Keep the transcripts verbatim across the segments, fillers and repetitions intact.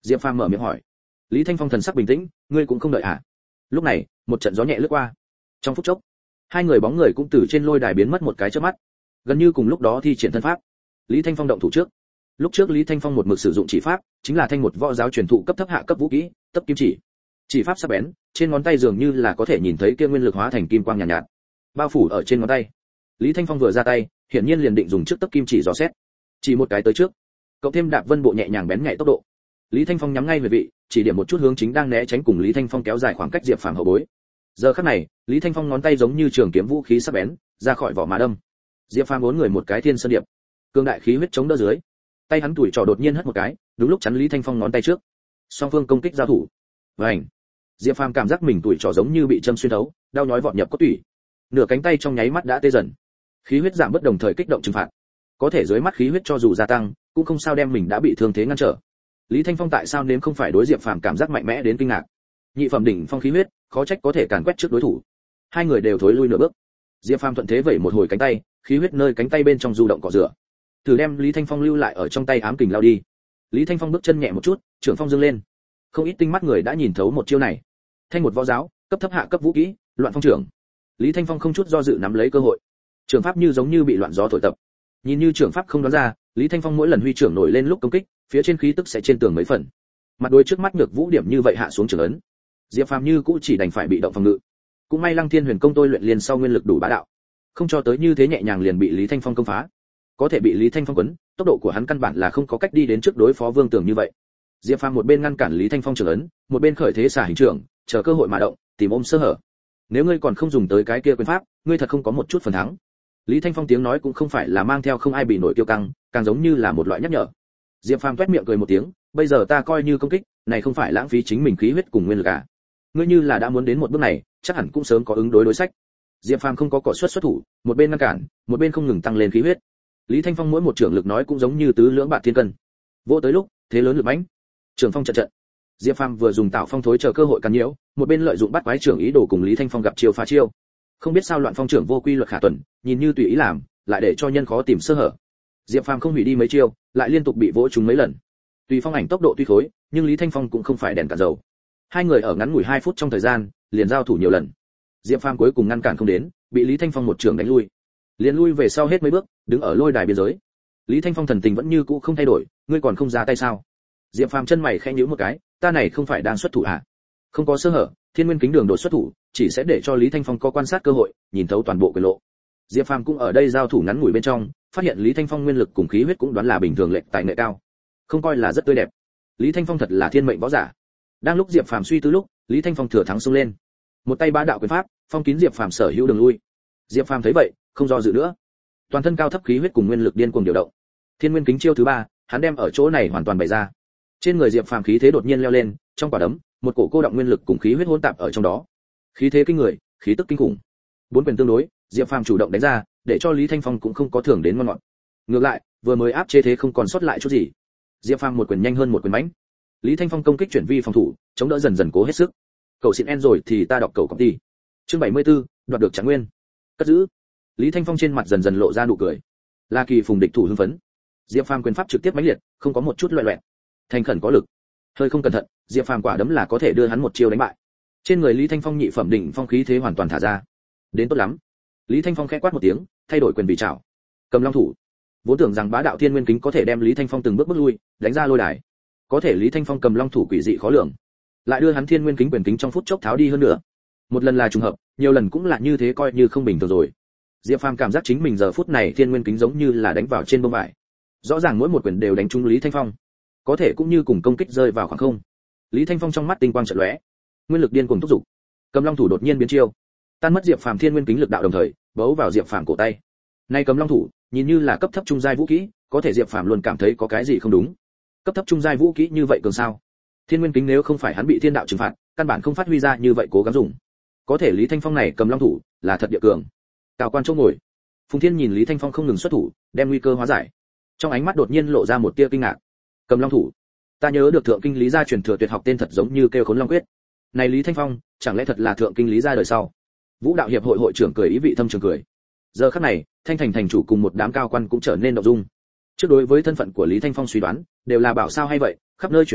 Diệp Phàm mở miệng hỏi. Lý Thanh Phong thần sắc bình tĩnh, ngươi cũng không đợi à? Lúc này, một trận gió nhẹ lướt qua. Trong phút chốc, hai người bóng người cũng từ trên lôi đài biến mất một cái chớp mắt. Gần như cùng lúc đó thi triển thân pháp. Lý Thanh Phong động thủ trước. Lúc trước Lý Thanh Phong một mực sử dụng chỉ pháp, chính là thanh một võ giáo truyền thụ cấp thấp hạ cấp vũ kỹ, Tấp Kim Chỉ. Chỉ pháp sắc bén, trên ngón tay dường như là có thể nhìn thấy kia nguyên lực hóa thành kim quang nhàn nhạt, nhạt, bao phủ ở trên ngón tay. Lý Thanh Phong vừa ra tay, hiển nhiên liền định dùng trước Tấp Kim Chỉ dò xét. Chỉ một cái tới trước, cộng thêm đạp vân bộ nhẹ nhàng bén nhạy tốc độ. Lý Thanh Phong nhắm ngay về vị, chỉ điểm một chút hướng chính đang né tránh cùng Lý Thanh Phong kéo dài khoảng cách Diệp Phàm hậu bối. Giờ khắc này, Lý Thanh Phong ngón tay giống như trường kiếm vũ khí sắc bén, ra khỏi vỏ mà đâm. Diệp Phàm bốn người một cái thiên sơn điệp, cương đại khí huyết chống đỡ dưới, tay hắn tuổi trò đột nhiên hất một cái, đúng lúc chắn Lý Thanh Phong ngón tay trước. Song phương công kích giao thủ. Vành. Diệp Phàm cảm giác mình tuổi trò giống như bị châm xuyên thấu, đau nhói vọt nhập cốt tủy. Nửa cánh tay trong nháy mắt đã tê dần. Khí huyết giảm bất đồng thời kích động trừng phạt. Có thể dưới mắt khí huyết cho dù gia tăng, cũng không sao đem mình đã bị thương thế ngăn trở. Lý Thanh Phong tại sao nếm không phải đối Diệp Phàm cảm giác mạnh mẽ đến kinh ngạc. Nhị phẩm đỉnh phong khí huyết, khó trách có thể càn quét trước đối thủ. Hai người đều thối lui nửa bước. Diệp Phàm thuận thế vẩy một hồi cánh tay, khí huyết nơi cánh tay bên trong du động cọ rửa. Thử đem Lý Thanh Phong lưu lại ở trong tay ám kình lao đi. Lý Thanh Phong bước chân nhẹ một chút, trưởng phong dương lên. Không ít tinh mắt người đã nhìn thấu một chiêu này. Thanh một võ giáo, cấp thấp hạ cấp vũ kỹ, loạn phong trưởng. Lý Thanh Phong không chút do dự nắm lấy cơ hội. Trưởng pháp như giống như bị loạn gió thổi tập. Nhìn như trưởng pháp không đoán ra, Lý Thanh Phong mỗi lần huy trưởng nổi lên lúc công kích, phía trên khí tức sẽ trên tường mấy phần. Mặt đối trước mắt nhược vũ điểm như vậy hạ xuống trường ấn. Diệp Phàm như cũ chỉ đành phải bị động phòng ngự. Cũng may Lăng Thiên Huyền công tôi luyện liền sau nguyên lực đủ bá đạo, không cho tới như thế nhẹ nhàng liền bị Lý Thanh Phong công phá. Có thể bị Lý Thanh Phong quấn, tốc độ của hắn căn bản là không có cách đi đến trước đối phó Vương Tường như vậy. Diệp Phàm một bên ngăn cản Lý Thanh Phong trường ấn, một bên khởi thế xả hình trưởng, chờ cơ hội mà động, tìm ôm sơ hở. Nếu ngươi còn không dùng tới cái kia quyền pháp, ngươi thật không có một chút phần thắng. Lý Thanh Phong tiếng nói cũng không phải là mang theo không ai bị nổi kiêu căng, càng giống như là một loại nhắc nhở. Diệp Phàm toét miệng cười một tiếng, bây giờ ta coi như công kích, này không phải lãng phí chính mình khí huyết cùng nguyên lực à? Ngươi như là đã muốn đến một bước này, chắc hẳn cũng sớm có ứng đối đối sách. Diệp Phàm không có cỏ xuất xuất thủ, một bên ngăn cản, một bên không ngừng tăng lên khí huyết. Lý Thanh Phong mỗi một trưởng lực nói cũng giống như tứ lưỡng bạt thiên cân. Vỗ tới lúc, thế lớn lực mãnh. Trường phong trận trận. Diệp Phàm vừa dùng tạo phong thối chờ cơ hội cắn nhiễu, một bên lợi dụng bắt quái trưởng ý đồ cùng Lý Thanh Phong gặp chiêu phá chiêu. Không biết sao loạn phong trưởng vô quy luật khả tuần, nhìn như tùy ý làm, lại để cho nhân khó tìm sơ hở. Diệp Phàm không hủy đi mấy chiêu, lại liên tục bị vỗ trúng mấy lần. Tùy phong ảnh tốc độ tuy khối, nhưng Lý Thanh Phong cũng không phải đèn cạn dầu. Hai người ở ngắn ngủi hai phút trong thời gian, liền giao thủ nhiều lần. Diệp Phàm cuối cùng ngăn cản không đến, bị Lý Thanh Phong một trường đánh lui. Liền lui về sau hết mấy bước, đứng ở lôi đài biên giới. Lý Thanh Phong thần tình vẫn như cũ không thay đổi, ngươi còn không ra tay sao? Diệp Phàm chân mày khẽ nhíu một cái, ta này không phải đang xuất thủ à? Không có sơ hở, Thiên Nguyên kính đường đột xuất thủ, chỉ sẽ để cho Lý Thanh Phong có quan sát cơ hội, nhìn thấu toàn bộ quyền lộ. Diệp Phàm cũng ở đây giao thủ ngắn ngủi bên trong, phát hiện Lý Thanh Phong nguyên lực cùng khí huyết cũng đoán là bình thường lệch tài nghệ cao, không coi là rất tươi đẹp. Lý Thanh Phong thật là thiên mệnh võ giả. Đang lúc Diệp Phàm suy tư lúc, Lý Thanh Phong thừa thắng xông lên, một tay bá đạo quyền pháp, phong kín Diệp Phàm sở hữu đường lui. Diệp Phàm thấy vậy, không do dự nữa, toàn thân cao thấp khí huyết cùng nguyên lực điên cuồng điều động. Thiên Nguyên kính chiêu thứ ba, hắn đem ở chỗ này hoàn toàn bày ra. Trên người Diệp Phàm khí thế đột nhiên leo lên, trong quả đấm, một cổ cô động nguyên lực cùng khí huyết hỗn tạp ở trong đó. Khí thế kinh người, khí tức kinh khủng. Bốn quyền tương đối, Diệp Phàm chủ động đánh ra, để cho Lý Thanh Phong cũng không có thưởng đến ngon ngọt. Ngược lại, vừa mới áp chế thế không còn sót lại chút gì. Diệp Phàm một quyền nhanh hơn một quyền mãnh. Lý Thanh Phong công kích chuyển vi phòng thủ, chống đỡ dần dần cố hết sức. Cầu xin en rồi thì ta đọc cầu công ty. Chương bảy mươi tư, đoạt được Trạng Nguyên. Cất giữ. Lý Thanh Phong trên mặt dần dần lộ ra nụ cười. La Kỳ phùng địch thủ hưng phấn. Diệp Phàm quyền pháp trực tiếp mãnh liệt, không có một chút loẹt loẹt. Thành khẩn có lực. Hơi không cẩn thận, Diệp Phàm quả đấm là có thể đưa hắn một chiêu đánh bại. Trên người Lý Thanh Phong nhị phẩm đỉnh phong khí thế hoàn toàn thả ra. Đến tốt lắm. Lý Thanh Phong khẽ quát một tiếng, thay đổi quyền vì chảo. Cầm long thủ. Vốn tưởng rằng bá đạo Thiên Nguyên kính có thể đem Lý Thanh Phong từng bước bước lui, đánh ra lôi đài. Có thể Lý Thanh Phong cầm long thủ quỷ dị khó lường, lại đưa hắn Thiên Nguyên kính quyền kính trong phút chốc tháo đi hơn nữa. Một lần là trùng hợp, nhiều lần cũng là như thế, coi như không bình thường rồi. Diệp Phàm cảm giác chính mình giờ phút này Thiên Nguyên kính giống như là đánh vào trên bông vải. Rõ ràng mỗi một quyền đều đánh trúng Lý Thanh Phong, có thể cũng như cùng công kích rơi vào khoảng không. Lý Thanh Phong trong mắt tinh quang chợt lóe, nguyên lực điên cuồng thúc giục, cầm long thủ đột nhiên biến chiêu, tan mất Diệp Phàm Thiên Nguyên kính lực đạo, đồng thời bấu vào Diệp Phàm cổ tay. Nay cầm long thủ, nhìn như là cấp thấp trung giai vũ kỹ, có thể Diệp Phàm luôn cảm thấy có cái gì không đúng. Cấp thấp trung giai vũ kỹ như vậy cường sao? Thiên Nguyên kính nếu không phải hắn bị thiên đạo trừng phạt, căn bản không phát huy ra như vậy cố gắng dùng. Có thể Lý Thanh Phong này cầm long thủ, là thật địa cường. Cao quan chỗ ngồi, Phùng Thiên nhìn Lý Thanh Phong không ngừng xuất thủ, đem nguy cơ hóa giải. Trong ánh mắt đột nhiên lộ ra một tia kinh ngạc. Cầm long thủ, ta nhớ được thượng kinh Lý gia truyền thừa tuyệt học tên thật giống như kêu Khốn Long Quyết. Này Lý Thanh Phong, chẳng lẽ thật là thượng kinh Lý gia đời sau? Vũ đạo hiệp hội hội trưởng cười ý vị thâm trường cười. Giờ khắc này, Thanh Thành thành chủ cùng một đám cao quan cũng trở nên động dung. Trước đối với thân phận của Lý Thanh Phong suy đoán, đều là bảo sao hay vậy, khắp nơi truyền bá,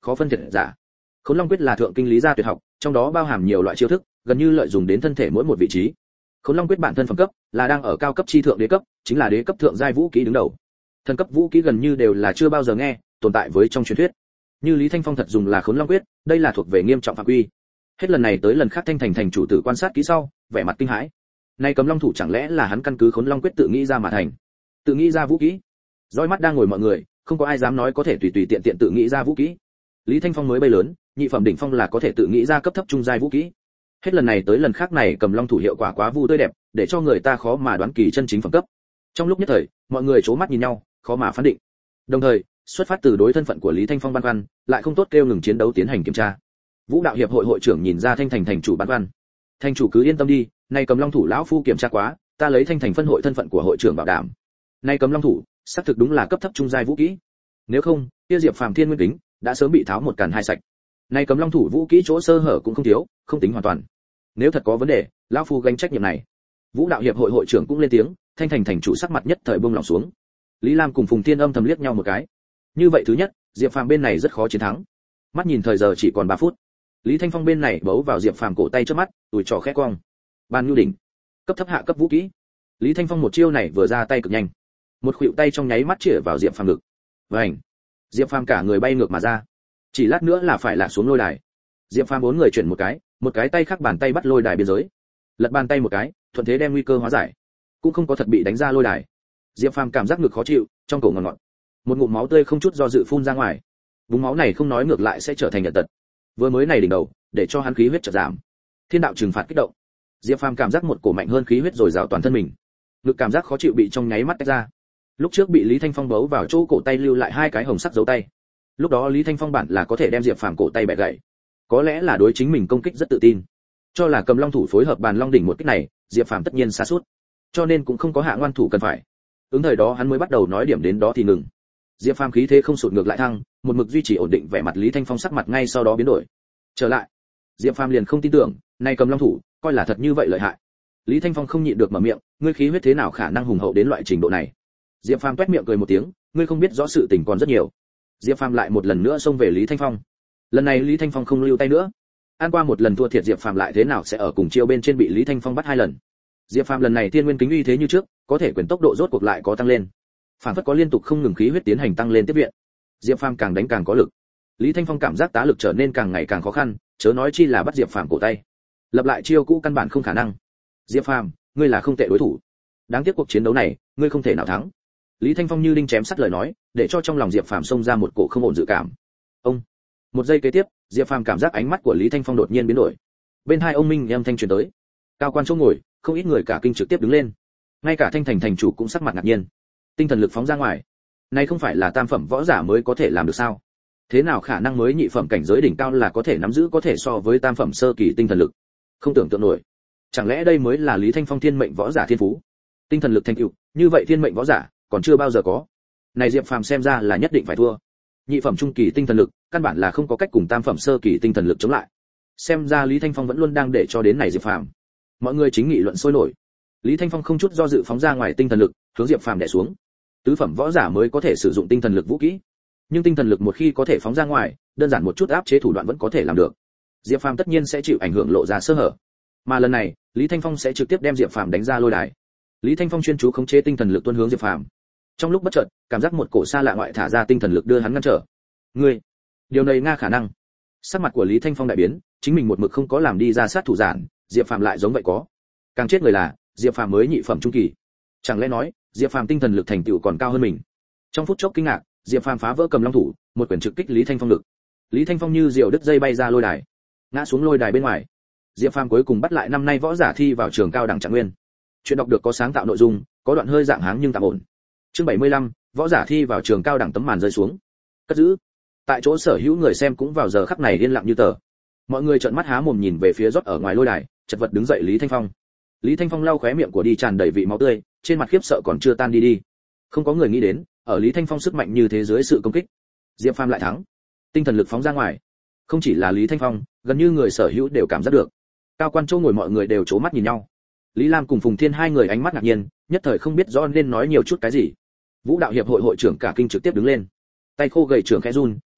khó phân thiệt giả. Khốn Long quyết là thượng kinh lý gia tuyệt học, trong đó bao hàm nhiều loại chiêu thức, gần như lợi dụng đến thân thể mỗi một vị trí. Khốn Long quyết bản thân phẩm cấp là đang ở cao cấp chi thượng đế cấp, chính là đế cấp thượng giai vũ khí đứng đầu. Thần cấp vũ khí gần như đều là chưa bao giờ nghe, tồn tại với trong truyền thuyết. Như Lý Thanh Phong thật dùng là Khốn Long quyết, đây là thuộc về nghiêm trọng phạm quy. Hết lần này tới lần khác Thanh Thành thành chủ tử quan sát kỹ sau, vẻ mặt kinh hãi. Nay Cầm Long thủ chẳng lẽ là hắn căn cứ Khốn Long quyết tự nghĩ ra mà thành? Tự nghĩ ra vũ khí? Dõi mắt đang ngồi mọi người, không có ai dám nói có thể tùy tùy tiện tiện tự nghĩ ra vũ khí. Lý Thanh Phong mới bay lớn, nhị phẩm đỉnh phong là có thể tự nghĩ ra cấp thấp trung giai vũ khí. Hết lần này tới lần khác này Cầm Long thủ hiệu quả quá vu tươi đẹp, để cho người ta khó mà đoán kỳ chân chính phẩm cấp. Trong lúc nhất thời, mọi người chố mắt nhìn nhau, khó mà phán định. Đồng thời, xuất phát từ đối thân phận của Lý Thanh Phong băn khoăn, lại không tốt kêu ngừng chiến đấu tiến hành kiểm tra. Vũ đạo hiệp hội hội trưởng nhìn ra Thanh Thành thành chủ băn khoăn. Thành chủ cứ yên tâm đi, này Cầm Long thủ lão phu kiểm tra quá, ta lấy Thanh Thành phân hội thân phận của hội trưởng bảo đảm. Này Cầm Long thủ, xác thực đúng là cấp thấp trung giai vũ khí. Nếu không, kia Diệp Phàm Thiên Nguyên Kính đã sớm bị tháo một càn hai sạch. Này Cầm Long thủ vũ khí chỗ sơ hở cũng không thiếu, không tính hoàn toàn. Nếu thật có vấn đề, lão phu gánh trách nhiệm này. Vũ đạo hiệp hội hội trưởng cũng lên tiếng, Thanh Thành thành chủ sắc mặt nhất thời buông lỏng xuống. Lý Lam cùng Phùng Thiên âm thầm liếc nhau một cái. Như vậy thứ nhất, Diệp Phàm bên này rất khó chiến thắng. Mắt nhìn thời giờ chỉ còn ba phút. Lý Thanh Phong bên này bấu vào Diệp Phàm cổ tay trước mắt, tuổi trò khẽ cong. Ban Nhu đỉnh, cấp thấp hạ cấp vũ khí. Lý Thanh Phong một chiêu này vừa ra tay cực nhanh, một khuỷu tay trong nháy mắt chĩa vào Diệp Phàm ngực. Vành, Diệp Phàm cả người bay ngược mà ra. Chỉ lát nữa là phải lạc xuống lôi đài. Diệp Phàm bốn người chuyển một cái, một cái tay khác bàn tay bắt lôi đài biên giới, lật bàn tay một cái, thuận thế đem nguy cơ hóa giải, cũng không có thật bị đánh ra lôi đài. Diệp Phàm cảm giác ngực khó chịu, trong cổ ngọt ngọt, một ngụm máu tươi không chút do dự phun ra ngoài. Búng máu này không nói ngược lại sẽ trở thành nhận tật. Vừa mới này đỉnh đầu, để cho hắn khí huyết chợt giảm. Thiên đạo trừng phạt kích động. Diệp Phàm cảm giác một cổ mạnh hơn khí huyết rồi rào toàn thân mình. Ngực cảm giác khó chịu bị trong nháy mắt tách ra. Lúc trước bị Lý Thanh Phong bấu vào chỗ cổ tay lưu lại hai cái hồng sắc dấu tay. Lúc đó Lý Thanh Phong bản là có thể đem Diệp Phàm cổ tay bẻ gãy. Có lẽ là đối chính mình công kích rất tự tin. Cho là Cầm Long thủ phối hợp bàn Long đỉnh một kích này, Diệp Phàm tất nhiên sa sút. Cho nên cũng không có hạ ngoan thủ cần phải. Ứng thời đó hắn mới bắt đầu nói điểm đến đó thì ngừng. Diệp Phàm khí thế không sụt ngược lại thăng, một mực duy trì ổn định vẻ mặt Lý Thanh Phong sắc mặt ngay sau đó biến đổi. Trở lại. Diệp Phàm liền không tin tưởng, nay Cầm Long thủ, coi là thật như vậy lợi hại. Lý Thanh Phong không nhịn được mở miệng, ngươi khí huyết thế nào khả năng hùng hậu đến loại trình độ này? Diệp Phàm toét miệng cười một tiếng, ngươi không biết rõ sự tình còn rất nhiều. Diệp Phàm lại một lần nữa xông về Lý Thanh Phong. Lần này Lý Thanh Phong không lưu tay nữa. An qua một lần thua thiệt Diệp Phàm lại thế nào sẽ ở cùng chiêu bên trên bị Lý Thanh Phong bắt hai lần. Diệp Phàm lần này Thiên Nguyên kính uy thế như trước, có thể quyền tốc độ rốt cuộc lại có tăng lên. Phản phất có liên tục không ngừng khí huyết tiến hành tăng lên tiếp viện. Diệp Phàm càng đánh càng có lực. Lý Thanh Phong cảm giác tá lực trở nên càng ngày càng khó khăn, chớ nói chi là bắt Diệp Phàm cổ tay. Lập lại chiêu cũ căn bản không khả năng. Diệp Phàm, ngươi là không tệ đối thủ. Đáng tiếc cuộc chiến đấu này, ngươi không thể nào thắng. Lý Thanh Phong như đinh chém sắt lời nói, để cho trong lòng Diệp Phàm xông ra một cổ không ổn dự cảm. Ông. Một giây kế tiếp, Diệp Phàm cảm giác ánh mắt của Lý Thanh Phong đột nhiên biến đổi. Bên hai ông minh âm thanh truyền tới. Cao quan chỗ ngồi, không ít người cả kinh trực tiếp đứng lên. Ngay cả Thanh Thành thành chủ cũng sắc mặt ngạc nhiên. Tinh thần lực phóng ra ngoài. Này không phải là tam phẩm võ giả mới có thể làm được sao? Thế nào khả năng mới nhị phẩm cảnh giới đỉnh cao là có thể nắm giữ có thể so với tam phẩm sơ kỳ tinh thần lực? Không tưởng tượng nổi. Chẳng lẽ đây mới là Lý Thanh Phong thiên mệnh võ giả thiên phú? Tinh thần lực thành tựu, như vậy thiên mệnh võ giả còn chưa bao giờ có. Này Diệp Phàm xem ra là nhất định phải thua. Nhị phẩm trung kỳ tinh thần lực, căn bản là không có cách cùng tam phẩm sơ kỳ tinh thần lực chống lại. Xem ra Lý Thanh Phong vẫn luôn đang để cho đến này Diệp Phàm. Mọi người chính nghị luận sôi nổi. Lý Thanh Phong không chút do dự phóng ra ngoài tinh thần lực, hướng Diệp Phàm đè xuống. Tứ phẩm võ giả mới có thể sử dụng tinh thần lực vũ kỹ, nhưng tinh thần lực một khi có thể phóng ra ngoài, đơn giản một chút áp chế thủ đoạn vẫn có thể làm được. Diệp Phàm tất nhiên sẽ chịu ảnh hưởng lộ ra sơ hở. Mà lần này, Lý Thanh Phong sẽ trực tiếp đem Diệp Phàm đánh ra lôi đài. Lý Thanh Phong chuyên chú khống chế tinh thần lực tuôn hướng Diệp Phàm. Trong lúc bất chợt, cảm giác một cổ xa lạ ngoại thả ra tinh thần lực đưa hắn ngăn trở. Ngươi, điều này nga khả năng. Sắc mặt của Lý Thanh Phong đại biến, chính mình một mực không có làm đi ra sát thủ giản, Diệp Phàm lại giống vậy có. Càng chết người là, Diệp Phàm mới nhị phẩm trung kỳ. Chẳng lẽ nói, Diệp Phàm tinh thần lực thành tựu còn cao hơn mình? Trong phút chốc kinh ngạc, Diệp Phàm phá vỡ Cầm Long thủ, một quyền trực kích Lý Thanh Phong lực. Lý Thanh Phong như diều đứt dây bay ra lôi đài, ngã xuống lôi đài bên ngoài. Diệp Phàm cuối cùng bắt lại năm nay võ giả thi vào trường cao đẳng Trạng Nguyên. Chuyện đọc được có sáng tạo nội dung, có đoạn hơi dạng háng nhưng tạm ổn. Chương bảy mươi lăm, võ giả thi vào trường cao đẳng tấm màn rơi xuống. Cất giữ. Tại chỗ sở hữu người xem cũng vào giờ khắc này yên lặng như tờ. Mọi người trợn mắt há mồm nhìn về phía rót ở ngoài lôi đài, chật vật đứng dậy Lý Thanh Phong. Lý Thanh Phong lau khóe miệng của đi tràn đầy vị máu tươi, trên mặt khiếp sợ còn chưa tan đi đi. Không có người nghĩ đến, ở Lý Thanh Phong sức mạnh như thế dưới sự công kích, Diệp Phàm lại thắng. Tinh thần lực phóng ra ngoài. Không chỉ là Lý Thanh Phong, gần như người sở hữu đều cảm giác được. Cao quan chỗ ngồi mọi người đều trố mắt nhìn nhau. Lý Lam cùng Phùng Thiên hai người ánh mắt ngạc nhiên, nhất thời không biết rõ nên nói nhiều chút cái gì. Vũ đạo hiệp hội hội trưởng cả kinh trực tiếp đứng lên. Tay khô gầy trưởng khẽ run,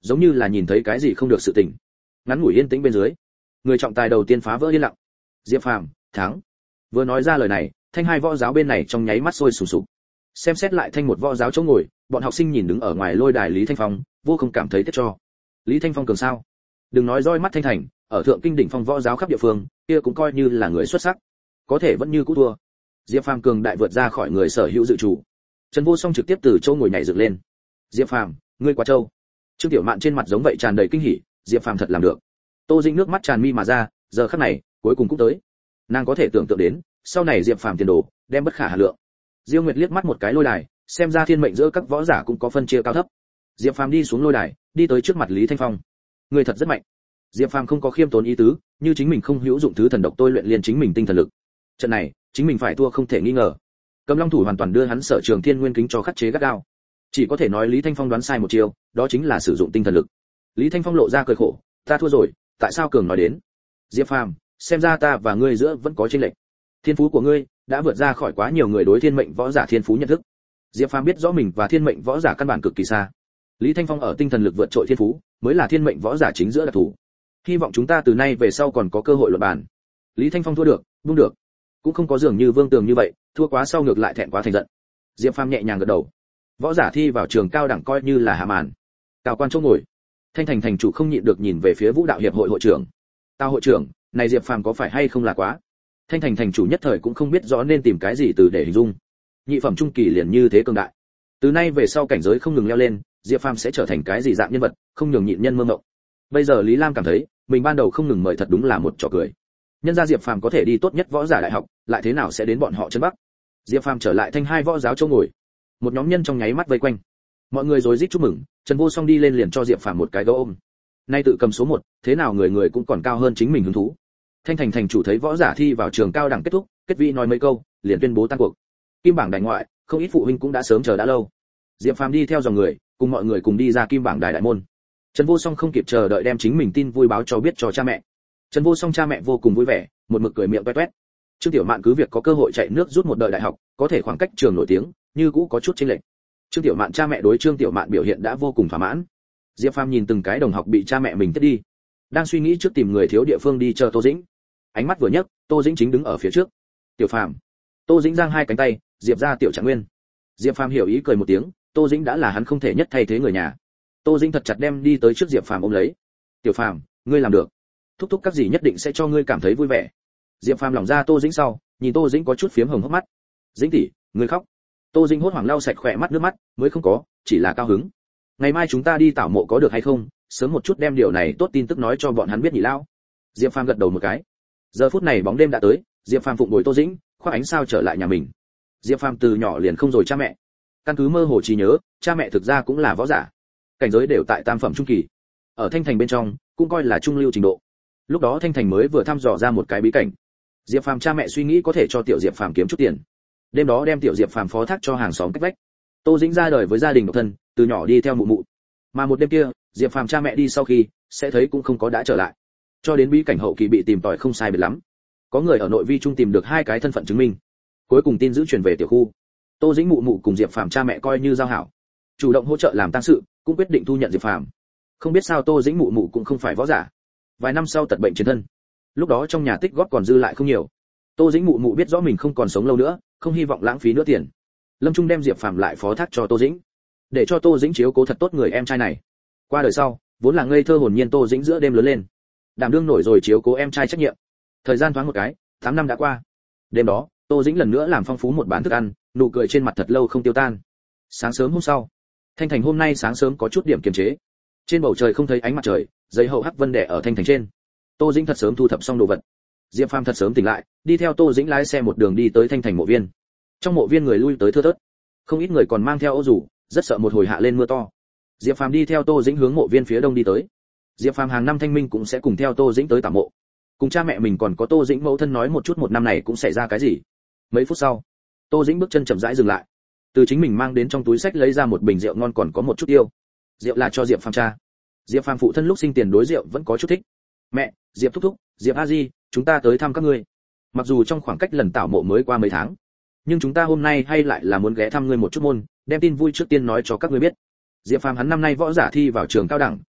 giống như là nhìn thấy cái gì không được sự tình. Ngắn ngủi yên tĩnh bên dưới, người trọng tài đầu tiên phá vỡ yên lặng. Diệp Phàm thắng. Vừa nói ra lời này, thanh hai võ giáo bên này trong nháy mắt sôi sùng sục. Xem xét lại thanh một võ giáo chỗ ngồi, bọn học sinh nhìn đứng ở ngoài lôi đài Lý Thanh Phong, vô không cảm thấy tiếc cho. Lý Thanh Phong cường sao? Đừng nói roi mắt thanh thành, ở thượng kinh đỉnh phong võ giáo khắp địa phương, kia cũng coi như là người xuất sắc. Có thể vẫn như cũ thua. Diệp Phàm cường đại vượt ra khỏi người sở hữu dự chủ. Trần Vô Song trực tiếp từ chỗ ngồi nhảy dựng lên. Diệp Phàm, ngươi quá trâu. Trương Tiểu Mạn trên mặt giống vậy tràn đầy kinh hỉ, Diệp Phàm thật làm được. Tô Dĩnh nước mắt tràn mi mà ra, giờ khắc này, cuối cùng cũng tới. Nàng có thể tưởng tượng đến, sau này Diệp Phàm tiền đồ, đem bất khả hà lượng. Diêu Nguyệt liếc mắt một cái lôi đài, xem ra thiên mệnh giữa các võ giả cũng có phân chia cao thấp. Diệp Phàm đi xuống lôi đài, đi tới trước mặt Lý Thanh Phong. Người thật rất mạnh. Diệp Phàm không có khiêm tốn ý tứ, như chính mình không hữu dụng thứ thần độc tôi luyện liền chính mình tinh thần lực. Trận này, chính mình phải thua không thể nghi ngờ. Cầm Long thủ hoàn toàn đưa hắn sở trường Thiên Nguyên kính cho khắc chế gắt gao. Chỉ có thể nói Lý Thanh Phong đoán sai một chiều, đó chính là sử dụng tinh thần lực. Lý Thanh Phong lộ ra cười khổ, ta thua rồi, tại sao cường nói đến? Diệp Phàm, xem ra ta và ngươi giữa vẫn có chênh lệch. Thiên phú của ngươi đã vượt ra khỏi quá nhiều người đối thiên mệnh võ giả thiên phú nhận thức. Diệp Phàm biết rõ mình và thiên mệnh võ giả căn bản cực kỳ xa. Lý Thanh Phong ở tinh thần lực vượt trội thiên phú, mới là thiên mệnh võ giả chính giữa đặc thủ. Hy vọng chúng ta từ nay về sau còn có cơ hội luận bàn. Lý Thanh Phong thua được, buông được, cũng không có dường như Vương Tường như vậy, thua quá sau ngược lại thẹn quá thành giận. Diệp Phàm nhẹ nhàng gật đầu. Võ giả thi vào trường cao đẳng coi như là hạ màn. Cao quan chỗ ngồi, Thanh Thành thành chủ không nhịn được nhìn về phía Vũ đạo hiệp hội hội trưởng. Tao hội trưởng, này Diệp Phàm có phải hay không là quá? Thanh Thành thành chủ nhất thời cũng không biết rõ nên tìm cái gì từ để hình dung. Nhị phẩm trung kỳ liền như thế cường đại. Từ nay về sau cảnh giới không ngừng leo lên, Diệp Phàm sẽ trở thành cái gì dạng nhân vật, không nhường nhịn nhân mơ mộng. Bây giờ Lý Lam cảm thấy, mình ban đầu không ngừng mời thật đúng là một trò cười. Nhân gia Diệp Phàm có thể đi tốt nhất võ giả đại học, lại thế nào sẽ đến bọn họ chân bắc? Diệp Phàm trở lại thanh hai võ giáo chỗ ngồi. Một nhóm nhân trong nháy mắt vây quanh. Mọi người rối rít chúc mừng, Trần Vô Song đi lên liền cho Diệp Phàm một cái gấu ôm. Nay tự cầm số một, thế nào người người cũng còn cao hơn chính mình hứng thú. Thanh Thành thành chủ thấy võ giả thi vào trường cao đẳng kết thúc, kết vị nói mấy câu, liền tuyên bố tan cuộc. Kim bảng đại ngoại, không ít phụ huynh cũng đã sớm chờ đã lâu. Diệp Phàm đi theo dòng người, cùng mọi người cùng đi ra Kim bảng đại đại môn. Trần Vô Song không kịp chờ đợi đem chính mình tin vui báo cho biết cho cha mẹ. Trần Vô Song cha mẹ vô cùng vui vẻ, một mực cười miệng toét toét. Trương Tiểu Mạn cứ việc có cơ hội chạy nước rút một đời đại học, có thể khoảng cách trường nổi tiếng, như cũ có chút chênh lệch. Trương Tiểu Mạn cha mẹ đối Trương Tiểu Mạn biểu hiện đã vô cùng thỏa mãn. Diệp Phàm nhìn từng cái đồng học bị cha mẹ mình tiếp đi, đang suy nghĩ trước tìm người thiếu địa phương đi chờ Tô Dĩnh. Ánh mắt vừa nhấc, Tô Dĩnh chính đứng ở phía trước. Tiểu Phàm. Tô Dĩnh giang hai cánh tay, Diệp ra Tiểu Trạng Nguyên. Diệp Phàm hiểu ý cười một tiếng, Tô Dĩnh đã là hắn không thể nhất thay thế người nhà. Tô Dĩnh thật chặt đem đi tới trước Diệp Phàm ôm lấy. Tiểu Phàm, ngươi làm được. Thúc thúc các gì nhất định sẽ cho ngươi cảm thấy vui vẻ. Diệp Phàm lỏng ra Tô Dĩnh sau, nhìn Tô Dĩnh có chút phiếm hồng hốc mắt. Dĩnh tỷ, ngươi khóc. Tô Dĩnh hốt hoảng lau sạch khỏe mắt nước mắt, mới không có, chỉ là cao hứng. Ngày mai chúng ta đi tảo mộ có được hay không? Sớm một chút đem điều này tốt tin tức nói cho bọn hắn biết nhỉ lão. Diệp Phàm gật đầu một cái. Giờ phút này bóng đêm đã tới, Diệp Phàm phụng bồi Tô Dĩnh, khoác ánh sao trở lại nhà mình. Diệp Phàm từ nhỏ liền không rồi cha mẹ. Căn cứ mơ hồ trí nhớ, cha mẹ thực ra cũng là võ giả. Cảnh giới đều tại tam phẩm trung kỳ. Ở Thanh Thành bên trong, cũng coi là trung lưu trình độ. Lúc đó Thanh Thành mới vừa thăm dò ra một cái bí cảnh. Diệp Phàm cha mẹ suy nghĩ có thể cho tiểu Diệp Phàm kiếm chút tiền. Đêm đó đem tiểu Diệp Phàm phó thác cho hàng xóm cách vách. Tô Dĩnh ra đời với gia đình độc thân, từ nhỏ đi theo mụ mụ. Mà một đêm kia, Diệp Phàm cha mẹ đi sau khi, sẽ thấy cũng không có đã trở lại. Cho đến bí cảnh hậu kỳ bị tìm tòi không sai biệt lắm. Có người ở nội vi trung tìm được hai cái thân phận chứng minh. Cuối cùng tin giữ truyền về tiểu khu. Tô Dĩnh mụ mụ cùng Diệp Phàm cha mẹ coi như giao hảo, chủ động hỗ trợ làm tang sự, cũng quyết định thu nhận Diệp Phàm. Không biết sao Tô Dĩnh mụ mụ cũng không phải võ giả. Vài năm sau tật bệnh chiến thân. Lúc đó trong nhà tích góp còn dư lại không nhiều. Tô Dĩnh mụ mụ biết rõ mình không còn sống lâu nữa, không hy vọng lãng phí nữa tiền. Lâm Trung đem Diệp Phàm lại phó thác cho Tô Dĩnh, để cho Tô Dĩnh chiếu cố thật tốt người em trai này. Qua đời sau, vốn là ngây thơ hồn nhiên Tô Dĩnh giữa đêm lớn lên, đảm đương nổi rồi chiếu cố em trai trách nhiệm. Thời gian thoáng một cái, tám năm đã qua. Đêm đó, Tô Dĩnh lần nữa làm phong phú một bàn thức ăn, nụ cười trên mặt thật lâu không tiêu tan. Sáng sớm hôm sau, Thanh Thành hôm nay sáng sớm có chút điểm kiềm chế. Trên bầu trời không thấy ánh mặt trời, dây hậu hắc vân đè ở Thanh Thành trên. Tô Dĩnh thật sớm thu thập xong đồ vật. Diệp Phàm thật sớm tỉnh lại, đi theo Tô Dĩnh lái xe một đường đi tới Thanh Thành mộ viên. Trong mộ viên người lui tới thưa thớt, không ít người còn mang theo ô dù, rất sợ một hồi hạ lên mưa to. Diệp Phàm đi theo Tô Dĩnh hướng mộ viên phía đông đi tới. Diệp Phàm hàng năm thanh minh cũng sẽ cùng theo Tô Dĩnh tới tảo mộ. Cùng cha mẹ mình còn có Tô Dĩnh mẫu thân nói một chút một năm này cũng xảy ra cái gì. Mấy phút sau, Tô Dĩnh bước chân chậm rãi dừng lại, từ chính mình mang đến trong túi sách lấy ra một bình rượu ngon còn có một chút tiêu. Rượu là cho Diệp Phàm cha. Diệp Phàm phụ thân lúc sinh tiền đối rượu vẫn có chút thích. Mẹ, Diệp thúc thúc, Diệp a di, chúng ta tới thăm các ngươi. Mặc dù trong khoảng cách lần tảo mộ mới qua mấy tháng, nhưng chúng ta hôm nay hay lại là muốn ghé thăm ngươi một chút môn, đem tin vui trước tiên nói cho các ngươi biết. Diệp Phàm hắn năm nay võ giả thi vào trường cao đẳng,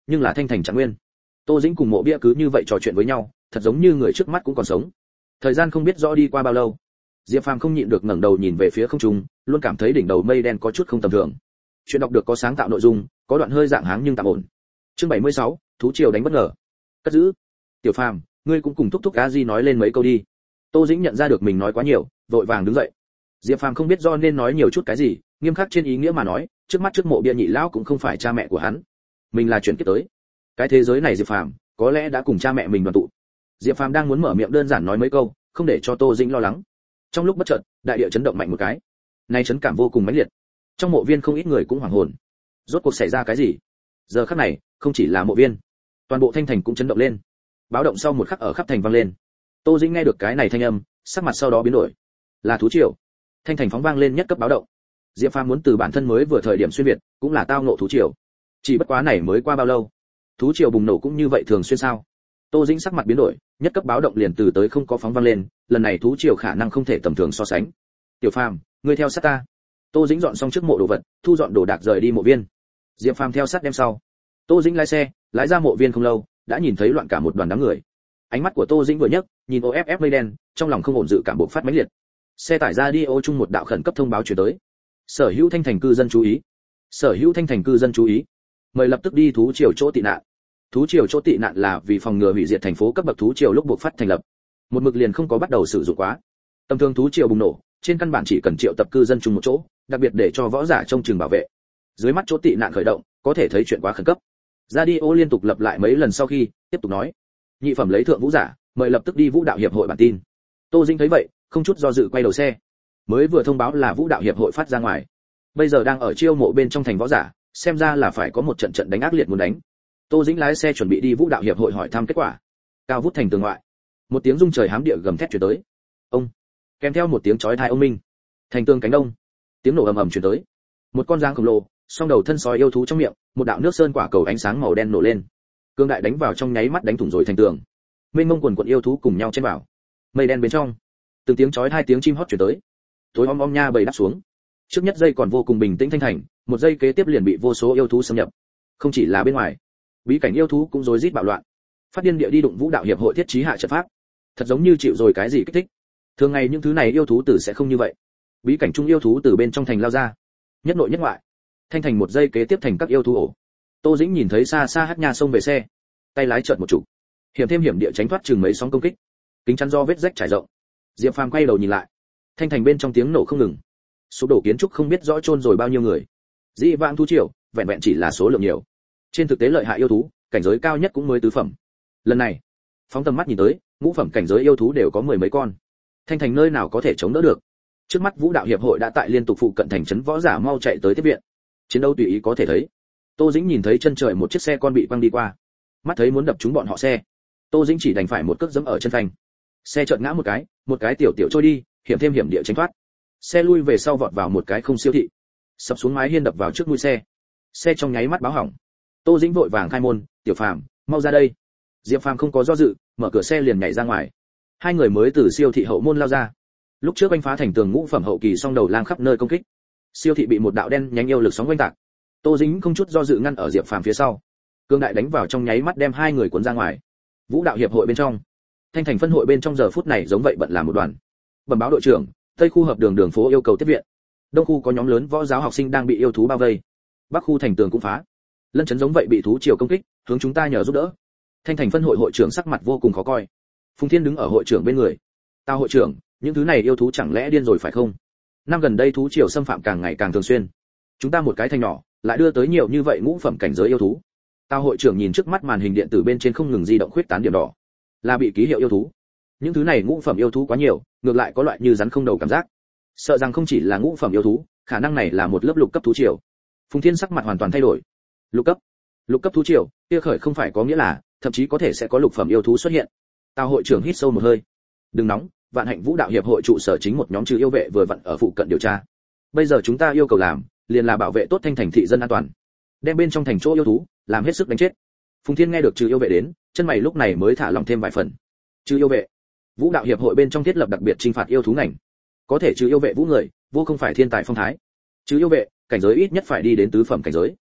nhưng là thanh thành trạng nguyên. Tô Dĩnh cùng Mộ Bia cứ như vậy trò chuyện với nhau, thật giống như người trước mắt cũng còn sống. Thời gian không biết rõ đi qua bao lâu, Diệp Phàm không nhịn được ngẩng đầu nhìn về phía không trung, luôn cảm thấy đỉnh đầu mây đen có chút không tầm thường. Chuyện đọc được có sáng tạo nội dung, có đoạn hơi dạng háng nhưng tạm ổn. Chương bảy mươi sáu, thú triều đánh bất ngờ. Cất giữ. Tiểu Phàm, ngươi cũng cùng thúc thúc Cá Di nói lên mấy câu đi. Tô Dĩnh nhận ra được mình nói quá nhiều, vội vàng đứng dậy. Diệp Phàm không biết do nên nói nhiều chút cái gì, nghiêm khắc trên ý nghĩa mà nói, trước mắt trước Mộ Bia nhị lão cũng không phải cha mẹ của hắn, mình là chuyển kiếp tới. Cái thế giới này Diệp Phàm có lẽ đã cùng cha mẹ mình đoàn tụ. Diệp Phàm đang muốn mở miệng đơn giản nói mấy câu, không để cho Tô Dĩnh lo lắng. Trong lúc bất chợt, đại địa chấn động mạnh một cái. Nay chấn cảm vô cùng mãnh liệt. Trong mộ viên không ít người cũng hoảng hồn. Rốt cuộc xảy ra cái gì? Giờ khắc này, không chỉ là mộ viên, toàn bộ thanh thành cũng chấn động lên. Báo động sau một khắc ở khắp thành vang lên. Tô Dĩnh nghe được cái này thanh âm, sắc mặt sau đó biến đổi. Là thú triều. Thanh thành phóng vang lên nhất cấp báo động. Diệp Phàm muốn từ bản thân mới vừa thời điểm xuyên việt, cũng là tao ngộ thú triều. Chỉ bất quá này mới qua bao lâu, thú triều bùng nổ cũng như vậy thường xuyên sao? Tô Dĩnh sắc mặt biến đổi, nhất cấp báo động liền từ tới không có phóng vang lên, lần này thú triều khả năng không thể tầm thường so sánh. Tiểu Phàm, ngươi theo sát ta. Tô Dĩnh dọn xong trước mộ đồ vật, thu dọn đồ đạc rời đi mộ viên. Diệp Phàm theo sát đem sau. Tô Dĩnh lái xe, lái ra mộ viên không lâu, đã nhìn thấy loạn cả một đoàn đám người. Ánh mắt của Tô Dĩnh vừa nhấc, nhìn ô ép ép mây đen, trong lòng không ổn dự cảm bộc phát mãnh liệt. Xe tải ra đi ô chung một đạo khẩn cấp thông báo truyền tới. Sở hữu thanh thành cư dân chú ý. Sở hữu thanh thành cư dân chú ý. Mời lập tức đi thú triều chỗ tị nạn. Thú triều chỗ tị nạn là vì phòng ngừa hủy diệt thành phố cấp bậc thú triều lúc buộc phát thành lập. Một mực liền không có bắt đầu sử dụng quá. Tầm thường thú triều bùng nổ, trên căn bản chỉ cần triệu tập cư dân chung một chỗ, đặc biệt để cho võ giả trông chừng bảo vệ. Dưới mắt chỗ tị nạn khởi động, có thể thấy chuyện quá khẩn cấp. Radio liên tục lặp lại mấy lần sau khi, tiếp tục nói: nhị phẩm lấy thượng vũ giả, mời lập tức đi vũ đạo hiệp hội bản tin. Tô Dĩnh thấy vậy, không chút do dự quay đầu xe. Mới vừa thông báo là vũ đạo hiệp hội phát ra ngoài, bây giờ đang ở chiêu mộ bên trong thành võ giả, xem ra là phải có một trận trận đánh ác liệt muốn đánh. Tô Dĩnh lái xe chuẩn bị đi vũ đạo hiệp hội hỏi thăm kết quả. Cao vút thành tường ngoại, một tiếng rung trời hám địa gầm thét truyền tới. Ông, kèm theo một tiếng chói tai ông minh. Thành tường cánh đông, tiếng nổ ầm ầm truyền tới. Một con giang khổng lồ, song đầu thân sói yêu thú trong miệng, một đạo nước sơn quả cầu ánh sáng màu đen nổ lên. Cương đại đánh vào trong nháy mắt đánh thủng rồi thành tường. Mênh mông quần quần yêu thú cùng nhau chen vào. Mây đen bên trong, từng tiếng chói hai tiếng chim hót truyền tới. Tối om om nha bầy đáp xuống. Trước nhất giây còn vô cùng bình tĩnh thanh thành, một giây kế tiếp liền bị vô số yêu thú xâm nhập. Không chỉ là bên ngoài, bí cảnh yêu thú cũng rối rít bạo loạn. Phát điên địa đi đụng vũ đạo hiệp hội thiết trí hạ trận pháp, thật giống như chịu rồi cái gì kích thích. Thường ngày những thứ này yêu thú tử sẽ không như vậy. Bí cảnh trung yêu thú từ bên trong thành lao ra, nhất nội nhất ngoại, thanh thành một giây kế tiếp thành các yêu thú ổ. Tô Dĩnh nhìn thấy xa xa Hắc Nha xông về xe, tay lái chợt một chủ, hiểm thêm hiểm địa tránh thoát chừng mấy sóng công kích, kính chắn do vết rách trải rộng. Diệp Phàm quay đầu nhìn lại, thanh thành bên trong tiếng nổ không ngừng, sụp đổ kiến trúc không biết rõ chôn rồi bao nhiêu người. Dĩ vãng thú triều, vẹn vẹn chỉ là số lượng nhiều, trên thực tế lợi hại yêu thú, cảnh giới cao nhất cũng mới tứ phẩm. Lần này, phóng tầm mắt nhìn tới, ngũ phẩm cảnh giới yêu thú đều có mười mấy con. Thanh thành nơi nào có thể chống đỡ được? Trước mắt vũ đạo hiệp hội đã tại liên tục phụ cận thành trấn võ giả mau chạy tới tiếp viện. Chiến đấu tùy ý có thể thấy. Tô Dĩnh nhìn thấy chân trời một chiếc xe con bị quăng đi qua, mắt thấy muốn đập trúng bọn họ xe. Tô Dĩnh chỉ đành phải một cước giẫm ở chân phanh. Xe chợt ngã một cái, một cái tiểu tiểu trôi đi, hiểm thêm hiểm địa tránh thoát. Xe lui về sau vọt vào một cái không siêu thị, sập xuống mái hiên đập vào trước mũi xe. Xe trong nháy mắt báo hỏng. Tô Dĩnh vội vàng khai môn, "Tiểu Phàm, mau ra đây." Diệp Phàm không có do dự, mở cửa xe liền nhảy ra ngoài. Hai người mới từ siêu thị hậu môn lao ra. Lúc trước anh phá thành tường ngũ phẩm hậu kỳ song đầu lang khắp nơi công kích. Siêu thị bị một đạo đen nhánh yêu lực sóng quanh tạc. Tô Dĩnh không chút do dự ngăn ở Diệp Phàm phía sau. Cương đại đánh vào trong nháy mắt đem hai người cuốn ra ngoài. Vũ đạo hiệp hội bên trong, thanh thành phân hội bên trong giờ phút này giống vậy bận làm một đoàn. Bẩm báo đội trưởng, Tây khu hợp đường đường phố yêu cầu tiếp viện. Đông khu có nhóm lớn võ giáo học sinh đang bị yêu thú bao vây. Bắc khu thành tường cũng phá. Lân chấn giống vậy bị thú triều công kích, hướng chúng ta nhờ giúp đỡ. Thanh thành phân hội hội trưởng sắc mặt vô cùng khó coi. Phùng Thiên đứng ở hội trưởng bên người. "Tao hội trưởng, những thứ này yêu thú chẳng lẽ điên rồi phải không? Năm gần đây thú triều xâm phạm càng ngày càng thường xuyên. Chúng ta một cái thành nhỏ, lại đưa tới nhiều như vậy ngũ phẩm cảnh giới yêu thú." Tao hội trưởng nhìn trước mắt màn hình điện tử bên trên không ngừng di động khuyết tán điểm đỏ. Là bị ký hiệu yêu thú. Những thứ này ngũ phẩm yêu thú quá nhiều, ngược lại có loại như rắn không đầu cảm giác. Sợ rằng không chỉ là ngũ phẩm yêu thú, khả năng này là một lớp lục cấp thú triều. Phùng Thiên sắc mặt hoàn toàn thay đổi. Lục cấp? Lục cấp thú triều, kia khởi không phải có nghĩa là, thậm chí có thể sẽ có lục phẩm yêu thú xuất hiện. Tao hội trưởng hít sâu một hơi. Đừng nóng, Vạn Hạnh Vũ đạo hiệp hội trụ sở chính một nhóm trừ yêu vệ vừa vặn ở phụ cận điều tra. Bây giờ chúng ta yêu cầu làm, liền là bảo vệ tốt thanh thành thị dân an toàn. Đem bên trong thành chỗ yêu thú, làm hết sức đánh chết. Phùng Thiên nghe được trừ yêu vệ đến, chân mày lúc này mới thả lỏng thêm vài phần. Trừ yêu vệ? Vũ đạo hiệp hội bên trong thiết lập đặc biệt trinh phạt yêu thú ngành. Có thể trừ yêu vệ vũ người, vô không phải thiên tài phong thái. Trừ yêu vệ, cảnh giới ít nhất phải đi đến tứ phẩm cảnh giới.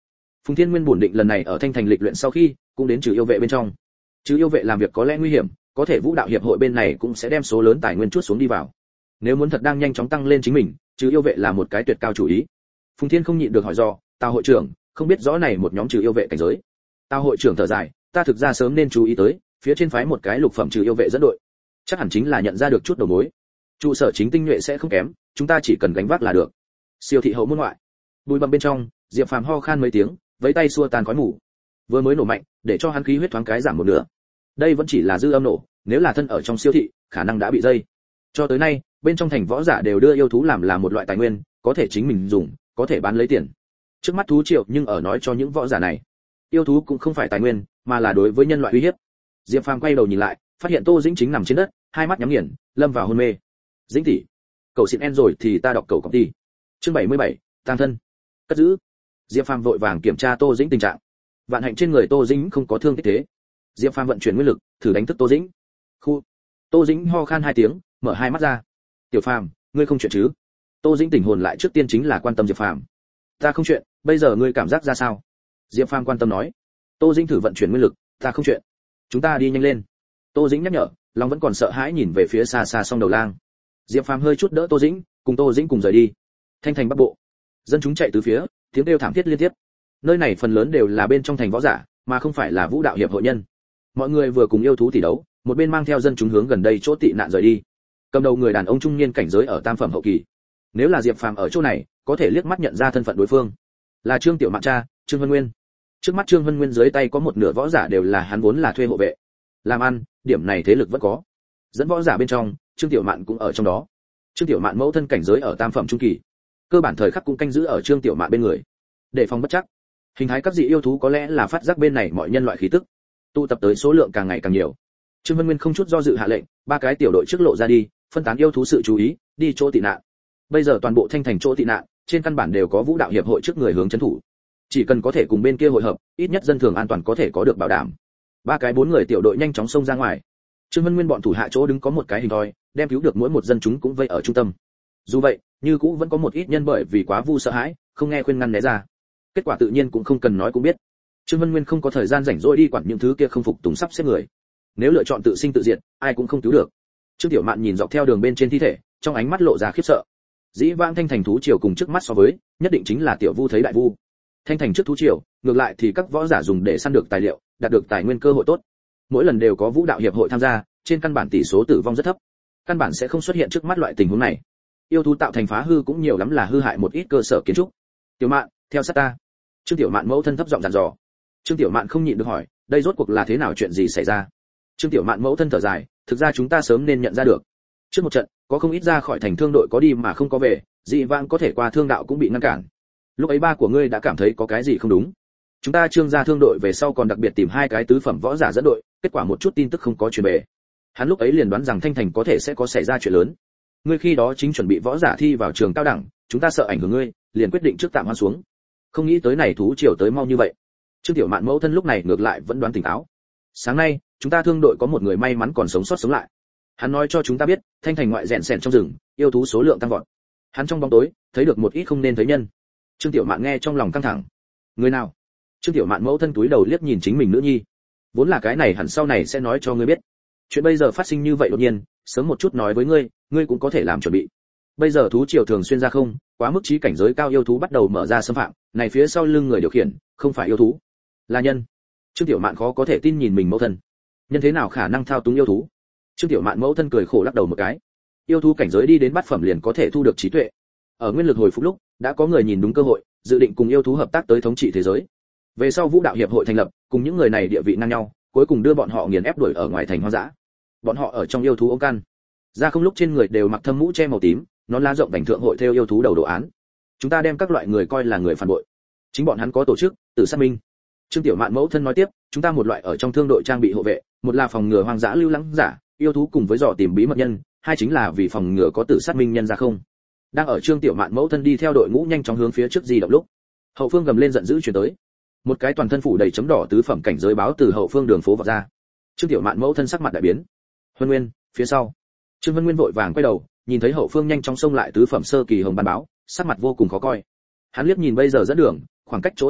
Phùng Thiên Nguyên buồn định lần này ở Thanh Thành lịch luyện sau khi, cũng đến trừ yêu vệ bên trong. Trừ yêu vệ làm việc có lẽ nguy hiểm, có thể Vũ đạo hiệp hội bên này cũng sẽ đem số lớn tài nguyên chuốt xuống đi vào. Nếu muốn thật đang nhanh chóng tăng lên chính mình, trừ yêu vệ là một cái tuyệt cao chủ ý. Phùng Thiên không nhịn được hỏi do, Tào hội trưởng, không biết rõ này một nhóm trừ yêu vệ cảnh giới. Tào hội trưởng thở dài, ta thực ra sớm nên chú ý tới, phía trên phái một cái lục phẩm trừ yêu vệ dẫn đội, chắc hẳn chính là nhận ra được chút đầu mối. Trụ sở chính tinh nhuệ sẽ không kém, chúng ta chỉ cần gánh vác là được. Siêu thị hậu môn ngoại, bùi bặm bên trong, Diệp Phàm ho khan mấy tiếng, vẫy tay xua tan khói mù. Vừa mới nổ mạnh, để cho hắn khí huyết thoáng cái giảm một nửa. Đây vẫn chỉ là dư âm nổ, nếu là thân ở trong siêu thị, khả năng đã bị dây. Cho tới nay, bên trong thành võ giả đều đưa yêu thú làm là một loại tài nguyên, có thể chính mình dùng, có thể bán lấy tiền. Trước mắt thú triệu nhưng ở nói cho những võ giả này, yêu thú cũng không phải tài nguyên, mà là đối với nhân loại uy hiếp. Diệp Phàm quay đầu nhìn lại, phát hiện Tô Dĩnh chính nằm trên đất, hai mắt nhắm nghiền, lâm vào hôn mê. Dĩnh tỷ, cậu xịn en rồi thì ta đọc cậu copy. Chương bảy mươi bảy, tang thân. Cất giữ. Diệp Phàm vội vàng kiểm tra Tô Dĩnh tình trạng. Vạn hạnh trên người Tô Dĩnh không có thương tích thế. Diệp Phàm vận chuyển nguyên lực, thử đánh thức Tô Dĩnh. Khu. Tô Dĩnh ho khan hai tiếng, mở hai mắt ra. Tiểu Phàm, ngươi không chuyện chứ? Tô Dĩnh tỉnh hồn lại trước tiên chính là quan tâm Diệp Phàm. Ta không chuyện, bây giờ ngươi cảm giác ra sao? Diệp Phàm quan tâm nói. Tô Dĩnh thử vận chuyển nguyên lực, ta không chuyện. Chúng ta đi nhanh lên. Tô Dĩnh nhắc nhở, lòng vẫn còn sợ hãi nhìn về phía xa xa song đầu lang. Diệp Phàm hơi chút đỡ Tô Dĩnh, cùng Tô Dĩnh cùng rời đi. Thanh thành bắc bộ, dân chúng chạy từ phía, tiếng kêu thảm thiết liên tiếp. Nơi này phần lớn đều là bên trong thành võ giả, mà không phải là vũ đạo hiệp hội nhân. Mọi người vừa cùng yêu thú tỷ đấu, một bên mang theo dân chúng hướng gần đây chỗ tị nạn rời đi. Cầm đầu người đàn ông trung niên cảnh giới ở tam phẩm hậu kỳ. Nếu là Diệp Phàm ở chỗ này, có thể liếc mắt nhận ra thân phận đối phương. Là Trương Tiểu Mạn cha, Trương Vân Nguyên. Trước mắt Trương Vân Nguyên dưới tay có một nửa võ giả đều là hắn vốn là thuê hộ vệ. Làm ăn, điểm này thế lực vẫn có. Dẫn võ giả bên trong, Trương Tiểu Mạn cũng ở trong đó. Trương Tiểu Mạn mẫu thân cảnh giới ở tam phẩm trung kỳ, cơ bản thời khắc cũng canh giữ ở Trương Tiểu Mạn bên người, để phòng bất chắc. Hình thái các dị yêu thú có lẽ là phát giác bên này mọi nhân loại khí tức, tụ tập tới số lượng càng ngày càng nhiều. Trương Vân Nguyên không chút do dự hạ lệnh, ba cái tiểu đội trước lộ ra đi, phân tán yêu thú sự chú ý, đi chỗ tị nạn. Bây giờ toàn bộ Thanh thành chỗ tị nạn, trên căn bản đều có vũ đạo hiệp hội trước người hướng trấn thủ. Chỉ cần có thể cùng bên kia hội hợp, ít nhất dân thường an toàn có thể có được bảo đảm. Ba cái bốn người tiểu đội nhanh chóng xông ra ngoài. Trương Vân Nguyên bọn thủ hạ chỗ đứng có một cái hình thoi, đem cứu được mỗi một dân chúng cũng vây ở trung tâm. Dù vậy, như cũ vẫn có một ít nhân bởi vì quá vu sợ hãi, không nghe khuyên ngăn né ra. Kết quả tự nhiên cũng không cần nói cũng biết. Trương Vân Nguyên không có thời gian rảnh rỗi đi quản những thứ kia không phục tùng sắp xếp người. Nếu lựa chọn tự sinh tự diệt, ai cũng không cứu được. Trương Tiểu Mạn nhìn dọc theo đường bên trên thi thể, trong ánh mắt lộ ra khiếp sợ. Dĩ vãng Thanh thành thú triều cùng trước mắt so với, nhất định chính là tiểu vu thấy đại vu. Thanh thành trước thú triều, ngược lại thì các võ giả dùng để săn được tài liệu, đạt được tài nguyên cơ hội tốt. Mỗi lần đều có vũ đạo hiệp hội tham gia, trên căn bản tỷ số tử vong rất thấp. Căn bản sẽ không xuất hiện trước mắt loại tình huống này. Yêu thú tạo thành phá hư cũng nhiều lắm là hư hại một ít cơ sở kiến trúc. Tiểu Mạn, theo sát ta. Trương Tiểu Mạn mẫu thân thấp giọng dặn dò. Trương Tiểu Mạn không nhịn được hỏi, đây rốt cuộc là thế nào, chuyện gì xảy ra? Trương Tiểu Mạn mẫu thân thở dài, thực ra chúng ta sớm nên nhận ra được. Trước một trận, có không ít ra khỏi thành thương đội có đi mà không có về, dị vãng có thể qua thương đạo cũng bị ngăn cản. Lúc ấy ba của ngươi đã cảm thấy có cái gì không đúng. Chúng ta Trương gia thương đội về sau còn đặc biệt tìm hai cái tứ phẩm võ giả dẫn đội, kết quả một chút tin tức không có truyền về. Hắn lúc ấy liền đoán rằng Thanh thành có thể sẽ có xảy ra chuyện lớn. Ngươi khi đó chính chuẩn bị võ giả thi vào trường cao đẳng, chúng ta sợ ảnh hưởng ngươi, liền quyết định trước tạm hoãn xuống. Không nghĩ tới này thú triều tới mau như vậy. Trương Tiểu Mạn mẫu thân lúc này ngược lại vẫn đoán tỉnh táo. Sáng nay, chúng ta thương đội có một người may mắn còn sống sót sống lại. Hắn nói cho chúng ta biết, Thanh thành ngoại rèn sèn trong rừng, yêu thú số lượng tăng vọt. Hắn trong bóng tối thấy được một ít không nên thấy nhân. Trương Tiểu Mạn nghe trong lòng căng thẳng. Người nào? Trương Tiểu Mạn mẫu thân túi đầu liếc nhìn chính mình nữ nhi. Vốn là cái này hẳn sau này sẽ nói cho ngươi biết. Chuyện bây giờ phát sinh như vậy đột nhiên, sớm một chút nói với ngươi, ngươi cũng có thể làm chuẩn bị. Bây giờ thú triều thường xuyên ra không, quá mức trí cảnh giới cao yêu thú bắt đầu mở ra xâm phạm, này phía sau lưng người điều khiển, không phải yêu thú, là nhân. Trương Tiểu Mạn khó có thể tin nhìn mình mẫu thân. Nhân thế nào khả năng thao túng yêu thú? Trương Tiểu Mạn mẫu thân cười khổ lắc đầu một cái. Yêu thú cảnh giới đi đến bát phẩm liền có thể thu được trí tuệ. Ở nguyên lực hồi phục lúc, đã có người nhìn đúng cơ hội, dự định cùng yêu thú hợp tác tới thống trị thế giới. Về sau vũ đạo hiệp hội thành lập, cùng những người này địa vị ngang nhau, cuối cùng đưa bọn họ nghiền ép đuổi ở ngoài thành hoang dã. Bọn họ ở trong yêu thú ống căn, ra không lúc trên người đều mặc thâm mũ che màu tím, nón lá rộng vành thượng hội theo yêu thú đầu đồ án. Chúng ta đem các loại người coi là người phản bội. Chính bọn hắn có tổ chức, tự xác minh. Trương Tiểu Mạn mẫu thân nói tiếp, chúng ta một loại ở trong thương đội trang bị hộ vệ, một là phòng ngừa hoang dã lưu lãng giả, yêu thú cùng với dò tìm bí mật nhân, hai chính là vì phòng ngừa có tự xác minh nhân ra không. Đang ở Trương Tiểu Mạn mẫu thân đi theo đội ngũ nhanh chóng hướng phía trước di động lúc, hậu phương gầm lên giận dữ truyền tới. Một cái toàn thân phủ đầy chấm đỏ tứ phẩm cảnh giới báo từ hậu phương đường phố vọt ra. Trương Tiểu Mạn mẫu thân sắc mặt đại biến. Vân Nguyên, phía sau. Trương Vân Nguyên vội vàng quay đầu, nhìn thấy hậu phương nhanh chóng xông lại tứ phẩm sơ kỳ hồng ban báo, sắc mặt vô cùng khó coi. Hắn liếc nhìn bây giờ dẫn đường, khoảng cách chỗ tị nạn,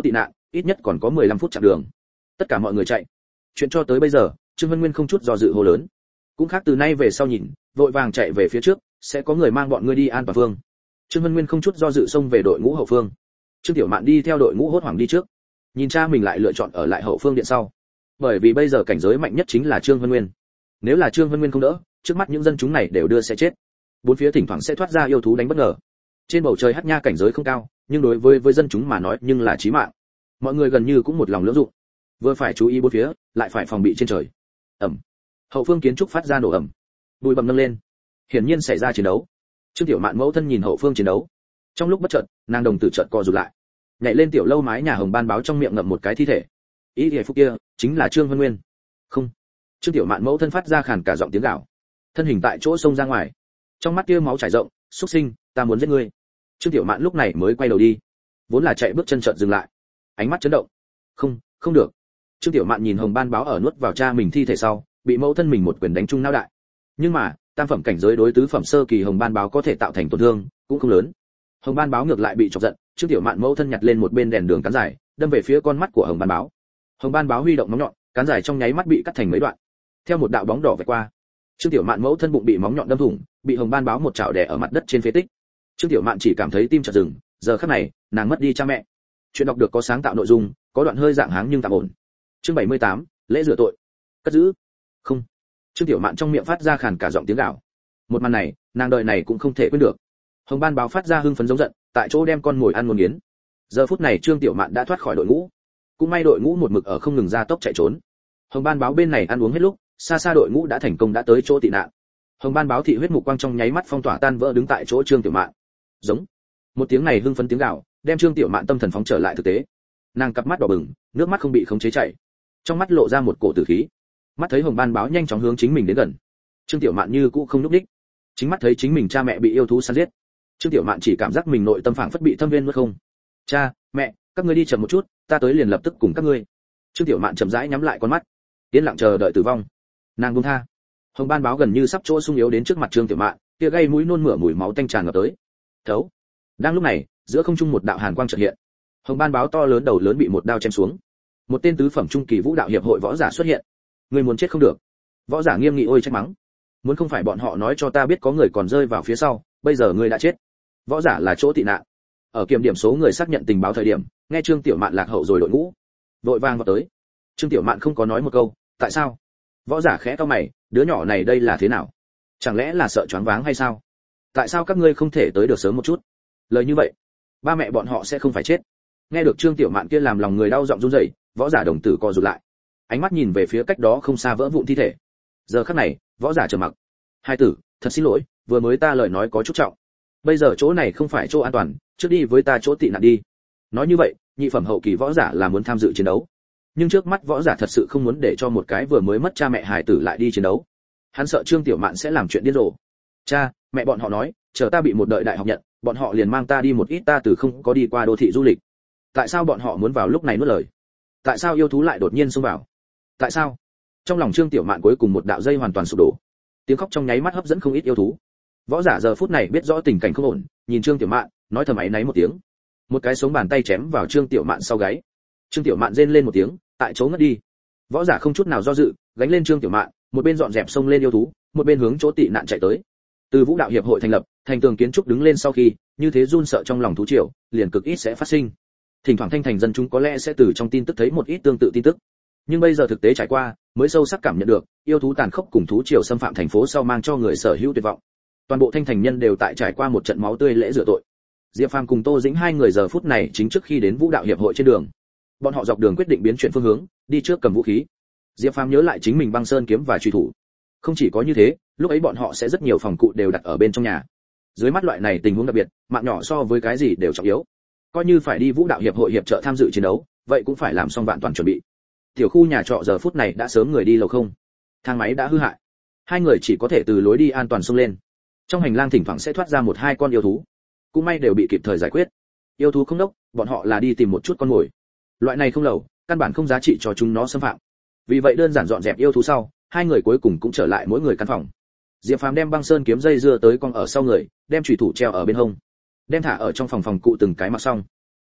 ít nhất còn có mười lăm phút chặng đường. Tất cả mọi người chạy. Chuyện cho tới bây giờ, Trương Vân Nguyên không chút do dự hô lớn. Cũng khác từ nay về sau nhìn, vội vàng chạy về phía trước, sẽ có người mang bọn ngươi đi an toàn phương. Trương Vân Nguyên không chút do dự xông về đội ngũ hậu phương. Trương Tiểu Mạn đi theo đội ngũ hốt hoảng đi trước. Nhìn cha mình lại lựa chọn ở lại hậu phương điện sau. Bởi vì bây giờ cảnh giới mạnh nhất chính là Trương Vân Nguyên. Nếu là Trương Vân Nguyên không đỡ, trước mắt những dân chúng này đều đưa sẽ chết. Bốn phía thỉnh thoảng sẽ thoát ra yêu thú đánh bất ngờ. Trên bầu trời hắc nha cảnh giới không cao, nhưng đối với với dân chúng mà nói nhưng là chí mạng. Mọi người gần như cũng một lòng lưỡng dụng, vừa phải chú ý bốn phía, lại phải phòng bị trên trời. Ầm. Hậu phương kiến trúc phát ra nổ ầm. Bụi bặm nâng lên. Hiển nhiên xảy ra chiến đấu. Trương Tiểu Mạn mẫu thân nhìn hậu phương chiến đấu. Trong lúc bất chợt, nàng đồng tử chợt co rụt lại. Nhảy lên tiểu lâu mái nhà hồng ban báo trong miệng ngậm một cái thi thể. Ý thì phúc kia, chính là Trương Vân Nguyên. Không. Trương Tiểu Mạn mẫu thân phát ra khàn cả giọng tiếng gào. Thân hình tại chỗ xông ra ngoài. Trong mắt kia máu chảy rộng, "Súc sinh, ta muốn giết ngươi." Trương Tiểu Mạn lúc này mới quay đầu đi. Vốn là chạy bước chân chợt dừng lại. Ánh mắt chấn động. "Không, không được." Trương Tiểu Mạn nhìn hồng ban báo ở nuốt vào cha mình thi thể sau, bị mẫu thân mình một quyền đánh trúng não đại. Nhưng mà, tam phẩm cảnh giới đối tứ phẩm sơ kỳ hồng ban báo có thể tạo thành tổn thương, cũng không lớn. Hồng ban báo ngược lại bị chọc giận, Trương Tiểu Mạn mẫu thân nhặt lên một bên đèn đường cán dài, đâm về phía con mắt của hồng ban báo. Hồng ban báo huy động móng nhọn, cán dài trong nháy mắt bị cắt thành mấy đoạn. Theo một đạo bóng đỏ vạch qua, Trương Tiểu Mạn mẫu thân bụng bị móng nhọn đâm thủng, bị hồng ban báo một chảo đè ở mặt đất trên phế tích. Trương Tiểu Mạn chỉ cảm thấy tim chợt dừng, giờ khắc này, nàng mất đi cha mẹ. Chuyện đọc được có sáng tạo nội dung, có đoạn hơi dạng háng nhưng tạm ổn. Chương bảy mươi tám, lễ rửa tội. Cất giữ. Không. Trương Tiểu Mạn trong miệng phát ra khàn cả giọng tiếng gào. Một màn này, nàng đời này cũng không thể quên được. Hồng ban báo phát ra hưng phấn giống giận, tại chỗ đem con mồi ăn muốn nghiến. Giờ phút này Trương Tiểu Mạn đã thoát khỏi đội ngũ, cũng may đội ngũ một mực ở không ngừng ra tốc chạy trốn. Hồng ban báo bên này ăn uống hết lúc, xa xa đội ngũ đã thành công đã tới chỗ tị nạn. Hồng ban báo thị huyết mục quang trong nháy mắt phong tỏa tan vỡ đứng tại chỗ Trương Tiểu Mạn. Giống. Một tiếng này hưng phấn tiếng gào, đem Trương Tiểu Mạn tâm thần phóng trở lại thực tế. Nàng cặp mắt đỏ bừng, nước mắt không bị khống chế chảy. Trong mắt lộ ra một cổ tử khí. Mắt thấy hồng ban báo nhanh chóng hướng chính mình đến gần. Trương Tiểu Mạn như cũ không lúc đích. Chính mắt thấy chính mình cha mẹ bị yêu thú săn giết. Trương Tiểu Mạn chỉ cảm giác mình nội tâm phảng phất bị thâm viên nuốt không. Cha, mẹ, các ngươi đi chậm một chút, ta tới liền lập tức cùng các ngươi. Trương Tiểu Mạn chậm rãi nhắm lại con mắt, yên lặng chờ đợi tử vong. Nàng buông tha. Hồng ban báo gần như sắp chỗ sung yếu đến trước mặt Trương Tiểu Mạn, kia gây mũi nôn mửa mùi máu tanh tràn ngập tới. Thấu. Đang lúc này, giữa không trung một đạo hàn quang chợt hiện. Hồng ban báo to lớn đầu lớn bị một đao chém xuống. Một tên tứ phẩm trung kỳ vũ đạo hiệp hội võ giả xuất hiện. Người muốn chết không được. Võ giả nghiêm nghị ôi trách mắng. Muốn không phải bọn họ nói cho ta biết có người còn rơi vào phía sau, bây giờ ngươi đã chết. Võ giả là chỗ tị nạn. Ở kiểm điểm số người xác nhận tình báo thời điểm, nghe Trương Tiểu Mạn lạc hậu rồi đội ngũ, vội vàng vào tới. Trương Tiểu Mạn không có nói một câu, tại sao? Võ giả khẽ cau mày, đứa nhỏ này đây là thế nào? Chẳng lẽ là sợ choáng váng hay sao? Tại sao các ngươi không thể tới được sớm một chút? Lời như vậy, ba mẹ bọn họ sẽ không phải chết. Nghe được Trương Tiểu Mạn kia làm lòng người đau giọng run rẩy, võ giả đồng tử co rụt lại, ánh mắt nhìn về phía cách đó không xa vỡ vụn thi thể. Giờ khắc này, võ giả trầm mặc. Hai tử, thật xin lỗi, vừa mới ta lời nói có chút trọng. Bây giờ chỗ này không phải chỗ an toàn, trước đi với ta chỗ tị nạn đi. Nói như vậy, nhị phẩm hậu kỳ võ giả là muốn tham dự chiến đấu. Nhưng trước mắt võ giả thật sự không muốn để cho một cái vừa mới mất cha mẹ hài tử lại đi chiến đấu. Hắn sợ Trương Tiểu Mạn sẽ làm chuyện điên rồ. Cha, mẹ bọn họ nói, chờ ta bị một đợi đại học nhận, bọn họ liền mang ta đi một ít ta từ không có đi qua đô thị du lịch. Tại sao bọn họ muốn vào lúc này nuốt lời? Tại sao yêu thú lại đột nhiên xông vào? Tại sao? Trong lòng Trương Tiểu Mạn cuối cùng một đạo dây hoàn toàn sụp đổ. Tiếng khóc trong nháy mắt hấp dẫn không ít yêu thú. Võ giả giờ phút này biết rõ tình cảnh không ổn, nhìn Trương Tiểu Mạn, nói thầm áy náy một tiếng. Một cái sống bàn tay chém vào Trương Tiểu Mạn sau gáy. Trương Tiểu Mạn rên lên một tiếng, tại chỗ ngất đi. Võ giả không chút nào do dự, gánh lên Trương Tiểu Mạn, một bên dọn dẹp xông lên yêu thú, một bên hướng chỗ tị nạn chạy tới. Từ Vũ đạo hiệp hội thành lập, thành tường kiến trúc đứng lên sau khi, như thế run sợ trong lòng thú triều, liền cực ít sẽ phát sinh. Thỉnh thoảng thanh thành dân chúng có lẽ sẽ từ trong tin tức thấy một ít tương tự tin tức. Nhưng bây giờ thực tế trải qua, mới sâu sắc cảm nhận được, yêu thú tàn khốc cùng thú triều xâm phạm thành phố sau mang cho người sở hữu tuyệt vọng. Toàn bộ thanh thành nhân đều tại trải qua một trận máu tươi lễ rửa tội. Diệp Phàm cùng Tô Dĩnh hai người giờ phút này chính trước khi đến Vũ đạo hiệp hội trên đường. Bọn họ dọc đường quyết định biến chuyển phương hướng, đi trước cầm vũ khí. Diệp Phàm nhớ lại chính mình băng sơn kiếm và truy thủ. Không chỉ có như thế, lúc ấy bọn họ sẽ rất nhiều phòng cụ đều đặt ở bên trong nhà. Dưới mắt loại này tình huống đặc biệt, mạng nhỏ so với cái gì đều trọng yếu. Coi như phải đi Vũ đạo hiệp hội hiệp trợ tham dự chiến đấu, vậy cũng phải làm xong vạn toàn chuẩn bị. Tiểu khu nhà trọ giờ phút này đã sớm người đi lầu không. Thang máy đã hư hại. Hai người chỉ có thể từ lối đi an toàn xông lên. Trong hành lang thỉnh thoảng sẽ thoát ra một hai con yêu thú. Cũng may đều bị kịp thời giải quyết. Yêu thú không đốc, bọn họ là đi tìm một chút con mồi. Loại này không lầu, căn bản không giá trị cho chúng nó xâm phạm. Vì vậy đơn giản dọn dẹp yêu thú sau, hai người cuối cùng cũng trở lại mỗi người căn phòng. Diệp Phàm đem băng sơn kiếm dây dưa tới con ở sau người, đem chủy thủ treo ở bên hông, đem thả ở trong phòng phòng cụ từng cái mặc xong.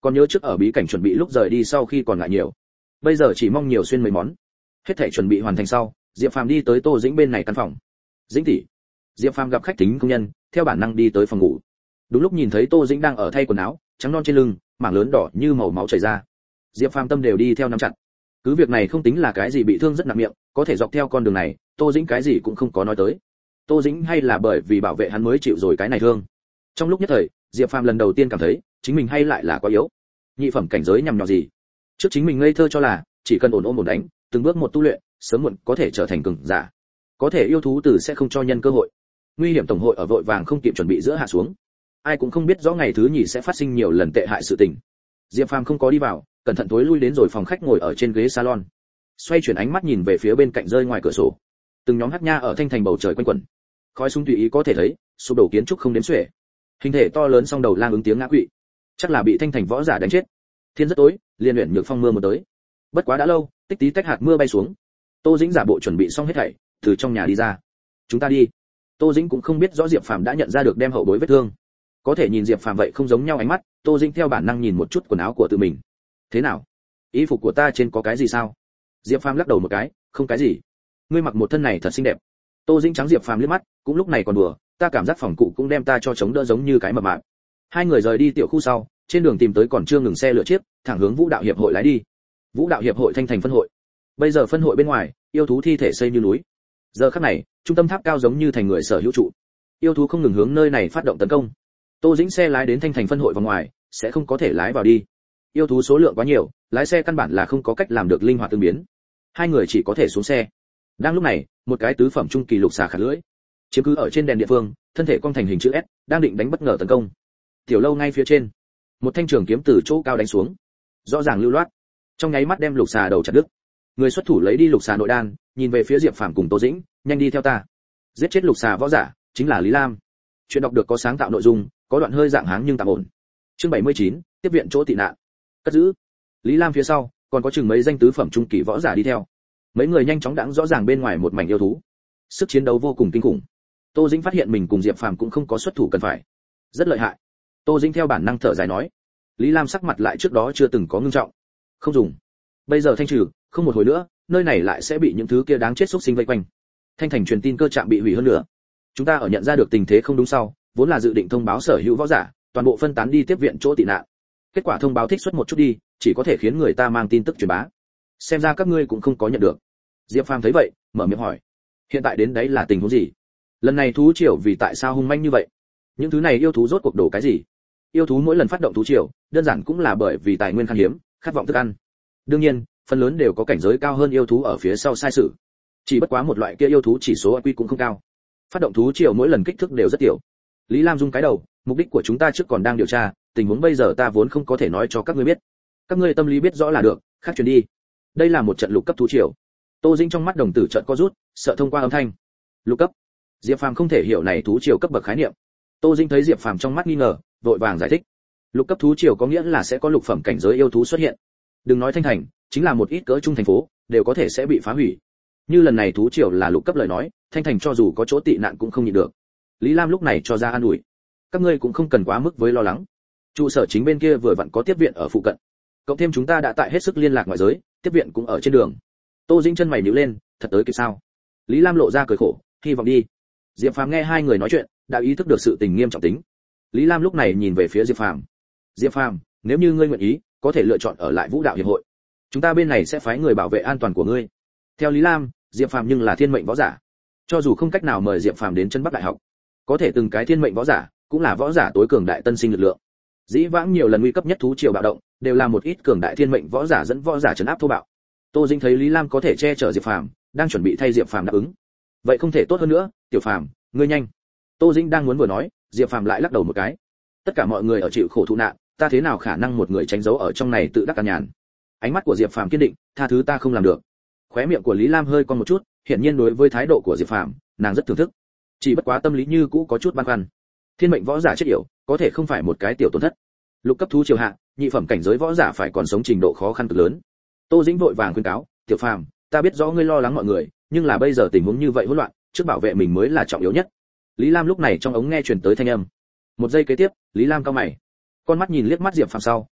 Còn nhớ trước ở bí cảnh chuẩn bị lúc rời đi sau khi còn lại nhiều, bây giờ chỉ mong nhiều xuyên mấy món. Hết thảy chuẩn bị hoàn thành sau, Diệp Phàm đi tới Tô Dĩnh bên này căn phòng. Dĩnh tỷ. Diệp Phàm gặp khách tính công nhân, theo bản năng đi tới phòng ngủ. Đúng lúc nhìn thấy Tô Dĩnh đang ở thay quần áo, trắng non trên lưng, mảng lớn đỏ như màu máu chảy ra. Diệp Phàm tâm đều đi theo nắm chặt. Cứ việc này không tính là cái gì bị thương rất nặng miệng, có thể dọc theo con đường này, Tô Dĩnh cái gì cũng không có nói tới. Tô Dĩnh hay là bởi vì bảo vệ hắn mới chịu rồi cái này thương. Trong lúc nhất thời, Diệp Phàm lần đầu tiên cảm thấy, chính mình hay lại là quá yếu. Nhị phẩm cảnh giới nhằm nhỏ gì? Trước chính mình ngây thơ cho là, chỉ cần ổn ổn ổn đánh, từng bước một tu luyện, sớm muộn có thể trở thành cường giả. Có thể yêu thú tử sẽ không cho nhân cơ hội. Nguy hiểm tổng hội ở vội vàng không kịp chuẩn bị giữa hạ xuống. Ai cũng không biết rõ ngày thứ nhì sẽ phát sinh nhiều lần tệ hại sự tình. Diệp Phàm không có đi vào, cẩn thận tối lui đến rồi phòng khách ngồi ở trên ghế salon. Xoay chuyển ánh mắt nhìn về phía bên cạnh rơi ngoài cửa sổ. Từng nhóm hắc nha ở thanh thành bầu trời quanh quẩn. Khói súng tùy ý có thể thấy, sụp đổ kiến trúc không đếm xuể. Hình thể to lớn song đầu lang ứng tiếng ngã quỵ. Chắc là bị thanh thành võ giả đánh chết. Thiên rất tối, liên luyện nhược phong mưa một tới. Bất quá đã lâu, tích tí tách hạt mưa bay xuống. Tô Dĩnh giả bộ chuẩn bị xong hết thảy, từ trong nhà đi ra. Chúng ta đi. Tô Dĩnh cũng không biết rõ Diệp Phàm đã nhận ra được đem hậu bối vết thương. Có thể nhìn Diệp Phàm vậy không giống nhau ánh mắt, Tô Dĩnh theo bản năng nhìn một chút quần áo của tự mình. Thế nào? Y phục của ta trên có cái gì sao? Diệp Phàm lắc đầu một cái, không cái gì. Ngươi mặc một thân này thật xinh đẹp. Tô Dĩnh trắng Diệp Phàm liếc mắt, cũng lúc này còn đùa, ta cảm giác phòng cụ cũng đem ta cho chống đỡ giống như cái mập mạp. Hai người rời đi tiểu khu sau, trên đường tìm tới còn chưa ngừng xe lửa chiếc, thẳng hướng Vũ đạo hiệp hội lái đi. Vũ đạo hiệp hội thanh thành phân hội. Bây giờ phân hội bên ngoài, yêu thú thi thể xây như núi. Giờ khắc này, trung tâm tháp cao giống như thành người sở hữu trụ. Yêu thú không ngừng hướng nơi này phát động tấn công. Tô Dĩnh xe lái đến thanh thành phân hội vào ngoài, sẽ không có thể lái vào đi. Yêu thú số lượng quá nhiều, lái xe căn bản là không có cách làm được linh hoạt tương biến. Hai người chỉ có thể xuống xe. Đang lúc này, một cái tứ phẩm trung kỳ lục xà khả lưỡi, chiếm cứ ở trên đèn địa phương, thân thể cong thành hình chữ S, đang định đánh bất ngờ tấn công. Tiểu lâu ngay phía trên, một thanh trường kiếm từ chỗ cao đánh xuống, rõ ràng lưu loát, trong nháy mắt đem lục xà đầu chặt đứt. Người xuất thủ lấy đi lục xà nội đan, nhìn về phía Diệp Phàm cùng Tô Dĩnh, nhanh đi theo ta. Giết chết lục xà võ giả, chính là Lý Lam. Chuyện đọc được có sáng tạo nội dung, có đoạn hơi dạng háng nhưng tạm ổn. Chương bảy mươi chín, tiếp viện chỗ tị nạn. Cất giữ. Lý Lam phía sau, còn có chừng mấy danh tứ phẩm trung kỳ võ giả đi theo. Mấy người nhanh chóng đãng rõ ràng bên ngoài một mảnh yêu thú. Sức chiến đấu vô cùng kinh khủng. Tô Dĩnh phát hiện mình cùng Diệp Phàm cũng không có xuất thủ cần phải. Rất lợi hại. Tô Dĩnh theo bản năng thở dài nói. Lý Lam sắc mặt lại trước đó chưa từng có ngưng trọng. Không dùng. Bây giờ thanh trừ, không một hồi nữa, nơi này lại sẽ bị những thứ kia đáng chết xúc sinh vây quanh. Thanh thành truyền tin cơ trạm bị hủy hơn nữa. Chúng ta ở nhận ra được tình thế không đúng sau, vốn là dự định thông báo sở hữu võ giả, toàn bộ phân tán đi tiếp viện chỗ tị nạn. Kết quả thông báo thích xuất một chút đi, chỉ có thể khiến người ta mang tin tức truyền bá. Xem ra các ngươi cũng không có nhận được. Diệp Phàm thấy vậy, mở miệng hỏi. Hiện tại đến đấy là tình huống gì? Lần này thú triều vì tại sao hung manh như vậy? Những thứ này yêu thú rốt cuộc đổ cái gì? Yêu thú mỗi lần phát động thú triều, đơn giản cũng là bởi vì tài nguyên khan hiếm, khát vọng thức ăn. Đương nhiên, phần lớn đều có cảnh giới cao hơn yêu thú ở phía sau sai sự. Chỉ bất quá một loại kia yêu thú chỉ số i kiu cũng không cao. Phát động thú triều mỗi lần kích thước đều rất tiểu. Lý Lam rung cái đầu, mục đích của chúng ta trước còn đang điều tra, tình huống bây giờ ta vốn không có thể nói cho các ngươi biết. Các ngươi tâm lý biết rõ là được, khác truyền đi. Đây là một trận lục cấp thú triều. Tô Dĩnh trong mắt đồng tử chợt co rút, sợ thông qua âm thanh. Lục cấp? Diệp Phàm không thể hiểu này thú triều cấp bậc khái niệm. Tô Dĩnh thấy Diệp Phàm trong mắt nghi ngờ, vội vàng giải thích. Lục cấp thú triều có nghĩa là sẽ có lục phẩm cảnh giới yêu thú xuất hiện. Đừng nói thanh thành, chính là một ít cỡ trung thành phố, đều có thể sẽ bị phá hủy. Như lần này thú triều là lục cấp lời nói, thanh thành cho dù có chỗ tị nạn cũng không nhịn được. Lý Lam lúc này cho ra an ủi. Các ngươi cũng không cần quá mức với lo lắng. Trụ sở chính bên kia vừa vặn có tiếp viện ở phụ cận. Cộng thêm chúng ta đã tại hết sức liên lạc ngoại giới, tiếp viện cũng ở trên đường. Tô Dĩnh chân mày nhíu lên, thật tới kịp sao? Lý Lam lộ ra cười khổ, hy vọng đi. Diệp Phàm nghe hai người nói chuyện, đã ý thức được sự tình nghiêm trọng tính. Lý Lam lúc này nhìn về phía Diệp Phàm. Diệp Phàm, nếu như ngươi nguyện ý, có thể lựa chọn ở lại Vũ đạo hiệp hội. Chúng ta bên này sẽ phái người bảo vệ an toàn của ngươi. Theo Lý Lam, Diệp Phàm nhưng là thiên mệnh võ giả. Cho dù không cách nào mời Diệp Phàm đến chân Bắc đại học, có thể từng cái thiên mệnh võ giả, cũng là võ giả tối cường đại tân sinh lực lượng. Dĩ vãng nhiều lần nguy cấp nhất thú triều bạo động, đều là một ít cường đại thiên mệnh võ giả dẫn võ giả trấn áp thô bạo. Tô Dĩnh thấy Lý Lam có thể che chở Diệp Phàm, đang chuẩn bị thay Diệp Phàm đáp ứng. Vậy không thể tốt hơn nữa, Tiểu Phàm, ngươi nhanh. Tô Dĩnh đang muốn vừa nói, Diệp Phàm lại lắc đầu một cái. Tất cả mọi người ở chịu khổ thụ nạn, ta thế nào khả năng một người tránh giấu ở trong này tự đắc an nhàn. Ánh mắt của Diệp Phàm kiên định, tha thứ ta không làm được. Khóe miệng của Lý Lam hơi cong một chút, hiển nhiên đối với thái độ của Diệp Phàm, nàng rất thưởng thức. Chỉ bất quá tâm lý như cũ có chút băn khoăn. Thiên mệnh võ giả chết yểu, có thể không phải một cái tiểu tổn thất. Lục cấp thú triều hạ, nhị phẩm cảnh giới võ giả phải còn sống trình độ khó khăn cực lớn. Tô Dĩnh vội vàng khuyên cáo, Tiểu Phàm, ta biết rõ ngươi lo lắng mọi người, nhưng là bây giờ tình huống như vậy hỗn loạn, trước bảo vệ mình mới là trọng yếu nhất. Lý Lam lúc này trong ống nghe truyền tới thanh âm. Một giây kế tiếp, Lý Lam cau mày, con mắt nhìn liếc mắt Diệp Phàm sau,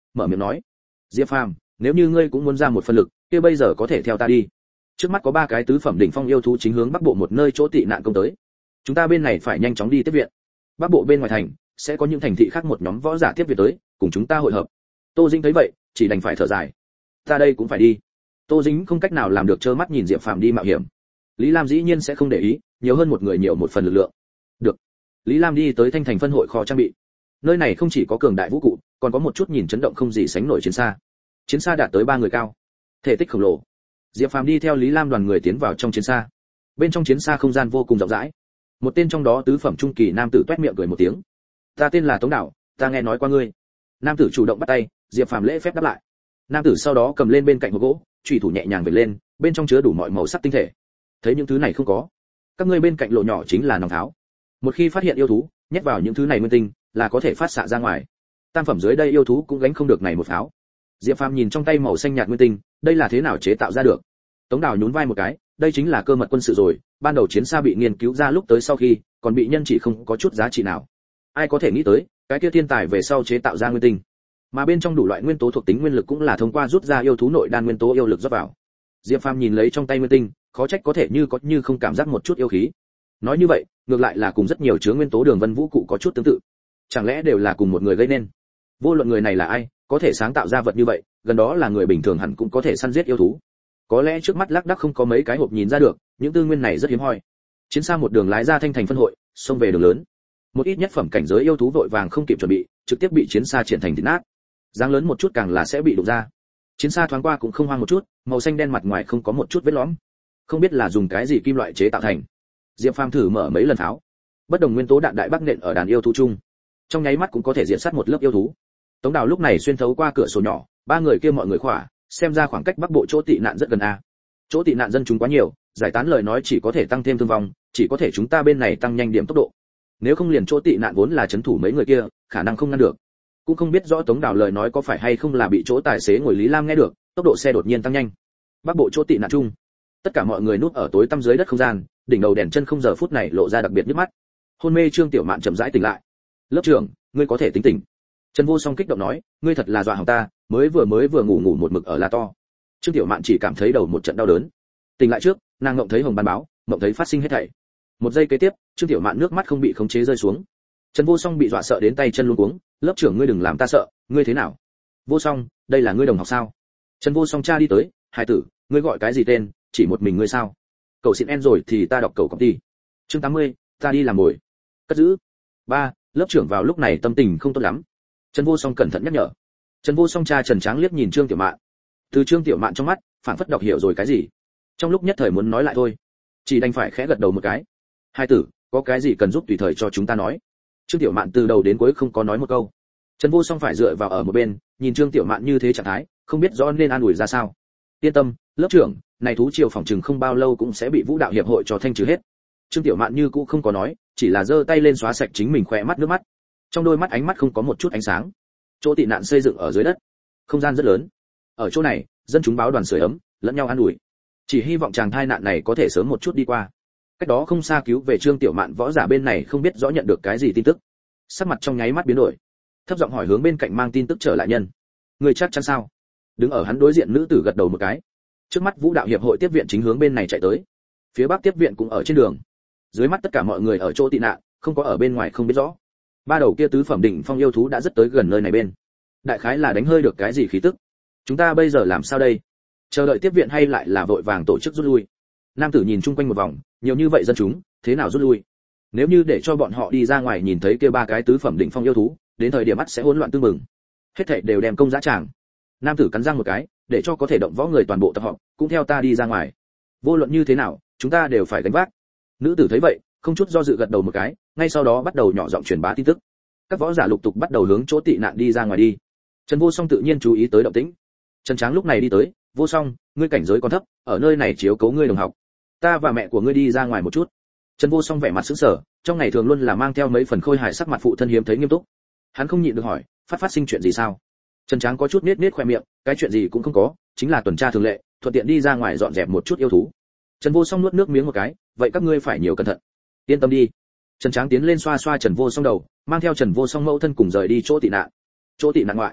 mở miệng nói: "Diệp Phàm, nếu như ngươi cũng muốn ra một phần lực, kia bây giờ có thể theo ta đi." Trước mắt có ba cái tứ phẩm đỉnh phong yêu thú chính hướng bắc bộ một nơi chỗ tị nạn công tới. Chúng ta bên này phải nhanh chóng đi tiếp viện. Bắc bộ bên ngoài thành sẽ có những thành thị khác một nhóm võ giả tiếp viện tới, cùng chúng ta hội hợp. Tô Dĩnh thấy vậy, chỉ đành phải thở dài. Ta đây cũng phải đi. Tô Dĩnh không cách nào làm được trơ mắt nhìn Diệp Phàm đi mạo hiểm. Lý Lam dĩ nhiên sẽ không để ý, nhiều hơn một người nhiều một phần lực lượng. Được. Lý Lam đi tới Thanh Thành phân hội kho trang bị. Nơi này không chỉ có cường đại vũ cụ, còn có một chút nhìn chấn động không gì sánh nổi chiến xa. Chiến xa đạt tới ba người cao, thể tích khổng lồ. Diệp Phàm đi theo Lý Lam đoàn người tiến vào trong chiến xa. Bên trong chiến xa không gian vô cùng rộng rãi. Một tên trong đó tứ phẩm trung kỳ nam tử toét miệng cười một tiếng. Ta tên là Tống Đảo, ta nghe nói qua ngươi. Nam tử chủ động bắt tay, Diệp Phàm lễ phép đáp lại. Nam tử sau đó cầm lên bên cạnh hộp gỗ, chủy thủ nhẹ nhàng vẩy lên, bên trong chứa đủ mọi màu sắc tinh thể. Thấy những thứ này không có, các ngươi bên cạnh lỗ nhỏ chính là nòng tháo. Một khi phát hiện yêu thú, nhét vào những thứ này nguyên tinh, là có thể phát xạ ra ngoài. Tam phẩm dưới đây yêu thú cũng gánh không được này một pháo. Diệp Phàm nhìn trong tay màu xanh nhạt nguyên tinh, đây là thế nào chế tạo ra được? Tống Đào nhún vai một cái, đây chính là cơ mật quân sự rồi, ban đầu chiến xa bị nghiên cứu ra lúc tới sau khi, còn bị nhân chỉ không có chút giá trị nào. Ai có thể nghĩ tới, cái kia thiên tài về sau chế tạo ra nguyên tinh. Mà bên trong đủ loại nguyên tố thuộc tính nguyên lực cũng là thông qua rút ra yêu thú nội đan nguyên tố yêu lực rót vào. Diệp Phàm nhìn lấy trong tay nguyên tinh, khó trách có thể như có như không cảm giác một chút yêu khí. Nói như vậy, ngược lại là cùng rất nhiều chứa nguyên tố đường vân vũ cụ có chút tương tự. Chẳng lẽ đều là cùng một người gây nên? Vô luận người này là ai, có thể sáng tạo ra vật như vậy, gần đó là người bình thường hẳn cũng có thể săn giết yêu thú. Có lẽ trước mắt lác đác không có mấy cái hộp nhìn ra được, những tư nguyên này rất hiếm hoi. Chiến xa một đường lái ra Thanh Thành phân hội, xông về đường lớn. Một ít nhất phẩm cảnh giới yêu thú vội vàng không kịp chuẩn bị, trực tiếp bị chiến xa triển thành thịt nát. Dáng lớn một chút càng là sẽ bị đụng ra. Chiến xa thoáng qua cũng không hoang một chút, màu xanh đen mặt ngoài không có một chút vết lõm. Không biết là dùng cái gì kim loại chế tạo thành. Diệp Phàm thử mở mấy lần tháo. Bất đồng nguyên tố đạn đại bắc nện ở đàn yêu thú chung, trong nháy mắt cũng có thể diện sát một lớp yêu thú. Tống Đào lúc này xuyên thấu qua cửa sổ nhỏ, ba người kia mọi người khỏa, xem ra khoảng cách bắc bộ chỗ tị nạn rất gần a. Chỗ tị nạn dân chúng quá nhiều, giải tán lời nói chỉ có thể tăng thêm thương vong, chỉ có thể chúng ta bên này tăng nhanh điểm tốc độ. Nếu không liền chỗ tị nạn vốn là chấn thủ mấy người kia, khả năng không ngăn được. Cũng không biết rõ Tống Đào lời nói có phải hay không là bị chỗ tài xế ngồi Lý Lam nghe được, tốc độ xe đột nhiên tăng nhanh. Bắc bộ chỗ tị nạn chung, tất cả mọi người núp ở tối tăm dưới đất không gian, đỉnh đầu đèn chân không giờ phút này lộ ra đặc biệt nhức mắt. Hôn mê Trương Tiểu Mạn chậm rãi tỉnh lại. Lớp trưởng, ngươi có thể tính tỉnh. Trần Vô Song kích động nói, ngươi thật là dọa hỏng ta, mới vừa mới vừa ngủ ngủ một mực ở la to. Trương Tiểu Mạn chỉ cảm thấy đầu một trận đau đớn. Tỉnh lại trước, nàng ngậm thấy hồng ban báo, ngậm thấy phát sinh hết thảy. Một giây kế tiếp, Trương Tiểu Mạn nước mắt không bị khống chế rơi xuống. Trần Vô Song bị dọa sợ đến tay chân luống cuống, lớp trưởng ngươi đừng làm ta sợ, ngươi thế nào? Vô Song, đây là ngươi đồng học sao? Trần Vô Song cha đi tới, hải tử, ngươi gọi cái gì tên, chỉ một mình ngươi sao? Cậu xịn en rồi thì ta đọc cậu công ty. Chương tám mươi, ta đi làm mồi. Cất giữ. Ba, lớp trưởng vào lúc này tâm tình không tốt lắm. Trần Vô Song cẩn thận nhắc nhở. Trần Vô Song cha Trần Tráng liếc nhìn Trương Tiểu Mạn. Từ Trương Tiểu Mạn trong mắt, phản phất đọc hiểu rồi cái gì. Trong lúc nhất thời muốn nói lại thôi, chỉ đành phải khẽ gật đầu một cái. Hai tử, có cái gì cần giúp tùy thời cho chúng ta nói. Trương Tiểu Mạn từ đầu đến cuối không có nói một câu. Trần Vô Song phải dựa vào ở một bên, nhìn Trương Tiểu Mạn như thế trạng thái, không biết rõ nên an ủi ra sao. Yên tâm, lớp trưởng, này thú triều phòng trừng không bao lâu cũng sẽ bị Vũ đạo hiệp hội cho thanh trừ hết. Trương Tiểu Mạn như cũ không có nói, chỉ là giơ tay lên xóa sạch chính mình khỏe mắt nước mắt. Trong đôi mắt ánh mắt không có một chút ánh sáng. Chỗ tị nạn xây dựng ở dưới đất, không gian rất lớn. Ở chỗ này, dân chúng báo đoàn sưởi ấm, lẫn nhau an ủi. Chỉ hy vọng chàng thai nạn này có thể sớm một chút đi qua. Cách đó không xa cứu về Trương Tiểu Mạn võ giả bên này không biết rõ nhận được cái gì tin tức. Sắc mặt trong nháy mắt biến đổi, thấp giọng hỏi hướng bên cạnh mang tin tức trở lại nhân. Người chắc chắn sao? Đứng ở hắn đối diện nữ tử gật đầu một cái. Trước mắt Vũ đạo hiệp hội tiếp viện chính hướng bên này chạy tới. Phía bắc tiếp viện cũng ở trên đường. Dưới mắt tất cả mọi người ở chỗ tị nạn, không có ở bên ngoài không biết rõ. Ba đầu kia tứ phẩm đỉnh phong yêu thú đã rất tới gần nơi này bên. Đại khái là đánh hơi được cái gì khí tức. Chúng ta bây giờ làm sao đây? Chờ đợi tiếp viện hay lại là vội vàng tổ chức rút lui? Nam tử nhìn chung quanh một vòng, nhiều như vậy dân chúng, thế nào rút lui? Nếu như để cho bọn họ đi ra ngoài nhìn thấy kia ba cái tứ phẩm đỉnh phong yêu thú, đến thời điểm mắt sẽ hỗn loạn tương mừng. Hết thảy đều đem công giá tràng. Nam tử cắn răng một cái, để cho có thể động võ người toàn bộ tập hợp, cũng theo ta đi ra ngoài. Vô luận như thế nào, chúng ta đều phải gánh vác. Nữ tử thấy vậy, không chút do dự gật đầu một cái, ngay sau đó bắt đầu nhỏ giọng truyền bá tin tức. Các võ giả lục tục bắt đầu hướng chỗ tị nạn đi ra ngoài đi. Trần Vô Song tự nhiên chú ý tới động tĩnh. Trần Tráng lúc này đi tới, Vô Song, ngươi cảnh giới còn thấp, ở nơi này chiếu cố ngươi đồng học. Ta và mẹ của ngươi đi ra ngoài một chút. Trần Vô Song vẻ mặt sững sờ, trong ngày thường luôn là mang theo mấy phần khôi hài sắc mặt phụ thân hiếm thấy nghiêm túc. Hắn không nhịn được hỏi, phát phát sinh chuyện gì sao? Trần Tráng có chút nết nết khoe miệng, cái chuyện gì cũng không có, chính là tuần tra thường lệ, thuận tiện đi ra ngoài dọn dẹp một chút yêu thú. Trần Vô Song nuốt nước miếng một cái, vậy các ngươi phải nhiều cẩn thận. Yên tâm đi. Trần Tráng tiến lên xoa xoa Trần Vô Song đầu, mang theo Trần Vô Song mẫu thân cùng rời đi chỗ tị nạn. Chỗ tị nạn ngoại,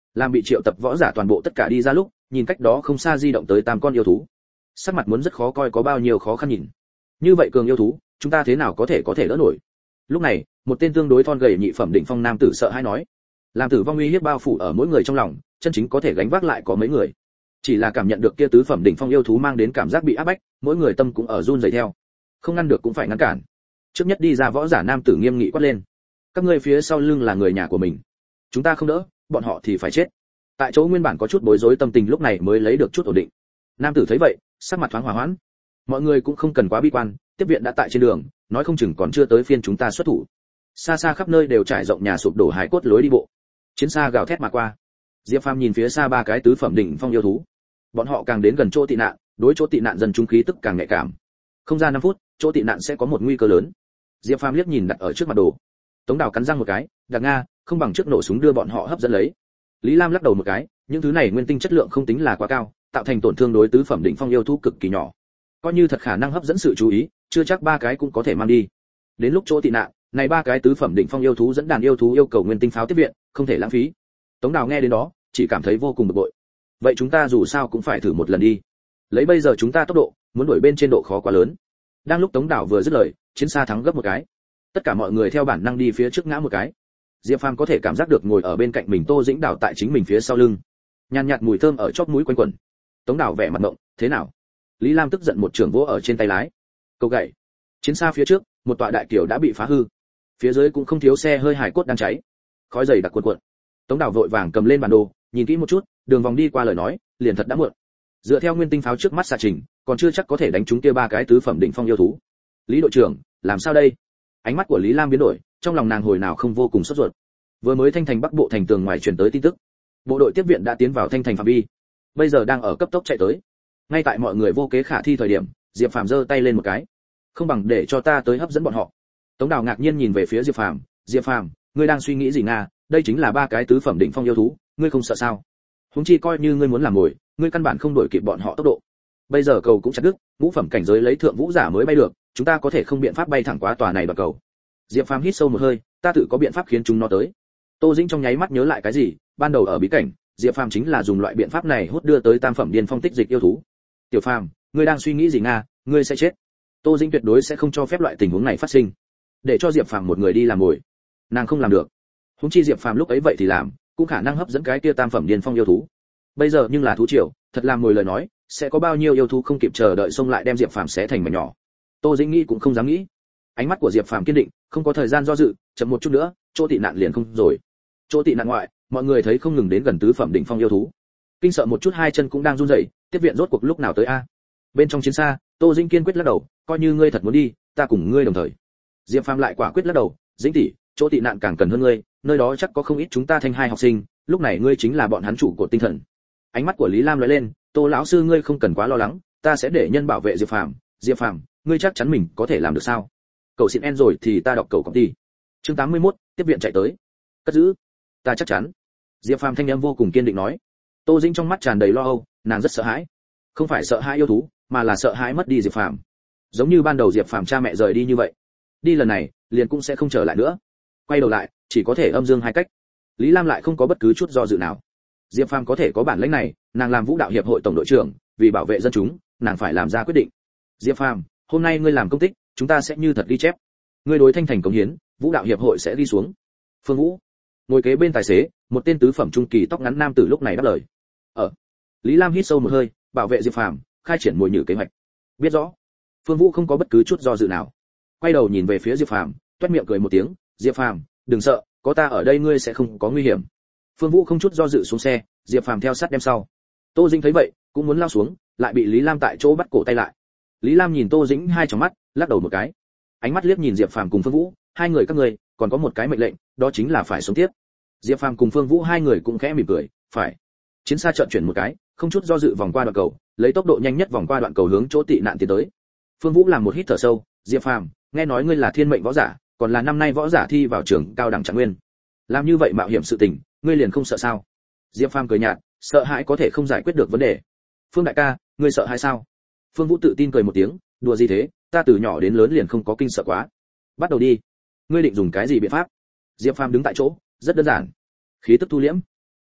làm bị triệu tập võ giả toàn bộ tất cả đi ra lúc, nhìn cách đó không xa di động tới tam con yêu thú, sắc mặt muốn rất khó coi, có bao nhiêu khó khăn nhìn. Như vậy cường yêu thú, chúng ta thế nào có thể có thể đỡ nổi? Lúc này, một tên tương đối thon gầy nhị phẩm đỉnh phong nam tử sợ hãi nói, làm tử vong uy hiếp bao phủ ở mỗi người trong lòng, chân chính có thể gánh vác lại có mấy người. Chỉ là cảm nhận được kia tứ phẩm đỉnh phong yêu thú mang đến cảm giác bị áp bách, mỗi người tâm cũng ở run rẩy theo. Không ngăn được cũng phải ngăn cản. Trước nhất đi ra võ giả nam tử nghiêm nghị quát lên, các ngươi phía sau lưng là người nhà của mình, chúng ta không đỡ, bọn họ thì phải chết. Tại chỗ nguyên bản có chút bối rối tâm tình lúc này mới lấy được chút ổn định. Nam tử thấy vậy, sắc mặt thoáng hòa hoãn. Mọi người cũng không cần quá bi quan, tiếp viện đã tại trên đường, nói không chừng còn chưa tới phiên chúng ta xuất thủ. Xa xa khắp nơi đều trải rộng nhà sụp đổ hải cốt lối đi bộ. Chiến xa gào thét mà qua. Diệp Phàm nhìn phía xa ba cái tứ phẩm đỉnh phong yêu thú. Bọn họ càng đến gần chỗ tị nạn, đối chỗ tị nạn dân chúng khí tức càng nhạy cảm. Không ra năm phút, chỗ tị nạn sẽ có một nguy cơ lớn. Diệp Phàm liếc nhìn đặt ở trước mặt đồ. Tống Đào cắn răng một cái, đặc nga, không bằng trước nổ súng đưa bọn họ hấp dẫn lấy. Lý Lam lắc đầu một cái, những thứ này nguyên tinh chất lượng không tính là quá cao, tạo thành tổn thương đối tứ phẩm đỉnh phong yêu thú cực kỳ nhỏ. Coi như thật khả năng hấp dẫn sự chú ý, chưa chắc ba cái cũng có thể mang đi. Đến lúc chỗ tị nạn, này ba cái tứ phẩm đỉnh phong yêu thú dẫn đàn yêu thú yêu cầu nguyên tinh pháo tiếp viện, không thể lãng phí. Tống Đào nghe đến đó, chỉ cảm thấy vô cùng bực bội. Vậy chúng ta dù sao cũng phải thử một lần đi. Lấy bây giờ chúng ta tốc độ, muốn đuổi bên trên độ khó quá lớn. Đang lúc Tống Đào vừa dứt lời, chiến xa thắng gấp một cái. Tất cả mọi người theo bản năng đi phía trước ngã một cái. Diệp Phàm có thể cảm giác được ngồi ở bên cạnh mình Tô Dĩnh Đào tại chính mình phía sau lưng. Nhàn nhạt mùi thơm ở chóp mũi quanh quẩn. Tống Đào vẻ mặt ngộng, thế nào? Lý Lam tức giận một trường vỗ ở trên tay lái. Câu gậy. Chiến xa phía trước, một tọa đại kiều đã bị phá hư. Phía dưới cũng không thiếu xe hơi hải cốt đang cháy. Khói dày đặc cuồn cuộn. Tống Đào vội vàng cầm lên bản đồ, nhìn kỹ một chút, đường vòng đi qua lời nói, liền thật đã muộn. Dựa theo nguyên tinh pháo trước mắt xạ trình, còn chưa chắc có thể đánh trúng kia ba cái tứ phẩm đỉnh phong yêu thú. Lý đội trưởng, làm sao đây? Ánh mắt của Lý Lam biến đổi, trong lòng nàng hồi nào không vô cùng sốt ruột. Vừa mới Thanh Thành Bắc bộ thành tường ngoài truyền tới tin tức, bộ đội tiếp viện đã tiến vào Thanh Thành phạm vi, bây giờ đang ở cấp tốc chạy tới. Ngay tại mọi người vô kế khả thi thời điểm, Diệp Phàm giơ tay lên một cái, không bằng để cho ta tới hấp dẫn bọn họ. Tống Đào ngạc nhiên nhìn về phía Diệp Phàm, Diệp Phàm, ngươi đang suy nghĩ gì nga? Đây chính là ba cái tứ phẩm đỉnh phong yêu thú, ngươi không sợ sao? Huống chi coi như ngươi muốn làm mồi, ngươi căn bản không đuổi kịp bọn họ tốc độ. Bây giờ cầu cũng chặt đứt, ngũ phẩm cảnh giới lấy thượng vũ giả mới bay được, chúng ta có thể không biện pháp bay thẳng quá tòa này đoạt cầu. Diệp Phàm hít sâu một hơi, ta tự có biện pháp khiến chúng nó tới. Tô Dĩnh trong nháy mắt nhớ lại cái gì, ban đầu ở bí cảnh, Diệp Phàm chính là dùng loại biện pháp này hút đưa tới tam phẩm điên phong tích dịch yêu thú. Tiểu Phàm, ngươi đang suy nghĩ gì nga? Ngươi sẽ chết. Tô Dĩnh tuyệt đối sẽ không cho phép loại tình huống này phát sinh. Để cho Diệp Phàm một người đi làm mồi, nàng không làm được. Huống chi Diệp Phàm lúc ấy vậy thì làm, cũng khả năng hấp dẫn cái kia tam phẩm điên phong yêu thú. Bây giờ nhưng là thú triều, thật làm mồi lời nói, sẽ có bao nhiêu yêu thú không kịp chờ đợi xông lại đem Diệp Phàm xé thành mảnh nhỏ. Tô Dĩnh nghĩ cũng không dám nghĩ. Ánh mắt của Diệp Phàm kiên định, không có thời gian do dự, chậm một chút nữa, chỗ tị nạn liền không rồi. Chỗ tị nạn ngoại, mọi người thấy không ngừng đến gần tứ phẩm đỉnh phong yêu thú. Kinh sợ một chút hai chân cũng đang run rẩy, tiếp viện rốt cuộc lúc nào tới a? Bên trong chiến xa, Tô Dĩnh kiên quyết lắc đầu, coi như ngươi thật muốn đi, ta cùng ngươi đồng thời. Diệp Phàm lại quả quyết lắc đầu, Dĩnh tỷ, chỗ tị nạn càng cần hơn ngươi, nơi đó chắc có không ít chúng ta thanh hai học sinh, lúc này ngươi chính là bọn hắn chủ của tinh thần. Ánh mắt của Lý Lam lóe lên, Tô lão sư ngươi không cần quá lo lắng, ta sẽ để nhân bảo vệ Diệp Phàm. Diệp Phàm, ngươi chắc chắn mình có thể làm được sao? Cầu xin en rồi thì ta đọc cầu công ty. Chương tám mươi mốt, tiếp viện chạy tới. Cất giữ. Ta chắc chắn. Diệp Phàm thanh âm vô cùng kiên định nói. Tô Dĩnh trong mắt tràn đầy lo âu, nàng rất sợ hãi. Không phải sợ hãi yêu thú, mà là sợ hãi mất đi Diệp Phàm. Giống như ban đầu Diệp Phàm cha mẹ rời đi như vậy. Đi lần này, liền cũng sẽ không trở lại nữa. Quay đầu lại, chỉ có thể âm dương hai cách. Lý Lam lại không có bất cứ chút do dự nào. Diệp Phàm có thể có bản lĩnh này, nàng làm Vũ đạo hiệp hội tổng đội trưởng, vì bảo vệ dân chúng, nàng phải làm ra quyết định. Diệp Phàm, hôm nay ngươi làm công tích, chúng ta sẽ như thật ghi chép. Ngươi đối Thanh Thành cống hiến, Vũ đạo hiệp hội sẽ ghi xuống. Phương Vũ, ngồi kế bên tài xế, một tên tứ phẩm trung kỳ tóc ngắn nam tử lúc này đáp lời. Ở. Lý Lam hít sâu một hơi, bảo vệ Diệp Phàm, khai triển mồi nhử kế hoạch. Biết rõ. Phương Vũ không có bất cứ chút do dự nào. Quay đầu nhìn về phía Diệp Phàm, toét miệng cười một tiếng, Diệp Phàm, đừng sợ, có ta ở đây ngươi sẽ không có nguy hiểm. Phương Vũ không chút do dự xuống xe, Diệp Phàm theo sát đem sau. Tô Dĩnh thấy vậy, cũng muốn lao xuống, lại bị Lý Lam tại chỗ bắt cổ tay lại. Lý Lam nhìn Tô Dĩnh hai tròng mắt, lắc đầu một cái. Ánh mắt liếc nhìn Diệp Phàm cùng Phương Vũ, hai người các ngươi, còn có một cái mệnh lệnh, đó chính là phải sống tiếp. Diệp Phàm cùng Phương Vũ hai người cũng khẽ mỉm cười, phải. Chiến xa chợt chuyển một cái, không chút do dự vòng qua đoạn cầu, lấy tốc độ nhanh nhất vòng qua đoạn cầu hướng chỗ tị nạn tiến tới. Phương Vũ làm một hít thở sâu, Diệp Phàm, nghe nói ngươi là thiên mệnh võ giả, còn là năm nay võ giả thi vào trường cao đẳng Trạng Nguyên. Làm như vậy mạo hiểm sự tình, ngươi liền không sợ sao? Diệp Phàm cười nhạt, sợ hãi có thể không giải quyết được vấn đề. Phương đại ca, ngươi sợ hãi sao? Phương Vũ tự tin cười một tiếng, đùa gì thế, ta từ nhỏ đến lớn liền không có kinh sợ quá. Bắt đầu đi. Ngươi định dùng cái gì biện pháp? Diệp Phàm đứng tại chỗ, rất đơn giản. Khí tức thu liễm.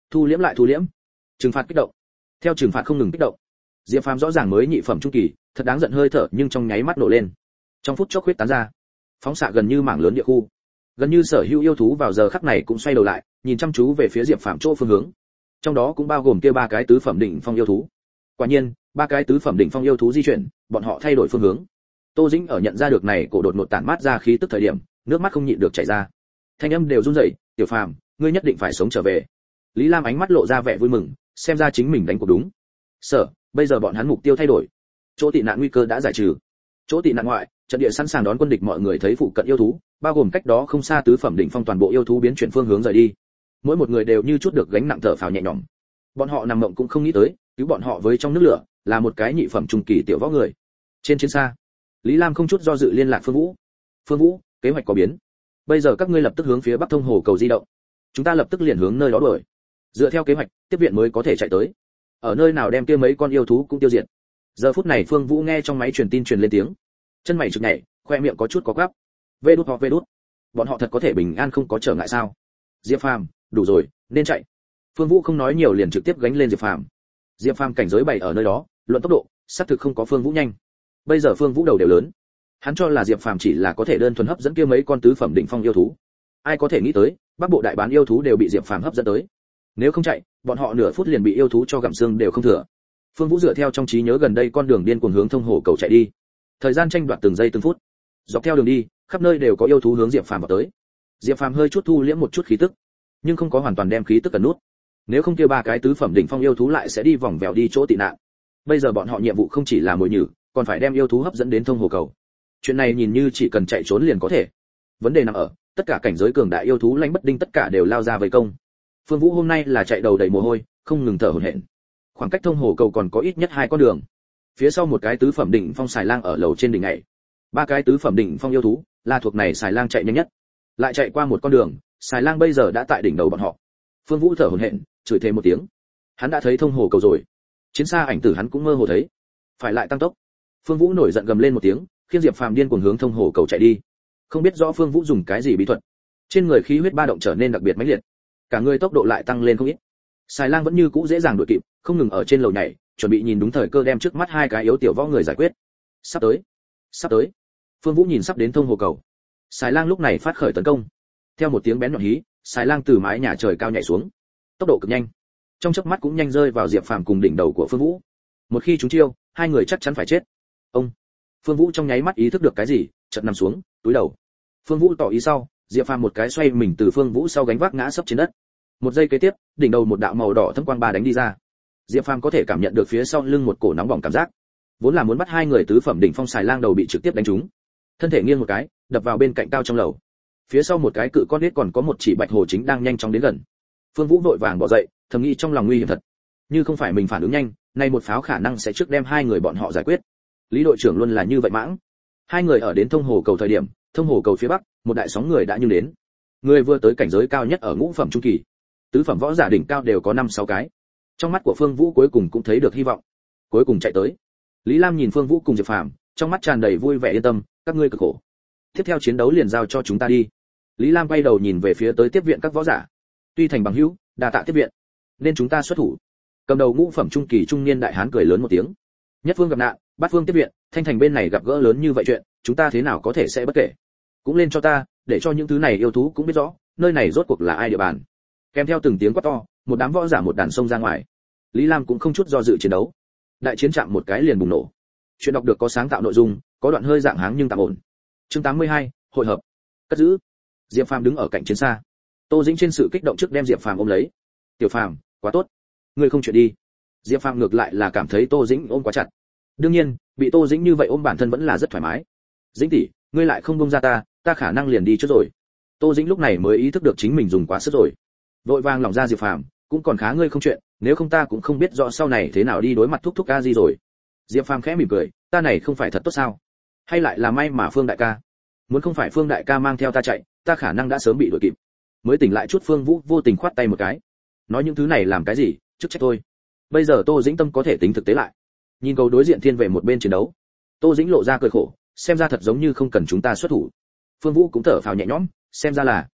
thu liễm lại thu liễm. Trừng phạt kích động, theo trừng phạt không ngừng kích động. Diệp Phàm rõ ràng mới nhị phẩm trung kỳ, thật đáng giận hơi thở nhưng trong nháy mắt nổ lên. Trong phút chốc huyết tán ra, phóng xạ gần như mảng lớn địa khu. Gần như sở hữu yêu thú vào giờ khắc này cũng xoay đầu lại, nhìn chăm chú về phía Diệp Phàm chỗ phương hướng. Trong đó cũng bao gồm kia ba cái tứ phẩm đỉnh phong yêu thú. Quả nhiên, ba cái tứ phẩm đỉnh phong yêu thú di chuyển, bọn họ thay đổi phương hướng. Tô Dĩnh ở nhận ra được này cổ đột ngột tản mát ra khí tức thời điểm, nước mắt không nhịn được chảy ra. Thanh âm đều run rẩy, "Tiểu Phàm, ngươi nhất định phải sống trở về." Lý Lam ánh mắt lộ ra vẻ vui mừng, xem ra chính mình đánh cuộc đúng. Sở, bây giờ bọn hắn mục tiêu thay đổi. Chỗ tị nạn nguy cơ đã giải trừ. Chỗ tị nạn ngoại, trận địa sẵn sàng đón quân địch, mọi người thấy phụ cận yêu thú, bao gồm cách đó không xa tứ phẩm đỉnh phong toàn bộ yêu thú biến chuyển phương hướng rời đi. Mỗi một người đều như chút được gánh nặng thở phào nhẹ nhõm. Bọn họ nằm mộng cũng không nghĩ tới, cứu bọn họ với trong nước lửa, là một cái nhị phẩm trung kỳ tiểu võ người. Trên chiến xa, Lý Lam không chút do dự liên lạc Phương Vũ. "Phương Vũ, kế hoạch có biến. Bây giờ các ngươi lập tức hướng phía Bắc Thông Hồ cầu di động. Chúng ta lập tức liền hướng nơi đó đuổi. Dựa theo kế hoạch, tiếp viện mới có thể chạy tới. Ở nơi nào đem kia mấy con yêu thú cũng tiêu diệt." Giờ phút này Phương Vũ nghe trong máy truyền tin truyền lên tiếng, chân mày chực nhảy, khoe miệng có chút có quắp. Vê đút hoặc vê đút. Bọn họ thật có thể bình an không có trở ngại sao? Diệp Phàm, đủ rồi, nên chạy. Phương Vũ không nói nhiều liền trực tiếp gánh lên Diệp Phàm. Diệp Phàm cảnh giới bày ở nơi đó, luận tốc độ, xác thực không có Phương Vũ nhanh. Bây giờ Phương Vũ đầu đều lớn, hắn cho là Diệp Phàm chỉ là có thể đơn thuần hấp dẫn kia mấy con tứ phẩm đỉnh phong yêu thú. Ai có thể nghĩ tới, Bắc Bộ đại bán yêu thú đều bị Diệp Phàm hấp dẫn tới. Nếu không chạy, bọn họ nửa phút liền bị yêu thú cho gặm xương đều không thừa. Phương Vũ dựa theo trong trí nhớ gần đây con đường điên cuồng hướng Thông Hồ cầu chạy đi. Thời gian tranh đoạt từng giây từng phút. Dọc theo đường đi, khắp nơi đều có yêu thú hướng Diệp Phàm vào tới. Diệp Phàm hơi chút thu liễm một chút khí tức, nhưng không có hoàn toàn đem khí tức cẩn nút. Nếu không kia ba cái tứ phẩm đỉnh phong yêu thú lại sẽ đi vòng vèo đi chỗ tị nạn. Bây giờ bọn họ nhiệm vụ không chỉ là mồi nhử, còn phải đem yêu thú hấp dẫn đến Thông Hồ cầu. Chuyện này nhìn như chỉ cần chạy trốn liền có thể. Vấn đề nằm ở, tất cả cảnh giới cường đại yêu thú lãnh bất đinh tất cả đều lao ra vây công. Phương Vũ hôm nay là chạy đầu đầy mồ hôi, không ngừng thở hổn hển. Khoảng cách Thông Hồ cầu còn có ít nhất hai con đường. Phía sau một cái tứ phẩm đỉnh phong xài lang ở lầu trên đỉnh này. Ba cái tứ phẩm đỉnh phong yêu thú, là thuộc này xài lang chạy nhanh nhất. Lại chạy qua một con đường, xài lang bây giờ đã tại đỉnh đầu bọn họ. Phương Vũ thở hổn hển, chửi thêm một tiếng. Hắn đã thấy Thông Hồ cầu rồi. Chiến xa ảnh tử hắn cũng mơ hồ thấy. Phải lại tăng tốc. Phương Vũ nổi giận gầm lên một tiếng, khiến Diệp Phàm điên cuồng hướng Thông Hồ cầu chạy đi. Không biết rõ Phương Vũ dùng cái gì bí thuật, trên người khí huyết ba động trở nên đặc biệt mãnh liệt, cả người tốc độ lại tăng lên không ít. Xài lang vẫn như cũ dễ dàng đuổi kịp, không ngừng ở trên lầu nhảy, chuẩn bị nhìn đúng thời cơ đem trước mắt hai cái yếu tiểu võ người giải quyết. Sắp tới, sắp tới. Phương Vũ nhìn sắp đến Thông Hồ cầu. Xài lang lúc này phát khởi tấn công. Theo một tiếng bén nhọn hí, xài lang từ mái nhà trời cao nhảy xuống, tốc độ cực nhanh, trong chớp mắt cũng nhanh rơi vào Diệp Phàm cùng đỉnh đầu của Phương Vũ. Một khi chúng chiêu, hai người chắc chắn phải chết. Ông, Phương Vũ trong nháy mắt ý thức được cái gì, chợt nằm xuống, túi đầu. Phương Vũ tỏ ý sau, Diệp Phàm một cái xoay mình từ Phương Vũ sau gánh vác ngã sấp trên đất. Một giây kế tiếp, đỉnh đầu một đạo màu đỏ thâm quang ba đánh đi ra. Diệp Phàm có thể cảm nhận được phía sau lưng một cổ nóng bỏng cảm giác. Vốn là muốn bắt hai người tứ phẩm đỉnh phong xài lang đầu bị trực tiếp đánh trúng, thân thể nghiêng một cái, đập vào bên cạnh cao trong lầu. Phía sau một cái cự con nít còn có một chỉ bạch hồ chính đang nhanh chóng đến gần. Phương Vũ vội vàng bỏ dậy, thầm nghĩ trong lòng nguy hiểm thật. Như không phải mình phản ứng nhanh, nay một pháo khả năng sẽ trước đem hai người bọn họ giải quyết. Lý đội trưởng luôn là như vậy mãng. Hai người ở đến Thông Hồ cầu thời điểm, Thông Hồ cầu phía bắc, một đại sóng người đã như đến. Người vừa tới cảnh giới cao nhất ở ngũ phẩm trung kỳ, tứ phẩm võ giả đỉnh cao đều có năm sáu cái. Trong mắt của Phương Vũ cuối cùng cũng thấy được hy vọng. Cuối cùng chạy tới. Lý Lam nhìn Phương Vũ cùng Diệp Phàm, trong mắt tràn đầy vui vẻ yên tâm, các ngươi cực khổ. Tiếp theo chiến đấu liền giao cho chúng ta đi. Lý Lam quay đầu nhìn về phía tới tiếp viện các võ giả. Tuy thành bằng hữu, đa tạ tiếp viện, nên chúng ta xuất thủ. Cầm đầu ngũ phẩm trung kỳ trung niên đại hán cười lớn một tiếng. Nhất phương gặp nạn, bát phương tiếp viện, Thanh Thành bên này gặp gỡ lớn như vậy chuyện, chúng ta thế nào có thể sẽ bất kể. Cũng lên cho ta, để cho những thứ này yêu thú cũng biết rõ, nơi này rốt cuộc là ai địa bàn. Kèm theo từng tiếng quát to, một đám võ giả một đàn sông ra ngoài. Lý Lam cũng không chút do dự chiến đấu. Đại chiến chạm một cái liền bùng nổ. Chuyện đọc được có sáng tạo nội dung, có đoạn hơi dạng háng nhưng tạm ổn. Chương tám mươi hai, hội hợp. Cất giữ. Diệp Phàm đứng ở cạnh chiến xa. Tô Dĩnh trên sự kích động trước đem Diệp Phàm ôm lấy. "Tiểu Phàm, quá tốt, ngươi không chuyện đi." Diệp Phàm ngược lại là cảm thấy Tô Dĩnh ôm quá chặt. Đương nhiên, bị Tô Dĩnh như vậy ôm bản thân vẫn là rất thoải mái. "Dĩnh tỷ, ngươi lại không buông ra ta, ta khả năng liền đi trước rồi." Tô Dĩnh lúc này mới ý thức được chính mình dùng quá sức rồi. Vội vàng lỏng ra Diệp Phàm, "Cũng còn khá ngươi không chuyện, nếu không ta cũng không biết rõ sau này thế nào đi đối mặt thúc thúc ca gì rồi." Diệp Phàm khẽ mỉm cười, "Ta này không phải thật tốt sao? Hay lại là may mà Phương đại ca, muốn không phải Phương đại ca mang theo ta chạy, ta khả năng đã sớm bị đuổi kịp." Mới tỉnh lại chút Phương Vũ vô tình khoát tay một cái. "Nói những thứ này làm cái gì, chức trách thôi." Bây giờ Tô Dĩnh tâm có thể tính thực tế lại. Nhìn cầu đối diện thiên về một bên chiến đấu, Tô Dĩnh lộ ra cười khổ, xem ra thật giống như không cần chúng ta xuất thủ. Phương Vũ cũng thở phào nhẹ nhõm, xem ra là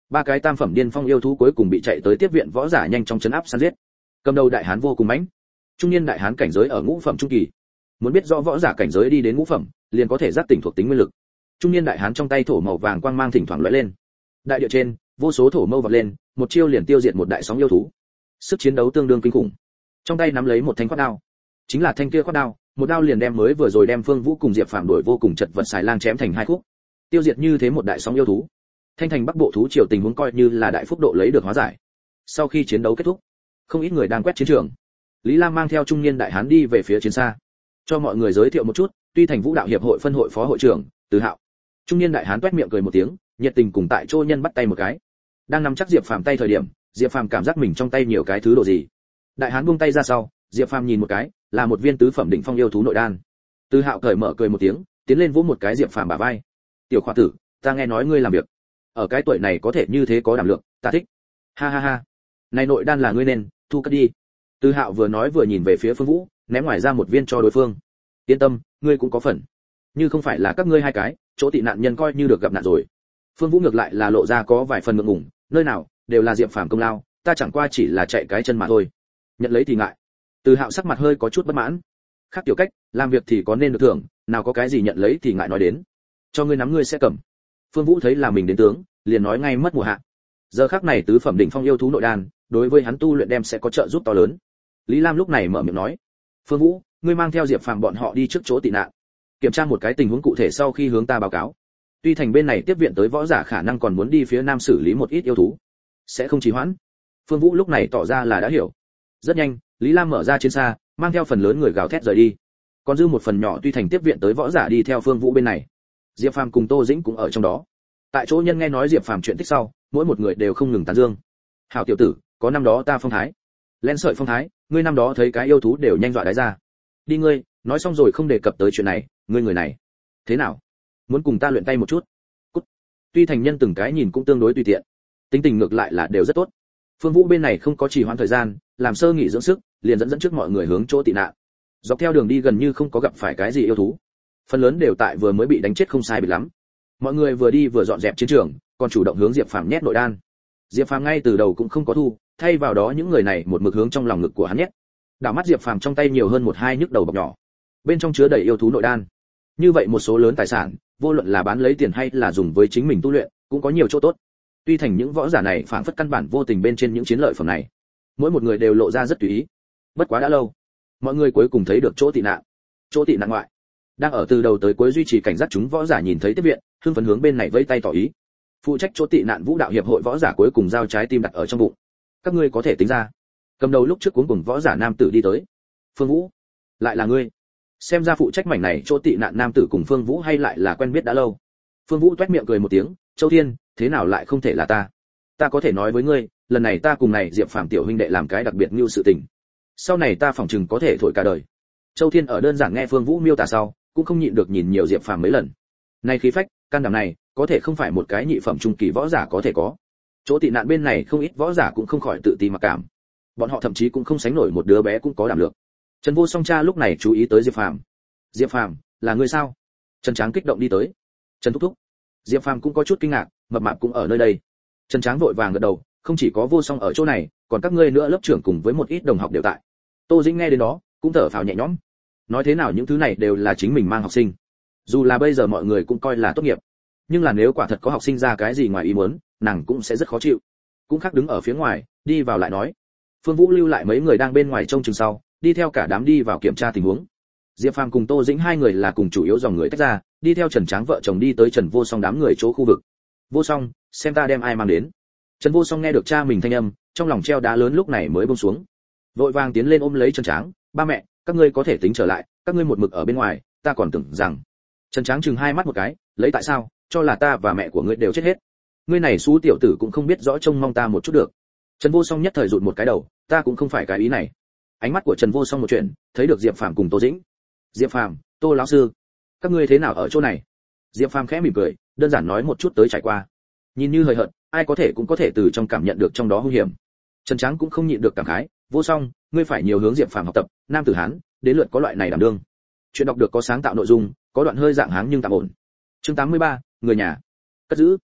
ba cái tam phẩm điên phong yêu thú cuối cùng bị chạy tới tiếp viện võ giả nhanh chóng chấn áp săn giết. Cầm đầu đại hán vô cùng mãnh, trung niên đại hán cảnh giới ở ngũ phẩm trung kỳ. Muốn biết rõ võ giả cảnh giới đi đến ngũ phẩm, liền có thể giác tỉnh thuộc tính nguyên lực. Trung niên đại hán trong tay thổ màu vàng quang mang thỉnh thoảng lóe lên. Đại địa trên, vô số thổ mâu vọt lên, một chiêu liền tiêu diệt một đại sóng yêu thú. Sức chiến đấu tương đương kinh khủng. Trong tay nắm lấy một thanh quát đao, chính là thanh kia quát đao, một đao liền đem mới vừa rồi đem Phương Vũ cùng Diệp Phàm đổi vô cùng chật vật xài lang chém thành hai khúc. Tiêu diệt như thế một đại sóng yêu thú. Thanh thành Bắc Bộ thú triều tình huống coi như là đại phúc độ lấy được hóa giải. Sau khi chiến đấu kết thúc, không ít người đang quét chiến trường. Lý Lam mang theo trung niên đại hán đi về phía chiến xa, cho mọi người giới thiệu một chút, Tuy Thành Vũ đạo hiệp hội phân hội phó hội trưởng Từ Hạo. Trung niên đại hán toét miệng cười một tiếng, nhiệt tình cùng tại chỗ nhân bắt tay một cái. Đang nắm chắc Diệp Phàm tay thời điểm, Diệp Phàm cảm giác mình trong tay nhiều cái thứ đồ gì. Đại hán buông tay ra sau, Diệp Phàm nhìn một cái, là một viên tứ phẩm đỉnh phong yêu thú nội đan. Từ Hạo cởi mở cười một tiếng, tiến lên vỗ một cái Diệp Phàm bả vai. "Tiểu khoa tử, ta nghe nói ngươi làm việc, ở cái tuổi này có thể như thế có đảm lượng, ta thích." "Ha ha ha, này nội đan là ngươi nên, thu cất đi." Từ Hạo vừa nói vừa nhìn về phía Phương Vũ, ném ngoài ra một viên cho đối phương. "Yên tâm, ngươi cũng có phần. Như không phải là các ngươi hai cái, chỗ tị nạn nhân coi như được gặp nạn rồi." Phương Vũ ngược lại là lộ ra có vài phần ngượng ngùng, "Nơi nào, đều là Diệp Phàm công lao, ta chẳng qua chỉ là chạy cái chân mà thôi." Nhận lấy thì ngại. Từ Hạo sắc mặt hơi có chút bất mãn. Khác tiểu cách, làm việc thì có nên được thưởng, nào có cái gì nhận lấy thì ngại nói đến. "Cho ngươi nắm ngươi sẽ cầm." Phương Vũ thấy là mình đến tướng, liền nói ngay mất mùa hạ. Giờ khắc này tứ phẩm đỉnh phong yêu thú nội đan, đối với hắn tu luyện đem sẽ có trợ giúp to lớn. Lý Lam lúc này mở miệng nói, "Phương Vũ, ngươi mang theo Diệp Phàm bọn họ đi trước chỗ tị nạn, kiểm tra một cái tình huống cụ thể sau khi hướng ta báo cáo. Tuy Thành bên này tiếp viện tới võ giả khả năng còn muốn đi phía nam xử lý một ít yêu thú, sẽ không trì hoãn." Phương Vũ lúc này tỏ ra là đã hiểu. Rất nhanh, Lý Lam mở ra chiến xa, mang theo phần lớn người gào thét rời đi. Còn dư một phần nhỏ Tuy Thành tiếp viện tới võ giả đi theo Phương Vũ bên này. Diệp Phàm cùng Tô Dĩnh cũng ở trong đó. Tại chỗ nhân nghe nói Diệp Phàm chuyện tích sau, mỗi một người đều không ngừng tán dương. "Hảo tiểu tử, có năm đó ta phong thái, lén sợi phong thái, ngươi năm đó thấy cái yêu thú đều nhanh dọa đái ra. Đi ngươi." Nói xong rồi không đề cập tới chuyện này, "Ngươi người này, thế nào? Muốn cùng ta luyện tay một chút?" Cút. Tuy Thành nhân từng cái nhìn cũng tương đối tùy tiện, tính tình ngược lại là đều rất tốt. Phương Vũ bên này không có trì hoãn thời gian, làm sơ nghỉ dưỡng sức, liền dẫn dẫn trước mọi người hướng chỗ tị nạn. Dọc theo đường đi gần như không có gặp phải cái gì yêu thú, phần lớn đều tại vừa mới bị đánh chết không sai biệt lắm. Mọi người vừa đi vừa dọn dẹp chiến trường, còn chủ động hướng Diệp Phàm nhét nội đan. Diệp Phàm ngay từ đầu cũng không có thu, thay vào đó những người này một mực hướng trong lòng ngực của hắn nhét. Đảo mắt Diệp Phàm trong tay nhiều hơn một hai nhức đầu bọc nhỏ, bên trong chứa đầy yêu thú nội đan. Như vậy một số lớn tài sản, vô luận là bán lấy tiền hay là dùng với chính mình tu luyện, cũng có nhiều chỗ tốt. Tuy Thành những võ giả này phảng phất căn bản vô tình bên trên những chiến lợi phẩm này, mỗi một người đều lộ ra rất tùy ý. Bất quá đã lâu, mọi người cuối cùng thấy được chỗ tị nạn. Chỗ tị nạn ngoại, đang ở từ đầu tới cuối duy trì cảnh giác chúng võ giả nhìn thấy tiếp viện, hưng phấn hướng bên này vẫy tay tỏ ý. Phụ trách chỗ tị nạn Vũ đạo hiệp hội võ giả cuối cùng giao trái tim đặt ở trong bụng. "Các ngươi có thể tính ra." Cầm đầu lúc trước cuống cùng võ giả nam tử đi tới. "Phương Vũ, lại là ngươi?" Xem ra phụ trách mảnh này chỗ tị nạn nam tử cùng Phương Vũ hay lại là quen biết đã lâu. Phương Vũ toét miệng cười một tiếng, "Châu Thiên, thế nào lại không thể là ta? Ta có thể nói với ngươi, lần này ta cùng này Diệp Phàm tiểu huynh đệ làm cái đặc biệt như sự tình. Sau này ta phỏng chừng có thể thổi cả đời." Châu Thiên ở đơn giản nghe Phương Vũ miêu tả sau, cũng không nhịn được nhìn nhiều Diệp Phàm mấy lần. Này khí phách, can đảm này, có thể không phải một cái nhị phẩm trung kỳ võ giả có thể có. Chỗ tị nạn bên này không ít võ giả cũng không khỏi tự ti mặc cảm. Bọn họ thậm chí cũng không sánh nổi một đứa bé cũng có đảm lượng. Trần Vô Song cha lúc này chú ý tới Diệp Phàm. "Diệp Phàm, là ngươi sao?" Trần Tráng kích động đi tới. "Trần thúc thúc." Diệp Phàm cũng có chút kinh ngạc, mập mạp cũng ở nơi đây. Trần Tráng vội vàng gật đầu, "Không chỉ có Vô Song ở chỗ này, còn các ngươi nữa lớp trưởng cùng với một ít đồng học đều tại." Tô Dĩnh nghe đến đó, cũng thở phào nhẹ nhõm. Nói thế nào những thứ này đều là chính mình mang học sinh. Dù là bây giờ mọi người cũng coi là tốt nghiệp, nhưng là nếu quả thật có học sinh ra cái gì ngoài ý muốn, nàng cũng sẽ rất khó chịu. Cũng khác đứng ở phía ngoài, đi vào lại nói. Phương Vũ lưu lại mấy người đang bên ngoài trông chừng sau, đi theo cả đám đi vào kiểm tra tình huống. Diệp Phàm cùng Tô Dĩnh hai người là cùng chủ yếu dòng người tách ra, đi theo Trần Tráng vợ chồng đi tới Trần Vô Song đám người chỗ khu vực. "Vô Song, xem ta đem ai mang đến." Trần Vô Song nghe được cha mình thanh âm, trong lòng treo đá lớn lúc này mới buông xuống. Vội vàng tiến lên ôm lấy Trần Tráng, "Ba mẹ, các ngươi có thể tính trở lại, các ngươi một mực ở bên ngoài, ta còn tưởng rằng." Trần Tráng chừng hai mắt một cái, "Lấy tại sao, cho là ta và mẹ của ngươi đều chết hết. Ngươi này xú tiểu tử cũng không biết rõ trông mong ta một chút được." Trần Vô Song nhất thời rụt một cái đầu, "Ta cũng không phải cái ý này." Ánh mắt của Trần Vô Song một chuyện, thấy được Diệp Phàm cùng Tô Dĩnh. "Diệp Phàm, Tô lão sư, các ngươi thế nào ở chỗ này?" Diệp Phàm khẽ mỉm cười, đơn giản nói một chút tới trải qua. Nhìn như hời hợt, ai có thể cũng có thể từ trong cảm nhận được trong đó hung hiểm. Trần Tráng cũng không nhịn được cảm khái, "Vô Song, ngươi phải nhiều hướng Diệp Phàm học tập, nam tử hán, đến lượt có loại này đảm đương." Chuyện đọc được có sáng tạo nội dung, có đoạn hơi dạng háng nhưng tạm ổn. Chương tám mươi ba, người nhà. Cất giữ.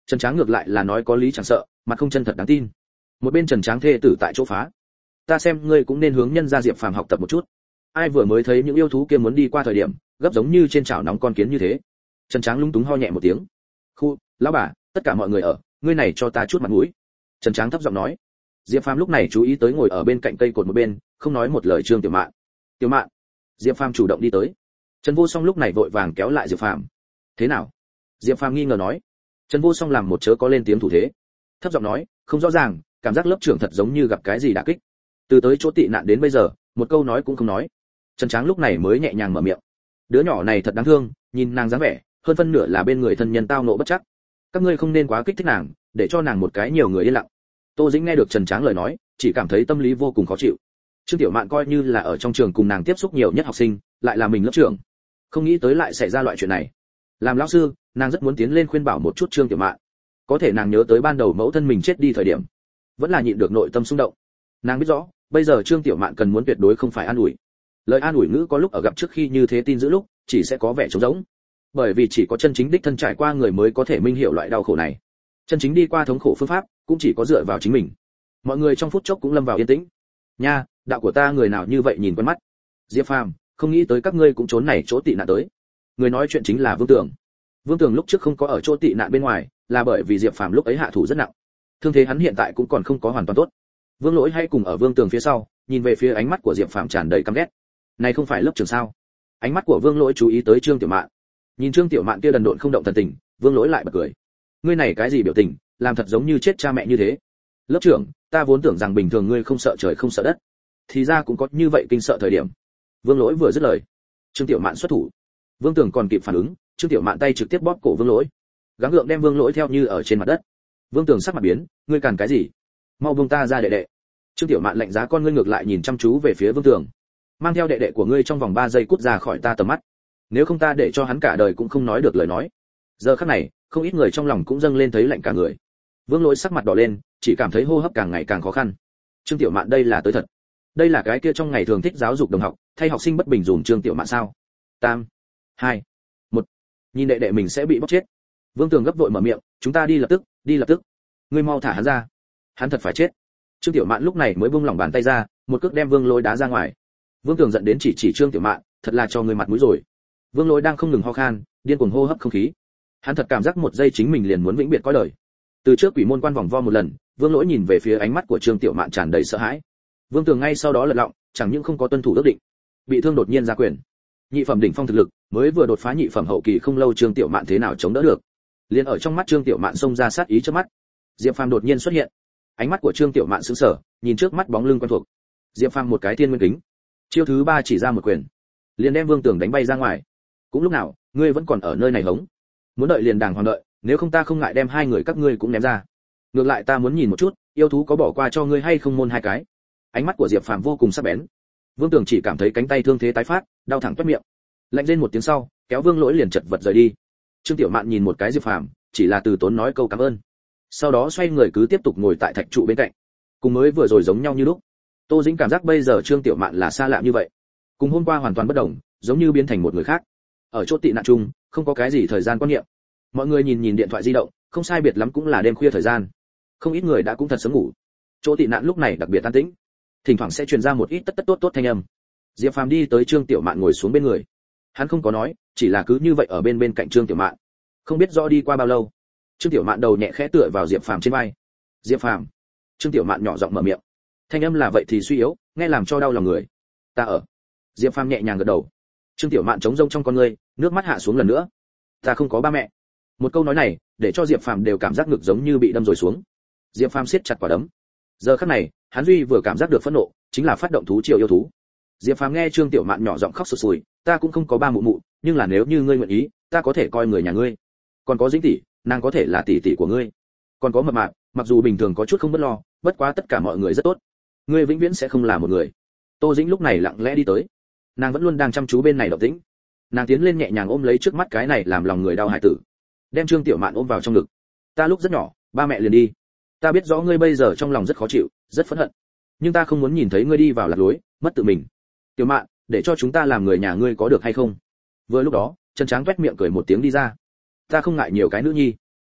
Trần Tráng ngược lại là nói có lý chẳng sợ, mặt không chân thật đáng tin. Một bên Trần Tráng thê tử tại chỗ phá, ta xem ngươi cũng nên hướng nhân gia Diệp Phàm học tập một chút. Ai vừa mới thấy những yêu thú kia muốn đi qua thời điểm, gấp giống như trên chảo nóng con kiến như thế. Trần Tráng lúng túng ho nhẹ một tiếng. Khu, lão bà, tất cả mọi người ở, ngươi này cho ta chút mặt mũi. Trần Tráng thấp giọng nói. Diệp Phàm lúc này chú ý tới ngồi ở bên cạnh cây cột một bên, không nói một lời Trương Tiểu Mạn. Tiểu Mạn. Diệp Phàm chủ động đi tới. Trần Vô Song lúc này vội vàng kéo lại Diệp Phàm. Thế nào? Diệp Phàm nghi ngờ nói. Trần Vô Song làm một chớ có lên tiếng thủ thế, thấp giọng nói, không rõ ràng, cảm giác lớp trưởng thật giống như gặp cái gì đả kích. Từ tới chỗ tị nạn đến bây giờ, một câu nói cũng không nói. Trần Tráng lúc này mới nhẹ nhàng mở miệng. Đứa nhỏ này thật đáng thương, nhìn nàng dáng vẻ, hơn phân nửa là bên người thân nhân tao nộ bất chắc. Các ngươi không nên quá kích thích nàng, để cho nàng một cái nhiều người yên lặng. Tô Dĩnh nghe được Trần Tráng lời nói, chỉ cảm thấy tâm lý vô cùng khó chịu. Trương Tiểu Mạn coi như là ở trong trường cùng nàng tiếp xúc nhiều nhất học sinh, lại là mình lớp trưởng, không nghĩ tới lại xảy ra loại chuyện này. Làm lão sư, nàng rất muốn tiến lên khuyên bảo một chút Trương Tiểu Mạn, có thể nàng nhớ tới ban đầu mẫu thân mình chết đi thời điểm, vẫn là nhịn được nội tâm xung động. Nàng biết rõ, bây giờ Trương Tiểu Mạn cần muốn tuyệt đối không phải an ủi. Lời an ủi ngữ có lúc ở gặp trước khi như thế tin giữ lúc, chỉ sẽ có vẻ trống rỗng. Bởi vì chỉ có chân chính đích thân trải qua người mới có thể minh hiểu loại đau khổ này. Chân chính đi qua thống khổ phương pháp, cũng chỉ có dựa vào chính mình. Mọi người trong phút chốc cũng lâm vào yên tĩnh. Nha, đạo của ta người nào như vậy nhìn quen mắt. Diệp Phàm, không nghĩ tới các ngươi cũng trốn này chỗ tị nạn tới. Người nói chuyện chính là Vương Tường. Vương Tường lúc trước không có ở chỗ tị nạn bên ngoài, là bởi vì Diệp Phàm lúc ấy hạ thủ rất nặng. Thương thế hắn hiện tại cũng còn không có hoàn toàn tốt. Vương Lỗi hay cùng ở Vương Tường phía sau, nhìn về phía ánh mắt của Diệp Phàm tràn đầy căm ghét. Này không phải lớp trưởng sao? Ánh mắt của Vương Lỗi chú ý tới Trương Tiểu Mạn. Nhìn Trương Tiểu Mạn kia đần độn không động thần tình, Vương Lỗi lại bật cười. Ngươi này cái gì biểu tình, làm thật giống như chết cha mẹ như thế. Lớp trưởng, ta vốn tưởng rằng bình thường ngươi không sợ trời không sợ đất, thì ra cũng có như vậy kinh sợ thời điểm. Vương Lỗi vừa dứt lời, Trương Tiểu Mạn xuất thủ. Vương Tường còn kịp phản ứng, Trương Tiểu Mạn tay trực tiếp bóp cổ Vương Lỗi, gắng gượng đem Vương Lỗi theo như ở trên mặt đất. Vương Tường sắc mặt biến, ngươi càn cái gì? Mau buông ta ra đệ đệ. Trương Tiểu Mạn lạnh giá con ngươi ngược lại nhìn chăm chú về phía Vương Tường. Mang theo đệ đệ của ngươi trong vòng ba giây cút ra khỏi ta tầm mắt. Nếu không ta để cho hắn cả đời cũng không nói được lời nói. Giờ khắc này, không ít người trong lòng cũng dâng lên thấy lạnh cả người. Vương Lỗi sắc mặt đỏ lên, chỉ cảm thấy hô hấp càng ngày càng khó khăn. Trương Tiểu Mạn đây là tới thật. Đây là cái kia trong ngày thường thích giáo dục đồng học, thay học sinh bất bình dùm Trương Tiểu Mạn sao? Tam, hai, một. Nhìn đệ đệ mình sẽ bị bóc chết. Vương Tường gấp vội mở miệng, chúng ta đi lập tức, đi lập tức. Ngươi mau thả hắn ra. Hắn thật phải chết. Trương Tiểu Mạn lúc này mới buông lỏng bàn tay ra, một cước đem Vương Lỗi đá ra ngoài. Vương Tường giận đến chỉ chỉ Trương Tiểu Mạn, thật là cho ngươi mặt mũi rồi. Vương Lỗi đang không ngừng ho khan, điên cuồng hô hấp không khí. Hắn thật cảm giác một giây chính mình liền muốn vĩnh biệt cõi đời. Từ trước quỷ môn quan vòng vo một lần, Vương Lỗi nhìn về phía ánh mắt của Trương Tiểu Mạn tràn đầy sợ hãi. Vương Tường ngay sau đó lật lọng, chẳng những không có tuân thủ ước định, bị thương đột nhiên ra quyền. Nhị phẩm đỉnh phong thực lực, mới vừa đột phá nhị phẩm hậu kỳ không lâu Trương Tiểu Mạn thế nào chống đỡ được. Liên ở trong mắt Trương Tiểu Mạn xông ra sát ý trước mắt. Diệp Phàm đột nhiên xuất hiện. Ánh mắt của Trương Tiểu Mạn sững sờ, nhìn trước mắt bóng lưng quen thuộc. Diệp Phàm một cái thiên nguyên kính. Chiêu thứ ba chỉ ra một quyền, liền đem Vương Tường đánh bay ra ngoài. Cũng lúc nào, ngươi vẫn còn ở nơi này hống? Muốn đợi liền đàng hoàng đợi, nếu không ta không ngại đem hai người các ngươi cũng ném ra. Ngược lại ta muốn nhìn một chút, yêu thú có bỏ qua cho ngươi hay không môn hai cái. Ánh mắt của Diệp Phàm vô cùng sắc bén. Vương Tường chỉ cảm thấy cánh tay thương thế tái phát, đau thẳng toét miệng. Lạnh lên một tiếng sau, kéo Vương Lỗi liền chật vật rời đi. Trương Tiểu Mạn nhìn một cái Diệp Phàm, chỉ là từ tốn nói câu cảm ơn. Sau đó xoay người cứ tiếp tục ngồi tại thạch trụ bên cạnh. Cùng mới vừa rồi giống nhau như lúc. Tô Dĩnh cảm giác bây giờ Trương Tiểu Mạn là xa lạ như vậy, cùng hôm qua hoàn toàn bất đồng, giống như biến thành một người khác. Ở chỗ tị nạn chung, không có cái gì thời gian quan niệm. Mọi người nhìn nhìn điện thoại di động, không sai biệt lắm cũng là đêm khuya thời gian. Không ít người đã cũng thật sớm ngủ. Chỗ tị nạn lúc này đặc biệt an tĩnh, thỉnh thoảng sẽ truyền ra một ít tất tất tốt tốt thanh âm. Diệp Phàm đi tới Trương Tiểu Mạn ngồi xuống bên người. Hắn không có nói, chỉ là cứ như vậy ở bên bên cạnh Trương Tiểu Mạn. Không biết rõ đi qua bao lâu, Trương Tiểu Mạn đầu nhẹ khẽ tựa vào Diệp Phàm trên vai. Diệp Phàm. Trương Tiểu Mạn nhỏ giọng mở miệng. Thanh âm là vậy thì suy yếu, nghe làm cho đau lòng người. Ta ở. Diệp Phàm nhẹ nhàng gật đầu. Trương Tiểu Mạn trống rông trong con ngươi, nước mắt hạ xuống lần nữa. Ta không có ba mẹ. Một câu nói này, để cho Diệp Phàm đều cảm giác ngực giống như bị đâm rồi xuống. Diệp Phàm siết chặt quả đấm. Giờ khắc này, hắn duy vừa cảm giác được phẫn nộ, chính là phát động thú triều yêu thú. Diệp Phàm nghe Trương Tiểu Mạn nhỏ giọng khóc sụt sùi, ta cũng không có ba mụ mụ, nhưng là nếu như ngươi nguyện ý, ta có thể coi người nhà ngươi. Còn có Dĩnh tỷ, nàng có thể là tỷ tỷ của ngươi. Còn có Mập Mạp, mặc dù bình thường có chút không bất lo, bất quá tất cả mọi người rất tốt. Ngươi vĩnh viễn sẽ không là một người. Tô Dĩnh lúc này lặng lẽ đi tới, nàng vẫn luôn đang chăm chú bên này động tĩnh. Nàng tiến lên nhẹ nhàng ôm lấy trước mắt cái này làm lòng người đau hải tử, đem Trương Tiểu Mạn ôm vào trong ngực. Ta lúc rất nhỏ, ba mẹ liền đi. Ta biết rõ ngươi bây giờ trong lòng rất khó chịu, rất phẫn hận, nhưng ta không muốn nhìn thấy ngươi đi vào lạc lối, mất tự mình. Tiểu Mạn, để cho chúng ta làm người nhà ngươi có được hay không? Vừa lúc đó, Trần Tráng toét miệng cười một tiếng đi ra. Ta không ngại nhiều cái nữ nhi.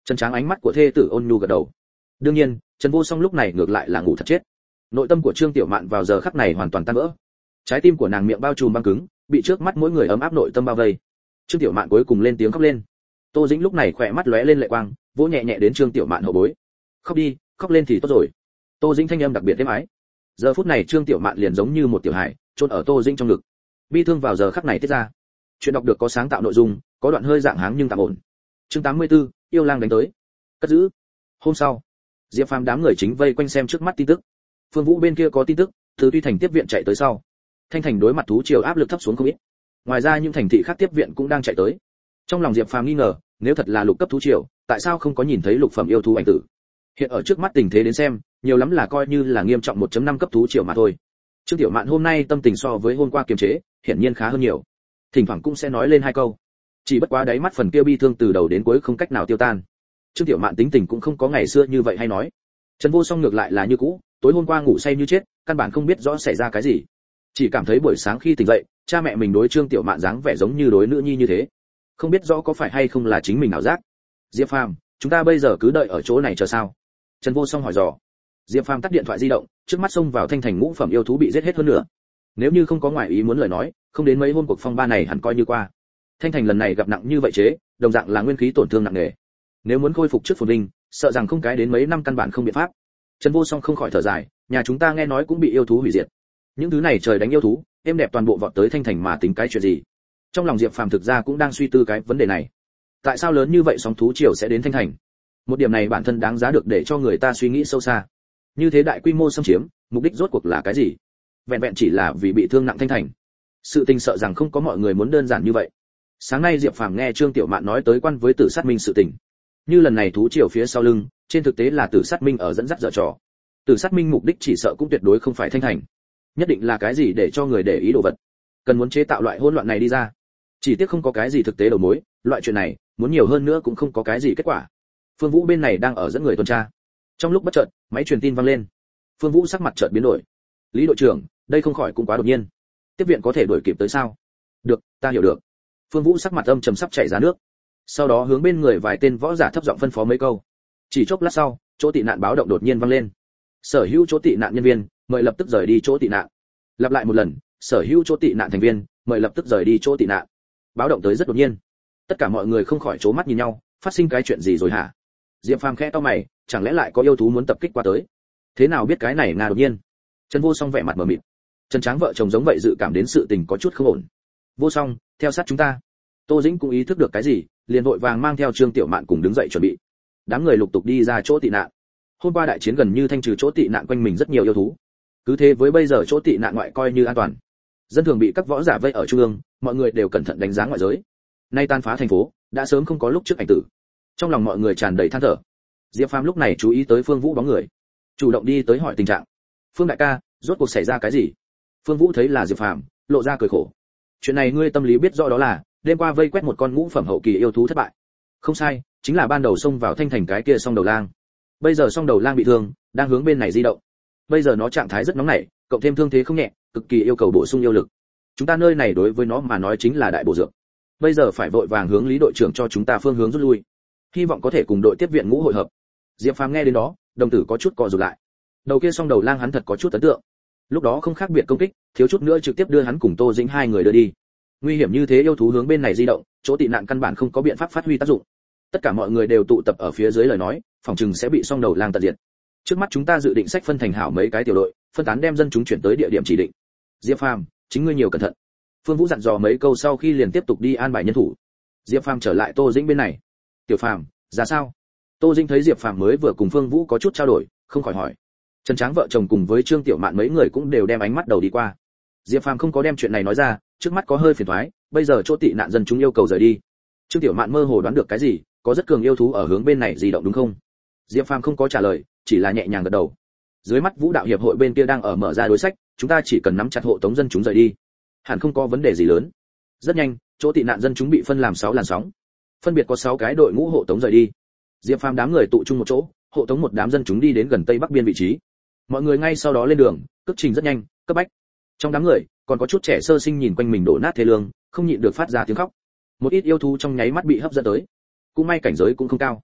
Trần Tráng ánh mắt của thê tử ôn nhu gật đầu. Đương nhiên, Trần Vô Song lúc này ngược lại là ngủ thật chết. Nội tâm của Trương Tiểu Mạn vào giờ khắc này hoàn toàn tan vỡ. Trái tim của nàng miệng bao trùm băng cứng, bị trước mắt mỗi người ấm áp nội tâm bao vây. Trương Tiểu Mạn cuối cùng lên tiếng khóc lên. Tô Dĩnh lúc này khỏe mắt lóe lên lệ quang, vỗ nhẹ nhẹ đến Trương Tiểu Mạn hậu bối. Khóc đi, khóc lên thì tốt rồi. Tô Dĩnh thanh âm đặc biệt êm ái. Giờ phút này Trương Tiểu Mạn liền giống như một tiểu hải, chôn ở Tô Dĩnh trong ngực. Bi thương vào giờ khắc này tiết ra. Chuyện đọc được có sáng tạo nội dung, có đoạn hơi dạng háng nhưng tạm ổn. Chương tám mươi tư, yêu lang đánh tới. Cất giữ. Hôm sau, Diệp Phàm đám người chính vây quanh xem trước mắt tin tức. Phương Vũ bên kia có tin tức, từ Tuy Thành tiếp viện chạy tới sau. Thanh Thành đối mặt thú triều áp lực thấp xuống không ít. Ngoài ra những thành thị khác tiếp viện cũng đang chạy tới. Trong lòng Diệp Phàm nghi ngờ, nếu thật là lục cấp thú triều, tại sao không có nhìn thấy lục phẩm yêu thú ảnh tử? Hiện ở trước mắt tình thế đến xem, nhiều lắm là coi như là nghiêm trọng một chấm năm cấp thú triều mà thôi. Trương Tiểu Mạn hôm nay tâm tình so với hôm qua kiềm chế, hiển nhiên khá hơn nhiều. Thỉnh thoảng cũng sẽ nói lên hai câu. Chỉ bất quá đáy mắt phần kia bi thương từ đầu đến cuối không cách nào tiêu tan. Trương Tiểu Mạn tính tình cũng không có ngày xưa như vậy hay nói. Trần Vô Song ngược lại là như cũ, tối hôm qua ngủ say như chết, căn bản không biết rõ xảy ra cái gì. Chỉ cảm thấy buổi sáng khi tỉnh dậy, cha mẹ mình đối Trương Tiểu Mạn dáng vẻ giống như đối nữ nhi như thế. Không biết rõ có phải hay không là chính mình ảo giác. Diệp Phàm, chúng ta bây giờ cứ đợi ở chỗ này chờ sao? Trần Vô Song hỏi dò. Diệp Phàm tắt điện thoại di động, trước mắt xông vào Thanh Thành ngũ phẩm yêu thú bị giết hết hơn nữa. Nếu như không có ngoại ý muốn lời nói, không đến mấy hôm cuộc phong ba này hẳn coi như qua. Thanh Thành lần này gặp nặng như vậy chế, đồng dạng là nguyên khí tổn thương nặng nề. Nếu muốn khôi phục trước phồn vinh, sợ rằng không cái đến mấy năm căn bản không biện pháp. Trần Vô Song không khỏi thở dài, nhà chúng ta nghe nói cũng bị yêu thú hủy diệt. Những thứ này trời đánh yêu thú, em đẹp toàn bộ vọt tới Thanh Thành mà tính cái chuyện gì? Trong lòng Diệp Phàm thực ra cũng đang suy tư cái vấn đề này. Tại sao lớn như vậy sóng thú triều sẽ đến Thanh Thành? Một điểm này bản thân đáng giá được để cho người ta suy nghĩ sâu xa. Như thế đại quy mô xâm chiếm, mục đích rốt cuộc là cái gì? Vẹn vẹn chỉ là vì bị thương nặng Thanh Thành. Sự tình sợ rằng không có mọi người muốn đơn giản như vậy. Sáng nay Diệp Phàm nghe Trương Tiểu Mạn nói tới quan với Tử Sát Minh sự tình. Như lần này thú triều phía sau lưng, trên thực tế là Tử Sát Minh ở dẫn dắt dở trò. Tử Sát Minh mục đích chỉ sợ cũng tuyệt đối không phải Thanh Thành. Nhất định là cái gì để cho người để ý đồ vật. Cần muốn chế tạo loại hỗn loạn này đi ra. Chỉ tiếc không có cái gì thực tế đầu mối, loại chuyện này, muốn nhiều hơn nữa cũng không có cái gì kết quả. Phương Vũ bên này đang ở dẫn người tuần tra. Trong lúc bất chợt, máy truyền tin vang lên. Phương Vũ sắc mặt chợt biến đổi. Lý đội trưởng, đây không khỏi cũng quá đột nhiên. Tiếp viện có thể đuổi kịp tới sao? Được, ta hiểu được. Phương Vũ sắc mặt âm trầm sắp chảy ra nước. Sau đó hướng bên người vài tên võ giả thấp giọng phân phó mấy câu. Chỉ chốc lát sau, chỗ tị nạn báo động đột nhiên vang lên. Sở hữu chỗ tị nạn nhân viên, mời lập tức rời đi chỗ tị nạn. Lặp lại một lần, sở hữu chỗ tị nạn thành viên, mời lập tức rời đi chỗ tị nạn. Báo động tới rất đột nhiên. Tất cả mọi người không khỏi chố mắt nhìn nhau, phát sinh cái chuyện gì rồi hả? Diệp Phàm khẽ cau mày, chẳng lẽ lại có yêu thú muốn tập kích qua tới? Thế nào biết cái này nga đột nhiên? Trần Vô Song vẻ mặt mờ mịt. Trần Tráng vợ chồng giống vậy dự cảm đến sự tình có chút không ổn. Vô Song, theo sát chúng ta. Tô Dĩnh cũng ý thức được cái gì, liền vội vàng mang theo Trương Tiểu Mạn cùng đứng dậy chuẩn bị. Đám người lục tục đi ra chỗ tị nạn. Hôm qua đại chiến gần như thanh trừ chỗ tị nạn quanh mình rất nhiều yêu thú. Cứ thế với bây giờ chỗ tị nạn ngoại coi như an toàn. Dân thường bị các võ giả vây ở trung ương, mọi người đều cẩn thận đánh giá ngoại giới. Nay tan phá thành phố, đã sớm không có lúc trước ảnh tử. Trong lòng mọi người tràn đầy than thở. Diệp Phàm lúc này chú ý tới Phương Vũ bóng người, chủ động đi tới hỏi tình trạng. Phương đại ca, rốt cuộc xảy ra cái gì? Phương Vũ thấy là Diệp Phàm, lộ ra cười khổ. Chuyện này ngươi tâm lý biết rõ đó là, đêm qua vây quét một con ngũ phẩm hậu kỳ yêu thú thất bại. Không sai, chính là ban đầu xông vào Thanh Thành cái kia song đầu lang. Bây giờ song đầu lang bị thương, đang hướng bên này di động. Bây giờ nó trạng thái rất nóng nảy, cộng thêm thương thế không nhẹ, cực kỳ yêu cầu bổ sung yêu lực. Chúng ta nơi này đối với nó mà nói chính là đại bổ dược. Bây giờ phải vội vàng hướng Lý đội trưởng cho chúng ta phương hướng rút lui. Hy vọng có thể cùng đội tiếp viện ngũ hội hợp. Diệp Phàm nghe đến đó, đồng tử có chút co rụt lại. Đầu kia song đầu lang hắn thật có chút ấn tượng. Lúc đó không khác biệt công kích, thiếu chút nữa trực tiếp đưa hắn cùng Tô Dĩnh hai người đưa đi. Nguy hiểm như thế yêu thú hướng bên này di động, chỗ tị nạn căn bản không có biện pháp phát huy tác dụng. Tất cả mọi người đều tụ tập ở phía dưới lời nói, phòng trừng sẽ bị song đầu lang tận diệt. Trước mắt chúng ta dự định sách phân thành hảo mấy cái tiểu đội, phân tán đem dân chúng chuyển tới địa điểm chỉ định. Diệp Phàm, chính ngươi nhiều cẩn thận. Phương Vũ dặn dò mấy câu sau khi liền tiếp tục đi an bài nhân thủ. Diệp Phàm trở lại Tô Dĩnh bên này. Tiểu Phàm, ra sao? Tô Dĩnh thấy Diệp Phàm mới vừa cùng Phương Vũ có chút trao đổi, không khỏi hỏi. Trần Tráng vợ chồng cùng với Trương Tiểu Mạn mấy người cũng đều đem ánh mắt đầu đi qua. Diệp Phàm không có đem chuyện này nói ra, trước mắt có hơi phiền toái, bây giờ chỗ tị nạn dân chúng yêu cầu rời đi. Trương Tiểu Mạn mơ hồ đoán được cái gì, có rất cường yêu thú ở hướng bên này di động đúng không? Diệp Phàm không có trả lời, chỉ là nhẹ nhàng gật đầu. Dưới mắt Vũ đạo hiệp hội bên kia đang ở mở ra đối sách, chúng ta chỉ cần nắm chặt hộ tống dân chúng rời đi, hẳn không có vấn đề gì lớn. Rất nhanh, chỗ tị nạn dân chúng bị phân làm sáu làn sóng, phân biệt có sáu cái đội ngũ hộ tống rời đi. Diệp Phàm đám người tụ chung một chỗ, hộ tống một đám dân chúng đi đến gần tây bắc biên vị trí. Mọi người ngay sau đó lên đường, cước trình rất nhanh, cấp bách. Trong đám người, còn có chút trẻ sơ sinh nhìn quanh mình đổ nát thê lương, không nhịn được phát ra tiếng khóc. Một ít yêu thú trong nháy mắt bị hấp dẫn tới. Cũng may cảnh giới cũng không cao.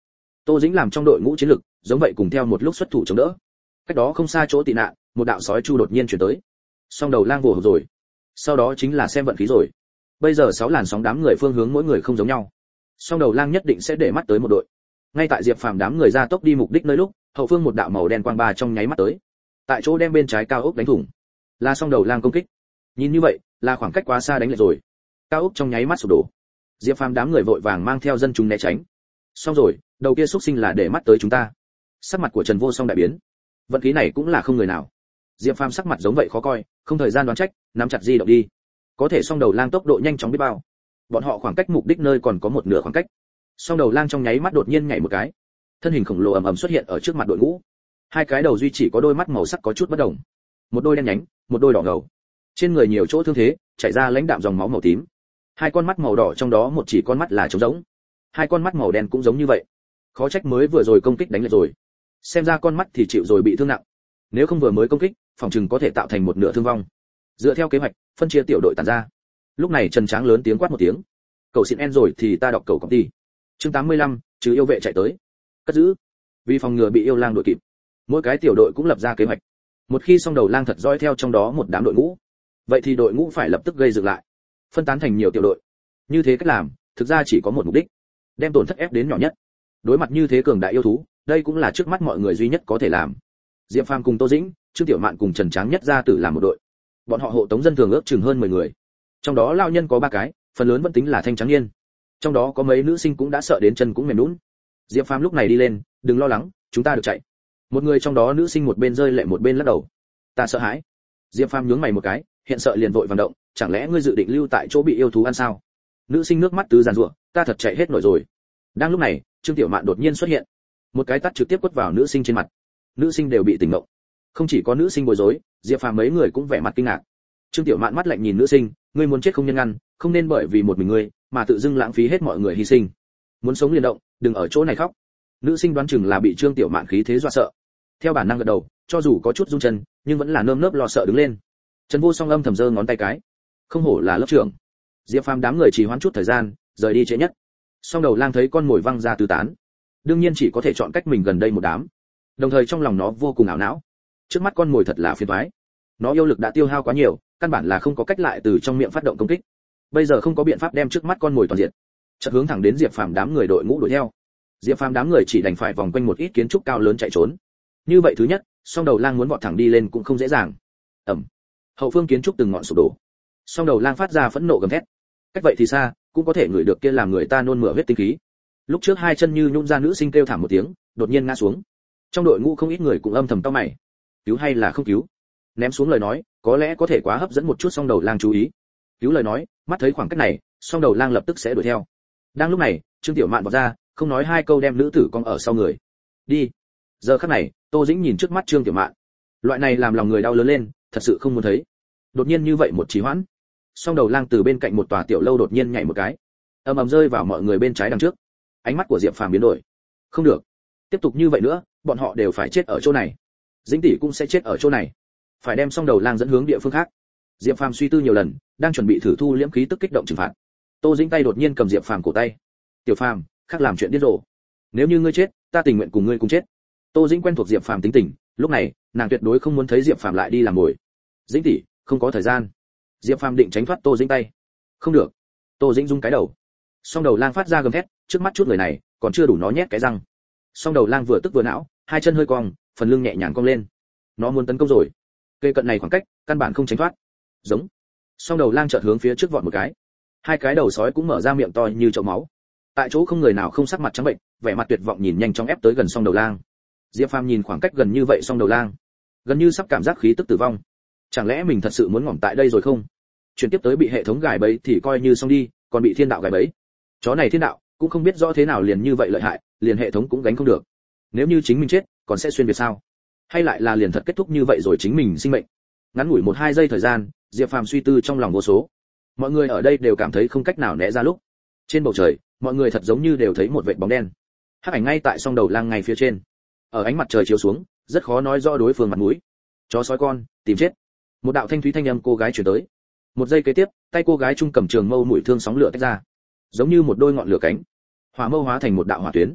Tô Dĩnh làm trong đội ngũ chiến lực, giống vậy cùng theo một lúc xuất thủ chống đỡ. Cách đó không xa chỗ tị nạn, một đạo sói chu đột nhiên chuyển tới. Song đầu lang vồ rồi. Sau đó chính là xem vận khí rồi. Bây giờ sáu làn sóng đám người phương hướng mỗi người không giống nhau. Song đầu lang nhất định sẽ để mắt tới một đội. Ngay tại Diệp Phàm đám người ra tốc đi mục đích nơi lúc, hậu phương một đạo màu đen quang ba trong nháy mắt tới. Tại chỗ đem bên trái cao ốc đánh thủng. Là song đầu lang công kích. Nhìn như vậy, là khoảng cách quá xa đánh lại rồi. Cao ốc trong nháy mắt sụp đổ. Diệp Phàm đám người vội vàng mang theo dân chúng né tránh. Xong rồi, đầu kia xúc sinh là để mắt tới chúng ta. Sắc mặt của Trần Vô Song đại biến. Vận khí này cũng là không người nào. Diệp Phàm sắc mặt giống vậy khó coi, không thời gian đoán trách, nắm chặt di động đi. Có thể song đầu lang tốc độ nhanh chóng biết bao. Bọn họ khoảng cách mục đích nơi còn có một nửa khoảng cách. Song đầu lang trong nháy mắt đột nhiên nhảy một cái, thân hình khổng lồ ầm ầm xuất hiện ở trước mặt đội ngũ. Hai cái đầu duy chỉ có đôi mắt màu sắc có chút bất đồng, một đôi đen nhánh, một đôi đỏ ngầu. Trên người nhiều chỗ thương thế, chảy ra lãnh đạm dòng máu màu tím. Hai con mắt màu đỏ trong đó một chỉ con mắt là trống rỗng, hai con mắt màu đen cũng giống như vậy. Khó trách mới vừa rồi công kích đánh lệch rồi. Xem ra con mắt thì chịu rồi bị thương nặng. Nếu không vừa mới công kích, phòng trừng có thể tạo thành một nửa thương vong. Dựa theo kế hoạch, phân chia tiểu đội tản ra. Lúc này Trần Tráng lớn tiếng quát một tiếng. Cậu xin en rồi thì ta đọc cậu công ty. Chương tám mươi lăm, chứ yêu vệ chạy tới. Cất giữ. Vì phòng ngừa bị yêu lang đuổi kịp, mỗi cái tiểu đội cũng lập ra kế hoạch. Một khi song đầu lang thật dõi theo trong đó một đám đội ngũ, vậy thì đội ngũ phải lập tức gây dựng lại, phân tán thành nhiều tiểu đội. Như thế cách làm, thực ra chỉ có một mục đích, đem tổn thất ép đến nhỏ nhất. Đối mặt như thế cường đại yêu thú, đây cũng là trước mắt mọi người duy nhất có thể làm. Diệp Phàm cùng Tô Dĩnh, Trương Tiểu Mạn cùng Trần Tráng nhất ra tử làm một đội. Bọn họ hộ tống dân thường ước chừng hơn mười người. Trong đó lao nhân có ba cái, phần lớn vẫn tính là thanh trắng niên. Trong đó có mấy nữ sinh cũng đã sợ đến chân cũng mềm nhũn. Diệp Phàm lúc này đi lên, đừng lo lắng, chúng ta được chạy. Một người trong đó nữ sinh một bên rơi lệ một bên lắc đầu. Ta sợ hãi. Diệp Phàm nhướng mày một cái, hiện sợ liền vội vận động, chẳng lẽ ngươi dự định lưu tại chỗ bị yêu thú ăn sao? Nữ sinh nước mắt tứ giàn rủa, ta thật chạy hết nổi rồi. Đang lúc này, Trương Tiểu Mạn đột nhiên xuất hiện, một cái tát trực tiếp quất vào nữ sinh trên mặt. Nữ sinh đều bị tỉnh ngộ. Không chỉ có nữ sinh bối rối, Diệp Phàm mấy người cũng vẻ mặt kinh ngạc. Trương Tiểu Mạn mắt lạnh nhìn nữ sinh, ngươi muốn chết không nhân ngăn, không nên bởi vì một mình ngươi mà tự dưng lãng phí hết mọi người hy sinh. Muốn sống liền động, đừng ở chỗ này khóc. Nữ sinh đoán chừng là bị Trương Tiểu Mạn khí thế dọa sợ, theo bản năng gật đầu, cho dù có chút run chân, nhưng vẫn là nơm nớp lo sợ đứng lên. Trần Vô Song âm thầm giơ ngón tay cái, không hổ là lớp trưởng. Diệp Phàm đám người trì hoãn chút thời gian, rời đi trễ nhất. Song đầu lang thấy con mồi văng ra tứ tán, đương nhiên chỉ có thể chọn cách mình gần đây một đám. Đồng thời trong lòng nó vô cùng ảo não, trước mắt con mồi thật là phiền toái. Nó yêu lực đã tiêu hao quá nhiều, căn bản là không có cách lại từ trong miệng phát động công kích. Bây giờ không có biện pháp đem trước mắt con mồi toàn diệt, chợt hướng thẳng đến Diệp Phàm đám người đội ngũ đuổi theo. Diệp Phàm đám người chỉ đành phải vòng quanh một ít kiến trúc cao lớn chạy trốn. Như vậy thứ nhất, song đầu lang muốn vọt thẳng đi lên cũng không dễ dàng. Ầm. Hậu phương kiến trúc từng ngọn sụp đổ. Song đầu lang phát ra phẫn nộ gầm thét. Cách vậy thì xa, cũng có thể ngửi được kia làm người ta nôn mửa huyết tinh khí. Lúc trước hai chân như nhũn ra nữ sinh kêu thảm một tiếng, đột nhiên ngã xuống. Trong đội ngũ không ít người cũng âm thầm cau mày. Cứu hay là không cứu? Ném xuống lời nói, có lẽ có thể quá hấp dẫn một chút song đầu lang chú ý. Cứu lời nói, mắt thấy khoảng cách này, song đầu lang lập tức sẽ đuổi theo. Đang lúc này, Trương Tiểu Mạn vọt ra, không nói hai câu đem nữ tử cong ở sau người. Đi. Giờ khắc này, Tô Dĩnh nhìn trước mắt Trương Tiểu Mạn, loại này làm lòng người đau lớn lên, thật sự không muốn thấy. Đột nhiên như vậy một trì hoãn, song đầu lang từ bên cạnh một tòa tiểu lâu đột nhiên nhảy một cái, ầm ầm rơi vào mọi người bên trái đằng trước. Ánh mắt của Diệp Phàm biến đổi. Không được, tiếp tục như vậy nữa, bọn họ đều phải chết ở chỗ này. Dĩnh tỷ cũng sẽ chết ở chỗ này. Phải đem song đầu lang dẫn hướng địa phương khác. Diệp Phàm suy tư nhiều lần, đang chuẩn bị thử thu liễm khí tức kích động trừng phạt. Tô Dĩnh tay đột nhiên cầm Diệp Phàm cổ tay. Tiểu Phàm, khác làm chuyện điên rồ. Nếu như ngươi chết, ta tình nguyện cùng ngươi cùng chết. Tô Dĩnh quen thuộc Diệp Phàm tính tình, lúc này, nàng tuyệt đối không muốn thấy Diệp Phàm lại đi làm mồi. Dĩnh tỷ, không có thời gian. Diệp Phàm định tránh thoát Tô Dĩnh tay. Không được. Tô Dĩnh rung cái đầu. Song đầu lang phát ra gầm thét, trước mắt chút người này, còn chưa đủ nó nhét cái răng. Song đầu lang vừa tức vừa não, hai chân hơi cong, phần lưng nhẹ nhàng cong lên. Nó muốn tấn công rồi. Cây cận này khoảng cách, căn bản không tránh thoát. Giống. Song đầu lang chợt hướng phía trước vọt một cái. Hai cái đầu sói cũng mở ra miệng to như chậu máu. Tại chỗ không người nào không sắc mặt trắng bệnh, vẻ mặt tuyệt vọng nhìn nhanh chóng ép tới gần song đầu lang. Diệp Phàm nhìn khoảng cách gần như vậy song đầu lang, gần như sắp cảm giác khí tức tử vong. Chẳng lẽ mình thật sự muốn ngỏm tại đây rồi không? Chuyển tiếp tới bị hệ thống gài bẫy thì coi như xong đi, còn bị thiên đạo gài bẫy. Chó này thiên đạo cũng không biết rõ thế nào liền như vậy lợi hại, liền hệ thống cũng gánh không được. Nếu như chính mình chết, còn sẽ xuyên việt sao? Hay lại là liền thật kết thúc như vậy rồi chính mình sinh mệnh? Ngắn ngủi một hai giây thời gian, Diệp Phàm suy tư trong lòng vô số. Mọi người ở đây đều cảm thấy không cách nào né ra lúc. Trên bầu trời, mọi người thật giống như đều thấy một vệt bóng đen. Hắc ảnh ngay tại song đầu lang ngay phía trên. Ở ánh mặt trời chiếu xuống, rất khó nói rõ đối phương mặt mũi. Chó sói con, tìm chết. Một đạo thanh thúy thanh âm cô gái truyền tới. Một giây kế tiếp, tay cô gái trung cầm trường mâu mũi thương sóng lửa tách ra, giống như một đôi ngọn lửa cánh. Hỏa mâu hóa thành một đạo hỏa tuyến,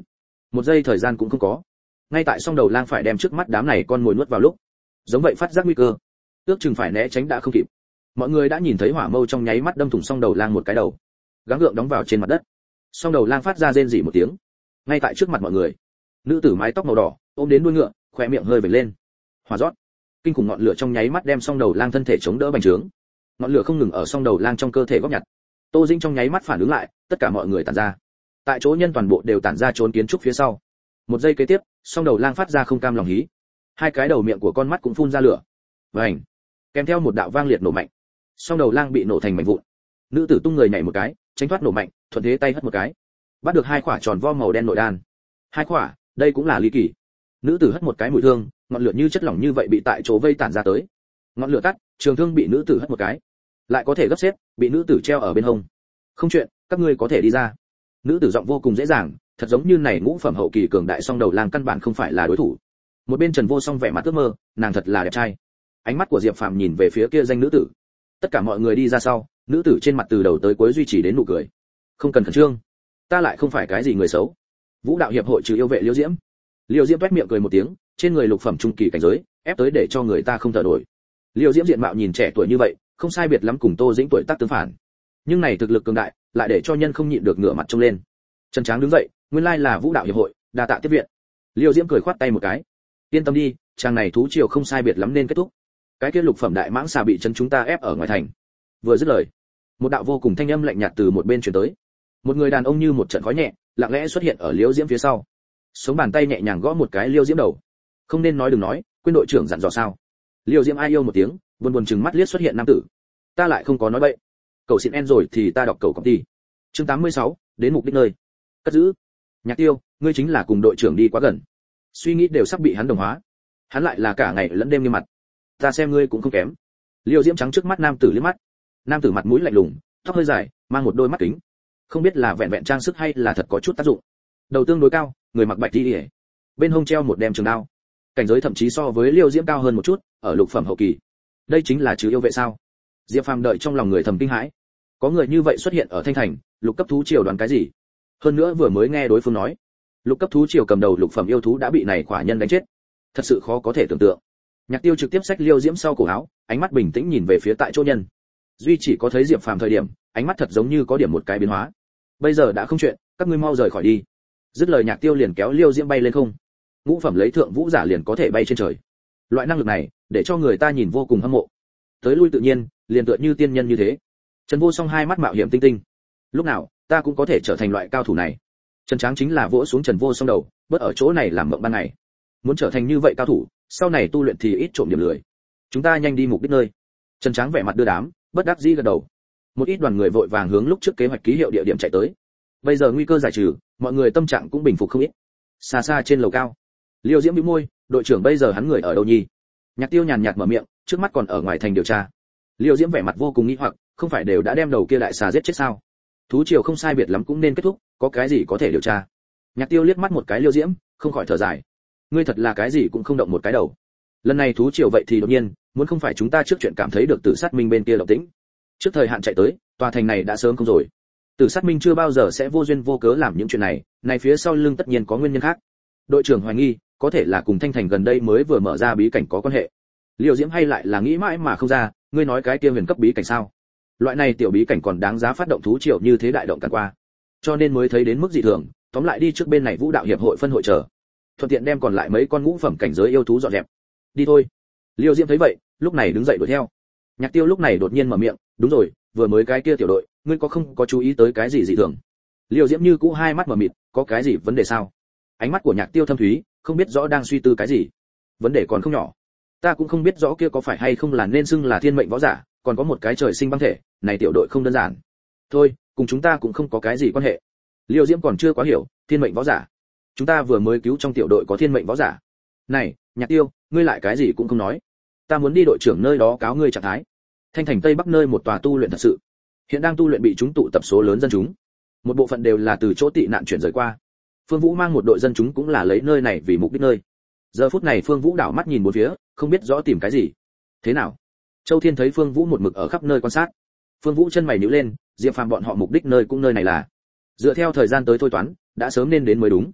một giây thời gian cũng không có. Ngay tại song đầu lang phải đem trước mắt đám này con mồi nuốt vào lúc, giống vậy phát giác nguy cơ, ước chừng phải né tránh đã không kịp. Mọi người đã nhìn thấy hỏa mâu trong nháy mắt đâm thủng song đầu lang một cái đầu, gắng gượng đóng vào trên mặt đất. Song đầu lang phát ra rên rỉ một tiếng. Ngay tại trước mặt mọi người, nữ tử mái tóc màu đỏ ôm đến đuôi ngựa, khóe miệng hơi vểnh lên. Hỏa rót, kinh khủng ngọn lửa trong nháy mắt đem song đầu lang thân thể chống đỡ bành trướng. Ngọn lửa không ngừng ở song đầu lang trong cơ thể góp nhặt. Tô Dĩnh trong nháy mắt phản ứng lại, tất cả mọi người tản ra. Tại chỗ nhân toàn bộ đều tản ra trốn kiến trúc phía sau. Một giây kế tiếp, song đầu lang phát ra không cam lòng hí. Hai cái đầu miệng của con mắt cũng phun ra lửa. Vành, kèm theo một đạo vang liệt nổ mạnh. Song đầu lang bị nổ thành mảnh vụn. Nữ tử tung người nhảy một cái, tránh thoát nổ mạnh, thuận thế tay hất một cái, bắt được hai quả tròn vo màu đen nội đan. Hai quả, đây cũng là ly kỳ. Nữ tử hất một cái mũi thương, ngọn lửa như chất lỏng như vậy bị tại chỗ vây tản ra tới. Ngọn lửa tắt, trường thương bị nữ tử hất một cái, lại có thể gấp xếp, bị nữ tử treo ở bên hông. Không chuyện, các ngươi có thể đi ra. Nữ tử giọng vô cùng dễ dàng, thật giống như này ngũ phẩm hậu kỳ cường đại song đầu lang căn bản không phải là đối thủ. Một bên Trần Vô Song vẻ mặt ước mơ, nàng thật là đẹp trai. Ánh mắt của Diệp Phàm nhìn về phía kia danh nữ tử. Tất cả mọi người đi ra sau, nữ tử trên mặt từ đầu tới cuối duy trì đến nụ cười. Không cần khẩn trương, ta lại không phải cái gì người xấu. Vũ đạo hiệp hội trừ yêu vệ Liêu Diễm. Liêu Diễm toét miệng cười một tiếng, trên người lục phẩm trung kỳ cảnh giới, ép tới để cho người ta không thở nổi. Liêu Diễm diện mạo nhìn trẻ tuổi như vậy, không sai biệt lắm cùng Tô Dĩnh tuổi tác tương phản. Nhưng này thực lực cường đại, lại để cho nhân không nhịn được ngửa mặt trông lên. Trần Tráng đứng dậy, nguyên lai là Vũ đạo hiệp hội, đa tạ tiếp viện. Liêu Diễm cười khoát tay một cái. Yên tâm đi, chàng này thú triều không sai biệt lắm nên kết thúc. Cái kia lục phẩm đại mãng xà bị chân chúng ta ép ở ngoài thành. Vừa dứt lời, một đạo vô cùng thanh âm lạnh nhạt từ một bên truyền tới. Một người đàn ông như một trận khói nhẹ, lặng lẽ xuất hiện ở Liêu Diễm phía sau. Sống bàn tay nhẹ nhàng gõ một cái Liêu Diễm đầu. Không nên nói đừng nói, quên đội trưởng dặn dò sao? Liêu Diễm ai yêu một tiếng, buồn buồn trừng mắt liếc xuất hiện nam tử. Ta lại không có nói bậy. Cậu xin en rồi thì ta đọc cậu công ty. Chương tám mươi sáu, đến mục đích nơi. Cất giữ. Nhạc Tiêu, ngươi chính là cùng đội trưởng đi quá gần. Suy nghĩ đều sắp bị hắn đồng hóa. Hắn lại là cả ngày lẫn đêm nghiêm mặt. Ta xem ngươi cũng không kém. Liêu Diễm trắng trước mắt nam tử liếc mắt. Nam tử mặt mũi lạnh lùng, tóc hơi dài, mang một đôi mắt kính. Không biết là vẹn vẹn trang sức hay là thật có chút tác dụng. Đầu tương đối cao, người mặc bạch y, bên hông treo một đem trường đao. Cảnh giới thậm chí so với Liêu Diễm cao hơn một chút, ở lục phẩm hậu kỳ. Đây chính là trừ yêu vệ sao? Diệp Phàm đợi trong lòng người thầm kinh hãi. Có người như vậy xuất hiện ở Thanh Thành, lục cấp thú triều đoán cái gì? Hơn nữa vừa mới nghe đối phương nói, lục cấp thú triều cầm đầu lục phẩm yêu thú đã bị này quả nhân đánh chết. Thật sự khó có thể tưởng tượng. Nhạc Tiêu trực tiếp xách Liêu Diễm sau cổ áo, ánh mắt bình tĩnh nhìn về phía tại chỗ nhân. Duy chỉ có thấy Diệp Phàm thời điểm, ánh mắt thật giống như có điểm một cái biến hóa. Bây giờ đã không chuyện, các ngươi mau rời khỏi đi. Dứt lời Nhạc Tiêu liền kéo Liêu Diễm bay lên không. Ngũ phẩm lấy thượng vũ giả liền có thể bay trên trời. Loại năng lực này, để cho người ta nhìn vô cùng hâm mộ. Tới lui tự nhiên, liền tựa như tiên nhân như thế. Trần Vô Song hai mắt mạo hiểm tinh tinh. Lúc nào, ta cũng có thể trở thành loại cao thủ này. Trần Tráng chính là vỗ xuống Trần Vô Song đầu, bớt ở chỗ này làm mộng ban ngày. Muốn trở thành như vậy cao thủ, sau này tu luyện thì ít trộm điểm lười. Chúng ta nhanh đi mục đích nơi. Trần Tráng vẻ mặt đưa đám, bất đắc dĩ gật đầu. Một ít đoàn người vội vàng hướng lúc trước kế hoạch ký hiệu địa điểm chạy tới. Bây giờ nguy cơ giải trừ, mọi người tâm trạng cũng bình phục không ít. Xa xa trên lầu cao, Liêu Diễm bĩu môi, đội trưởng bây giờ hắn người ở đâu nhỉ? Nhạc Tiêu nhàn nhạt mở miệng, trước mắt còn ở ngoài thành điều tra. Liêu Diễm vẻ mặt vô cùng nghi hoặc, không phải đều đã đem đầu kia đại xà giết chết sao? Thú triều không sai biệt lắm cũng nên kết thúc, có cái gì có thể điều tra? Nhạc Tiêu liếc mắt một cái Liêu Diễm, không khỏi thở dài. Ngươi thật là cái gì cũng không động một cái đầu. Lần này thú triều vậy thì đột nhiên, muốn không phải chúng ta trước chuyện cảm thấy được Tử Sát Minh bên kia động tĩnh. Trước thời hạn chạy tới, tòa thành này đã sớm không rồi. Tử Sát Minh chưa bao giờ sẽ vô duyên vô cớ làm những chuyện này, này phía sau lưng tất nhiên có nguyên nhân khác. Đội trưởng hoài nghi, có thể là cùng Thanh Thành gần đây mới vừa mở ra bí cảnh có quan hệ. Liêu Diễm hay lại là nghĩ mãi mà không ra, ngươi nói cái kia huyền cấp bí cảnh sao? Loại này tiểu bí cảnh còn đáng giá phát động thú triều như thế đại động càn qua. Cho nên mới thấy đến mức dị thường, tóm lại đi trước bên này Vũ đạo hiệp hội phân hội chờ. Thuận tiện đem còn lại mấy con ngũ phẩm cảnh giới yêu thú dọn dẹp. Đi thôi. Liêu Diễm thấy vậy, lúc này đứng dậy đuổi theo. Nhạc Tiêu lúc này đột nhiên mở miệng, đúng rồi, vừa mới cái kia tiểu đội, ngươi có không có chú ý tới cái gì dị thường? Liêu Diễm như cũ hai mắt mở mịt, có cái gì vấn đề sao? Ánh mắt của Nhạc Tiêu thâm thúy, không biết rõ đang suy tư cái gì. Vấn đề còn không nhỏ. Ta cũng không biết rõ kia có phải hay không là nên xưng là thiên mệnh võ giả, còn có một cái trời sinh băng thể, này tiểu đội không đơn giản. Thôi, cùng chúng ta cũng không có cái gì quan hệ. Liêu Diễm còn chưa quá hiểu, thiên mệnh võ giả. Chúng ta vừa mới cứu trong tiểu đội có thiên mệnh võ giả. Này, Nhạc Tiêu, ngươi lại cái gì cũng không nói. Ta muốn đi đội trưởng nơi đó cáo ngươi trạng thái. Thanh Thành Tây Bắc nơi một tòa tu luyện thật sự. Hiện đang tu luyện bị chúng tụ tập số lớn dân chúng. Một bộ phận đều là từ chỗ tị nạn chuyển rời qua. Phương Vũ mang một đội dân chúng cũng là lấy nơi này vì mục đích nơi. Giờ phút này Phương Vũ đảo mắt nhìn bốn phía, không biết rõ tìm cái gì. Thế nào? Châu Thiên thấy Phương Vũ một mực ở khắp nơi quan sát. Phương Vũ chân mày nhíu lên, Diệp Phàm bọn họ mục đích nơi cũng nơi này là. Dựa theo thời gian tới thôi toán, đã sớm nên đến mới đúng.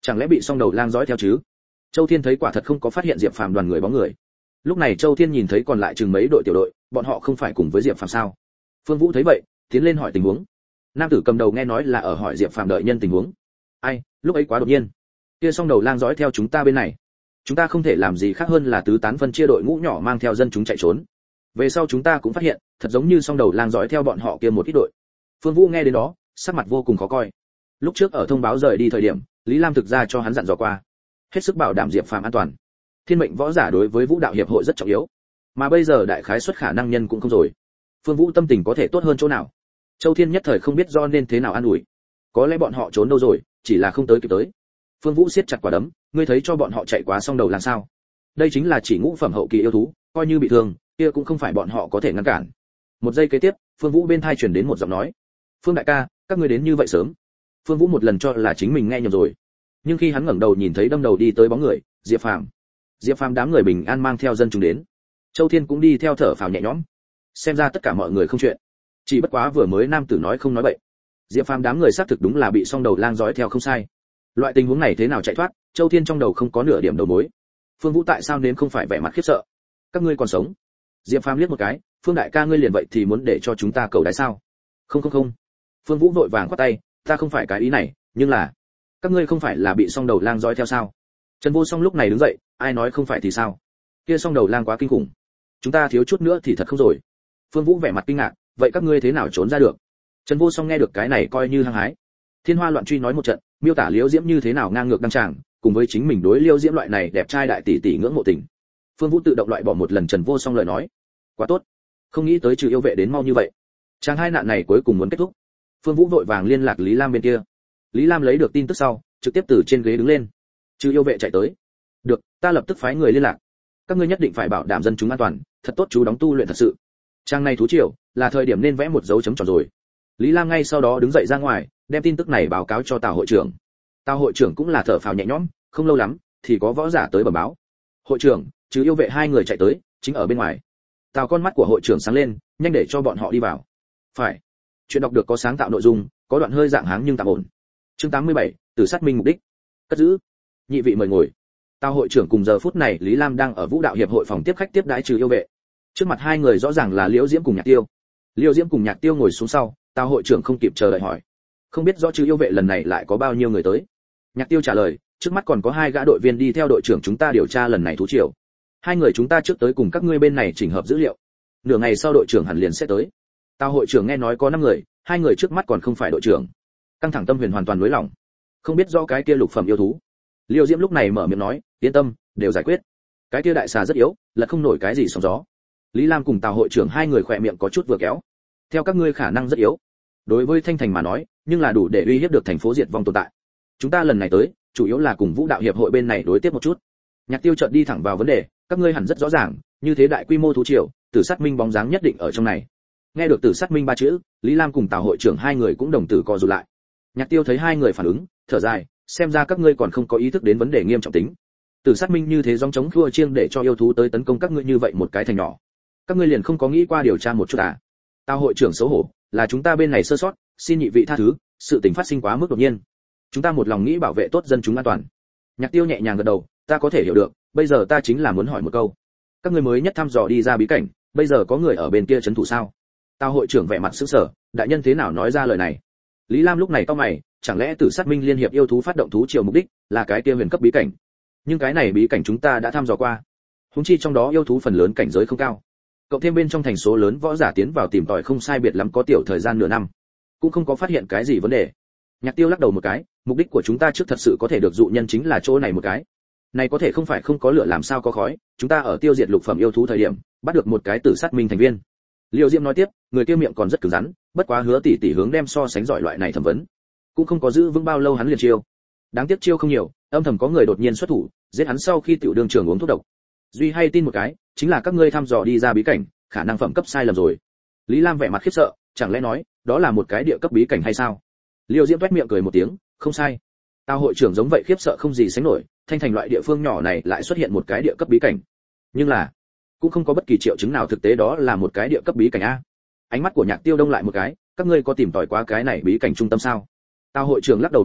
Chẳng lẽ bị song đầu lang dõi theo chứ? Châu Thiên thấy quả thật không có phát hiện Diệp Phàm đoàn người bóng người. Lúc này Châu Thiên nhìn thấy còn lại chừng mấy đội tiểu đội, bọn họ không phải cùng với Diệp Phàm sao? Phương Vũ thấy vậy, tiến lên hỏi tình huống. Nam tử cầm đầu nghe nói là ở hỏi Diệp Phàm đợi nhân tình huống. Ai, lúc ấy quá đột nhiên. Kia song đầu lang dõi theo chúng ta bên này. Chúng ta không thể làm gì khác hơn là tứ tán phân chia đội ngũ nhỏ mang theo dân chúng chạy trốn. Về sau chúng ta cũng phát hiện, thật giống như song đầu lang dõi theo bọn họ kia một ít đội. Phương Vũ nghe đến đó, sắc mặt vô cùng khó coi. Lúc trước ở thông báo rời đi thời điểm, Lý Lam thực ra cho hắn dặn dò qua, hết sức bảo đảm Diệp Phàm an toàn. Thiên mệnh võ giả đối với Vũ đạo hiệp hội rất trọng yếu, mà bây giờ đại khái xuất khả năng nhân cũng không rồi. Phương Vũ tâm tình có thể tốt hơn chỗ nào? Châu Thiên nhất thời không biết do nên thế nào an ủi. Có lẽ bọn họ trốn đâu rồi, chỉ là không tới kịp tới. Phương Vũ siết chặt quả đấm, ngươi thấy cho bọn họ chạy quá xong đầu làm sao? Đây chính là chỉ ngũ phẩm hậu kỳ yêu thú, coi như bị thương, kia cũng không phải bọn họ có thể ngăn cản. Một giây kế tiếp, Phương Vũ bên tai truyền đến một giọng nói. Phương đại ca, các ngươi đến như vậy sớm. Phương Vũ một lần cho là chính mình nghe nhầm rồi, nhưng khi hắn ngẩng đầu nhìn thấy đâm đầu đi tới bóng người, Diệp Phàm. Diệp Phàm đám người bình an mang theo dân chúng đến. Châu Thiên cũng đi theo thở phào nhẹ nhõm. Xem ra tất cả mọi người không chuyện. Chỉ bất quá vừa mới nam tử nói không nói bậy. Diệp Phàm đám người xác thực đúng là bị song đầu lang dõi theo không sai. Loại tình huống này thế nào chạy thoát, Châu Thiên trong đầu không có nửa điểm đầu mối. Phương Vũ tại sao nên không phải vẻ mặt khiếp sợ? Các ngươi còn sống? Diệp Phàm liếc một cái, Phương đại ca ngươi liền vậy thì muốn để cho chúng ta cầu đái sao? Không không không. Phương Vũ vội vàng quát tay, ta không phải cái ý này, nhưng là các ngươi không phải là bị song đầu lang dõi theo sao? Trần Vô Song lúc này đứng dậy, ai nói không phải thì sao? Kia song đầu lang quá kinh khủng, chúng ta thiếu chút nữa thì thật không rồi. Phương Vũ vẻ mặt kinh ngạc, vậy các ngươi thế nào trốn ra được? Trần Vô Song nghe được cái này coi như hăng hái. Thiên Hoa loạn truy nói một trận, miêu tả Liễu Diễm như thế nào ngang ngược đăng tràng, cùng với chính mình đối Liễu Diễm loại này đẹp trai đại tỷ tỷ ngưỡng mộ tình. Phương Vũ tự động loại bỏ một lần Trần Vô Song lời nói. Quá tốt, không nghĩ tới trừ yêu vệ đến mau như vậy. Chàng hai nạn này cuối cùng muốn kết thúc. Phương Vũ vội vàng liên lạc Lý Lam bên kia. Lý Lam lấy được tin tức sau, trực tiếp từ trên ghế đứng lên. Trừ yêu vệ chạy tới. Được, ta lập tức phái người liên lạc. Các ngươi nhất định phải bảo đảm dân chúng an toàn, thật tốt chú đóng tu luyện thật sự. Trang này thú triều, là thời điểm nên vẽ một dấu chấm tròn rồi. Lý Lam ngay sau đó đứng dậy ra ngoài, đem tin tức này báo cáo cho Tào hội trưởng. Tào hội trưởng cũng là thở phào nhẹ nhõm, không lâu lắm thì có võ giả tới bẩm báo. Hội trưởng, trừ yêu vệ hai người chạy tới, chính ở bên ngoài. Tào con mắt của hội trưởng sáng lên, nhanh để cho bọn họ đi vào. Phải. Chuyện đọc được có sáng tạo nội dung, có đoạn hơi dạng háng nhưng tạm ổn. Chương tám mươi bảy, Tử sát minh mục đích. Cất giữ. Nhị vị mời ngồi. Tào hội trưởng cùng giờ phút này Lý Lam đang ở Vũ đạo hiệp hội phòng tiếp khách tiếp đãi trừ yêu vệ. Trước mặt hai người rõ ràng là Liễu Diễm cùng Nhạc Tiêu. Liễu Diễm cùng Nhạc Tiêu ngồi xuống sau, Tào hội trưởng không kịp chờ đợi hỏi, không biết rõ trừ yêu vệ lần này lại có bao nhiêu người tới. Nhạc Tiêu trả lời, trước mắt còn có hai gã đội viên đi theo đội trưởng chúng ta điều tra lần này thú triều. Hai người chúng ta trước tới cùng các ngươi bên này chỉnh hợp dữ liệu. Nửa ngày sau đội trưởng hẳn liền sẽ tới. Tào hội trưởng nghe nói có năm người, hai người trước mắt còn không phải đội trưởng. Căng thẳng tâm huyền hoàn toàn nới lỏng. Không biết rõ cái kia lục phẩm yêu thú. Liêu Diễm lúc này mở miệng nói, yên tâm, đều giải quyết. Cái kia đại xà rất yếu, lật không nổi cái gì sóng gió. Lý Lam cùng Tào hội trưởng hai người khỏe miệng có chút vừa kéo. Theo các ngươi khả năng rất yếu. Đối với Thanh Thành mà nói, nhưng là đủ để uy hiếp được thành phố diệt vong tồn tại. Chúng ta lần này tới, chủ yếu là cùng Vũ đạo hiệp hội bên này đối tiếp một chút. Nhạc Tiêu chợt đi thẳng vào vấn đề, các ngươi hẳn rất rõ ràng, như thế đại quy mô thú triều, Tử sát minh bóng dáng nhất định ở trong này. Nghe được Tử sát minh ba chữ, Lý Lam cùng Tào hội trưởng hai người cũng đồng tử co rụt lại. Nhạc Tiêu thấy hai người phản ứng, thở dài, xem ra các ngươi còn không có ý thức đến vấn đề nghiêm trọng tính. Tử sát minh như thế gióng chống khua chiêng để cho yêu thú tới tấn công các ngươi như vậy một cái thành nhỏ, các ngươi liền không có nghĩ qua điều tra một chút à? Tào hội trưởng xấu hổ, là chúng ta bên này sơ sót, xin nhị vị tha thứ, sự tình phát sinh quá mức đột nhiên. Chúng ta một lòng nghĩ bảo vệ tốt dân chúng an toàn. Nhạc Tiêu nhẹ nhàng gật đầu, ta có thể hiểu được, bây giờ ta chính là muốn hỏi một câu. Các ngươi mới nhất thăm dò đi ra bí cảnh, bây giờ có người ở bên kia trấn thủ sao? Tào hội trưởng vẻ mặt sững sờ, đại nhân thế nào nói ra lời này? Lý Lam lúc này cau mày, chẳng lẽ Tử sát minh liên hiệp yêu thú phát động thú triều mục đích là cái kia huyền cấp bí cảnh? Nhưng cái này bí cảnh chúng ta đã thăm dò qua. Huống chi trong đó yêu thú phần lớn cảnh giới không cao. Cộng thêm bên trong thành số lớn võ giả tiến vào tìm tòi không sai biệt lắm có tiểu thời gian nửa năm, cũng không có phát hiện cái gì vấn đề. Nhạc Tiêu lắc đầu một cái, mục đích của chúng ta trước thật sự có thể được dụ nhân chính là chỗ này một cái. Này có thể không phải không có lửa làm sao có khói, chúng ta ở tiêu diệt lục phẩm yêu thú thời điểm, bắt được một cái Tử sát minh thành viên. Liêu Diễm nói tiếp, người kia miệng còn rất cứng rắn, bất quá Hứa tỷ tỷ hướng đem so sánh giỏi loại này thẩm vấn, cũng không có giữ vững bao lâu hắn liền chiêu. Đáng tiếc chiêu không nhiều, âm thầm có người đột nhiên xuất thủ, giết hắn sau khi tiểu đường trường uống thuốc độc. Duy hay tin một cái, chính là các ngươi thăm dò đi ra bí cảnh, khả năng phẩm cấp sai lầm rồi. Lý Lam vẻ mặt khiếp sợ, chẳng lẽ nói, đó là một cái địa cấp bí cảnh hay sao? Liêu Diễm toét miệng cười một tiếng, không sai. Tào hội trưởng giống vậy khiếp sợ không gì sánh nổi, Thanh Thành loại địa phương nhỏ này lại xuất hiện một cái địa cấp bí cảnh. Nhưng là, cũng không có bất kỳ triệu chứng nào thực tế đó là một cái địa cấp bí cảnh a. Ánh mắt của Nhạc Tiêu đông lại một cái, các ngươi có tìm tòi qua cái này bí cảnh trung tâm sao? Tào hội trưởng lắc đầu một cái,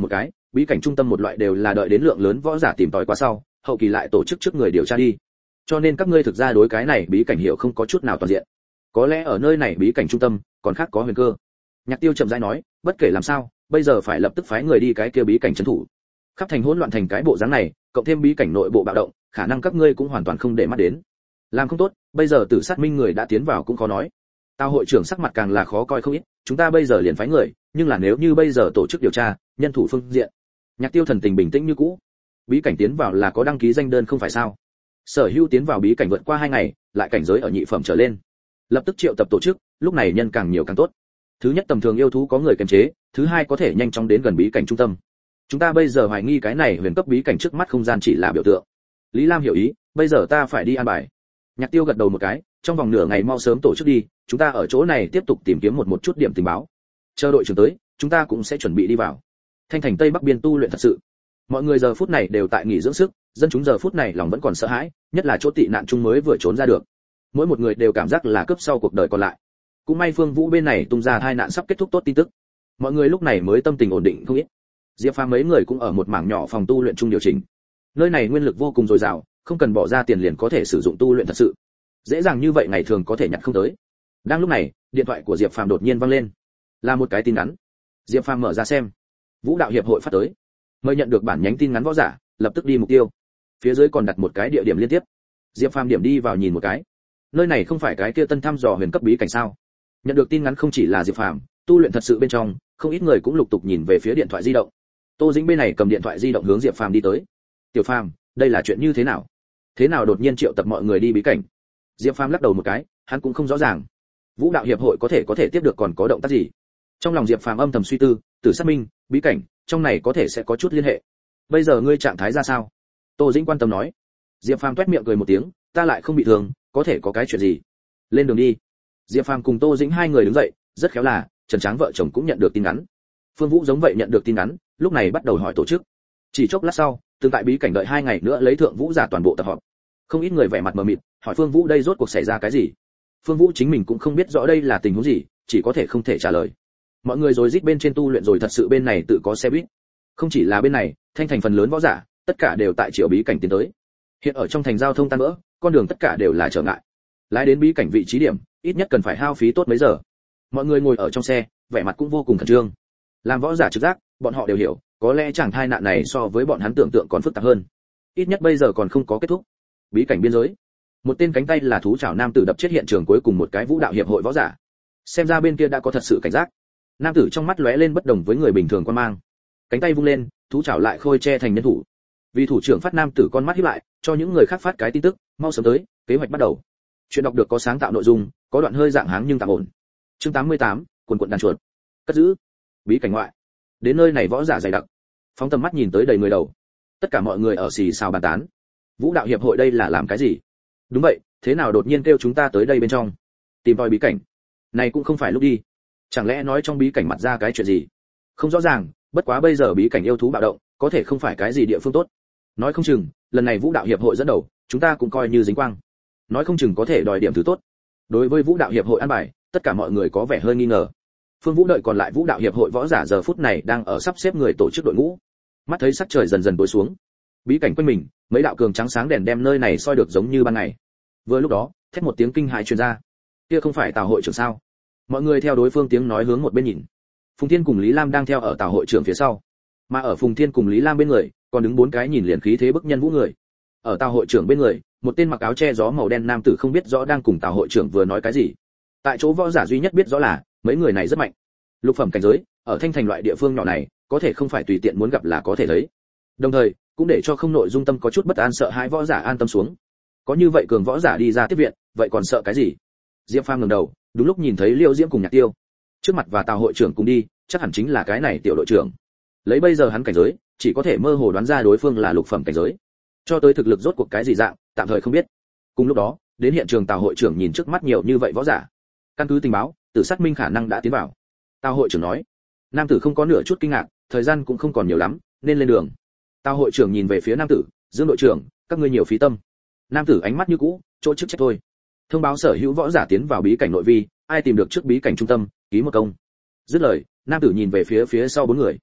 bí cảnh trung tâm một loại đều là đợi đến lượng lớn võ giả tìm tòi qua sau, hậu kỳ lại tổ chức trước người điều tra đi. Cho nên các ngươi thực ra đối cái này bí cảnh hiểu không có chút nào toàn diện. Có lẽ ở nơi này bí cảnh trung tâm, còn khác có huyền cơ. Nhạc Tiêu chậm rãi nói, bất kể làm sao, bây giờ phải lập tức phái người đi cái kia bí cảnh trấn thủ. Khắp thành hỗn loạn thành cái bộ dáng này, cộng thêm bí cảnh nội bộ bạo động, khả năng các ngươi cũng hoàn toàn không để mắt đến. Làm không tốt, bây giờ Tử Sát Minh người đã tiến vào cũng khó nói. Tao hội trưởng sắc mặt càng là khó coi không ít, chúng ta bây giờ liền phái người, nhưng là nếu như bây giờ tổ chức điều tra, nhân thủ phương diện. Nhạc Tiêu thần tình bình tĩnh như cũ. Bí cảnh tiến vào là có đăng ký danh đơn không phải sao? Sở Hữu tiến vào bí cảnh vượt qua hai ngày, lại cảnh giới ở nhị phẩm trở lên. Lập tức triệu tập tổ chức, lúc này nhân càng nhiều càng tốt. Thứ nhất tầm thường yêu thú có người kiềm chế, thứ hai có thể nhanh chóng đến gần bí cảnh trung tâm. Chúng ta bây giờ hoài nghi cái này huyền cấp bí cảnh trước mắt không gian chỉ là biểu tượng. Lý Lam hiểu ý, bây giờ ta phải đi an bài. Nhạc Tiêu gật đầu một cái, trong vòng nửa ngày mau sớm tổ chức đi, chúng ta ở chỗ này tiếp tục tìm kiếm một một chút điểm tình báo. Chờ đội trưởng tới, chúng ta cũng sẽ chuẩn bị đi vào. Thanh thành Tây Bắc biên tu luyện thật sự. Mọi người giờ phút này đều tại nghỉ dưỡng sức, dân chúng giờ phút này lòng vẫn còn sợ hãi, nhất là chỗ tị nạn chung mới vừa trốn ra được. Mỗi một người đều cảm giác là cướp sau cuộc đời còn lại. Cũng may Phương Vũ bên này tung ra tai nạn sắp kết thúc tốt tin tức. Mọi người lúc này mới tâm tình ổn định không ít. Diệp Phàm mấy người cũng ở một mảng nhỏ phòng tu luyện chung điều chỉnh. Nơi này nguyên lực vô cùng dồi dào, không cần bỏ ra tiền liền có thể sử dụng tu luyện thật sự. Dễ dàng như vậy ngày thường có thể nhặt không tới. Đang lúc này, điện thoại của Diệp Phàm đột nhiên vang lên. Là một cái tin ngắn. Diệp Phàm mở ra xem. Vũ đạo hiệp hội phát tới. Mời nhận được bản nhánh tin ngắn võ giả, lập tức đi mục tiêu. Phía dưới còn đặt một cái địa điểm liên tiếp. Diệp Phàm điểm đi vào nhìn một cái. Nơi này không phải cái kia tân thăm dò huyền cấp bí cảnh sao? Nhận được tin ngắn không chỉ là Diệp Phàm, tu luyện thật sự bên trong, không ít người cũng lục tục nhìn về phía điện thoại di động. Tô Dĩnh bên này cầm điện thoại di động hướng Diệp Phàm đi tới. "Tiểu Phàm, đây là chuyện như thế nào? Thế nào đột nhiên triệu tập mọi người đi bí cảnh?" Diệp Phàm lắc đầu một cái, hắn cũng không rõ ràng. Vũ đạo hiệp hội có thể có thể tiếp được còn có động tác gì? Trong lòng Diệp Phàm âm thầm suy tư, Tử Sát Minh, bí cảnh, trong này có thể sẽ có chút liên hệ. Bây giờ ngươi trạng thái ra sao? Tô Dĩnh quan tâm nói. Diệp Phàm toét miệng cười một tiếng, ta lại không bị thương, có thể có cái chuyện gì? Lên đường đi. Diệp Phàm cùng Tô Dĩnh hai người đứng dậy, rất khéo là Trần Tráng vợ chồng cũng nhận được tin nhắn. Phương Vũ giống vậy nhận được tin nhắn, lúc này bắt đầu hỏi tổ chức. Chỉ chốc lát sau, tương tại bí cảnh đợi hai ngày nữa lấy thượng vũ giả toàn bộ tập họp. Không ít người vẻ mặt mờ mịt, hỏi Phương Vũ đây rốt cuộc xảy ra cái gì? Phương Vũ chính mình cũng không biết rõ đây là tình huống gì, chỉ có thể không thể trả lời. Mọi người rồi rít bên trên tu luyện rồi thật sự bên này tự có xe buýt. Không chỉ là bên này, Thanh thành phần lớn võ giả, tất cả đều tại triệu bí cảnh tiến tới. Hiện ở trong thành giao thông tan vỡ, con đường tất cả đều là trở ngại. Lái đến bí cảnh vị trí điểm, ít nhất cần phải hao phí tốt mấy giờ. Mọi người ngồi ở trong xe, vẻ mặt cũng vô cùng khẩn trương. Làm võ giả trực giác, bọn họ đều hiểu, có lẽ chẳng thai nạn này so với bọn hắn tưởng tượng còn phức tạp hơn. Ít nhất bây giờ còn không có kết thúc. Bí cảnh biên giới, một tên cánh tay là thú chảo nam tử đập chết hiện trường cuối cùng một cái vũ đạo hiệp hội võ giả. Xem ra bên kia đã có thật sự cảnh giác. Nam tử trong mắt lóe lên bất đồng với người bình thường quan mang. Cánh tay vung lên, thú chảo lại khôi che thành nhân thủ. Vì thủ trưởng phát nam tử con mắt híp lại, cho những người khác phát cái tin tức, mau sớm tới, kế hoạch bắt đầu. Chuyện đọc được có sáng tạo nội dung, có đoạn hơi dạng háng nhưng tạm ổn. Chương tám mươi tám, quần quần đàn chuột. Cất giữ. Bí cảnh ngoại. Đến nơi này võ giả dày đặc. Phóng tầm mắt nhìn tới đầy người đầu. Tất cả mọi người ở xì xào bàn tán. Vũ đạo hiệp hội đây là làm cái gì? Đúng vậy, thế nào đột nhiên kêu chúng ta tới đây bên trong? Tìm tòi bí cảnh. Này cũng không phải lúc đi. Chẳng lẽ nói trong bí cảnh mặt ra cái chuyện gì? Không rõ ràng, bất quá bây giờ bí cảnh yêu thú bạo động, có thể không phải cái gì địa phương tốt. Nói không chừng, lần này Vũ đạo hiệp hội dẫn đầu, chúng ta cũng coi như dính quang. Nói không chừng có thể đòi điểm thứ tốt. Đối với Vũ đạo hiệp hội an bài, tất cả mọi người có vẻ hơi nghi ngờ. Phương Vũ đợi còn lại Vũ đạo hiệp hội võ giả giờ phút này đang ở sắp xếp người tổ chức đội ngũ. Mắt thấy sắc trời dần dần tối xuống, bí cảnh quanh mình, mấy đạo cường trắng sáng đèn đem nơi này soi được giống như ban ngày. Vừa lúc đó, thét một tiếng kinh hãi truyền ra. Kia không phải Tào hội trưởng sao? Mọi người theo đối phương tiếng nói hướng một bên nhìn. Phùng Thiên cùng Lý Lam đang theo ở Tào hội trưởng phía sau, mà ở Phùng Thiên cùng Lý Lam bên người, còn đứng bốn cái nhìn liền khí thế bức nhân vũ người. Ở Tào hội trưởng bên người, một tên mặc áo che gió màu đen nam tử không biết rõ đang cùng Tào hội trưởng vừa nói cái gì. Tại chỗ võ giả duy nhất biết rõ là, mấy người này rất mạnh. Lục phẩm cảnh giới, ở Thanh thành loại địa phương nhỏ này, có thể không phải tùy tiện muốn gặp là có thể thấy. Đồng thời, cũng để cho không nội dung tâm có chút bất an sợ hãi võ giả an tâm xuống. Có như vậy cường võ giả đi ra tiếp viện, vậy còn sợ cái gì? Diệp Phàm ngẩng đầu, đúng lúc nhìn thấy Liêu Diễm cùng Nhạc Tiêu. Trước mặt và Tào hội trưởng cùng đi, chắc hẳn chính là cái này tiểu đội trưởng. Lấy bây giờ hắn cảnh giới, chỉ có thể mơ hồ đoán ra đối phương là lục phẩm cảnh giới. Cho tới thực lực rốt cuộc cái gì dạng, tạm thời không biết. Cùng lúc đó, đến hiện trường Tào hội trưởng nhìn trước mắt nhiều như vậy võ giả. Căn cứ tình báo, Tử Sát Minh khả năng đã tiến vào. Tào hội trưởng nói. Nam tử không có nửa chút kinh ngạc, thời gian cũng không còn nhiều lắm, nên lên đường. Tào hội trưởng nhìn về phía nam tử, Dương đội trưởng, các ngươi nhiều phí tâm. Nam tử ánh mắt như cũ, chỗ chức trách thôi. Thông báo sở hữu võ giả tiến vào bí cảnh nội vi, ai tìm được trước bí cảnh trung tâm, ký một công. Dứt lời, nam tử nhìn về phía phía sau bốn người.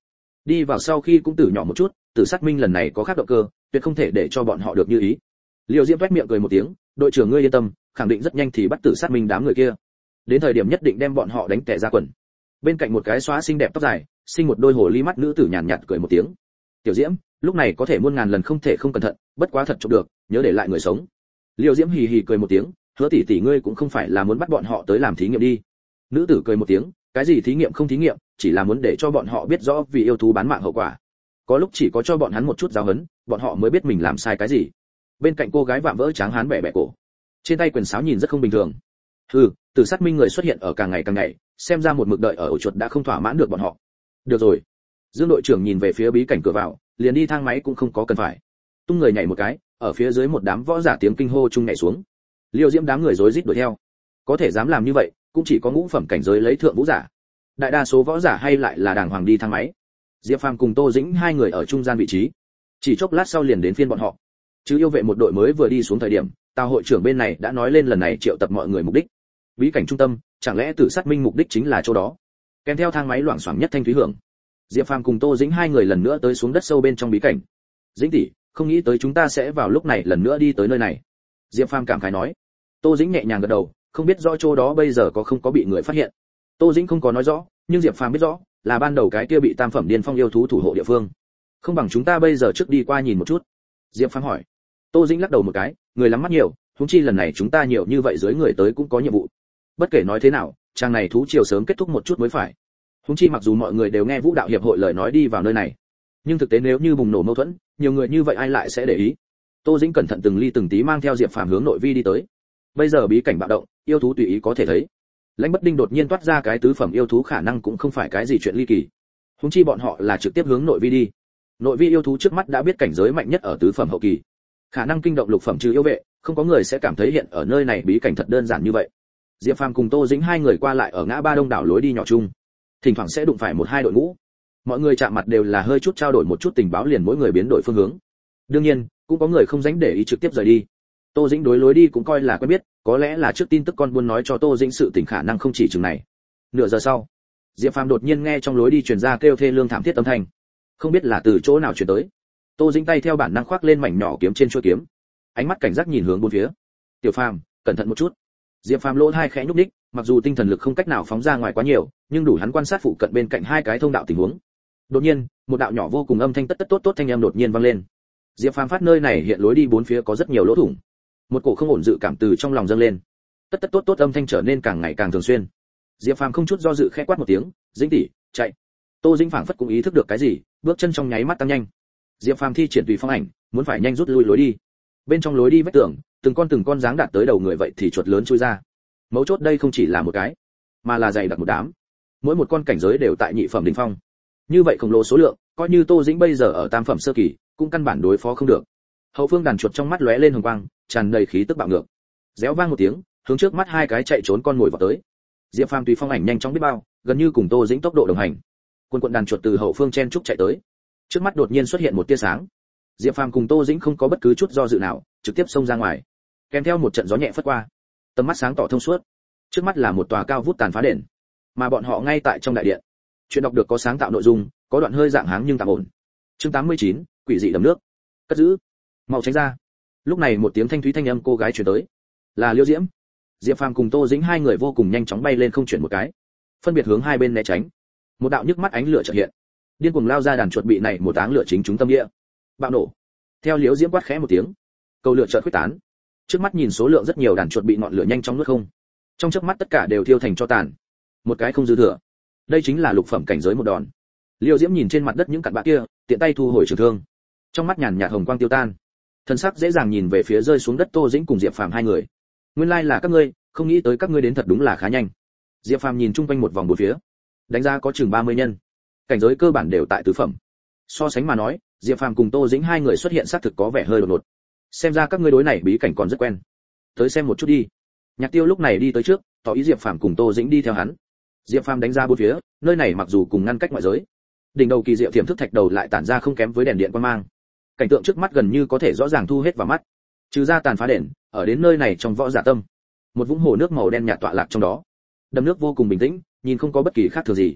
Đi vào sau khi cũng tử nhỏ một chút, Tử Sát Minh lần này có khác động cơ, tuyệt không thể để cho bọn họ được như ý. Liêu Diễm toét miệng cười một tiếng, đội trưởng ngươi yên tâm, khẳng định rất nhanh thì bắt Tử Sát Minh đám người kia. Đến thời điểm nhất định đem bọn họ đánh tẻ ra quần. Bên cạnh một cái xóa xinh đẹp tóc dài, sinh một đôi hồ ly mắt nữ tử nhàn nhạt, nhạt cười một tiếng. Tiểu Diễm, lúc này có thể muôn ngàn lần không thể không cẩn thận, bất quá thật chụp được, nhớ để lại người sống. Liêu Diễm hì hì cười một tiếng, Hứa tỷ tỷ ngươi cũng không phải là muốn bắt bọn họ tới làm thí nghiệm đi. Nữ tử cười một tiếng, cái gì thí nghiệm không thí nghiệm, chỉ là muốn để cho bọn họ biết rõ vì yêu thú bán mạng hậu quả. Có lúc chỉ có cho bọn hắn một chút giáo huấn, bọn họ mới biết mình làm sai cái gì. Bên cạnh cô gái vạm vỡ tráng hán bẻ bẻ cổ, trên tay quyền sáo nhìn rất không bình thường. Hừ, Tử Sát Minh người xuất hiện ở càng ngày càng ngày, xem ra một mực đợi ở ổ chuột đã không thỏa mãn được bọn họ. Được rồi. Dương đội trưởng nhìn về phía bí cảnh cửa vào, liền đi thang máy cũng không có cần phải. Tung người nhảy một cái, ở phía dưới một đám võ giả tiếng kinh hô chung nhảy xuống. Liêu Diễm đám người rối rít đuổi theo. Có thể dám làm như vậy, cũng chỉ có ngũ phẩm cảnh giới lấy thượng vũ giả. Đại đa số võ giả hay lại là đàng hoàng đi thang máy. Diệp Phàm cùng Tô Dĩnh hai người ở trung gian vị trí. Chỉ chốc lát sau liền đến phiên bọn họ. Chứ yêu vệ một đội mới vừa đi xuống thời điểm, Tào hội trưởng bên này đã nói lên lần này triệu tập mọi người mục đích. Bí cảnh trung tâm, chẳng lẽ Tử Sát Minh mục đích chính là chỗ đó? Kèm theo thang máy loảng xoảng nhất thanh thúy hưởng. Diệp Phàm cùng Tô Dĩnh hai người lần nữa tới xuống đất sâu bên trong bí cảnh. Dĩnh tỷ, không nghĩ tới chúng ta sẽ vào lúc này lần nữa đi tới nơi này. Diệp Phàm cảm khái nói. Tô Dĩnh nhẹ nhàng gật đầu, không biết rõ chỗ đó bây giờ có không có bị người phát hiện. Tô Dĩnh không có nói rõ, nhưng Diệp Phàm biết rõ, là ban đầu cái kia bị tam phẩm điên phong yêu thú thủ hộ địa phương. Không bằng chúng ta bây giờ trước đi qua nhìn một chút. Diệp Phàm hỏi. Tô Dĩnh lắc đầu một cái, người lắm mắt nhiều, huống chi lần này chúng ta nhiều như vậy dưới người tới cũng có nhiệm vụ. Bất kể nói thế nào, trang này thú triều sớm kết thúc một chút mới phải. Huống chi mặc dù mọi người đều nghe Vũ đạo hiệp hội lời nói đi vào nơi này, nhưng thực tế nếu như bùng nổ mâu thuẫn, nhiều người như vậy ai lại sẽ để ý. Tô Dĩnh cẩn thận từng ly từng tí mang theo Diệp Phàm hướng nội vi đi tới. Bây giờ bí cảnh bạo động, yêu thú tùy ý có thể thấy. Lãnh Bất Đinh đột nhiên toát ra cái tứ phẩm yêu thú khả năng cũng không phải cái gì chuyện ly kỳ. Huống chi bọn họ là trực tiếp hướng nội vi đi. Nội vi yêu thú trước mắt đã biết cảnh giới mạnh nhất ở tứ phẩm hậu kỳ, khả năng kinh động lục phẩm trừ yêu vệ, không có người sẽ cảm thấy hiện ở nơi này bí cảnh thật đơn giản như vậy. Diệp Phàm cùng Tô Dĩnh hai người qua lại ở ngã ba đông đảo lối đi nhỏ chung, thỉnh thoảng sẽ đụng phải một hai đội ngũ. Mọi người chạm mặt đều là hơi chút trao đổi một chút tình báo liền mỗi người biến đổi phương hướng. Đương nhiên, cũng có người không dánh để ý trực tiếp rời đi. Tô Dĩnh đối lối đi cũng coi là quen biết, có lẽ là trước tin tức con buôn nói cho Tô Dĩnh sự tình khả năng không chỉ chừng này. Nửa giờ sau, Diệp Phàm đột nhiên nghe trong lối đi truyền ra kêu thê lương thảm thiết âm thanh, không biết là từ chỗ nào truyền tới. Tô Dĩnh tay theo bản năng khoác lên mảnh nhỏ kiếm trên chuôi kiếm, ánh mắt cảnh giác nhìn hướng bốn phía. Tiểu Phàm, cẩn thận một chút. Diệp Phàm lỗ hai khẽ nhúc nhích, mặc dù tinh thần lực không cách nào phóng ra ngoài quá nhiều, nhưng đủ hắn quan sát phụ cận bên cạnh hai cái thông đạo tình huống. Đột nhiên, một đạo nhỏ vô cùng âm thanh tất tất tốt tốt thanh âm đột nhiên vang lên. Diệp Phàm phát nơi này hiện lối đi bốn phía có rất nhiều lỗ thủng. Một cổ không ổn dự cảm từ trong lòng dâng lên. Tất tất tốt tốt âm thanh trở nên càng ngày càng thường xuyên. Diệp Phàm không chút do dự khẽ quát một tiếng, "Dĩnh tỷ, chạy!" Tô Dĩnh phảng phất cũng ý thức được cái gì, bước chân trong nháy mắt tăng nhanh. Diệp Phàm thi triển tùy phong ảnh, muốn phải nhanh rút lui lối đi. Bên trong lối đi vách tường, từng con từng con dáng đạt tới đầu người vậy thì chuột lớn chui ra. Mấu chốt đây không chỉ là một cái, mà là dày đặc một đám. Mỗi một con cảnh giới đều tại nhị phẩm đỉnh phong. Như vậy khổng lồ số lượng, coi như Tô Dĩnh bây giờ ở tam phẩm sơ kỳ, cũng căn bản đối phó không được. Hậu phương đàn chuột trong mắt lóe lên hồng quang, tràn đầy khí tức bạo ngược. Réo vang một tiếng, hướng trước mắt hai cái chạy trốn con ngồi vào tới. Diệp Phàm tùy phong ảnh nhanh chóng biết bao, gần như cùng Tô Dĩnh tốc độ đồng hành. Quân quận đàn chuột từ hậu phương chen trúc chạy tới. Trước mắt đột nhiên xuất hiện một tia sáng. Diệp Phàm cùng Tô Dĩnh không có bất cứ chút do dự nào, trực tiếp xông ra ngoài. Kèm theo một trận gió nhẹ phất qua, tầm mắt sáng tỏ thông suốt. Trước mắt là một tòa cao vút tàn phá đền, mà bọn họ ngay tại trong đại điện. Chuyện đọc được có sáng tạo nội dung, có đoạn hơi dạng háng nhưng tạm ổn. Chương tám mươi chín, quỷ dị đầm nước. Cất giữ. Mau tránh ra. Lúc này một tiếng thanh thúy thanh âm cô gái truyền tới. Là Liêu Diễm. Diệp Phàm cùng Tô Dĩnh hai người vô cùng nhanh chóng bay lên không chuyển một cái, phân biệt hướng hai bên né tránh. Một đạo nhức mắt ánh lửa chợt hiện, điên cuồng lao ra đàn chuột bị này một áng lửa chính chúng tâm địa. Bạo nổ. Theo Liêu Diễm quát khẽ một tiếng, cầu lửa chợt khuếch tán. Trước mắt nhìn số lượng rất nhiều đàn chuột bị ngọn lửa nhanh chóng nuốt không. Trong chớp mắt tất cả đều thiêu thành tro tàn, một cái không dư thừa. Đây chính là lục phẩm cảnh giới một đòn. Liêu Diễm nhìn trên mặt đất những cặn bã kia, tiện tay thu hồi trường thương. Trong mắt nhàn nhạt hồng quang tiêu tan, thân sắc dễ dàng nhìn về phía rơi xuống đất Tô Dĩnh cùng Diệp Phàm hai người. Nguyên lai là các ngươi, không nghĩ tới các ngươi đến thật đúng là khá nhanh. Diệp Phàm nhìn chung quanh một vòng bốn phía, đánh giá có chừng ba mươi nhân, cảnh giới cơ bản đều tại tứ phẩm. So sánh mà nói, Diệp Phàm cùng Tô Dĩnh hai người xuất hiện xác thực có vẻ hơi đột ngột. Xem ra các ngươi đối này bí cảnh còn rất quen. Tới xem một chút đi. Nhạc Tiêu lúc này đi tới trước, tỏ ý Diệp Phàm cùng Tô Dĩnh đi theo hắn. Diệp Phàm đánh ra bốn phía, nơi này mặc dù cùng ngăn cách ngoại giới, đỉnh đầu kỳ diệu thiểm thức thạch đầu lại tản ra không kém với đèn điện quang mang. Cảnh tượng trước mắt gần như có thể rõ ràng thu hết vào mắt. Trừ ra tàn phá đền, ở đến nơi này trong võ giả tâm, một vũng hồ nước màu đen nhạt tọa lạc trong đó. Đầm nước vô cùng bình tĩnh, nhìn không có bất kỳ khác thường gì.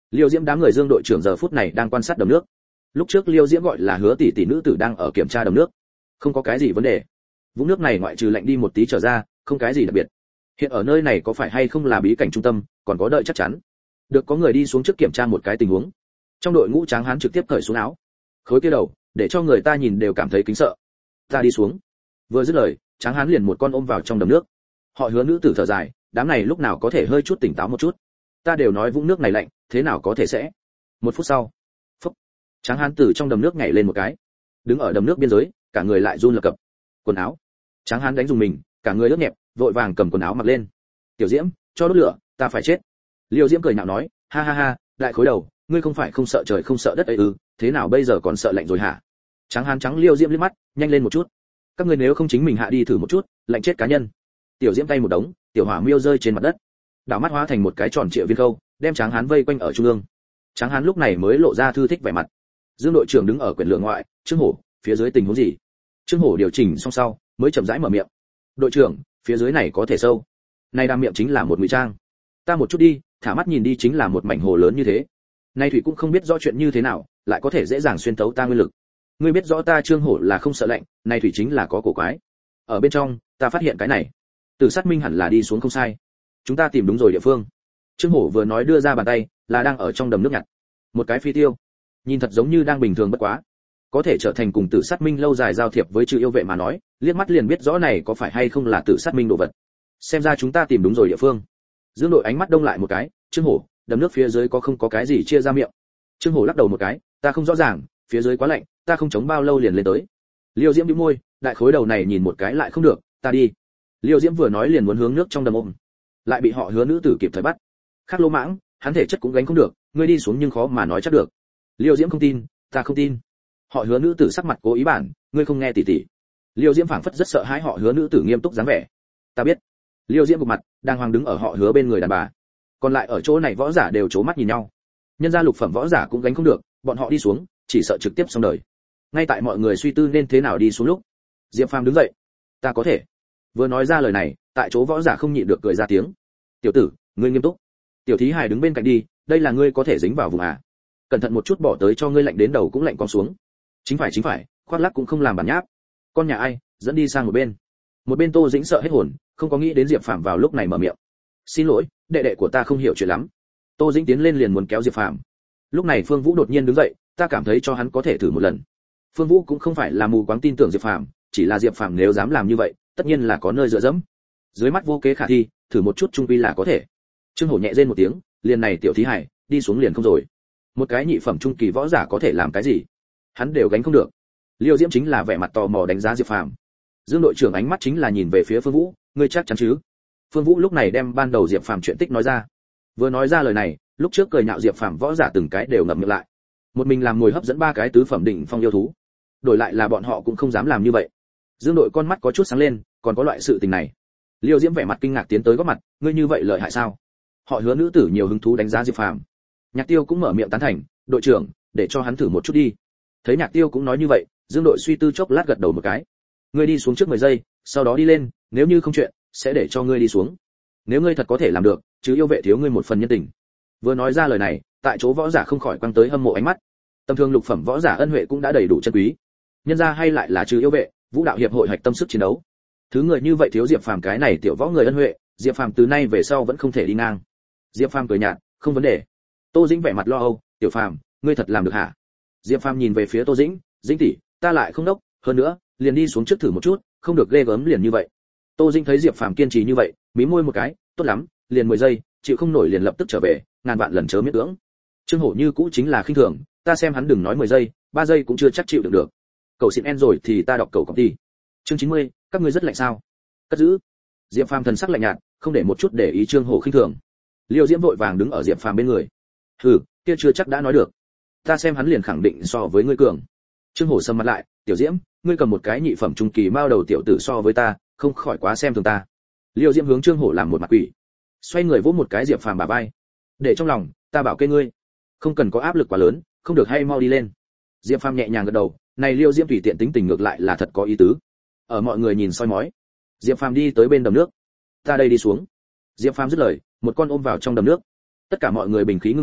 Liêu Diễm đám người Dương đội trưởng giờ phút này đang quan sát đầm nước. Lúc trước Liêu Diễm gọi là Hứa tỷ tỷ nữ tử đang ở kiểm tra đầm nước, không có cái gì vấn đề. Vũng nước này ngoại trừ lạnh đi một tí trở ra, không cái gì đặc biệt. Hiện ở nơi này có phải hay không là bí cảnh trung tâm, còn có đợi chắc chắn. Được có người đi xuống trước kiểm tra một cái tình huống. Trong đội ngũ Tráng Hán trực tiếp cởi xuống áo, khối kia đầu, để cho người ta nhìn đều cảm thấy kính sợ. Ta đi xuống. Vừa dứt lời, Tráng Hán liền một con ôm vào trong đầm nước. Họ Hứa nữ tử thở dài, đám này lúc nào có thể hơi chút tỉnh táo một chút. Ta đều nói vũng nước này lạnh, thế nào có thể sẽ. Một phút sau, phốc, Tráng Hán từ trong đầm nước nhảy lên một cái, đứng ở đầm nước biên giới, cả người lại run lập cập. Quần áo. Tráng Hán đánh dùng mình, cả người ướt nhẹp, vội vàng cầm quần áo mặc lên. Tiểu Diễm, cho đốt lửa, ta phải chết. Liêu Diễm cười nhạo nói, ha ha ha, đại khối đầu, ngươi không phải không sợ trời không sợ đất ấy ư, thế nào bây giờ còn sợ lạnh rồi hả? Tráng Hán trắng Liêu Diễm liếc mắt, nhanh lên một chút. Các ngươi nếu không chính mình hạ đi thử một chút, lạnh chết cá nhân. Tiểu Diễm tay một đống, tiểu hỏa miêu rơi trên mặt đất, đảo mắt hóa thành một cái tròn trịa viên khâu, đem Tráng Hán vây quanh ở trung ương. Tráng Hán lúc này mới lộ ra thư thích vẻ mặt. Dương đội trưởng đứng ở quyển lượng ngoại, Trương Hổ, phía dưới tình huống gì? Trương Hổ điều chỉnh xong sau, mới chậm rãi mở miệng. Đội trưởng, phía dưới này có thể sâu. Này đam miệng chính là một ngụy trang. Ta một chút đi, thả mắt nhìn đi chính là một mảnh hồ lớn như thế. Nay thủy cũng không biết rõ chuyện như thế nào, lại có thể dễ dàng xuyên tấu ta nguyên lực. Ngươi biết rõ ta Trương Hổ là không sợ lạnh, nay thủy chính là có cổ quái. Ở bên trong, ta phát hiện cái này. Từ sát minh hẳn là đi xuống không sai. Chúng ta tìm đúng rồi địa phương. Trương Hổ vừa nói đưa ra bàn tay, là đang ở trong đầm nước nhặt. Một cái phi tiêu. Nhìn thật giống như đang bình thường bất quá. Có thể trở thành cùng Tử Sát Minh lâu dài giao thiệp với trừ yêu vệ mà nói, liếc mắt liền biết rõ này có phải hay không là Tử Sát Minh đồ vật. Xem ra chúng ta tìm đúng rồi địa phương. Dương đội ánh mắt đông lại một cái, Trương Hổ, đầm nước phía dưới có không có cái gì chia ra miệng. Trương Hổ lắc đầu một cái, ta không rõ ràng, phía dưới quá lạnh, ta không chống bao lâu liền lên tới. Liêu Diễm nhíu môi, đại khối đầu này nhìn một cái lại không được, ta đi. Liêu Diễm vừa nói liền muốn hướng nước trong đầm ôm, lại bị họ Hứa nữ tử kịp thời bắt. Khác lô mãng, hắn thể chất cũng gánh không được, ngươi đi xuống nhưng khó mà nói chắc được. Liêu Diễm không tin, ta không tin. Họ Hứa nữ tử sắc mặt cố ý bản, ngươi không nghe tỷ tỷ. Liêu Diễm phảng phất rất sợ hãi họ Hứa nữ tử nghiêm túc dáng vẻ. Ta biết. Liêu Diễm gục mặt, đang hoàng đứng ở họ Hứa bên người đàn bà. Còn lại ở chỗ này võ giả đều trố mắt nhìn nhau. Nhân gia lục phẩm võ giả cũng gánh không được, bọn họ đi xuống, chỉ sợ trực tiếp xong đời. Ngay tại mọi người suy tư nên thế nào đi xuống lúc, Diệp Phàm đứng dậy. Ta có thể. Vừa nói ra lời này, tại chỗ võ giả không nhịn được cười ra tiếng. Tiểu tử, ngươi nghiêm túc. Tiểu thí hài đứng bên cạnh đi, đây là ngươi có thể dính vào vùng à? Cẩn thận một chút bỏ tới cho ngươi lạnh đến đầu cũng lạnh con xuống. Chính phải chính phải, khoác lác cũng không làm bản nháp. Con nhà ai, dẫn đi sang một bên. Một bên Tô Dĩnh sợ hết hồn, không có nghĩ đến Diệp Phàm vào lúc này mở miệng. Xin lỗi, đệ đệ của ta không hiểu chuyện lắm. Tô Dĩnh tiến lên liền muốn kéo Diệp Phàm. Lúc này Phương Vũ đột nhiên đứng dậy, ta cảm thấy cho hắn có thể thử một lần. Phương Vũ cũng không phải là mù quáng tin tưởng Diệp Phàm, chỉ là Diệp Phàm nếu dám làm như vậy, tất nhiên là có nơi dựa dẫm. Dưới mắt vô kế khả thi, thử một chút trung quy là có thể. Trương Hổ nhẹ rên một tiếng, liền này tiểu thí hải, đi xuống liền không rồi. Một cái nhị phẩm trung kỳ võ giả có thể làm cái gì? Hắn đều gánh không được. Liêu Diễm chính là vẻ mặt tò mò đánh giá Diệp Phàm. Dương đội trưởng ánh mắt chính là nhìn về phía Phương Vũ, ngươi chắc chắn chứ? Phương Vũ lúc này đem ban đầu Diệp Phàm chuyện tích nói ra. Vừa nói ra lời này, lúc trước cười nhạo Diệp Phàm võ giả từng cái đều ngậm miệng lại. Một mình làm mồi hấp dẫn ba cái tứ phẩm đỉnh phong yêu thú. Đổi lại là bọn họ cũng không dám làm như vậy. Dương đội con mắt có chút sáng lên, còn có loại sự tình này. Liêu Diễm vẻ mặt kinh ngạc tiến tới gót mặt, ngươi như vậy lợi hại sao? Họ Hứa nữ tử nhiều hứng thú đánh giá Diệp Phàm. Nhạc Tiêu cũng mở miệng tán thành, đội trưởng, để cho hắn thử một chút đi. Thấy Nhạc Tiêu cũng nói như vậy, Dương đội suy tư chốc lát gật đầu một cái. Ngươi đi xuống trước mười giây, sau đó đi lên, nếu như không chuyện, sẽ để cho ngươi đi xuống. Nếu ngươi thật có thể làm được, chứ yêu vệ thiếu ngươi một phần nhân tình. Vừa nói ra lời này, tại chỗ võ giả không khỏi quăng tới hâm mộ ánh mắt. Tầm thường lục phẩm võ giả ân huệ cũng đã đầy đủ chân quý. Nhân ra hay lại là trừ yêu vệ, vũ đạo hiệp hội hạch tâm sức chiến đấu. Thứ người như vậy thiếu Diệp Phàm cái này tiểu võ người ân huệ, Diệp Phàm từ nay về sau vẫn không thể đi ngang. Diệp Phàm cười nhạt, không vấn đề. Tô Dĩnh vẻ mặt lo âu, tiểu Phàm, ngươi thật làm được hả? Diệp Phàm nhìn về phía Tô Dĩnh, Dĩnh tỷ, ta lại không đốc, hơn nữa, liền đi xuống trước thử một chút, không được ghê gớm liền như vậy. Tô Dĩnh thấy Diệp Phàm kiên trì như vậy, mím môi một cái, tốt lắm, liền mười giây, chịu không nổi liền lập tức trở về, ngàn vạn lần chớ miễn cưỡng. Trương Hổ như cũ chính là khinh thường, ta xem hắn đừng nói mười giây, ba giây cũng chưa chắc chịu được được. Cậu xịn en rồi thì ta đọc cậu công ty. Chương chín mươi, các ngươi rất lạnh sao? Cất giữ. Diệp Phàm thần sắc lạnh nhạt, không để một chút để ý Trương Hổ khinh thường. Liêu Diễm vội vàng đứng ở Diệp Phàm bên người. Hừ, kia chưa chắc đã nói được. Ta xem hắn liền khẳng định so với ngươi cường. Trương Hổ sầm mặt lại, tiểu Diễm, ngươi cầm một cái nhị phẩm trung kỳ mao đầu tiểu tử so với ta, không khỏi quá xem thường ta. Liêu Diễm hướng Trương Hổ làm một mặt quỷ, xoay người vỗ một cái Diệp Phàm bả vai. Để trong lòng, ta bảo kê ngươi, không cần có áp lực quá lớn, không được hay mau đi lên. Diệp Phàm nhẹ nhàng gật đầu, này Liêu Diễm tùy tiện tính tình ngược lại là thật có ý tứ. Ở mọi người nhìn soi mói, Diệp Phàm đi tới bên đầm nước. Ta đây đi xuống. Diệp Phàm dứt lời, một con ôm vào trong đầm nước. Tất cả mọi người bình khí ngưng thần,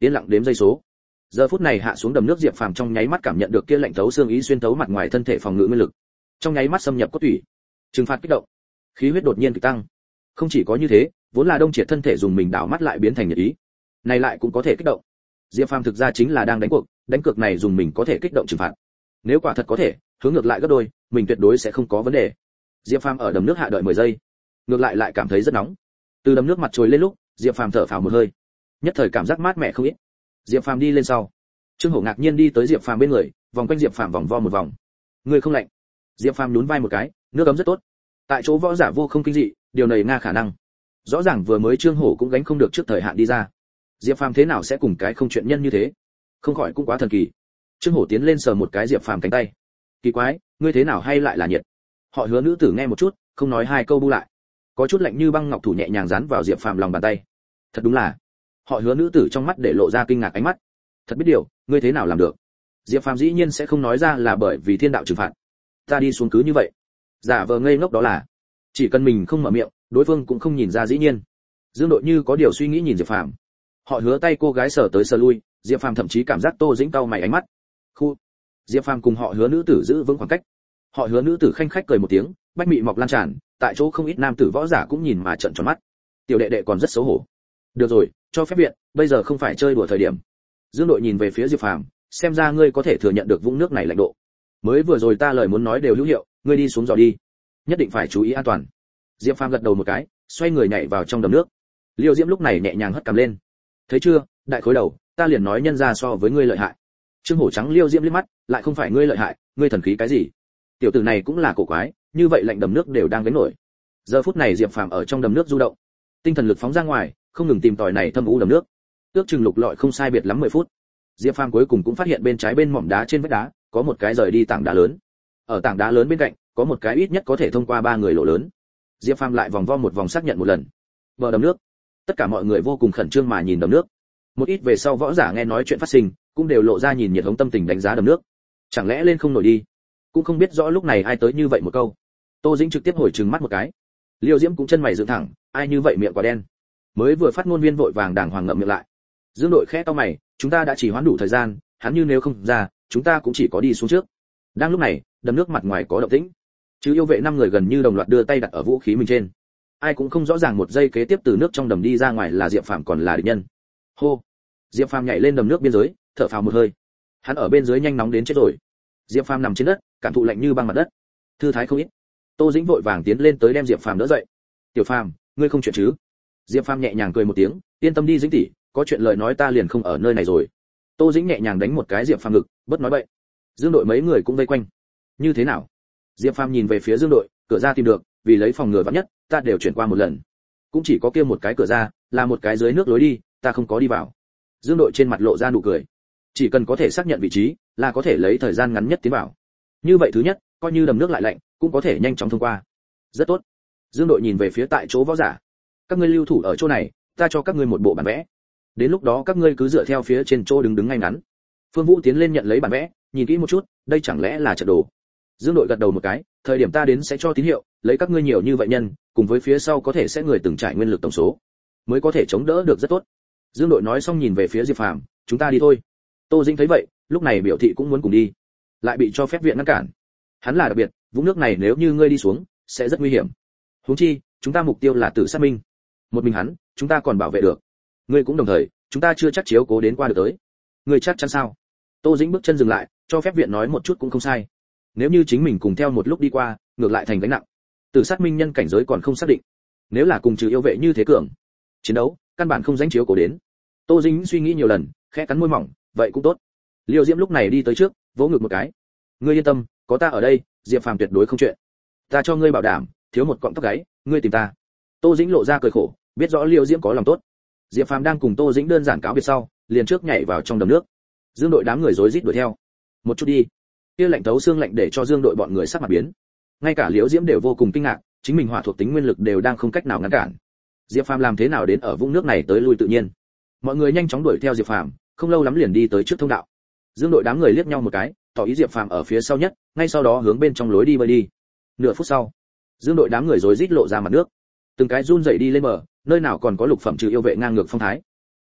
yên lặng đếm giây số. Giờ phút này hạ xuống đầm nước, Diệp Phàm trong nháy mắt cảm nhận được kia lạnh thấu xương ý xuyên thấu mặt ngoài thân thể phòng ngự nguyên lực, trong nháy mắt xâm nhập cốt tủy, trừng phạt kích động, khí huyết đột nhiên kịch tăng. Không chỉ có như thế, vốn là đông triệt thân thể dùng mình đảo mắt lại biến thành nhiệt ý, này lại cũng có thể kích động. Diệp Phàm thực ra chính là đang đánh cuộc, đánh cược này dùng mình có thể kích động trừng phạt. Nếu quả thật có thể, hướng ngược lại gấp đôi, mình tuyệt đối sẽ không có vấn đề. Diệp Phàm ở đầm nước hạ đợi mười giây, ngược lại lại cảm thấy rất nóng. Từ đầm nước mặt trồi lên lúc, Diệp Phàm thở phào một hơi, nhất thời cảm giác mát mẻ không ít. Diệp Phàm đi lên sau, Trương Hổ ngạc nhiên đi tới Diệp Phàm bên người, vòng quanh Diệp Phàm vòng vo một vòng. Người không lạnh? Diệp Phàm nhún vai một cái, nước ấm rất tốt. Tại chỗ võ giả vô không kinh dị, điều này nga khả năng. Rõ ràng vừa mới Trương Hổ cũng gánh không được trước thời hạn đi ra. Diệp Phàm thế nào sẽ cùng cái không chuyện nhân như thế? Không khỏi cũng quá thần kỳ. Trương Hổ tiến lên sờ một cái Diệp Phàm cánh tay. Kỳ quái, ngươi thế nào hay lại là nhiệt? Họ Hứa nữ tử nghe một chút, không nói hai câu bu lại. Có chút lạnh như băng ngọc thủ nhẹ nhàng dán vào Diệp Phàm lòng bàn tay. Thật đúng là. Họ Hứa nữ tử trong mắt để lộ ra kinh ngạc ánh mắt. Thật biết điều, ngươi thế nào làm được? Diệp Phàm dĩ nhiên sẽ không nói ra là bởi vì thiên đạo trừng phạt. Ta đi xuống cứ như vậy. Giả vờ ngây ngốc đó là, chỉ cần mình không mở miệng, đối phương cũng không nhìn ra dĩ nhiên. Dương Đội như có điều suy nghĩ nhìn Diệp Phàm. Họ Hứa tay cô gái sờ tới sờ lui, Diệp Phàm thậm chí cảm giác Tô Dĩnh cau mày ánh mắt. Khu. Diệp Phàm cùng Họ Hứa nữ tử giữ vững khoảng cách. Họ Hứa nữ tử khanh khách cười một tiếng, bách mị mọc lan tràn, tại chỗ không ít nam tử võ giả cũng nhìn mà trợn tròn mắt. Tiểu đệ đệ còn rất xấu hổ. Được rồi, cho phép viện, bây giờ không phải chơi đùa thời điểm. Dương Đội nhìn về phía Diệp Phàm, xem ra ngươi có thể thừa nhận được vũng nước này lạnh độ. Mới vừa rồi ta lời muốn nói đều hữu hiệu, ngươi đi xuống dò đi, nhất định phải chú ý an toàn. Diệp Phàm gật đầu một cái, xoay người nhảy vào trong đầm nước. Liêu Diễm lúc này nhẹ nhàng hất cằm lên. Thấy chưa, đại khối đầu, ta liền nói nhân ra so với ngươi lợi hại. Trương Hổ trắng Liêu Diễm liếc mắt, lại không phải ngươi lợi hại, ngươi thần khí cái gì? Tiểu tử này cũng là cổ quái, như vậy lạnh đầm nước đều đang gánh nổi. Giờ phút này Diệp Phàm ở trong đầm nước du động, tinh thần lực phóng ra ngoài, không ngừng tìm tòi này thâm u đầm nước. Ước chừng lục lọi không sai biệt lắm mười phút. Diệp Phàm cuối cùng cũng phát hiện bên trái bên mỏm đá trên vách đá, có một cái rời đi tảng đá lớn. Ở tảng đá lớn bên cạnh, có một cái ít nhất có thể thông qua ba người lỗ lớn. Diệp Phàm lại vòng vo một vòng xác nhận một lần. Bờ đầm nước. Tất cả mọi người vô cùng khẩn trương mà nhìn đầm nước. Một ít về sau võ giả nghe nói chuyện phát sinh, cũng đều lộ ra nhìn nhiệt hống tâm tình đánh giá đầm nước. Chẳng lẽ lên không nổi đi? Cũng không biết rõ lúc này ai tới như vậy một câu. Tô Dĩnh trực tiếp hồi trừng mắt một cái. Liêu Diễm cũng chân mày dựng thẳng, ai như vậy miệng quá đen. Mới vừa phát ngôn viên vội vàng đàng hoàng ngậm miệng lại. Dương Đội khẽ cau mày, chúng ta đã chỉ hoãn đủ thời gian, hắn như nếu không ra, chúng ta cũng chỉ có đi xuống trước. Đang lúc này, đầm nước mặt ngoài có động tĩnh. Chứ yêu vệ năm người gần như đồng loạt đưa tay đặt ở vũ khí mình trên. Ai cũng không rõ ràng một giây kế tiếp từ nước trong đầm đi ra ngoài là Diệp Phàm còn là địch nhân. Hô. Diệp Phàm nhảy lên đầm nước biên giới, thở phào một hơi. Hắn ở bên dưới nhanh nóng đến chết rồi. Diệp Phàm nằm trên đất, cảm thụ lạnh như băng mặt đất. Thư thái không ít. Tô Dĩnh vội vàng tiến lên tới đem Diệp Phàm đỡ dậy. "Tiểu Phàm, ngươi không chuyện chứ?" Diệp Phàm nhẹ nhàng cười một tiếng, "Yên tâm đi Dĩnh tỷ, có chuyện lời nói ta liền không ở nơi này rồi." Tô Dĩnh nhẹ nhàng đánh một cái Diệp Phàm ngực, "Bất nói bậy." Dương Đội mấy người cũng vây quanh. "Như thế nào?" Diệp Phàm nhìn về phía Dương Đội, "Cửa ra tìm được, vì lấy phòng ngừa vạn nhất, ta đều chuyển qua một lần. Cũng chỉ có kia một cái cửa ra, là một cái dưới nước lối đi, ta không có đi vào." Dương Đội trên mặt lộ ra nụ cười. Chỉ cần có thể xác nhận vị trí, là có thể lấy thời gian ngắn nhất tiến vào. Như vậy thứ nhất, coi như đầm nước lại lạnh, cũng có thể nhanh chóng thông qua. Rất tốt. Dương Đội nhìn về phía tại chỗ võ giả. "Các ngươi lưu thủ ở chỗ này, ta cho các ngươi một bộ bản vẽ. Đến lúc đó các ngươi cứ dựa theo phía trên chỗ đứng đứng ngay ngắn." Phương Vũ tiến lên nhận lấy bản vẽ, nhìn kỹ một chút, đây chẳng lẽ là trận đồ. Dương Đội gật đầu một cái, thời điểm ta đến sẽ cho tín hiệu, lấy các ngươi nhiều như vậy nhân, cùng với phía sau có thể sẽ người từng trải nguyên lực tổng số, mới có thể chống đỡ được rất tốt. Dương Đội nói xong nhìn về phía Diệp Phàm, "Chúng ta đi thôi." Tô Dĩnh thấy vậy, lúc này biểu thị cũng muốn cùng đi, lại bị cho phép viện ngăn cản. Hắn là đặc biệt, vũng nước này nếu như ngươi đi xuống, sẽ rất nguy hiểm. Huống chi, chúng ta mục tiêu là Tử Sát Minh. Một mình hắn, chúng ta còn bảo vệ được. Ngươi cũng đồng thời, chúng ta chưa chắc chiếu cố đến qua được tới. Ngươi chắc chắn sao? Tô Dĩnh bước chân dừng lại, cho phép viện nói một chút cũng không sai. Nếu như chính mình cùng theo một lúc đi qua, ngược lại thành gánh nặng. Tử Sát Minh nhân cảnh giới còn không xác định. Nếu là cùng trừ yêu vệ như thế cường, chiến đấu, căn bản không danh chiếu cố đến. Tô Dĩnh suy nghĩ nhiều lần, khẽ cắn môi mỏng, vậy cũng tốt. Liêu Diễm lúc này đi tới trước, vỗ ngực một cái. Ngươi yên tâm, có ta ở đây, Diệp Phàm tuyệt đối không chuyện. Ta cho ngươi bảo đảm, thiếu một cọng tóc gáy, ngươi tìm ta. Tô Dĩnh lộ ra cười khổ, biết rõ Liêu Diễm có lòng tốt. Diệp Phàm đang cùng Tô Dĩnh đơn giản cáo biệt sau, liền trước nhảy vào trong đầm nước. Dương Đội đám người rối rít đuổi theo. Một chút đi. Kia lạnh thấu xương lạnh để cho Dương Đội bọn người sắc mặt biến. Ngay cả Liễu Diễm đều vô cùng kinh ngạc, chính mình hỏa thuộc tính nguyên lực đều đang không cách nào ngăn cản. Diệp Phàm làm thế nào đến ở vũng nước này tới lui tự nhiên. Mọi người nhanh chóng đuổi theo Diệp Phàm, không lâu lắm liền đi tới trước thông đạo. Dương Đội đám người liếc nhau một cái, tỏ ý Diệp Phàm ở phía sau nhất, ngay sau đó hướng bên trong lối đi bơi đi. Nửa phút sau, Dương Đội đám người rối rít lộ ra mặt nước, từng cái run rẩy đi lên bờ, nơi nào còn có lục phẩm trừ yêu vệ ngang ngược phong thái.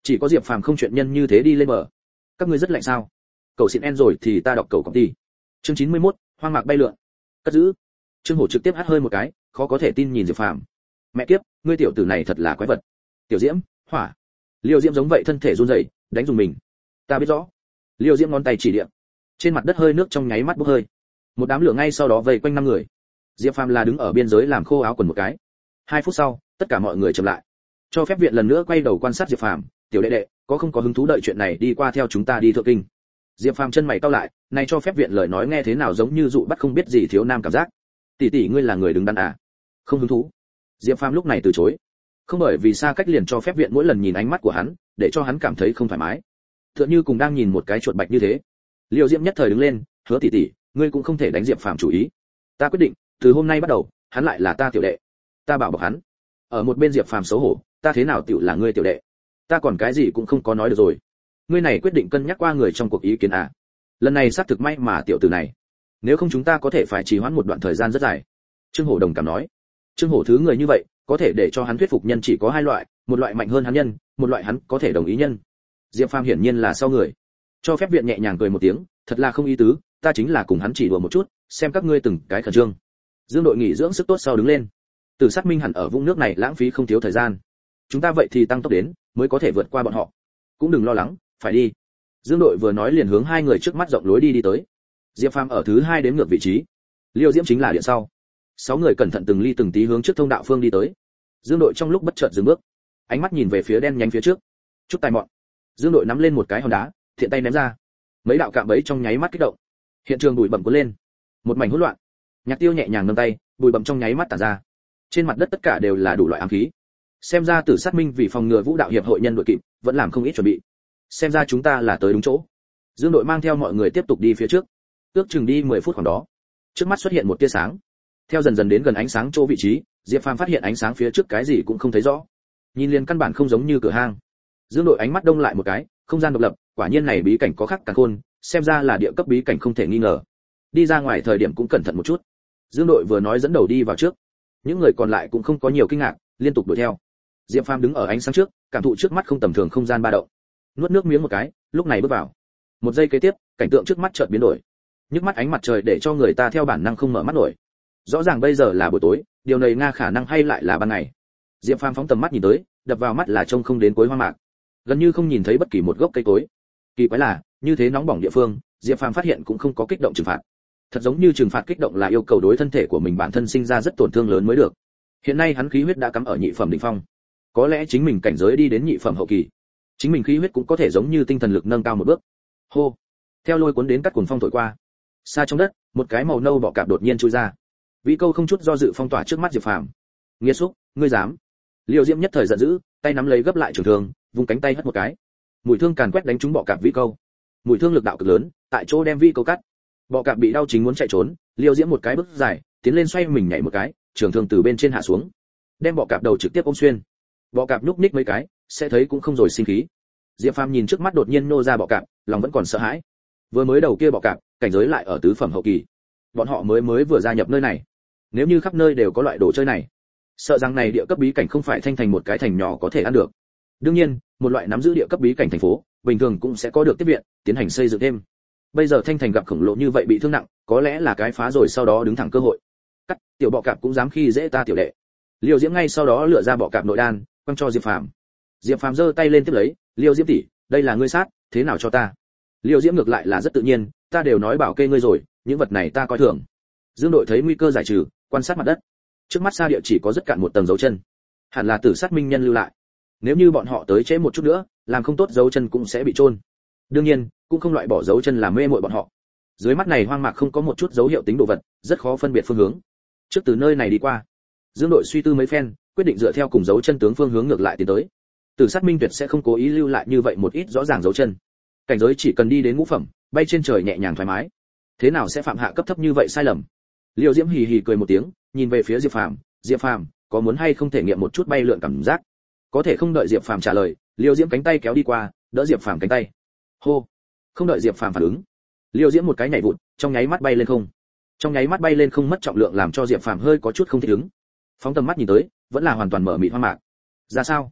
Chỉ có Diệp Phàm không chuyện nhân như thế đi lên bờ. Các ngươi rất lạnh sao? Cầu xịn en rồi thì ta đọc cầu công ty. Chương chín mươi mốt, hoang mạc bay lượn. Cất giữ. Trương Hổ trực tiếp hắt hơi một cái, khó có thể tin nhìn Diệp Phàm. Mẹ kiếp, ngươi tiểu tử này thật là quái vật. Tiểu Diễm, hỏa. Liêu Diễm giống vậy thân thể run rẩy, đánh dùng mình. Ta biết rõ. Liêu Diễm ngón tay chỉ địa. Trên mặt đất hơi nước trong nháy mắt bốc hơi. Một đám lửa ngay sau đó vây quanh năm người. Diệp Phàm là đứng ở biên giới làm khô áo quần một cái. Hai phút sau, tất cả mọi người chậm lại. Cho phép viện lần nữa quay đầu quan sát Diệp Phàm, "Tiểu đệ đệ, có không có hứng thú đợi chuyện này đi qua theo chúng ta đi thượng kinh?" Diệp Phàm chân mày cau lại, này cho phép viện lời nói nghe thế nào giống như dụ bắt không biết gì thiếu nam cảm giác. "Tỷ tỷ ngươi là người đứng đắn à?" "Không hứng thú." Diệp Phàm lúc này từ chối. Không bởi vì xa cách liền cho phép viện mỗi lần nhìn ánh mắt của hắn, để cho hắn cảm thấy không thoải mái. Tựa như cùng đang nhìn một cái chuột bạch như thế. Liêu Diễm nhất thời đứng lên, "Hứa tỷ tỷ, ngươi cũng không thể đánh Diệp Phàm chủ ý. Ta quyết định, từ hôm nay bắt đầu, hắn lại là ta tiểu đệ. Ta bảo bọc hắn." Ở một bên Diệp Phàm xấu hổ, "Ta thế nào tiểu là ngươi tiểu đệ? Ta còn cái gì cũng không có nói được rồi. Ngươi này quyết định cân nhắc qua người trong cuộc ý kiến à? Lần này xác thực may mà tiểu tử này, nếu không chúng ta có thể phải trì hoãn một đoạn thời gian rất dài." Trương Hổ đồng cảm nói. Trương Hổ thứ người như vậy, có thể để cho hắn thuyết phục nhân chỉ có hai loại, một loại mạnh hơn hắn nhân, một loại hắn có thể đồng ý nhân. Diệp Phàm hiển nhiên là sau người. Cho phép viện nhẹ nhàng cười một tiếng, "Thật là không ý tứ, ta chính là cùng hắn chỉ đùa một chút, xem các ngươi từng cái khẩn trương." Dương đội nghỉ dưỡng sức tốt sau đứng lên. Từ sát minh hẳn ở vũng nước này lãng phí không thiếu thời gian. Chúng ta vậy thì tăng tốc đến, mới có thể vượt qua bọn họ. Cũng đừng lo lắng, phải đi. Dương đội vừa nói liền hướng hai người trước mắt rộng lối đi đi tới. Diệp Phàm ở thứ hai đếm ngược vị trí. Liêu Diễm chính là điện sau. Sáu người cẩn thận từng ly từng tí hướng trước thông đạo phương đi tới. Dương đội trong lúc bất chợt dừng bước, ánh mắt nhìn về phía đen nhánh phía trước. Chút tài mọn. Dương đội nắm lên một cái hòn đá, thiện tay ném ra. Mấy đạo cạm bẫy trong nháy mắt kích động. Hiện trường bụi bặm cuốn lên, một mảnh hỗn loạn. Nhạc Tiêu nhẹ nhàng nâng tay, bụi bặm trong nháy mắt tản ra. Trên mặt đất tất cả đều là đủ loại ám khí. Xem ra Tử Sát Minh vì phòng ngừa Vũ đạo hiệp hội nhân đội kịp, vẫn làm không ít chuẩn bị. Xem ra chúng ta là tới đúng chỗ. Dương đội mang theo mọi người tiếp tục đi phía trước. Ước chừng đi mười phút khoảng đó, trước mắt xuất hiện một tia sáng. Theo dần dần đến gần ánh sáng chỗ vị trí, Diệp Phàm phát hiện ánh sáng phía trước cái gì cũng không thấy rõ. Nhìn liền căn bản không giống như cửa hang. Dương đội ánh mắt đông lại một cái, không gian độc lập, quả nhiên này bí cảnh có khắc càn khôn, xem ra là địa cấp bí cảnh không thể nghi ngờ. Đi ra ngoài thời điểm cũng cẩn thận một chút. Dương đội vừa nói dẫn đầu đi vào trước. Những người còn lại cũng không có nhiều kinh ngạc, liên tục đuổi theo. Diệp Phàm đứng ở ánh sáng trước, cảm thụ trước mắt không tầm thường không gian ba động. Nuốt nước miếng một cái, lúc này bước vào. Một giây kế tiếp, cảnh tượng trước mắt chợt biến đổi. Nhức mắt ánh mặt trời để cho người ta theo bản năng không mở mắt nổi. Rõ ràng bây giờ là buổi tối, điều này nga khả năng hay lại là ban ngày. Diệp Phàm phóng tầm mắt nhìn tới, đập vào mắt là trông không đến cuối hoang mạc, gần như không nhìn thấy bất kỳ một gốc cây cối. Kỳ quái là, như thế nóng bỏng địa phương, Diệp Phàm phát hiện cũng không có kích động trừng phạt. Thật giống như trừng phạt kích động là yêu cầu đối thân thể của mình bản thân sinh ra rất tổn thương lớn mới được. Hiện nay hắn khí huyết đã cắm ở nhị phẩm đỉnh phong, có lẽ chính mình cảnh giới đi đến nhị phẩm hậu kỳ, chính mình khí huyết cũng có thể giống như tinh thần lực nâng cao một bước. Hô! Theo lôi cuốn đến cắt cuồng phong thổi qua, xa trong đất, một cái màu nâu bọ cạp đột nhiên chui ra. Vĩ Câu không chút do dự phong tỏa trước mắt Diệp Phàm. Nghiệt xúc, ngươi dám? Liêu Diễm nhất thời giận dữ, tay nắm lấy gấp lại trường thương, vung cánh tay hất một cái. Mũi thương càn quét đánh trúng bọ cạp Vĩ Câu. Mũi thương lực đạo cực lớn, tại chỗ đem Vĩ Câu cắt. Bọ cạp bị đau chính muốn chạy trốn, Liêu Diễm một cái bước dài, tiến lên xoay mình nhảy một cái, trường thương từ bên trên hạ xuống, đem bọ cạp đầu trực tiếp ôm xuyên. Bọ cạp nhúc nhích mấy cái, sẽ thấy cũng không rồi sinh khí. Diệp Phàm nhìn trước mắt đột nhiên nô ra bọ cạp, lòng vẫn còn sợ hãi. Vừa mới đầu kia bọ cạp, cảnh giới lại ở tứ phẩm hậu kỳ. Bọn họ mới mới vừa gia nhập nơi này, nếu như khắp nơi đều có loại đồ chơi này, sợ rằng này địa cấp bí cảnh không phải thanh thành một cái thành nhỏ có thể ăn được. Đương nhiên, một loại nắm giữ địa cấp bí cảnh thành phố, bình thường cũng sẽ có được tiếp viện, tiến hành xây dựng thêm. Bây giờ thanh thành gặp khổng lồ như vậy bị thương nặng, có lẽ là cái phá rồi sau đó đứng thẳng cơ hội. Cắt, tiểu bọ cạp cũng dám khi dễ ta tiểu đệ. Liêu Diễm ngay sau đó lựa ra bọ cạp nội đan, quăng cho Diệp Phàm. Diệp Phàm giơ tay lên tiếp lấy, Liêu Diễm tỷ, đây là ngươi sát, thế nào cho ta? Liêu Diễm ngược lại là rất tự nhiên, ta đều nói bảo kê ngươi rồi, những vật này ta coi thường. Dương đội thấy nguy cơ giải trừ, quan sát mặt đất. Trước mắt xa địa chỉ có rất cạn một tầng dấu chân, hẳn là Tử Sát Minh nhân lưu lại. Nếu như bọn họ tới trễ một chút nữa, làm không tốt dấu chân cũng sẽ bị chôn. Đương nhiên, cũng không loại bỏ dấu chân làm mê muội bọn họ. Dưới mắt này hoang mạc không có một chút dấu hiệu tính đồ vật, rất khó phân biệt phương hướng. Trước từ nơi này đi qua, Dương đội suy tư mấy phen, quyết định dựa theo cùng dấu chân tướng phương hướng ngược lại tiến tới. Tử Sát Minh tuyệt sẽ không cố ý lưu lại như vậy một ít rõ ràng dấu chân. Cảnh giới chỉ cần đi đến ngũ phẩm, bay trên trời nhẹ nhàng thoải mái. Thế nào sẽ phạm hạ cấp thấp như vậy sai lầm? Liêu Diễm hì hì cười một tiếng, nhìn về phía Diệp Phàm, Diệp Phàm, có muốn hay không thể nghiệm một chút bay lượn cảm giác? Có thể không đợi Diệp Phàm trả lời, Liêu Diễm cánh tay kéo đi qua, đỡ Diệp Phàm cánh tay. Hô! Không đợi Diệp Phàm phản ứng, Liêu Diễm một cái nhảy vụt, trong nháy mắt bay lên không. Trong nháy mắt bay lên không mất trọng lượng làm cho Diệp Phàm hơi có chút không thích ứng. Phóng tầm mắt nhìn tới, vẫn là hoàn toàn mở mịt hoang mạc. Ra sao?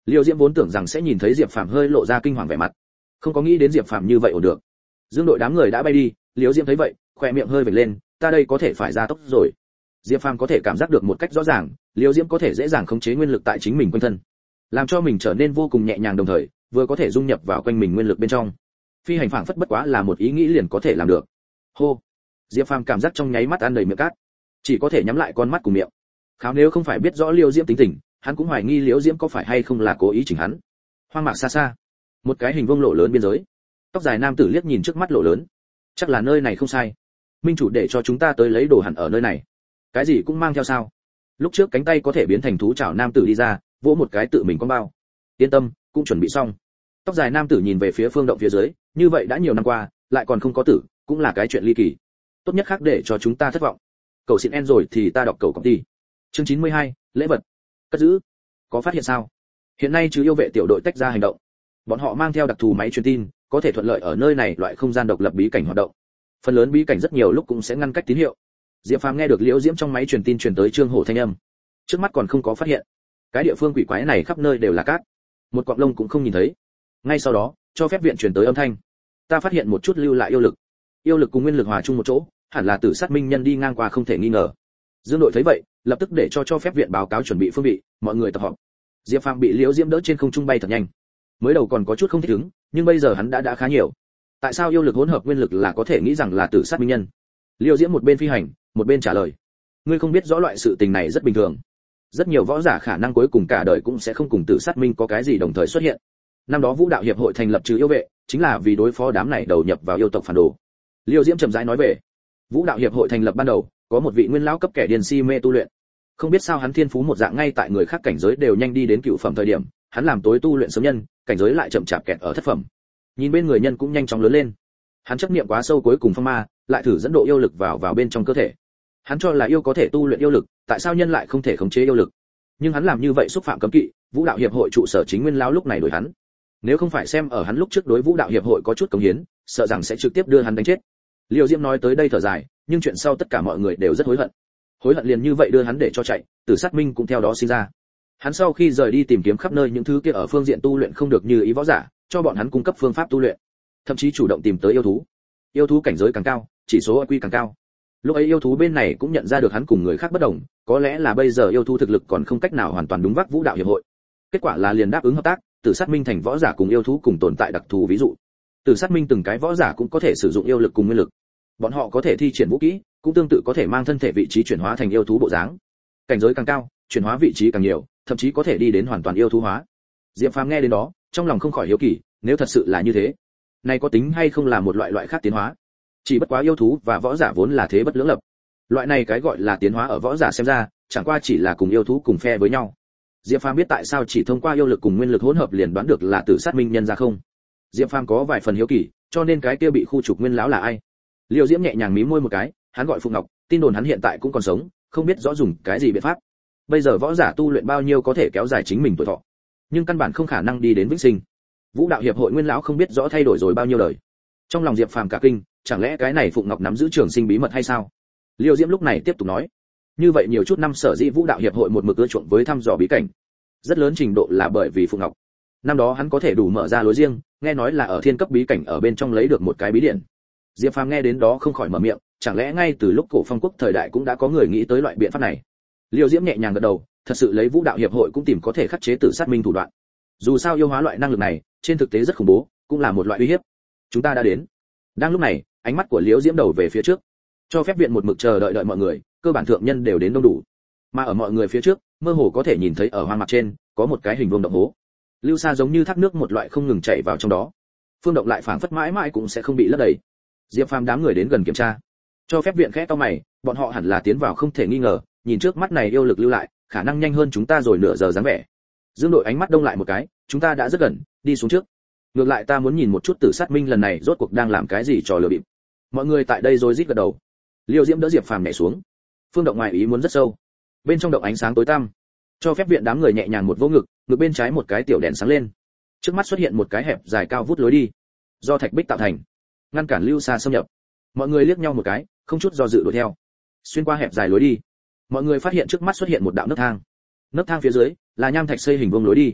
Liêu Diễm vốn tưởng rằng sẽ nhìn thấy Diệp Phàm hơi lộ ra kinh hoàng vẻ mặt, không có nghĩ đến Diệp Phàm như vậy ổn được. Dương đội đám người đã bay đi, Liêu Diễm thấy vậy, khóe miệng hơi vểnh lên, ta đây có thể phải ra tốc rồi. Diệp Phàm có thể cảm giác được một cách rõ ràng, Liêu Diễm có thể dễ dàng khống chế nguyên lực tại chính mình quanh thân, làm cho mình trở nên vô cùng nhẹ nhàng, đồng thời vừa có thể dung nhập vào quanh mình nguyên lực bên trong. Phi hành phảng phất bất quá là một ý nghĩ liền có thể làm được. Hô. Diệp Phàm cảm giác trong nháy mắt ăn đầy miệng cát, chỉ có thể nhắm lại con mắt cùng miệng. Kháo nếu không phải biết rõ Liêu Diễm tính tình, hắn cũng hoài nghi Liêu Diễm có phải hay không là cố ý chỉnh hắn. Hoang mạc xa xa, một cái hình vuông lộ lớn biên giới. Tóc dài nam tử liếc nhìn trước mắt lộ lớn, chắc là nơi này không sai. Minh chủ để cho chúng ta tới lấy đồ hẳn ở nơi này. Cái gì cũng mang theo sao? Lúc trước cánh tay có thể biến thành thú chảo nam tử đi ra, vỗ một cái tự mình con bao. Yên tâm, cũng chuẩn bị xong. Tóc dài nam tử nhìn về phía phương động phía dưới, như vậy đã nhiều năm qua, lại còn không có tử, cũng là cái chuyện ly kỳ. Tốt nhất khác để cho chúng ta thất vọng. Cầu xin en rồi thì ta đọc cầu công ty. Chương chín mươi hai, lễ vật. Cất giữ. Có phát hiện sao? Hiện nay chứ yêu vệ tiểu đội tách ra hành động. Bọn họ mang theo đặc thù máy truyền tin, có thể thuận lợi ở nơi này loại không gian độc lập bí cảnh hoạt động. Phần lớn bí cảnh rất nhiều lúc cũng sẽ ngăn cách tín hiệu. Diệp Phàm nghe được Liễu Diễm trong máy truyền tin truyền tới Trương Hổ thanh âm. Trước mắt còn không có phát hiện. Cái địa phương quỷ quái này khắp nơi đều là cát, một cọng lông cũng không nhìn thấy. Ngay sau đó, cho phép viện truyền tới âm thanh. Ta phát hiện một chút lưu lại yêu lực. Yêu lực cùng nguyên lực hòa chung một chỗ, hẳn là Tử Sát Minh Nhân đi ngang qua không thể nghi ngờ. Dương đội thấy vậy, lập tức để cho cho phép viện báo cáo chuẩn bị phương vị, mọi người tập họp. Diệp Phàm bị Liễu Diễm đỡ trên không trung bay thật nhanh. Mới đầu còn có chút không thích ứng, nhưng bây giờ hắn đã đã khá nhiều. Tại sao yêu lực hỗn hợp nguyên lực là có thể nghĩ rằng là Tử Sát Minh Nhân? Liễu Diễm một bên phi hành, một bên trả lời. Ngươi không biết rõ loại sự tình này rất bình thường. Rất nhiều võ giả khả năng cuối cùng cả đời cũng sẽ không cùng Tử Sát Minh có cái gì đồng thời xuất hiện. Năm đó Vũ đạo hiệp hội thành lập trừ yêu vệ, chính là vì đối phó đám này đầu nhập vào yêu tộc phản đồ. Liêu Diễm chậm rãi nói về. Vũ đạo hiệp hội thành lập ban đầu, có một vị nguyên lão cấp kẻ điên si mê tu luyện. Không biết sao hắn thiên phú một dạng ngay tại người khác cảnh giới đều nhanh đi đến cựu phẩm thời điểm, hắn làm tối tu luyện sớm nhân, cảnh giới lại chậm chạp kẹt ở thất phẩm. Nhìn bên người nhân cũng nhanh chóng lớn lên. Hắn chấp niệm quá sâu cuối cùng phong ma, lại thử dẫn độ yêu lực vào vào bên trong cơ thể. Hắn cho là yêu có thể tu luyện yêu lực, tại sao nhân lại không thể khống chế yêu lực? Nhưng hắn làm như vậy xúc phạm cấm kỵ, Vũ đạo hiệp hội trụ sở chính nguyên lão lúc này đuổi hắn. Nếu không phải xem ở hắn lúc trước đối Vũ đạo hiệp hội có chút cống hiến, sợ rằng sẽ trực tiếp đưa hắn đánh chết. Liêu Diễm nói tới đây thở dài, nhưng chuyện sau tất cả mọi người đều rất hối hận. Hối hận liền như vậy đưa hắn để cho chạy, Tử Sát Minh cũng theo đó sinh ra. Hắn sau khi rời đi tìm kiếm khắp nơi những thứ kia ở phương diện tu luyện không được như ý võ giả, cho bọn hắn cung cấp phương pháp tu luyện. Thậm chí chủ động tìm tới yêu thú. Yêu thú cảnh giới càng cao, chỉ số i kiu càng cao. Lúc ấy yêu thú bên này cũng nhận ra được hắn cùng người khác bất đồng, có lẽ là bây giờ yêu thú thực lực còn không cách nào hoàn toàn đúng vác Vũ đạo hiệp hội. Kết quả là liền đáp ứng hợp tác, Tử Sát Minh thành võ giả cùng yêu thú cùng tồn tại đặc thù ví dụ. Tử Sát Minh từng cái võ giả cũng có thể sử dụng yêu lực cùng nguyên lực. Bọn họ có thể thi triển vũ kỹ, cũng tương tự có thể mang thân thể vị trí chuyển hóa thành yêu thú bộ dáng. Cảnh giới càng cao, chuyển hóa vị trí càng nhiều, thậm chí có thể đi đến hoàn toàn yêu thú hóa. Diệp Phàm nghe đến đó, trong lòng không khỏi hiếu kỳ, nếu thật sự là như thế, này có tính hay không là một loại loại khác tiến hóa? Chỉ bất quá yêu thú và võ giả vốn là thế bất lưỡng lập. Loại này cái gọi là tiến hóa ở võ giả xem ra, chẳng qua chỉ là cùng yêu thú cùng phe với nhau. Diệp Phàm biết tại sao chỉ thông qua yêu lực cùng nguyên lực hỗn hợp liền đoán được là Tử Sát Minh Nhân ra không? Diệp Phàm có vài phần hiếu kỳ, cho nên cái kia bị khu trục nguyên lão là ai? Liêu Diễm nhẹ nhàng mím môi một cái, hắn gọi Phụ Ngọc, tin đồn hắn hiện tại cũng còn sống, không biết rõ dùng cái gì biện pháp. Bây giờ võ giả tu luyện bao nhiêu có thể kéo dài chính mình tuổi thọ, nhưng căn bản không khả năng đi đến vĩnh sinh. Vũ đạo hiệp hội nguyên lão không biết rõ thay đổi rồi bao nhiêu đời. Trong lòng Diệp Phàm cả kinh, chẳng lẽ cái này Phụ Ngọc nắm giữ trường sinh bí mật hay sao? Liêu Diễm lúc này tiếp tục nói, như vậy nhiều chút năm sở dĩ Vũ đạo hiệp hội một mực ưa chuộng với thăm dò bí cảnh, rất lớn trình độ là bởi vì Phụ Ngọc. Năm đó hắn có thể đủ mở ra lối riêng, nghe nói là ở thiên cấp bí cảnh ở bên trong lấy được một cái bí điển. Diệp Phàm nghe đến đó không khỏi mở miệng, chẳng lẽ ngay từ lúc cổ phong quốc thời đại cũng đã có người nghĩ tới loại biện pháp này? Liêu Diễm nhẹ nhàng gật đầu, thật sự lấy Vũ đạo hiệp hội cũng tìm có thể khắc chế Tử Sát Minh thủ đoạn. Dù sao yêu hóa loại năng lực này, trên thực tế rất khủng bố, cũng là một loại uy hiếp. Chúng ta đã đến. Đang lúc này, ánh mắt của Liễu Diễm đầu về phía trước, cho phép viện một mực chờ đợi đợi mọi người, cơ bản thượng nhân đều đến đông đủ. Mà ở mọi người phía trước, mơ hồ có thể nhìn thấy ở hoang mạc trên, có một cái hình vuông động hố. Lưu xa giống như thác nước một loại không ngừng chảy vào trong đó. Phương động lại phảng phất mãi mãi cũng sẽ không bị lấp đầy. Diệp Phàm đám người đến gần kiểm tra. Cho phép viện khẽ cau mày, bọn họ hẳn là tiến vào không thể nghi ngờ, nhìn trước mắt này yêu lực lưu lại, khả năng nhanh hơn chúng ta rồi nửa giờ dáng vẻ. Dương đội ánh mắt đông lại một cái, chúng ta đã rất gần, đi xuống trước. Ngược lại ta muốn nhìn một chút Tử Sát Minh lần này rốt cuộc đang làm cái gì trò lừa bịp. Mọi người tại đây rồi rít gật đầu. Liêu Diễm đỡ Diệp Phàm nhảy xuống. Phương động ngoài ý muốn rất sâu. Bên trong động ánh sáng tối tăm. Cho phép viện đám người nhẹ nhàng một vỗ ngực, ngực bên trái một cái tiểu đèn sáng lên. Trước mắt xuất hiện một cái hẹp dài cao vút lối đi, do thạch bích tạo thành, ngăn cản lưu xa xâm nhập. Mọi người liếc nhau một cái, không chút do dự đuổi theo. Xuyên qua hẹp dài lối đi, mọi người phát hiện trước mắt xuất hiện một đạo nấc thang. Nấc thang phía dưới là nham thạch xây hình vuông lối đi.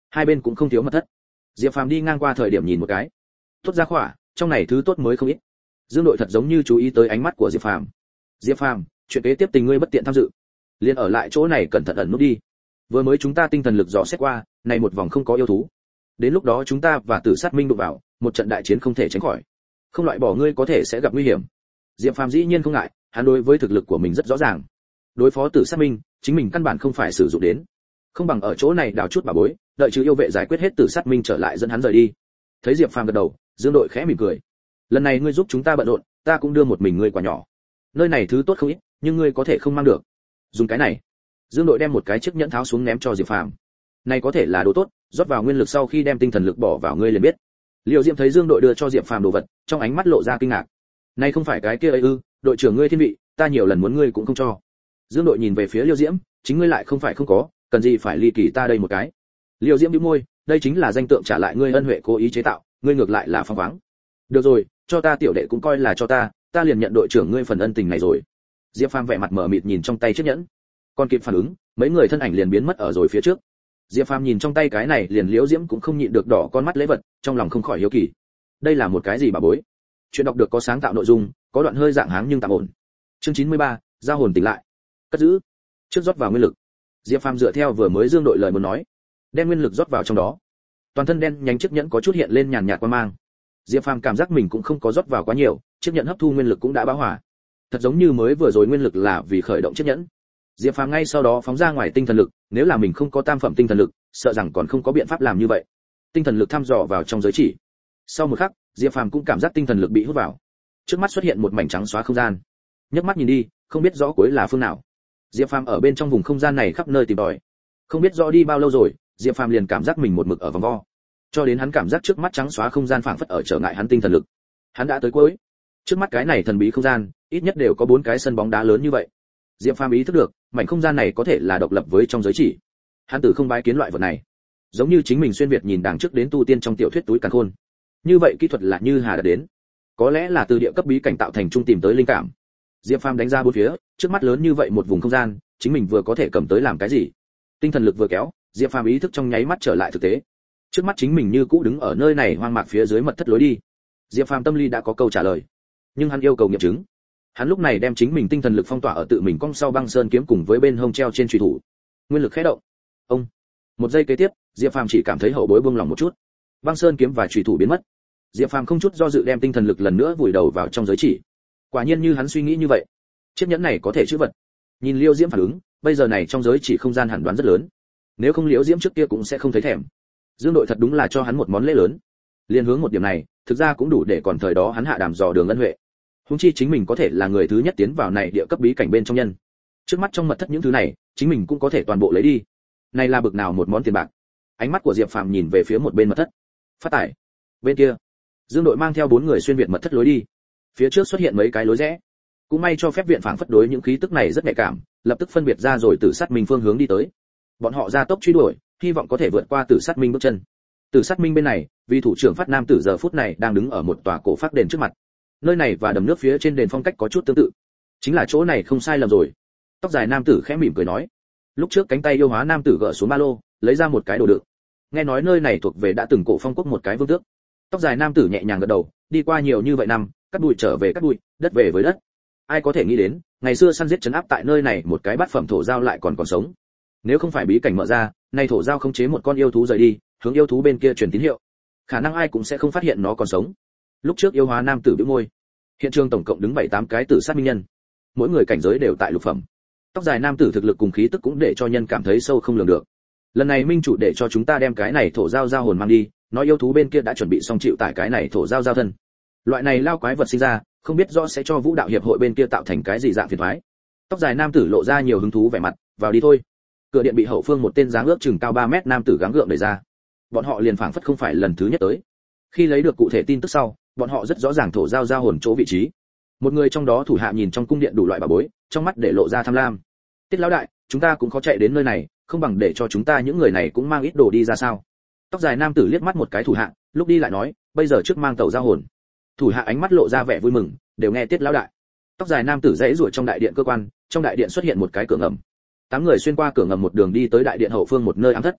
hai bên cũng không thiếu mật thất. Diệp Phàm đi ngang qua thời điểm nhìn một cái, tốt ra khỏa, trong này thứ tốt mới không ít. Dương Đội thật giống như chú ý tới ánh mắt của Diệp Phàm. Diệp Phàm, chuyện kế tiếp tình ngươi bất tiện tham dự, liền ở lại chỗ này cẩn thận ẩn nút đi. Vừa mới chúng ta tinh thần lực dò xét qua, này một vòng không có yêu thú. Đến lúc đó chúng ta và Tử Sát Minh đụng vào, một trận đại chiến không thể tránh khỏi. Không loại bỏ ngươi có thể sẽ gặp nguy hiểm. Diệp Phàm dĩ nhiên không ngại, hắn đối với thực lực của mình rất rõ ràng. Đối phó Tử Sát Minh, chính mình căn bản không phải sử dụng đến. Không bằng ở chỗ này đào chút bảo bối, đợi chứ yêu vệ giải quyết hết Tử Sát Minh trở lại dẫn hắn rời đi. Thấy Diệp Phàm gật đầu, Dương Đội khẽ mỉm cười. Lần này ngươi giúp chúng ta bận rộn, ta cũng đưa một mình ngươi quả nhỏ. Nơi này thứ tốt không ít, nhưng ngươi có thể không mang được. Dùng cái này. Dương Đội đem một cái chiếc nhẫn tháo xuống ném cho Diệp Phàm. Này có thể là đồ tốt, rót vào nguyên lực sau khi đem tinh thần lực bỏ vào ngươi liền biết. Liễu Diễm thấy Dương Đội đưa cho Diệp Phàm đồ vật, trong ánh mắt lộ ra kinh ngạc. Này không phải cái kia ấy ư? Đội trưởng ngươi thiên vị, ta nhiều lần muốn ngươi cũng không cho. Dương Đội nhìn về phía Liễu Diễm, chính ngươi lại không phải không có, cần gì phải ly kỳ ta đây một cái. Liễu Diễm bĩu môi, đây chính là danh tượng trả lại ngươi ân huệ cố ý chế tạo, ngươi ngược lại là phóng khoáng. Được rồi, cho ta tiểu đệ cũng coi là cho ta, ta liền nhận đội trưởng ngươi phần ân tình này rồi. Diệp Phàm vẻ mặt mở mịt nhìn trong tay chiếc nhẫn, còn kịp phản ứng, mấy người thân ảnh liền biến mất ở rồi phía trước. Diệp Phàm nhìn trong tay cái này, liền Liễu Diễm cũng không nhịn được đỏ con mắt lễ vật, trong lòng không khỏi hiếu kỳ. Đây là một cái gì bà bối? Chuyện đọc được có sáng tạo nội dung, có đoạn hơi dạng háng nhưng tạm ổn. Chương chín mươi ba, giao hồn tỉnh lại. Cất giữ. Trước rót vào nguyên lực. Diệp Phàm dựa theo vừa mới Dương Đội lời muốn nói, đem nguyên lực rót vào trong đó. Toàn thân đen nhánh chiếc nhẫn có chút hiện lên nhàn nhạt quang mang. Diệp Phàm cảm giác mình cũng không có rót vào quá nhiều, chiếc nhẫn hấp thu nguyên lực cũng đã bão hòa. Thật giống như mới vừa rồi nguyên lực là vì khởi động chiếc nhẫn. Diệp Phàm ngay sau đó phóng ra ngoài tinh thần lực, nếu là mình không có tam phẩm tinh thần lực, sợ rằng còn không có biện pháp làm như vậy. Tinh thần lực thăm dò vào trong giới chỉ. Sau một khắc, Diệp Phàm cũng cảm giác tinh thần lực bị hút vào. Trước mắt xuất hiện một mảnh trắng xóa không gian. Nhấc mắt nhìn đi, không biết rõ cuối là phương nào. Diệp Phàm ở bên trong vùng không gian này khắp nơi tìm tòi. Không biết rõ đi bao lâu rồi, Diệp Phàm liền cảm giác mình một mực ở vòng vo. Cho đến hắn cảm giác trước mắt trắng xóa không gian phảng phất ở trở ngại hắn tinh thần lực. Hắn đã tới cuối. Trước mắt cái này thần bí không gian, ít nhất đều có bốn cái sân bóng đá lớn như vậy. Diệp Phàm ý thức được, mảnh không gian này có thể là độc lập với trong giới chỉ. Hắn tử không bái kiến loại vật này, giống như chính mình xuyên việt nhìn đằng trước đến tu tiên trong tiểu thuyết túi càn khôn. Như vậy kỹ thuật là như hà đã đến, có lẽ là từ địa cấp bí cảnh tạo thành trung tìm tới linh cảm. Diệp Phàm đánh ra bốn phía, trước mắt lớn như vậy một vùng không gian, chính mình vừa có thể cầm tới làm cái gì? Tinh thần lực vừa kéo, Diệp Phàm ý thức trong nháy mắt trở lại thực tế. Trước mắt chính mình như cũ đứng ở nơi này hoang mạc phía dưới mật thất lối đi. Diệp Phàm tâm lý đã có câu trả lời, nhưng hắn yêu cầu nghiệm chứng. Hắn lúc này đem chính mình tinh thần lực phong tỏa ở tự mình cong sau băng sơn kiếm cùng với bên hông treo trên chùy thủ. Nguyên lực khẽ động. Ông. Một giây kế tiếp, Diệp Phàm chỉ cảm thấy hậu bối buông lỏng một chút. Băng sơn kiếm và chùy thủ biến mất. Diệp Phàm không chút do dự đem tinh thần lực lần nữa vùi đầu vào trong giới chỉ. Quả nhiên như hắn suy nghĩ như vậy, chiếc nhẫn này có thể chữ vật. Nhìn Liêu Diễm phản ứng, bây giờ này trong giới chỉ không gian hẳn đoán rất lớn. Nếu không Liễu Diễm trước kia cũng sẽ không thấy thèm. Dương Đội thật đúng là cho hắn một món lễ lớn. Liên hướng một điểm này, thực ra cũng đủ để còn thời đó hắn hạ đàm dò đường ân huệ. Huống chi chính mình có thể là người thứ nhất tiến vào này địa cấp bí cảnh bên trong nhân. Trước mắt trong mật thất những thứ này, chính mình cũng có thể toàn bộ lấy đi. Này là bực nào một món tiền bạc. Ánh mắt của Diệp Phàm nhìn về phía một bên mật thất. Phát tải. Bên kia, Dương Đội mang theo bốn người xuyên việt mật thất lối đi. Phía trước xuất hiện mấy cái lối rẽ. Cũng may cho phép viện phảng phất đối những khí tức này rất nhạy cảm, lập tức phân biệt ra rồi Tử Sát Minh phương hướng đi tới. Bọn họ ra tốc truy đuổi, hy vọng có thể vượt qua Tử Sát Minh bước chân. Tử Sát Minh bên này, vì thủ trưởng Phát Nam Tử giờ phút này đang đứng ở một tòa cổ phát đền trước mặt. Nơi này và đầm nước phía trên đền phong cách có chút tương tự. Chính là chỗ này không sai lầm rồi. Tóc dài nam tử khẽ mỉm cười nói. Lúc trước cánh tay yêu hóa nam tử gỡ xuống ba lô, lấy ra một cái đồ đựng. Nghe nói nơi này thuộc về đã từng cổ phong quốc một cái vương tước. Tóc dài nam tử nhẹ nhàng gật đầu, đi qua nhiều như vậy năm, cắt bụi trở về cắt bụi, đất về với đất. Ai có thể nghĩ đến, ngày xưa săn giết trấn áp tại nơi này một cái bát phẩm thổ giao lại còn còn sống. Nếu không phải bí cảnh mở ra, nay thổ giao khống chế một con yêu thú rời đi, hướng yêu thú bên kia truyền tín hiệu, khả năng ai cũng sẽ không phát hiện nó còn sống. Lúc trước yêu hóa nam tử bĩu môi. Hiện trường tổng cộng đứng bảy tám cái Tử Sát Minh nhân, mỗi người cảnh giới đều tại lục phẩm. Tóc dài nam tử thực lực cùng khí tức cũng để cho nhân cảm thấy sâu không lường được. Lần này minh chủ để cho chúng ta đem cái này thổ giao giao hồn mang đi, nói yêu thú bên kia đã chuẩn bị xong chịu tải cái này thổ giao giao thân. Loại này lao quái vật sinh ra, không biết rõ sẽ cho Vũ đạo hiệp hội bên kia tạo thành cái gì dạng phiền toái. Tóc dài nam tử lộ ra nhiều hứng thú vẻ mặt, vào đi thôi. Cửa điện bị hậu phương một tên dáng ước chừng cao ba mét nam tử gắng gượng đẩy ra. Bọn họ liền phảng phất không phải lần thứ nhất tới. Khi lấy được cụ thể tin tức sau, bọn họ rất rõ ràng thổ giao giao hồn chỗ vị trí. Một người trong đó thủ hạ nhìn trong cung điện đủ loại bảo bối, trong mắt để lộ ra tham lam. Tiết lão đại, chúng ta cũng khó chạy đến nơi này, không bằng để cho chúng ta những người này cũng mang ít đồ đi ra sao? Tóc dài nam tử liếc mắt một cái thủ hạ, lúc đi lại nói, bây giờ trước mang tàu giao hồn. Thủ hạ ánh mắt lộ ra vẻ vui mừng, đều nghe Tiết lão đại. Tóc dài nam tử rẽ rủa trong đại điện cơ quan, trong đại điện xuất hiện một cái cửa ngầm. Tám người xuyên qua cửa ngầm một đường đi tới đại điện hậu phương một nơi ám thất.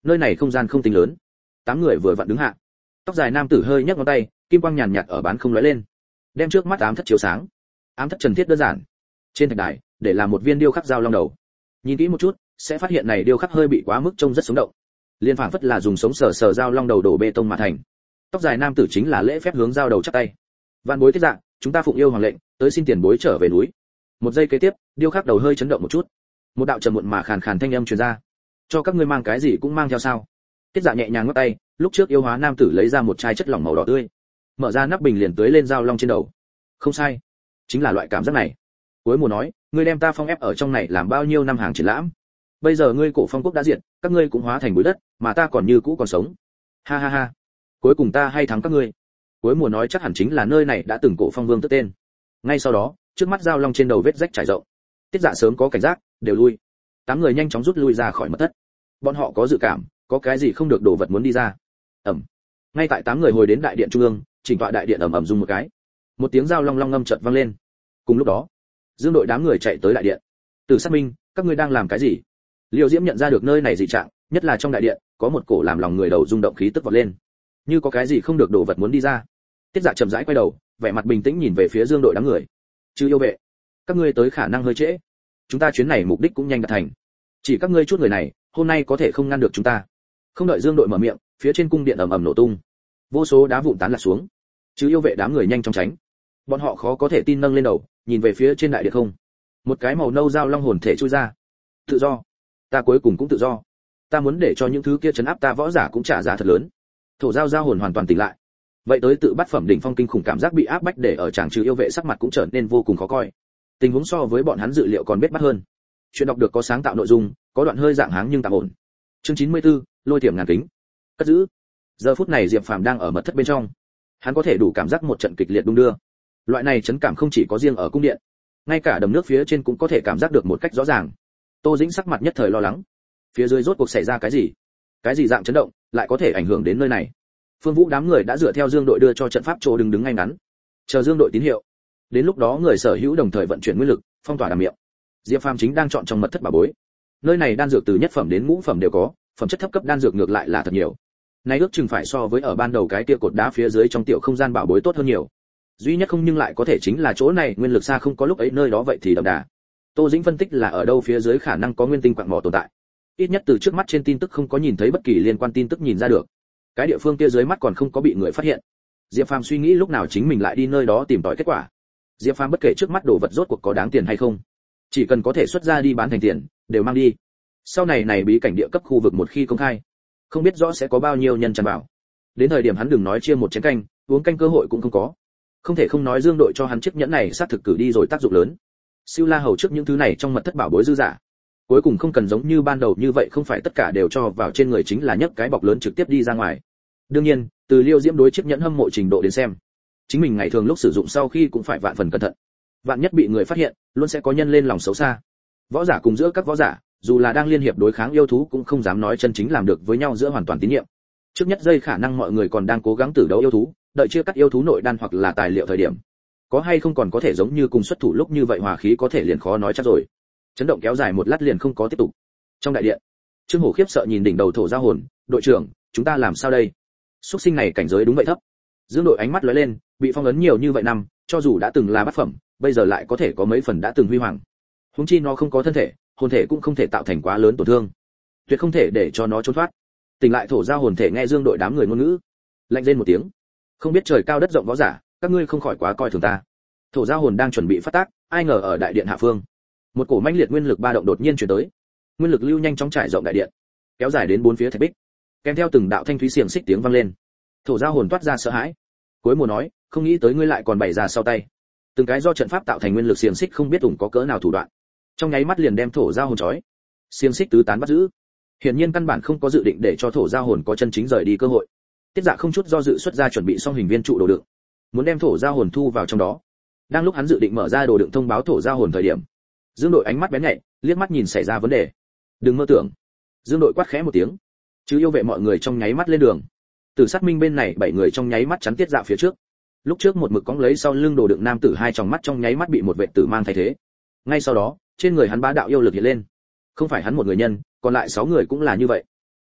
nơi này không gian không tính lớn. Tám người vừa vặn đứng hạ. Tóc dài nam tử hơi nhấc ngón tay, kim quang nhàn nhạt ở bán không lóe lên, đem trước mắt ám thất chiếu sáng. Ám thất trần thiết đơn giản. Trên thạch đài, để làm một viên điêu khắc dao long đầu. Nhìn kỹ một chút, sẽ phát hiện này điêu khắc hơi bị quá mức trông rất sống động. Liên phảng phất là dùng sống sờ sờ dao long đầu đổ bê tông mà thành. Tóc dài nam tử chính là lễ phép hướng dao đầu chắp tay. Vạn bối tiết dạ, chúng ta phụng yêu hoàng lệnh, tới xin tiền bối trở về núi. Một giây kế tiếp, điêu khắc đầu hơi chấn động một chút. Một đạo trầm muộn mà khàn khàn thanh âm truyền ra. Cho các ngươi mang cái gì cũng mang theo sao? Tiết dạ nhẹ nhàng ngắt tay, lúc trước yêu hóa nam tử lấy ra một chai chất lỏng màu đỏ tươi, mở ra nắp bình liền tưới lên dao long trên đầu. Không sai, chính là loại cảm giác này. Cuối mùa nói, ngươi đem ta phong ép ở trong này làm bao nhiêu năm hàng triển lãm, bây giờ ngươi cổ phong quốc đã diệt, các ngươi cũng hóa thành bụi đất, mà ta còn như cũ còn sống. Ha ha ha, cuối cùng ta hay thắng các ngươi. Cuối mùa nói chắc hẳn chính là nơi này đã từng cổ phong vương tức tên. Ngay sau đó, trước mắt dao long trên đầu vết rách trải rộng. Tiết dạ sớm có cảnh giác, đều lui. Tám người nhanh chóng rút lui ra khỏi mật thất. Bọn họ có dự cảm, có cái gì không được đồ vật muốn đi ra. Ầm. Ngay tại tám người hồi đến đại điện trung ương, chỉnh tọa đại điện ầm ầm rung một cái. Một tiếng dao long long ngâm chợt vang lên. Cùng lúc đó, Dương đội đám người chạy tới đại điện. Từ xác minh, các ngươi đang làm cái gì? Liêu Diễm nhận ra được nơi này dị trạng, nhất là trong đại điện, có một cổ làm lòng người đầu rung động khí tức vọt lên, như có cái gì không được đồ vật muốn đi ra. Tiết Dạ chậm rãi quay đầu, vẻ mặt bình tĩnh nhìn về phía Dương đội đám người. Chứ yêu vệ, các ngươi tới khả năng hơi trễ. Chúng ta chuyến này mục đích cũng nhanh đạt thành. Chỉ các ngươi chút người này, hôm nay có thể không ngăn được chúng ta. Không đợi Dương đội mở miệng, phía trên cung điện ầm ầm nổ tung, vô số đá vụn tán lạc xuống. Chứ yêu vệ đám người nhanh chóng tránh. Bọn họ khó có thể tin nâng lên đầu, nhìn về phía trên đại điện không. Một cái màu nâu dao long hồn thể chui ra. Tự do, ta cuối cùng cũng tự do. Ta muốn để cho những thứ kia chấn áp ta võ giả cũng trả giá thật lớn. Thổ giao giao hồn hoàn toàn tỉnh lại. Vậy tới tự bắt phẩm đỉnh phong kinh khủng cảm giác bị áp bách để ở chàng trừ yêu vệ sắc mặt cũng trở nên vô cùng khó coi. Tình huống so với bọn hắn dự liệu còn bết bát hơn. Chuyện đọc được có sáng tạo nội dung, có đoạn hơi dạng háng nhưng tạm ổn. Chương chín mươi tư, lôi tiềm ngàn kính. Cất giữ. Giờ phút này Diệp Phàm đang ở mật thất bên trong. Hắn có thể đủ cảm giác một trận kịch liệt đung đưa. Loại này chấn cảm không chỉ có riêng ở cung điện, ngay cả đầm nước phía trên cũng có thể cảm giác được một cách rõ ràng. Tô Dĩnh sắc mặt nhất thời lo lắng. Phía dưới rốt cuộc xảy ra cái gì? Cái gì dạng chấn động lại có thể ảnh hưởng đến nơi này? Phương Vũ đám người đã dựa theo Dương đội đưa cho trận pháp chỗ đứng đứng ngay ngắn, chờ Dương đội tín hiệu. Đến lúc đó người sở hữu đồng thời vận chuyển nguyên lực, phong tỏa đàm miệng. Diệp Phàm chính đang chọn trong mật thất bảo bối. Nơi này đan dược từ nhất phẩm đến ngũ phẩm đều có, phẩm chất thấp cấp đan dược ngược lại là thật nhiều. Nay ước chừng phải so với ở ban đầu cái kia cột đá phía dưới trong tiểu không gian bảo bối tốt hơn nhiều. Duy nhất không nhưng lại có thể chính là chỗ này nguyên lực xa không có lúc ấy nơi đó vậy thì đậm đà. Tô Dĩnh phân tích là ở đâu phía dưới khả năng có nguyên tinh quặng mỏ tồn tại. Ít nhất từ trước mắt trên tin tức không có nhìn thấy bất kỳ liên quan tin tức nhìn ra được. Cái địa phương kia dưới mắt còn không có bị người phát hiện. Diệp Phàm suy nghĩ lúc nào chính mình lại đi nơi đó tìm tòi kết quả. Diệp Phàm bất kể trước mắt đồ vật rốt cuộc có đáng tiền hay không, chỉ cần có thể xuất ra đi bán thành tiền, đều mang đi. Sau này này bí cảnh địa cấp khu vực một khi công khai, không biết rõ sẽ có bao nhiêu nhân tràn vào. Đến thời điểm hắn đừng nói chia một chén canh, uống canh cơ hội cũng không có. Không thể không nói Dương đội cho hắn chiếc nhẫn này sát thực cử đi rồi tác dụng lớn. Siêu La hầu trước những thứ này trong mật thất bảo bối dư giả. Cuối cùng không cần giống như ban đầu như vậy, không phải tất cả đều cho vào trên người chính là nhấc cái bọc lớn trực tiếp đi ra ngoài. Đương nhiên, từ Liêu Diễm đối chiếc nhẫn hâm mộ trình độ đến xem, chính mình ngày thường lúc sử dụng sau khi cũng phải vạn phần cẩn thận. Vạn nhất bị người phát hiện, luôn sẽ có nhân lên lòng xấu xa. Võ giả cùng giữa các võ giả, dù là đang liên hiệp đối kháng yêu thú cũng không dám nói chân chính làm được với nhau giữa hoàn toàn tín nhiệm. Trước nhất giây khả năng mọi người còn đang cố gắng tử đấu yêu thú, đợi chia cắt yêu thú nội đan hoặc là tài liệu thời điểm, có hay không còn có thể giống như cùng xuất thủ lúc như vậy hòa khí có thể liền khó nói chắc rồi. Chấn động kéo dài một lát liền không có tiếp tục. Trong đại điện, Trương Hổ khiếp sợ nhìn đỉnh đầu thổ giao hồn, đội trưởng, chúng ta làm sao đây? Xuất sinh này cảnh giới đúng vậy thấp. Dương đội ánh mắt lóe lên, bị phong ấn nhiều như vậy năm, cho dù đã từng là bát phẩm, bây giờ lại có thể có mấy phần đã từng huy hoàng. Huống chi nó không có thân thể, hồn thể cũng không thể tạo thành quá lớn tổn thương, tuyệt không thể để cho nó trốn thoát. Tỉnh lại thổ giao hồn thể nghe Dương đội đám người ngôn ngữ, lạnh lên một tiếng. Không biết trời cao đất rộng võ giả, các ngươi không khỏi quá coi thường ta. Thổ giao hồn đang chuẩn bị phát tác, ai ngờ ở đại điện hạ phương, một cổ mãnh liệt nguyên lực ba động đột nhiên truyền tới. Nguyên lực lưu nhanh chóng trải rộng đại điện, kéo dài đến bốn phía thạch bích, kèm theo từng đạo thanh thúy xiềng xích tiếng vang lên. Thổ giao hồn toát ra sợ hãi. Cuối mùa nói, không nghĩ tới ngươi lại còn bày ra sau tay. Từng cái do trận pháp tạo thành nguyên lực xiềng xích không biết ủng có cỡ nào thủ đoạn, trong nháy mắt liền đem thổ giao hồn trói. Xiềng xích tứ tán bắt giữ. Hiển nhiên căn bản không có dự định để cho thổ giao hồn có chân chính rời đi cơ hội. Tiết Dạ không chút do dự xuất ra chuẩn bị xong hình viên trụ đồ đựng, muốn đem thổ giao hồn thu vào trong đó. Đang lúc hắn dự định mở ra đồ đựng thông báo thổ giao hồn thời điểm, Dương đội ánh mắt bén nhạy, liếc mắt nhìn xảy ra vấn đề. Đừng mơ tưởng. Dương đội quát khẽ một tiếng, chứ yêu vệ mọi người trong nháy mắt lên đường. Tử sát minh bên này bảy người trong nháy mắt chắn Tiết Dạ phía trước. Lúc trước một mực cõng lấy sau lưng đồ đựng nam tử hai tròng mắt trong nháy mắt bị một vệ tử mang thay thế. Ngay sau đó, trên người hắn bá đạo yêu lực hiện lên. Không phải hắn một người nhân, còn lại sáu người cũng là như vậy.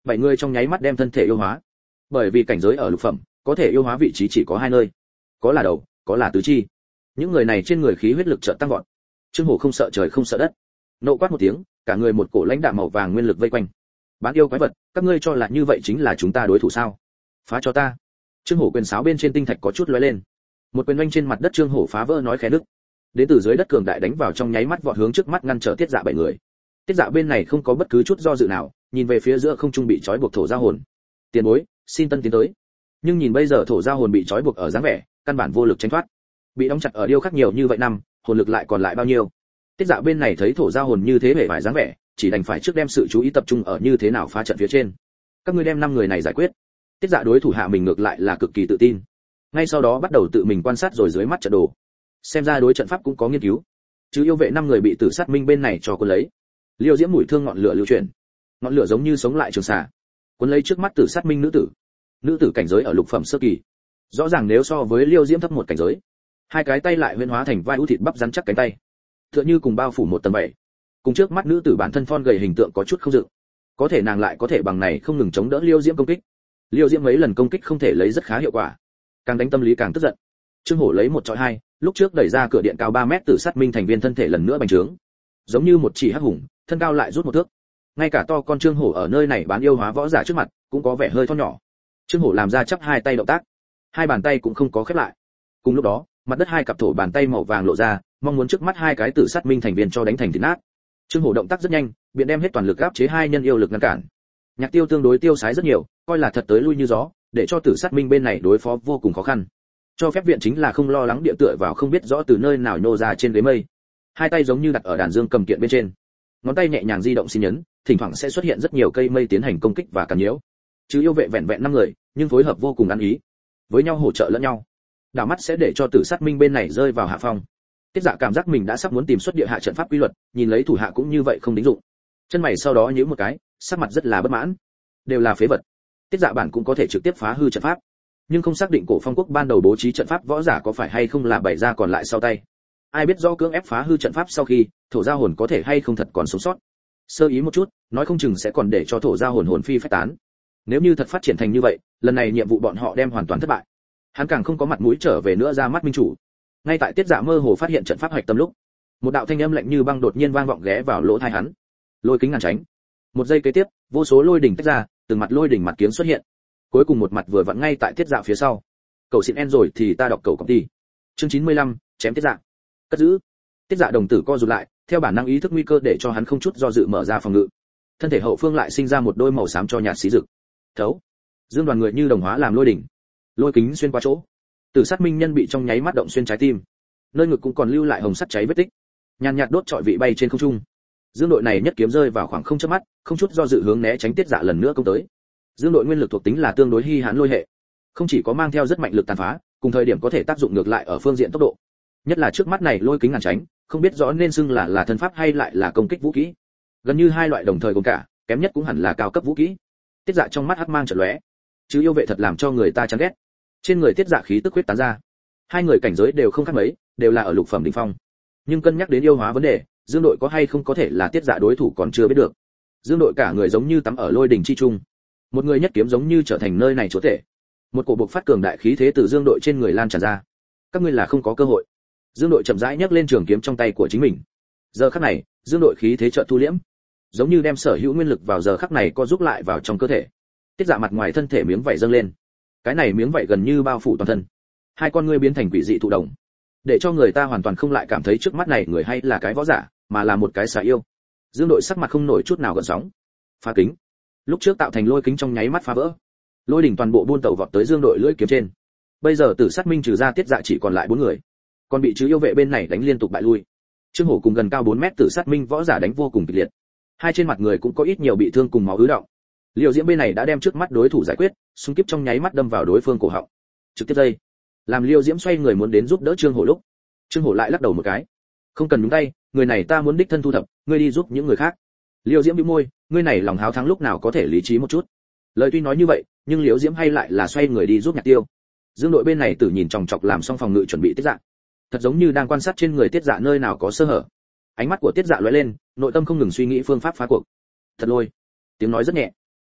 bảy người trong nháy mắt đem thân thể yêu hóa. Bởi vì cảnh giới ở lục phẩm, có thể yêu hóa vị trí chỉ có hai nơi, có là đầu, có là tứ chi. Những người này trên người khí huyết lực chợt tăng vọt. Trương Hổ không sợ trời không sợ đất, nộ quát một tiếng, cả người một cổ lãnh đạm màu vàng nguyên lực vây quanh. Bán yêu quái vật, các ngươi cho là như vậy chính là chúng ta đối thủ sao? Phá cho ta! Trương Hổ quyền sáo bên trên tinh thạch có chút lóe lên, một quyền oanh trên mặt đất. Trương Hổ phá vỡ nói khẽ nứt, đến từ dưới đất cường đại đánh vào trong nháy mắt vọt hướng trước mắt ngăn trở Tiết Dạ bảy người. Tiết Dạ bên này không có bất cứ chút do dự nào, nhìn về phía giữa không trung bị trói buộc thổ giao hồn. Tiền bối, xin tân tiến tới. Nhưng nhìn bây giờ thổ giao hồn bị trói buộc ở dáng vẻ, căn bản vô lực tránh thoát. Bị đóng chặt ở điêu khắc nhiều như vậy năm, hồn lực lại còn lại bao nhiêu? Tiết Dạ bên này thấy thổ giao hồn như thế bề bại dáng vẻ, chỉ đành phải trước đem sự chú ý tập trung ở như thế nào phá trận phía trên. Các ngươi đem năm người này giải quyết. Tiết Dạ đối thủ hạ mình ngược lại là cực kỳ tự tin. Ngay sau đó bắt đầu tự mình quan sát rồi dưới mắt trận đồ. Xem ra đối trận pháp cũng có nghiên cứu. Chứ yêu vệ năm người bị Tử Sát Minh bên này cho cuốn lấy. Liêu Diễm mũi thương ngọn lửa lưu chuyển. Ngọn lửa giống như sống lại trường xà, cuốn lấy trước mắt Tử Sát Minh nữ tử. Nữ tử cảnh giới ở lục phẩm sơ kỳ. Rõ ràng nếu so với Liêu Diễm thấp một cảnh giới. Hai cái tay lại huyễn hóa thành vai ưu thịt bắp rắn chắc cánh tay, tựa như cùng bao phủ một tầng bảy. Cùng trước mắt nữ tử bản thân thon gầy hình tượng có chút không dựng. Có thể nàng lại có thể bằng này không ngừng chống đỡ Liêu Diễm công kích. Liêu Diễm mấy lần công kích không thể lấy rất khá hiệu quả, càng đánh tâm lý càng tức giận. Trương Hổ lấy một chọi hai, lúc trước đẩy ra cửa điện cao ba mét Tử Sát Minh thành viên thân thể lần nữa bành trướng, giống như một chỉ hắc hùng, thân cao lại rút một thước. Ngay cả to con Trương Hổ ở nơi này bán yêu hóa võ giả trước mặt, cũng có vẻ hơi thon nhỏ. Trương Hổ làm ra chắp hai tay động tác, hai bàn tay cũng không có khép lại. Cùng lúc đó, mặt đất hai cặp thổ bàn tay màu vàng lộ ra, mong muốn trước mắt hai cái Tử Sát Minh thành viên cho đánh thành thịt nát. Trương Hổ động tác rất nhanh, biện đem hết toàn lực áp chế hai nhân yêu lực ngăn cản. Nhạc Tiêu tương đối tiêu sái rất nhiều, coi là thật tới lui như gió, để cho Tử Sát Minh bên này đối phó vô cùng khó khăn. Cho phép viện chính là không lo lắng địa tựa vào không biết rõ từ nơi nào nhô ra trên ghế mây. Hai tay giống như đặt ở đàn dương cầm kiện bên trên, ngón tay nhẹ nhàng di động xin nhấn, thỉnh thoảng sẽ xuất hiện rất nhiều cây mây tiến hành công kích và cản nhiễu. Chứ yêu vệ vẹn vẹn năm người, nhưng phối hợp vô cùng ăn ý, với nhau hỗ trợ lẫn nhau. Đảo mắt sẽ để cho Tử Sát Minh bên này rơi vào hạ phong. Tiết Dạ cảm giác mình đã sắp muốn tìm xuất địa hạ trận pháp quy luật, nhìn lấy thủ hạ cũng như vậy không đính dụng. Chân mày sau đó nhíu một cái, sắc mặt rất là bất mãn. Đều là phế vật. Tiết Dạ bản cũng có thể trực tiếp phá hư trận pháp, nhưng không xác định Cổ Phong quốc ban đầu bố trí trận pháp võ giả có phải hay không là bày ra còn lại sau tay. Ai biết do cưỡng ép phá hư trận pháp sau khi, thổ giao hồn có thể hay không thật còn sống sót. Sơ ý một chút, nói không chừng sẽ còn để cho thổ giao hồn hồn phi phách tán. Nếu như thật phát triển thành như vậy, lần này nhiệm vụ bọn họ đem hoàn toàn thất bại. Hắn càng không có mặt mũi trở về nữa ra mắt minh chủ. Ngay tại Tiết Dạ mơ hồ phát hiện trận pháp hạch tâm lúc, một đạo thanh âm lạnh như băng đột nhiên vang vọng ghé vào lỗ tai hắn. Lôi kính ngàn tránh. Một giây kế tiếp, vô số lôi đỉnh tách ra, từng mặt lôi đỉnh mặt kiếm xuất hiện. Cuối cùng một mặt vừa vặn ngay tại Tiết Dạ phía sau. Cậu xịn en rồi thì ta đọc cầu công ty. Chương chín mươi lăm, chém Tiết Dạ. Cất giữ. Tiết Dạ đồng tử co rụt lại, theo bản năng ý thức nguy cơ để cho hắn không chút do dự mở ra phòng ngự. Thân thể hậu phương lại sinh ra một đôi màu xám cho nhạt xí rực. Thấu. Dương đoàn người như đồng hóa làm lôi đỉnh. Lôi kính xuyên qua chỗ. Tử Sát Minh nhân bị trong nháy mắt động xuyên trái tim. Nơi ngực cũng còn lưu lại hồng sắt cháy vết tích. Nhàn nhạt đốt trọi vị bay trên không trung. Dương đội này nhất kiếm rơi vào khoảng không chớp mắt, không chút do dự hướng né tránh Tiết Dạ lần nữa công tới. Dương đội nguyên lực thuộc tính là tương đối hi hãn lôi hệ, không chỉ có mang theo rất mạnh lực tàn phá, cùng thời điểm có thể tác dụng ngược lại ở phương diện tốc độ. Nhất là trước mắt này lôi kính ngàn tránh, không biết rõ nên xưng là là thân pháp hay lại là công kích vũ kỹ. Gần như hai loại đồng thời gồm cả, kém nhất cũng hẳn là cao cấp vũ kỹ. Tiết Dạ trong mắt hắc mang chợt lóe, chứ yêu vệ thật làm cho người ta chán ghét. Trên người Tiết Dạ khí tức huyết tán ra. Hai người cảnh giới đều không khác mấy, đều là ở lục phẩm đỉnh phong. Nhưng cân nhắc đến yêu hóa vấn đề, Dương đội có hay không có thể là Tiết Dạ đối thủ còn chưa biết được. Dương đội cả người giống như tắm ở lôi đỉnh chi trung, một người nhất kiếm giống như trở thành nơi này chúa tể. Một cổ bộc phát cường đại khí thế từ Dương đội trên người lan tràn ra. Các ngươi là không có cơ hội. Dương đội chậm rãi nhấc lên trường kiếm trong tay của chính mình. Giờ khắc này, Dương đội khí thế chợt thu liễm, giống như đem sở hữu nguyên lực vào giờ khắc này co giúp lại vào trong cơ thể. Tiết Dạ mặt ngoài thân thể miếng vảy dâng lên, cái này miếng vảy gần như bao phủ toàn thân. Hai con ngươi biến thành quỷ dị thụ động, để cho người ta hoàn toàn không lại cảm thấy trước mắt này người hay là cái võ giả, mà là một cái xà yêu. Dương đội sắc mặt không nổi chút nào gợn sóng. Phá kính. Lúc trước tạo thành lôi kính trong nháy mắt phá vỡ. Lôi đỉnh toàn bộ buôn tẩu vọt tới Dương đội lưỡi kiếm trên. Bây giờ Tử Sát Minh trừ ra Tiết Dạ chỉ còn lại bốn người, còn bị chứ yêu vệ bên này đánh liên tục bại lui. Trương Hổ cùng gần cao bốn mét Tử Sát Minh võ giả đánh vô cùng kịch liệt. Hai trên mặt người cũng có ít nhiều bị thương cùng máu ứ động. Liêu Diễm bên này đã đem trước mắt đối thủ giải quyết, xung kích trong nháy mắt đâm vào đối phương cổ họng. Trực tiếp dây. Làm Liêu Diễm xoay người muốn đến giúp đỡ Trương Hổ lúc, Trương Hổ lại lắc đầu một cái. Không cần nhúng tay, người này ta muốn đích thân thu thập, ngươi đi giúp những người khác. Liêu Diễm bĩu môi, ngươi này lòng háo thắng lúc nào có thể lý trí một chút. Lời tuy nói như vậy, nhưng Liêu Diễm hay lại là xoay người đi giúp Nhạc Tiêu. Dương đội bên này tự nhìn chòng chọc làm xong phòng ngự chuẩn bị Tiết Dạ, thật giống như đang quan sát trên người Tiết Dạ nơi nào có sơ hở. Ánh mắt của Tiết Dạ lóe lên, nội tâm không ngừng suy nghĩ phương pháp phá cuộc. Thật lôi. Tiếng nói rất nhẹ,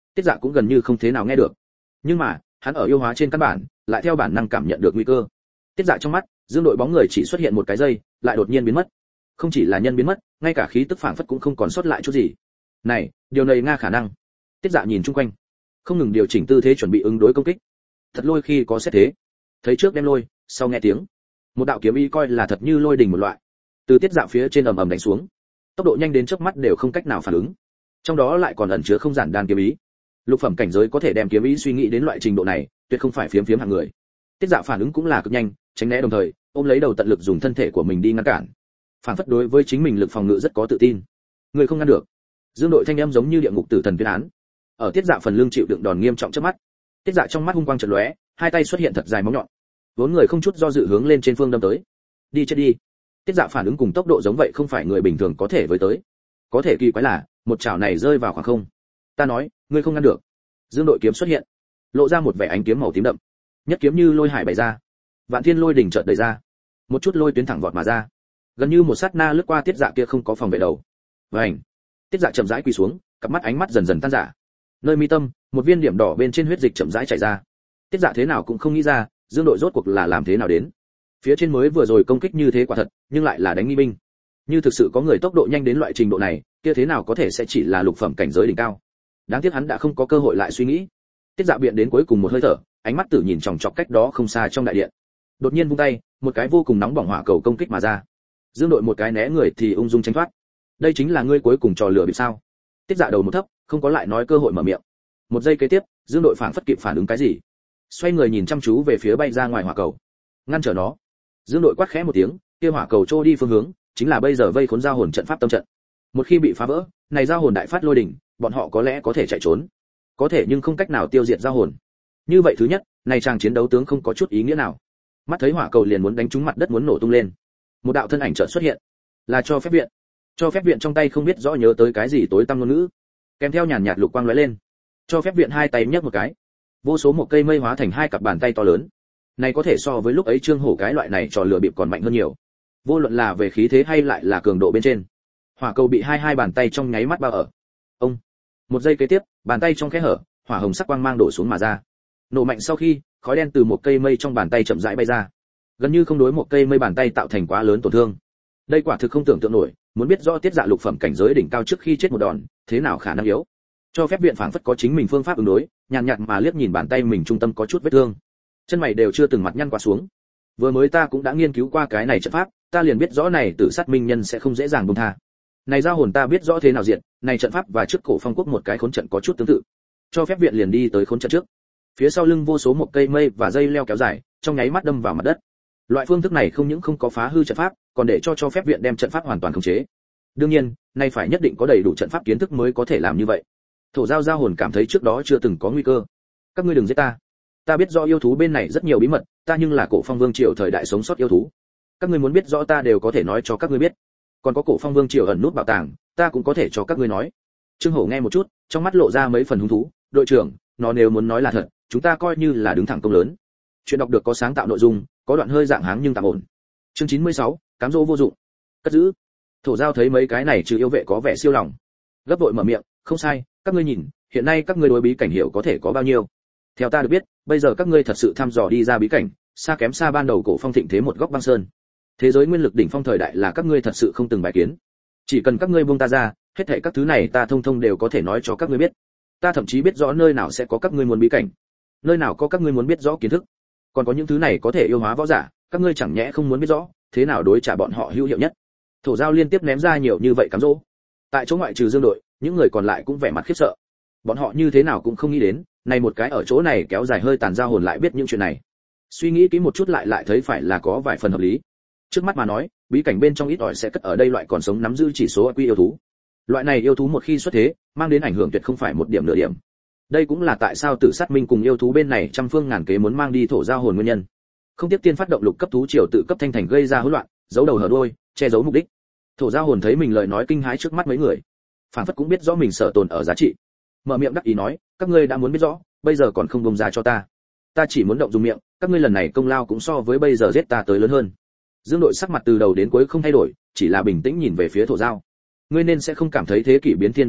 Tiết Dạ cũng gần như không thế nào nghe được. Nhưng mà, hắn ở yêu hóa trên căn bản, lại theo bản năng cảm nhận được nguy cơ. Tiết Dạ trong mắt, Dương Đội bóng người chỉ xuất hiện một cái giây, lại đột nhiên biến mất. Không chỉ là nhân biến mất, ngay cả khí tức phảng phất cũng không còn sót lại chút gì. Này, điều này nga khả năng. Tiết Dạ nhìn chung quanh, không ngừng điều chỉnh tư thế chuẩn bị ứng đối công kích. Thật lôi khi có xét thế. Thấy trước đem lôi, sau nghe tiếng. Một đạo kiếm ý coi là thật như lôi đình một loại. Từ Tiết Dạ phía trên ầm ầm đánh xuống. Tốc độ nhanh đến chớp mắt đều không cách nào phản ứng. Trong đó lại còn ẩn chứa không giản đan kiếm ý. Lục phẩm cảnh giới có thể đem kiếm ý suy nghĩ đến loại trình độ này, tuyệt không phải phiếm phiếm hạng người. Tiết Dạ phản ứng cũng là cực nhanh, tránh né đồng thời, ôm lấy đầu tận lực dùng thân thể của mình đi ngăn cản. Phản phất đối với chính mình lực phòng ngự rất có tự tin. Người không ngăn được. Dương Đội thanh âm giống như địa ngục tử thần tuyên án. Ở Tiết Dạ phần lưng chịu đựng đòn nghiêm trọng trước mắt. Tiết Dạ trong mắt hung quang chợt lóe, hai tay xuất hiện thật dài móng nhọn. Vốn người không chút do dự hướng lên trên phương đâm tới. Đi chết đi. Tiết Dạ phản ứng cùng tốc độ giống vậy không phải người bình thường có thể với tới. Có thể kỳ quái là, một chảo này rơi vào khoảng không. Ta nói, ngươi không ngăn được. Dương Đội kiếm xuất hiện, lộ ra một vẻ ánh kiếm màu tím đậm. Nhất kiếm như lôi hải bày ra. Vạn thiên lôi đỉnh chợt đẩy ra. Một chút lôi tuyến thẳng vọt mà ra. Gần như một sát na lướt qua Tiết Dạ kia không có phòng vệ đầu. Vành. Tiết Dạ chậm rãi quỳ xuống, cặp mắt ánh mắt dần dần tan rã. Nơi mi tâm, một viên điểm đỏ bên trên huyết dịch chậm rãi chảy ra. Tiết Dạ thế nào cũng không nghĩ ra, Dương Đội rốt cuộc là làm thế nào đến. Phía trên mới vừa rồi công kích như thế quả thật, nhưng lại là đánh nghi binh. Như thực sự có người tốc độ nhanh đến loại trình độ này, kia thế nào có thể sẽ chỉ là lục phẩm cảnh giới đỉnh cao. Đáng tiếc hắn đã không có cơ hội lại suy nghĩ. Tiết Dạ biện đến cuối cùng một hơi thở, ánh mắt tử nhìn chòng chọc cách đó không xa trong đại điện. Đột nhiên vung tay, một cái vô cùng nóng bỏng hỏa cầu công kích mà ra. Dương Đội một cái né người thì ung dung tránh thoát. Đây chính là ngươi cuối cùng trò lửa bị sao? Tiết Dạ đầu một thấp, không có lại nói cơ hội mở miệng. Một giây kế tiếp, Dương Đội phảng phất kịp phản ứng cái gì, xoay người nhìn chăm chú về phía bay ra ngoài hỏa cầu, ngăn trở nó. Dương Đội quát khẽ một tiếng, kia hỏa cầu trôi đi phương hướng, chính là bây giờ vây khốn giao hồn trận pháp tâm trận. Một khi bị phá vỡ, này giao hồn đại phát lôi đỉnh, bọn họ có lẽ có thể chạy trốn, có thể nhưng không cách nào tiêu diệt giao hồn. Như vậy thứ nhất, này chàng chiến đấu tướng không có chút ý nghĩa nào. Mắt thấy hỏa cầu liền muốn đánh trúng mặt đất muốn nổ tung lên, một đạo thân ảnh chợt xuất hiện, là cho phép viện. Cho phép viện trong tay không biết rõ nhớ tới cái gì tối tăm ngôn ngữ, kèm theo nhàn nhạt lục quang lóe lên. Cho phép viện hai tay nhấc một cái, vô số một cây mây hóa thành hai cặp bàn tay to lớn. Này có thể so với lúc ấy Trương Hổ cái loại này trò lửa bịp còn mạnh hơn nhiều. Vô luận là về khí thế hay lại là cường độ bên trên, hỏa cầu bị hai hai bàn tay trong nháy mắt bao ở. Ông, một giây kế tiếp, bàn tay trong khe hở, hỏa hồng sắc quang mang đổ xuống mà ra. Nổ mạnh sau khi, khói đen từ một cây mây trong bàn tay chậm rãi bay ra, gần như không đối một cây mây bàn tay tạo thành quá lớn tổn thương. Đây quả thực không tưởng tượng nổi, muốn biết rõ Tiết Dạ lục phẩm cảnh giới đỉnh cao trước khi chết một đòn, thế nào khả năng yếu. Cho phép viện phảng phất có chính mình phương pháp ứng đối, nhàn nhạt mà liếc nhìn bàn tay mình trung tâm có chút vết thương, chân mày đều chưa từng mặt nhăn qua xuống. Vừa mới ta cũng đã nghiên cứu qua cái này trận pháp, ta liền biết rõ này Tử Sát Minh Nhân sẽ không dễ dàng buông tha. Này giao hồn ta biết rõ thế nào diện, này trận pháp và trước cổ phong quốc một cái khốn trận có chút tương tự. Cho phép viện liền đi tới khốn trận trước. Phía sau lưng vô số một cây mây và dây leo kéo dài, trong nháy mắt đâm vào mặt đất. Loại phương thức này không những không có phá hư trận pháp, còn để cho cho phép viện đem trận pháp hoàn toàn khống chế. Đương nhiên, nay phải nhất định có đầy đủ trận pháp kiến thức mới có thể làm như vậy. Thổ giao giao hồn cảm thấy trước đó chưa từng có nguy cơ. Các ngươi đừng giết ta. Ta biết rõ yêu thú bên này rất nhiều bí mật, ta nhưng là cổ phong vương triều thời đại sống sót yêu thú. Các ngươi muốn biết rõ ta đều có thể nói cho các ngươi biết. Còn có cổ phong vương triều ẩn nút bảo tàng, ta cũng có thể cho các ngươi nói. Trương Hổ nghe một chút, trong mắt lộ ra mấy phần hứng thú. Đội trưởng, nó nếu muốn nói là thật, chúng ta coi như là đứng thẳng công lớn. Chuyện đọc được có sáng tạo nội dung, có đoạn hơi dạng háng nhưng tạm ổn. Chương chín mươi sáu, cám dỗ vô dụng. Cất giữ. Thổ giao thấy mấy cái này trừ yêu vệ có vẻ siêu lòng, gấp vội mở miệng, không sai, các ngươi nhìn, hiện nay các ngươi đối bí cảnh hiểu có thể có bao nhiêu. Theo ta được biết, bây giờ các ngươi thật sự thăm dò đi ra bí cảnh, xa kém xa ban đầu cổ phong thịnh thế một góc băng sơn. Thế giới nguyên lực đỉnh phong thời đại là các ngươi thật sự không từng bài kiến. Chỉ cần các ngươi buông ta ra, hết thảy các thứ này ta thông thông đều có thể nói cho các ngươi biết. Ta thậm chí biết rõ nơi nào sẽ có các ngươi muốn bí cảnh, nơi nào có các ngươi muốn biết rõ kiến thức. Còn có những thứ này có thể yêu hóa võ giả, các ngươi chẳng nhẽ không muốn biết rõ, thế nào đối trả bọn họ hữu hiệu nhất. Thổ giao liên tiếp ném ra nhiều như vậy cám dỗ. Tại chỗ ngoại trừ Dương Đội, những người còn lại cũng vẻ mặt khiếp sợ. Bọn họ như thế nào cũng không nghĩ đến, này một cái ở chỗ này kéo dài hơi tàn giao hồn lại biết những chuyện này. Suy nghĩ kỹ một chút lại lại thấy phải là có vài phần hợp lý. Trước mắt mà nói, bí cảnh bên trong ít ỏi sẽ cất ở đây loại còn sống nắm giữ chỉ số quy yêu thú. Loại này yêu thú một khi xuất thế, mang đến ảnh hưởng tuyệt không phải một điểm nửa điểm. Đây cũng là tại sao Tử Sát Minh cùng yêu thú bên này trăm phương ngàn kế muốn mang đi thổ giao hồn nguyên nhân. Không tiếp tiên phát động lục cấp thú triều tự cấp thanh thành gây ra hỗn loạn, giấu đầu hở đuôi, che giấu mục đích. Thổ giao hồn thấy mình lời nói kinh hãi trước mắt mấy người, phản phất cũng biết rõ mình sở tồn ở giá trị. Mở miệng đắc ý nói, các ngươi đã muốn biết rõ, bây giờ còn không bông ra cho ta. Ta chỉ muốn động dùng miệng, các ngươi lần này công lao cũng so với bây giờ giết ta tới lớn hơn. Dương Đội sắc mặt từ đầu đến cuối không thay đổi, chỉ là bình tĩnh nhìn về phía thổ giao. Ngươi nên sẽ không cảm thấy thế kỷ biến thiên bên dưới,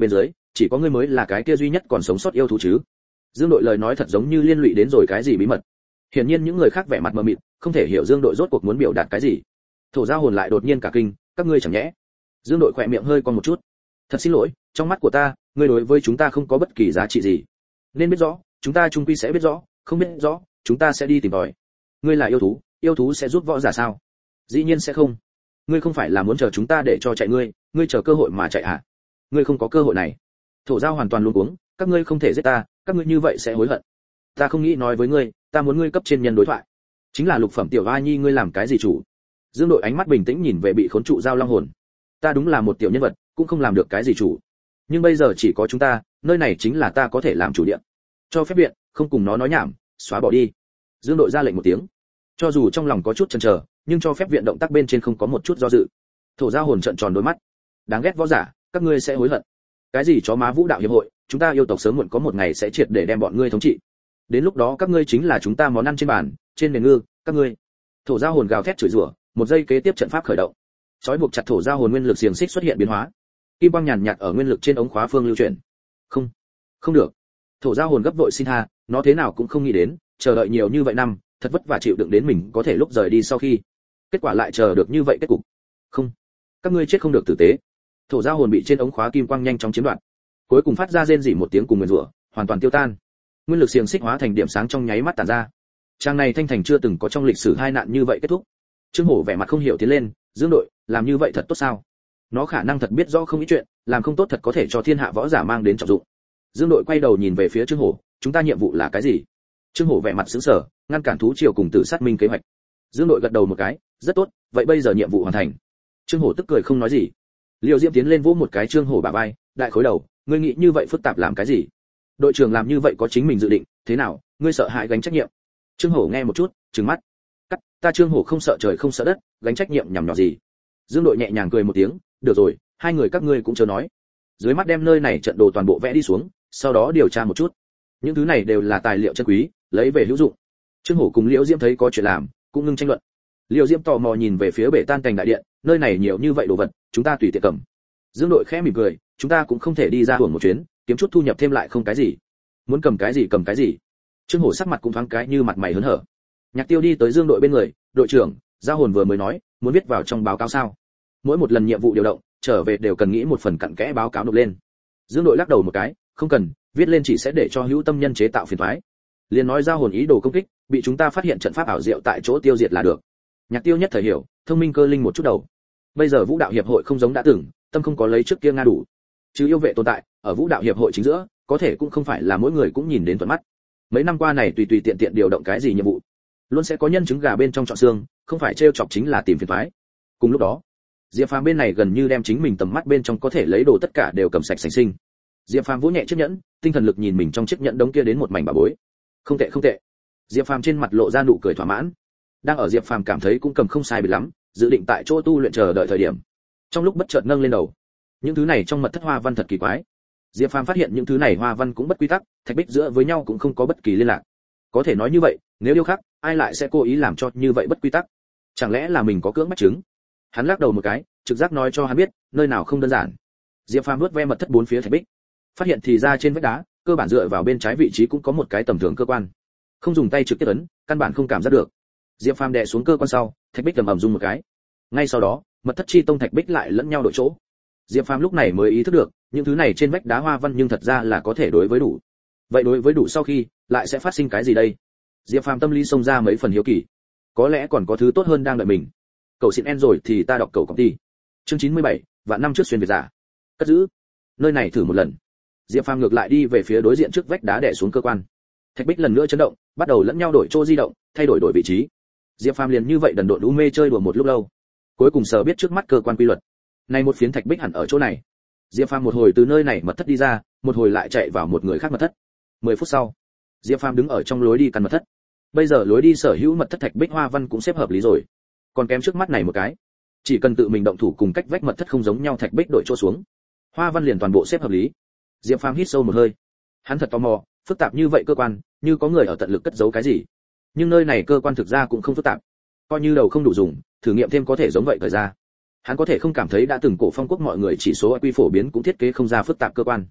chỉ có ngươi mới là cái kia duy nhất còn sống sót yêu thú chứ? Dương Đội lời nói thật giống như liên lụy đến rồi cái gì bí mật. Hiển nhiên những người khác vẻ mặt mờ mịt, không thể hiểu Dương Đội rốt cuộc muốn biểu đạt cái gì. Thổ Giao Hồn lại đột nhiên cả kinh, các ngươi chẳng nhẽ? Dương Đội khỏe miệng hơi cong một chút. Thật xin lỗi, trong mắt của ta, ngươi đối với chúng ta không có bất kỳ giá trị gì. Nên biết rõ, chúng ta chung quy sẽ biết rõ, không biết rõ, chúng ta sẽ đi tìm tòi. Ngươi là yêu thú, yêu thú sẽ giúp võ giả sao? Dĩ nhiên sẽ không. Ngươi không phải là muốn chờ chúng ta để cho chạy ngươi, ngươi chờ cơ hội mà chạy à? Ngươi không có cơ hội này. Thổ Giao hoàn toàn luống cuống, các ngươi không thể giết ta, các ngươi như vậy sẽ hối hận. Ta không nghĩ nói với ngươi, ta muốn ngươi cấp trên nhân đối thoại. Chính là lục phẩm tiểu a nhi, ngươi làm cái gì chủ? Dương Đội ánh mắt bình tĩnh nhìn về bị khốn trụ Giao Long hồn. Ta đúng là một tiểu nhân vật, cũng không làm được cái gì chủ. Nhưng bây giờ chỉ có chúng ta, nơi này chính là ta có thể làm chủ địa. Cho phép viện, không cùng nó nói nhảm, xóa bỏ đi. Dương Đội ra lệnh một tiếng. Cho dù trong lòng có chút chần chờ, nhưng cho phép viện động tác bên trên không có một chút do dự. Thổ Giao hồn trợn tròn đôi mắt. Đáng ghét võ giả, các ngươi sẽ hối hận. Cái gì chó má vũ đạo hiệp hội, chúng ta yêu tộc sớm muộn có một ngày sẽ triệt để đem bọn ngươi thống trị. Đến lúc đó các ngươi chính là chúng ta món ăn trên bàn, trên nền ngư, các ngươi. Thổ Giao hồn gào thét chửi rủa, một giây kế tiếp trận pháp khởi động. Chói buộc chặt Thổ Giao hồn nguyên lực xiềng xích xuất hiện biến hóa. Kim quang nhàn nhạt ở nguyên lực trên ống khóa phương lưu chuyển. Không, không được. Thổ Giao hồn gấp vội xin tha, nó thế nào cũng không nghĩ đến, chờ đợi nhiều như vậy năm, thật vất vả chịu đựng đến mình có thể lúc rời đi sau khi, kết quả lại chờ được như vậy kết cục. Không, các ngươi chết không được tử tế. Thổ Giao hồn bị trên ống khóa kim quang nhanh chóng chiếm đoạt, cuối cùng phát ra rên rỉ một tiếng cùng nguyền rủa, hoàn toàn tiêu tan. Nguyên lực xiềng xích hóa thành điểm sáng trong nháy mắt tản ra. Trang này thanh thành chưa từng có trong lịch sử hai nạn như vậy kết thúc. Trương Hổ vẻ mặt không hiểu tiến lên, Dương Đội, làm như vậy thật tốt sao? Nó khả năng thật biết rõ không ít chuyện, làm không tốt thật có thể cho thiên hạ võ giả mang đến trọng dụng. Dương Đội quay đầu nhìn về phía Trương Hổ, chúng ta nhiệm vụ là cái gì? Trương Hổ vẻ mặt sững sờ, ngăn cản thú triều cùng Tử Sát Minh kế hoạch. Dương Đội gật đầu một cái, rất tốt, vậy bây giờ nhiệm vụ hoàn thành. Trương Hổ tức cười không nói gì. Liêu Diễm tiến lên vỗ một cái Trương Hổ bả vai, đại khối đầu, ngươi nghĩ như vậy phức tạp làm cái gì? Đội trưởng làm như vậy có chính mình dự định, thế nào, ngươi sợ hãi gánh trách nhiệm? Trương Hổ nghe một chút, trừng mắt. Cắt, ta Trương Hổ không sợ trời không sợ đất, gánh trách nhiệm nhằm nhỏ gì? Dương Đội nhẹ nhàng cười một tiếng, được rồi, hai người các ngươi cũng chớ nói. Dưới mắt đem nơi này trận đồ toàn bộ vẽ đi xuống, sau đó điều tra một chút. Những thứ này đều là tài liệu chân quý, lấy về hữu dụng. Trương Hổ cùng Liễu Diễm thấy có chuyện làm, cũng ngưng tranh luận. Liễu Diễm tò mò nhìn về phía bể tan cảnh đại điện, nơi này nhiều như vậy đồ vật, chúng ta tùy tiện cầm. Dương Đội khẽ mỉm cười, chúng ta cũng không thể đi ra hưởng một chuyến, kiếm chút thu nhập thêm lại không cái gì. Muốn cầm cái gì cầm cái gì. Trương Hổ sắc mặt cũng thoáng cái như mặt mày hớn hở. Nhạc Tiêu đi tới Dương Đội bên người, đội trưởng, Giao hồn vừa mới nói, muốn viết vào trong báo cáo sao? Mỗi một lần nhiệm vụ điều động, trở về đều cần nghĩ một phần cặn kẽ báo cáo nộp lên. Dương Đội lắc đầu một cái, không cần, viết lên chỉ sẽ để cho hữu tâm nhân chế tạo phiền toái. Liền nói Giao hồn ý đồ công kích, bị chúng ta phát hiện trận pháp ảo diệu tại chỗ tiêu diệt là được. Nhạc Tiêu nhất thời hiểu, thông minh cơ linh một chút đầu. Bây giờ Vũ đạo hiệp hội không giống đã từng, tâm không có lấy trước kia nga đủ. Chứ yêu vệ tồn tại, ở Vũ đạo hiệp hội chính giữa, có thể cũng không phải là mỗi người cũng nhìn đến thuận mắt. Mấy năm qua này tùy tùy tiện tiện điều động cái gì nhiệm vụ, luôn sẽ có nhân chứng gà bên trong chọn xương, không phải trêu chọc chính là tìm phiền toái. Cùng lúc đó, Diệp Phàm bên này gần như đem chính mình tầm mắt bên trong có thể lấy đồ tất cả đều cầm sạch sành sinh. Diệp Phàm vỗ nhẹ chiếc nhẫn, tinh thần lực nhìn mình trong chiếc nhẫn đống kia đến một mảnh bà bối. Không tệ không tệ. Diệp Phàm trên mặt lộ ra nụ cười thỏa mãn. Đang ở Diệp Phàm cảm thấy cũng cầm không sai biệt lắm, dự định tại chỗ tu luyện chờ đợi thời điểm. Trong lúc bất chợt nâng lên đầu, những thứ này trong mật thất hoa văn thật kỳ quái. Diệp Phàm phát hiện những thứ này hoa văn cũng bất quy tắc, thạch bích giữa với nhau cũng không có bất kỳ liên lạc. Có thể nói như vậy, nếu yêu khắc, ai lại sẽ cố ý làm cho như vậy bất quy tắc? Chẳng lẽ là mình có cưỡng bách chứng? Hắn lắc đầu một cái, trực giác nói cho hắn biết, nơi nào không đơn giản. Diệp Phàm nuốt ve mật thất bốn phía thạch bích, phát hiện thì ra trên vách đá, cơ bản dựa vào bên trái vị trí cũng có một cái tầm thường cơ quan. Không dùng tay trực tiếp ấn, căn bản không cảm giác được. Diệp Phàm đè xuống cơ quan sau, thạch bích ầm ầm rung một cái. Ngay sau đó, mật thất chi tông thạch bích lại lẫn nhau đổi chỗ. Diệp Phàm lúc này mới ý thức được, những thứ này trên vách đá hoa văn nhưng thật ra là có thể đối với đủ. Vậy đối với đủ sau khi, lại sẽ phát sinh cái gì đây? Diệp Phàm tâm lý xông ra mấy phần hiếu kỳ. Có lẽ còn có thứ tốt hơn đang đợi mình. Cậu xin en rồi thì ta đọc cậu công ty. Chương chín mươi bảy, vạn năm trước xuyên việt giả. Cất giữ. Nơi này thử một lần. Diệp Phàm ngược lại đi về phía đối diện trước vách đá đè xuống cơ quan. Thạch bích lần nữa chấn động, bắt đầu lẫn nhau đổi chỗ di động, thay đổi đổi vị trí. Diệp Phàm liền như vậy đần độn u mê chơi đùa một lúc lâu. Cuối cùng sờ biết trước mắt cơ quan quy luật. Này một phiến thạch bích hẳn ở chỗ này. Diệp Phàm một hồi từ nơi này mật thất đi ra, một hồi lại chạy vào một người khác mật thất. mười phút sau, Diệp Phàm đứng ở trong lối đi căn mật thất. Bây giờ lối đi sở hữu mật thất thạch bích hoa văn cũng xếp hợp lý rồi. Còn kém trước mắt này một cái. Chỉ cần tự mình động thủ cùng cách vách mật thất không giống nhau thạch bích đổi chỗ xuống, hoa văn liền toàn bộ xếp hợp lý. Diệp Phàm hít sâu một hơi. Hắn thật tò mò, phức tạp như vậy cơ quan, như có người ở tận lực cất giấu cái gì. Nhưng nơi này cơ quan thực ra cũng không phức tạp. Coi như đầu không đủ dùng, thử nghiệm thêm có thể giống vậy thời ra. Hắn có thể không cảm thấy đã từng cổ phong quốc mọi người chỉ số i kiu phổ biến cũng thiết kế không ra phức tạp cơ quan.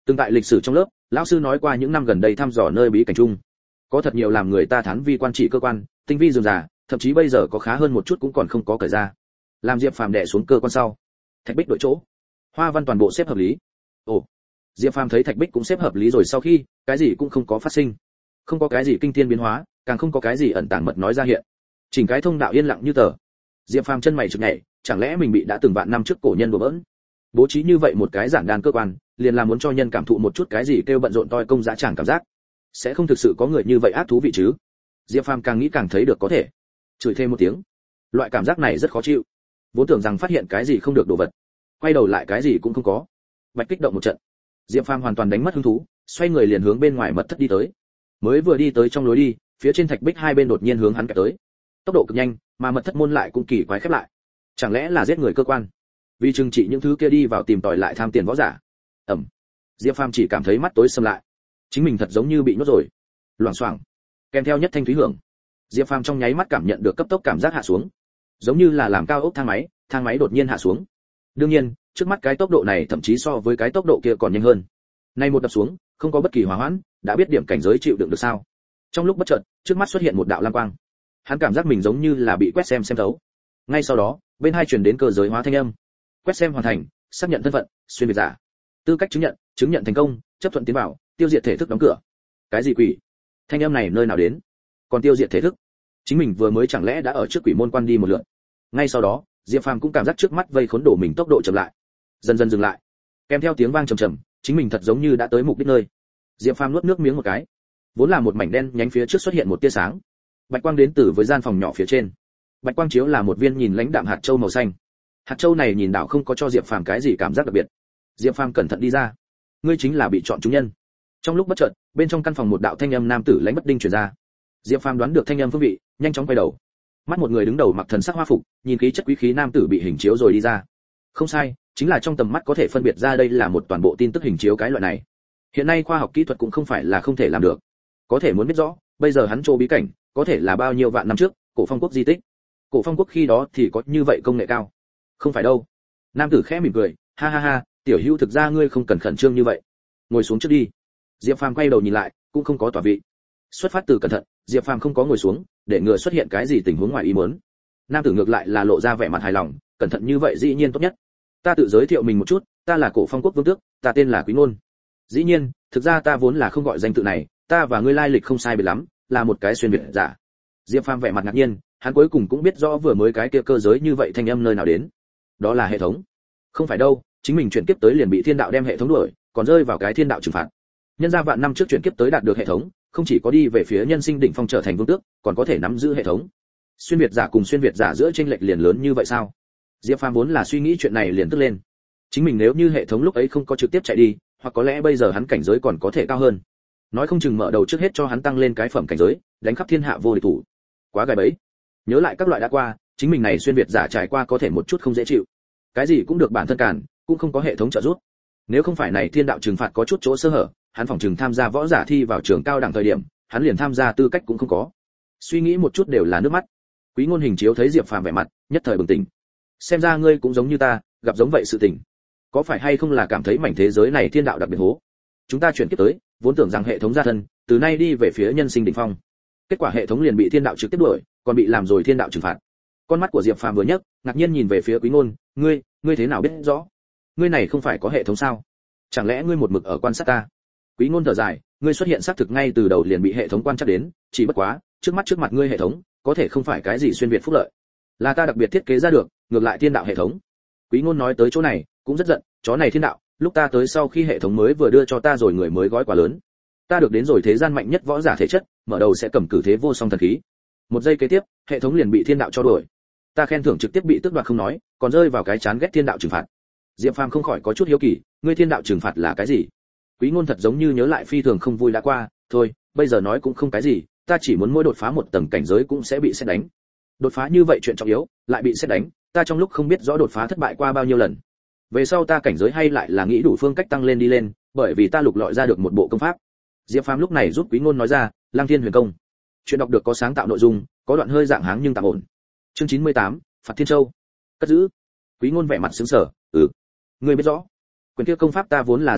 Từng tại lịch sử trong lớp, lão sư nói qua những năm gần đây thăm dò nơi bí cảnh chung, có thật nhiều làm người ta thán vi quan trị cơ quan, tinh vi dường dà, thậm chí bây giờ có khá hơn một chút cũng còn không có cởi ra. Làm Diệp Phàm đè xuống cơ quan sau, Thạch Bích đổi chỗ, hoa văn toàn bộ xếp hợp lý. Ồ, Diệp Phàm thấy Thạch Bích cũng xếp hợp lý rồi sau khi, cái gì cũng không có phát sinh, không có cái gì kinh thiên biến hóa, càng không có cái gì ẩn tàng mật nói ra hiện. Chỉnh cái thông đạo yên lặng như tờ. Diệp Phàm chân mày chực nhảy, chẳng lẽ mình bị đã từng vạn năm trước cổ nhân đùa bỡn? Bố trí như vậy một cái giản đàn cơ quan, liền là muốn cho nhân cảm thụ một chút cái gì kêu bận rộn toi công dã tràng cảm giác. Sẽ không thực sự có người như vậy ác thú vị chứ? Diệp Phàm càng nghĩ càng thấy được có thể. Chửi thêm một tiếng. Loại cảm giác này rất khó chịu. Vốn tưởng rằng phát hiện cái gì không được đồ vật, quay đầu lại cái gì cũng không có. Bạch kích động một trận. Diệp Phàm hoàn toàn đánh mất hứng thú, xoay người liền hướng bên ngoài mật thất đi tới. Mới vừa đi tới trong lối đi, phía trên thạch bích hai bên đột nhiên hướng hắn kẹp tới. Tốc độ cực nhanh, mà mật thất môn lại cũng kỳ quái khép lại. Chẳng lẽ là giết người cơ quan? Vì trừng trị những thứ kia đi vào tìm tòi lại tham tiền võ giả. Ẩm. Diệp Phàm chỉ cảm thấy mắt tối sầm lại. Chính mình thật giống như bị nhốt rồi. Loảng xoảng. Kèm theo nhất thanh thúy hưởng. Diệp Phàm trong nháy mắt cảm nhận được cấp tốc cảm giác hạ xuống, giống như là làm cao ốc thang máy, thang máy đột nhiên hạ xuống. Đương nhiên, trước mắt cái tốc độ này thậm chí so với cái tốc độ kia còn nhanh hơn. Nay một đập xuống, không có bất kỳ hòa hoãn, đã biết điểm cảnh giới chịu đựng được sao? Trong lúc bất chợt, trước mắt xuất hiện một đạo lam quang. Hắn cảm giác mình giống như là bị quét xem xem thấu. Ngay sau đó, bên hai truyền đến cơ giới hóa thanh âm. Quét xem hoàn thành, xác nhận thân phận, xuyên việt giả. Tư cách chứng nhận, chứng nhận thành công, chấp thuận tiến vào, tiêu diệt thể thức đóng cửa. Cái gì quỷ? Thanh âm này nơi nào đến? Còn tiêu diệt thể thức? Chính mình vừa mới chẳng lẽ đã ở trước quỷ môn quan đi một lượt? Ngay sau đó, Diệp Phàm cũng cảm giác trước mắt vây khốn đổ mình tốc độ chậm lại, dần dần dừng lại. Kèm theo tiếng vang trầm trầm, chính mình thật giống như đã tới mục đích nơi. Diệp Phàm nuốt nước miếng một cái. Vốn là một mảnh đen nhánh phía trước xuất hiện một tia sáng. Bạch quang đến từ với gian phòng nhỏ phía trên. Bạch quang chiếu là một viên nhìn lãnh đạm hạt châu màu xanh. Hạt châu này nhìn đảo không có cho Diệp Phàm cái gì cảm giác đặc biệt. Diệp Phàm cẩn thận đi ra. Ngươi chính là bị chọn chúng nhân. Trong lúc bất chợt, bên trong căn phòng một đạo thanh âm nam tử lãnh bất đinh truyền ra. Diệp Phàm đoán được thanh âm phương vị, nhanh chóng quay đầu. Mắt một người đứng đầu mặc thần sắc hoa phục, nhìn khí chất quý khí nam tử bị hình chiếu rồi đi ra. Không sai, chính là trong tầm mắt có thể phân biệt ra đây là một toàn bộ tin tức hình chiếu cái loại này. Hiện nay khoa học kỹ thuật cũng không phải là không thể làm được. Có thể muốn biết rõ, bây giờ hắn chỗ bí cảnh, có thể là bao nhiêu vạn năm trước, cổ phong quốc di tích. Cổ phong quốc khi đó thì có như vậy công nghệ cao. Không phải đâu. Nam tử khẽ mỉm cười, ha ha ha, tiểu hữu thực ra ngươi không cần khẩn trương như vậy. Ngồi xuống trước đi. Diệp Phàm quay đầu nhìn lại, cũng không có tỏa vị. Xuất phát từ cẩn thận, Diệp Phàm không có ngồi xuống, để ngừa xuất hiện cái gì tình huống ngoài ý muốn. Nam tử ngược lại là lộ ra vẻ mặt hài lòng, cẩn thận như vậy dĩ nhiên tốt nhất. Ta tự giới thiệu mình một chút, ta là Cổ Phong quốc vương tước, ta tên là Quý Ngôn. Dĩ nhiên, thực ra ta vốn là không gọi danh tự này, ta và ngươi lai lịch không sai biệt lắm, là một cái xuyên việt giả. Diệp Phàm vẻ mặt ngạc nhiên, hắn cuối cùng cũng biết rõ vừa mới cái kia cơ giới như vậy thanh âm nơi nào đến. Đó là hệ thống. Không phải đâu, chính mình chuyển kiếp tới liền bị thiên đạo đem hệ thống đuổi, còn rơi vào cái thiên đạo trừng phạt. Nhân ra vạn năm trước chuyển kiếp tới đạt được hệ thống, không chỉ có đi về phía nhân sinh đỉnh phong trở thành vương tước, còn có thể nắm giữ hệ thống. Xuyên việt giả cùng xuyên việt giả giữa chênh lệch liền lớn như vậy sao? Diệp Phàm vốn là suy nghĩ chuyện này liền tức lên. Chính mình nếu như hệ thống lúc ấy không có trực tiếp chạy đi, hoặc có lẽ bây giờ hắn cảnh giới còn có thể cao hơn. Nói không chừng mở đầu trước hết cho hắn tăng lên cái phẩm cảnh giới, đánh khắp thiên hạ vô địch thủ. Quá gài bẫy. Nhớ lại các loại đã qua, chính mình này xuyên việt giả trải qua có thể một chút không dễ chịu. Cái gì cũng được bản thân cản, cũng không có hệ thống trợ giúp. Nếu không phải này thiên đạo trừng phạt có chút chỗ sơ hở, hắn phòng trường tham gia võ giả thi vào trường cao đẳng thời điểm, hắn liền tham gia tư cách cũng không có. Suy nghĩ một chút đều là nước mắt. Quý Ngôn hình chiếu thấy Diệp Phàm vẻ mặt, nhất thời bừng tỉnh. Xem ra ngươi cũng giống như ta, gặp giống vậy sự tình. Có phải hay không là cảm thấy mảnh thế giới này thiên đạo đặc biệt hố? Chúng ta chuyển kiếp tới, vốn tưởng rằng hệ thống gia thân, từ nay đi về phía nhân sinh đỉnh phong. Kết quả hệ thống liền bị thiên đạo trực tiếp đuổi, còn bị làm rồi thiên đạo trừng phạt. Con mắt của Diệp Phàm vừa nhấc, ngạc nhiên nhìn về phía Quý Ngôn, ngươi, ngươi thế nào biết rõ? Ngươi này không phải có hệ thống sao? Chẳng lẽ ngươi một mực ở quan sát ta? Quý Ngôn thở dài, ngươi xuất hiện xác thực ngay từ đầu liền bị hệ thống quan trắc đến, chỉ bất quá, trước mắt trước mặt ngươi hệ thống, có thể không phải cái gì xuyên việt phúc lợi, là ta đặc biệt thiết kế ra được, ngược lại thiên đạo hệ thống. Quý Ngôn nói tới chỗ này, cũng rất giận, chó này thiên đạo, lúc ta tới sau khi hệ thống mới vừa đưa cho ta rồi người mới gói quà lớn. Ta được đến rồi thế gian mạnh nhất võ giả thể chất, mở đầu sẽ cầm cử thế vô song thần khí. Một giây kế tiếp, hệ thống liền bị thiên đạo cho đuổi. Ta khen thưởng trực tiếp bị tước đoạt không nói, còn rơi vào cái chán ghét thiên đạo trừng phạt. Diệp Phàm không khỏi có chút hiếu kỳ, ngươi thiên đạo trừng phạt là cái gì? Quý Ngôn thật giống như nhớ lại phi thường không vui đã qua, thôi, bây giờ nói cũng không cái gì, ta chỉ muốn mỗi đột phá một tầng cảnh giới cũng sẽ bị sét đánh. Đột phá như vậy chuyện trọng yếu, lại bị sét đánh, ta trong lúc không biết rõ đột phá thất bại qua bao nhiêu lần. Về sau ta cảnh giới hay lại là nghĩ đủ phương cách tăng lên đi lên, bởi vì ta lục lọi ra được một bộ công pháp. Diệp Phàm lúc này giúp Quý Ngôn nói ra, Lăng Thiên Huyền Công. Chuyện đọc được có sáng tạo nội dung, có đoạn hơi dạng háng nhưng tạm ổn. Chương chín mươi tám, Phạt Thiên Châu. Cất giữ. Quý Ngôn vẻ mặt sững sờ, "Ừ, ngươi biết rõ. Quyền kia công pháp ta vốn là giữ lại,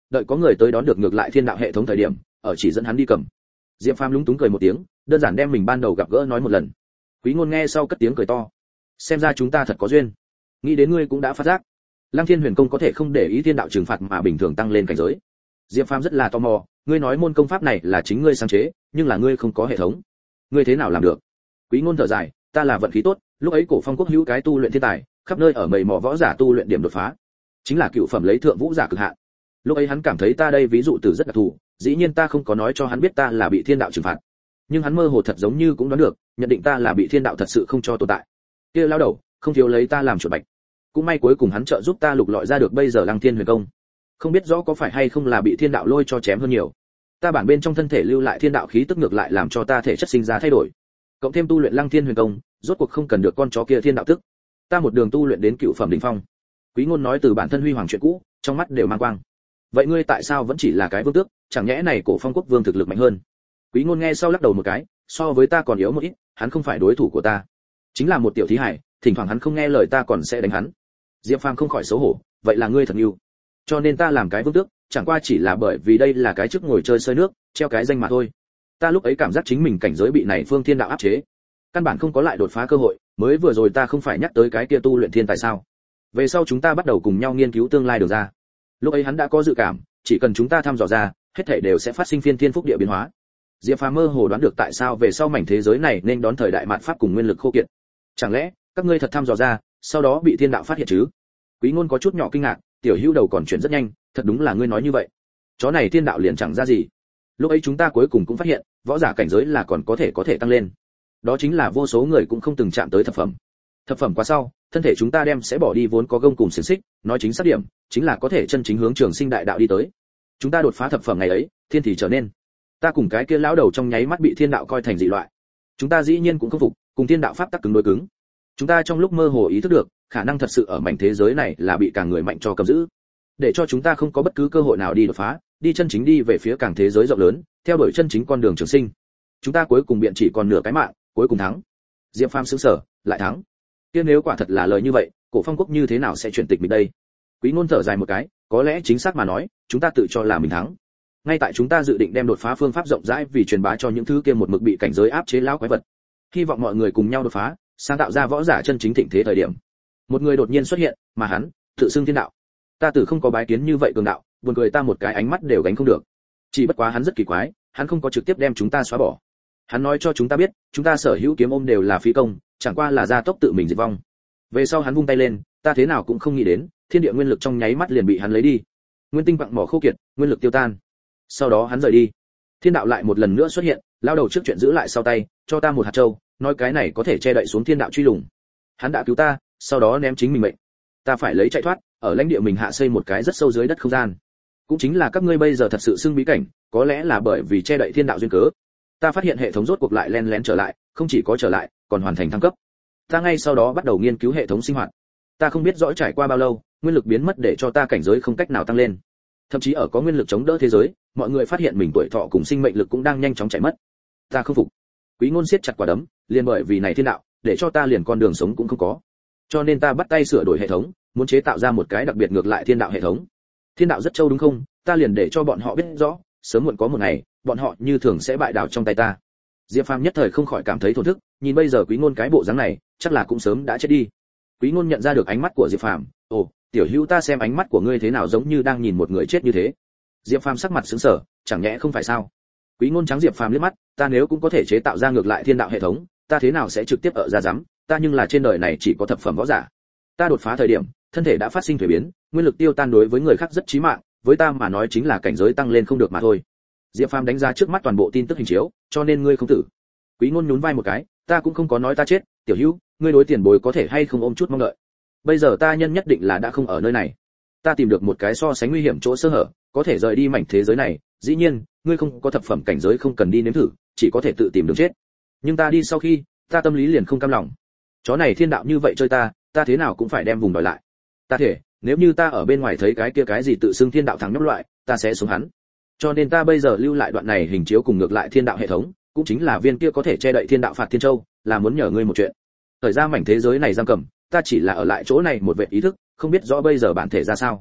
đợi có người tới đón được ngược lại thiên đạo hệ thống thời điểm, ở chỉ dẫn hắn đi cầm. Diệp Phàm lúng túng cười một tiếng, đơn giản đem mình ban đầu gặp gỡ nói một lần. Quý Ngôn nghe sau cất tiếng cười to. Xem ra chúng ta thật có duyên. Nghĩ đến ngươi cũng đã phát giác, Lăng Thiên Huyền Công có thể không để ý thiên đạo trừng phạt mà bình thường tăng lên cảnh giới. Diệp Phàm rất là tò mò, ngươi nói môn công pháp này là chính ngươi sáng chế, nhưng là ngươi không có hệ thống, ngươi thế nào làm được? Quý Ngôn thở dài, ta là vận khí tốt, lúc ấy Cổ Phong quốc hữu cái tu luyện thiên tài, khắp nơi ở mầy mò võ giả tu luyện điểm đột phá, chính là cựu phẩm lấy thượng vũ giả cực hạn. Lúc ấy hắn cảm thấy ta đây ví dụ từ rất đặc thù, dĩ nhiên ta không có nói cho hắn biết ta là bị thiên đạo trừng phạt, nhưng hắn mơ hồ thật giống như cũng đoán được, nhận định ta là bị thiên đạo thật sự không cho tồn tại. Kia lao đầu, không thiếu lấy ta làm chuột bạch. Cũng may cuối cùng hắn trợ giúp ta lục lọi ra được bây giờ Lăng Thiên Huyền Công. Không biết rõ có phải hay không là bị thiên đạo lôi cho chém hơn nhiều. Ta bản bên trong thân thể lưu lại thiên đạo khí tức ngược lại làm cho ta thể chất sinh ra thay đổi. Cộng thêm tu luyện Lăng Thiên Huyền Công, rốt cuộc không cần được con chó kia thiên đạo tức. Ta một đường tu luyện đến cựu phẩm đỉnh phong. Quý Ngôn nói từ bản thân huy hoàng chuyện cũ, trong mắt đều mang quang. Vậy ngươi tại sao vẫn chỉ là cái vương tước, chẳng nhẽ này Cổ Phong quốc vương thực lực mạnh hơn? Quý Ngôn nghe sau lắc đầu một cái, so với ta còn yếu một ít, hắn không phải đối thủ của ta. Chính là một tiểu thí hải, thỉnh thoảng hắn không nghe lời ta còn sẽ đánh hắn. Diệp Phàm không khỏi xấu hổ, vậy là ngươi thật yêu. Cho nên ta làm cái vương tước, chẳng qua chỉ là bởi vì đây là cái chức ngồi chơi sơi nước, treo cái danh mà thôi. Ta lúc ấy cảm giác chính mình cảnh giới bị này phương thiên đạo áp chế, căn bản không có lại đột phá cơ hội, mới vừa rồi ta không phải nhắc tới cái kia tu luyện thiên tài sao? Về sau chúng ta bắt đầu cùng nhau nghiên cứu tương lai đường ra. Lúc ấy hắn đã có dự cảm, chỉ cần chúng ta thăm dò ra, hết thảy đều sẽ phát sinh phiên thiên phúc địa biến hóa. Diệp Phàm mơ hồ đoán được tại sao về sau mảnh thế giới này nên đón thời đại mạt pháp cùng nguyên lực khô kiệt. Chẳng lẽ các ngươi thật thăm dò ra, sau đó bị thiên đạo phát hiện chứ? Quý Ngôn có chút nhỏ kinh ngạc, tiểu hữu đầu còn chuyển rất nhanh, thật đúng là ngươi nói như vậy. Chó này thiên đạo liền chẳng ra gì. Lúc ấy chúng ta cuối cùng cũng phát hiện, võ giả cảnh giới là còn có thể có thể tăng lên. Đó chính là vô số người cũng không từng chạm tới thập phẩm. Thập phẩm qua sau, thân thể chúng ta đem sẽ bỏ đi vốn có gông cùng xiềng xích, nói chính xác điểm, chính là có thể chân chính hướng trường sinh đại đạo đi tới. Chúng ta đột phá thập phẩm ngày ấy, thiên thì trở nên. Ta cùng cái kia lão đầu trong nháy mắt bị thiên đạo coi thành dị loại. Chúng ta dĩ nhiên cũng không phục, cùng thiên đạo pháp tắc cứng đối cứng. Chúng ta trong lúc mơ hồ ý thức được, khả năng thật sự ở mảnh thế giới này là bị càng người mạnh cho cầm giữ, để cho chúng ta không có bất cứ cơ hội nào đi đột phá, đi chân chính đi về phía càng thế giới rộng lớn, theo đuổi chân chính con đường trường sinh. Chúng ta cuối cùng biện chỉ còn nửa cái mạng, cuối cùng thắng. Diệp Phàm sững sờ, lại thắng. Kia nếu quả thật là lời như vậy, Cổ Phong quốc như thế nào sẽ chuyển tịch mình đây? Quý Ngôn thở dài một cái, có lẽ chính xác mà nói, chúng ta tự cho là mình thắng. Ngay tại chúng ta dự định đem đột phá phương pháp rộng rãi vì truyền bá cho những thứ kia một mực bị cảnh giới áp chế lão quái vật. Hy vọng mọi người cùng nhau đột phá, sáng tạo ra võ giả chân chính thịnh thế thời điểm. Một người đột nhiên xuất hiện, mà hắn tự xưng thiên đạo. Ta tử không có bái kiến như vậy cường đạo, buồn cười ta một cái ánh mắt đều gánh không được. Chỉ bất quá hắn rất kỳ quái, hắn không có trực tiếp đem chúng ta xóa bỏ. Hắn nói cho chúng ta biết, chúng ta sở hữu kiếm ôm đều là phí công, chẳng qua là gia tốc tự mình diệt vong. Về sau hắn vung tay lên, ta thế nào cũng không nghĩ đến, thiên địa nguyên lực trong nháy mắt liền bị hắn lấy đi. Nguyên tinh quặng mỏ khô kiệt, nguyên lực tiêu tan. Sau đó hắn rời đi. Thiên đạo lại một lần nữa xuất hiện, lao đầu trước chuyện giữ lại sau tay, cho ta một hạt châu, nói cái này có thể che đậy xuống thiên đạo truy lùng. Hắn đã cứu ta, sau đó ném chính mình mệnh. Ta phải lấy chạy thoát, ở lãnh địa mình hạ xây một cái rất sâu dưới đất không gian. Cũng chính là các ngươi bây giờ thật sự xưng bí cảnh, có lẽ là bởi vì che đậy thiên đạo duyên cớ. Ta phát hiện hệ thống rốt cuộc lại len lén trở lại, không chỉ có trở lại, còn hoàn thành thăng cấp. Ta ngay sau đó bắt đầu nghiên cứu hệ thống sinh hoạt. Ta không biết rõ trải qua bao lâu, nguyên lực biến mất để cho ta cảnh giới không cách nào tăng lên. Thậm chí ở có nguyên lực chống đỡ thế giới, mọi người phát hiện mình tuổi thọ cùng sinh mệnh lực cũng đang nhanh chóng chảy mất. Ta không phục. Quý Ngôn siết chặt quả đấm, liền bởi vì này thiên đạo, để cho ta liền con đường sống cũng không có. Cho nên ta bắt tay sửa đổi hệ thống, muốn chế tạo ra một cái đặc biệt ngược lại thiên đạo hệ thống. Thiên đạo rất trâu đúng không? Ta liền để cho bọn họ biết rõ, sớm muộn có một ngày, bọn họ như thường sẽ bại đảo trong tay ta. Diệp Phàm nhất thời không khỏi cảm thấy thổn thức, nhìn bây giờ Quý Ngôn cái bộ dáng này, chắc là cũng sớm đã chết đi. Quý Ngôn nhận ra được ánh mắt của Diệp Phàm, "Ồ, tiểu hữu ta xem ánh mắt của ngươi thế nào giống như đang nhìn một người chết như thế." Diệp Phàm sắc mặt sững sờ, chẳng nhẽ không phải sao? Quý Ngôn trắng Diệp Phàm liếc mắt, "Ta nếu cũng có thể chế tạo ra ngược lại thiên đạo hệ thống, ta thế nào sẽ trực tiếp ở ra dám, ta nhưng là trên đời này chỉ có thập phẩm võ giả. Ta đột phá thời điểm, thân thể đã phát sinh thay biến, nguyên lực tiêu tan đối với người khác rất chí mạng, với ta mà nói chính là cảnh giới tăng lên không được mà thôi." Diệp Phàm đánh giá trước mắt toàn bộ tin tức hình chiếu, "Cho nên ngươi không tử." Quý Ngôn nhún vai một cái, "Ta cũng không có nói ta chết, tiểu hữu, ngươi đối tiền bối có thể hay không ôm chút mong đợi. Bây giờ ta nhân nhất định là đã không ở nơi này. Ta tìm được một cái so sánh nguy hiểm chỗ sơ hở, có thể rời đi mảnh thế giới này, dĩ nhiên, ngươi không có thập phẩm cảnh giới không cần đi nếm thử, chỉ có thể tự tìm đường chết. Nhưng ta đi sau khi, ta tâm lý liền không cam lòng. Chó này thiên đạo như vậy chơi ta, ta thế nào cũng phải đem vùng đòi lại. Ta thể, nếu như ta ở bên ngoài thấy cái kia cái gì tự xưng thiên đạo thằng nhóc loại, ta sẽ xuống hắn. Cho nên ta bây giờ lưu lại đoạn này hình chiếu cùng ngược lại thiên đạo hệ thống, cũng chính là viên kia có thể che đậy thiên đạo phạt thiên châu, là muốn nhờ ngươi một chuyện. Thời ra mảnh thế giới này giam cầm, ta chỉ là ở lại chỗ này một vệt ý thức, không biết rõ bây giờ bản thể ra sao.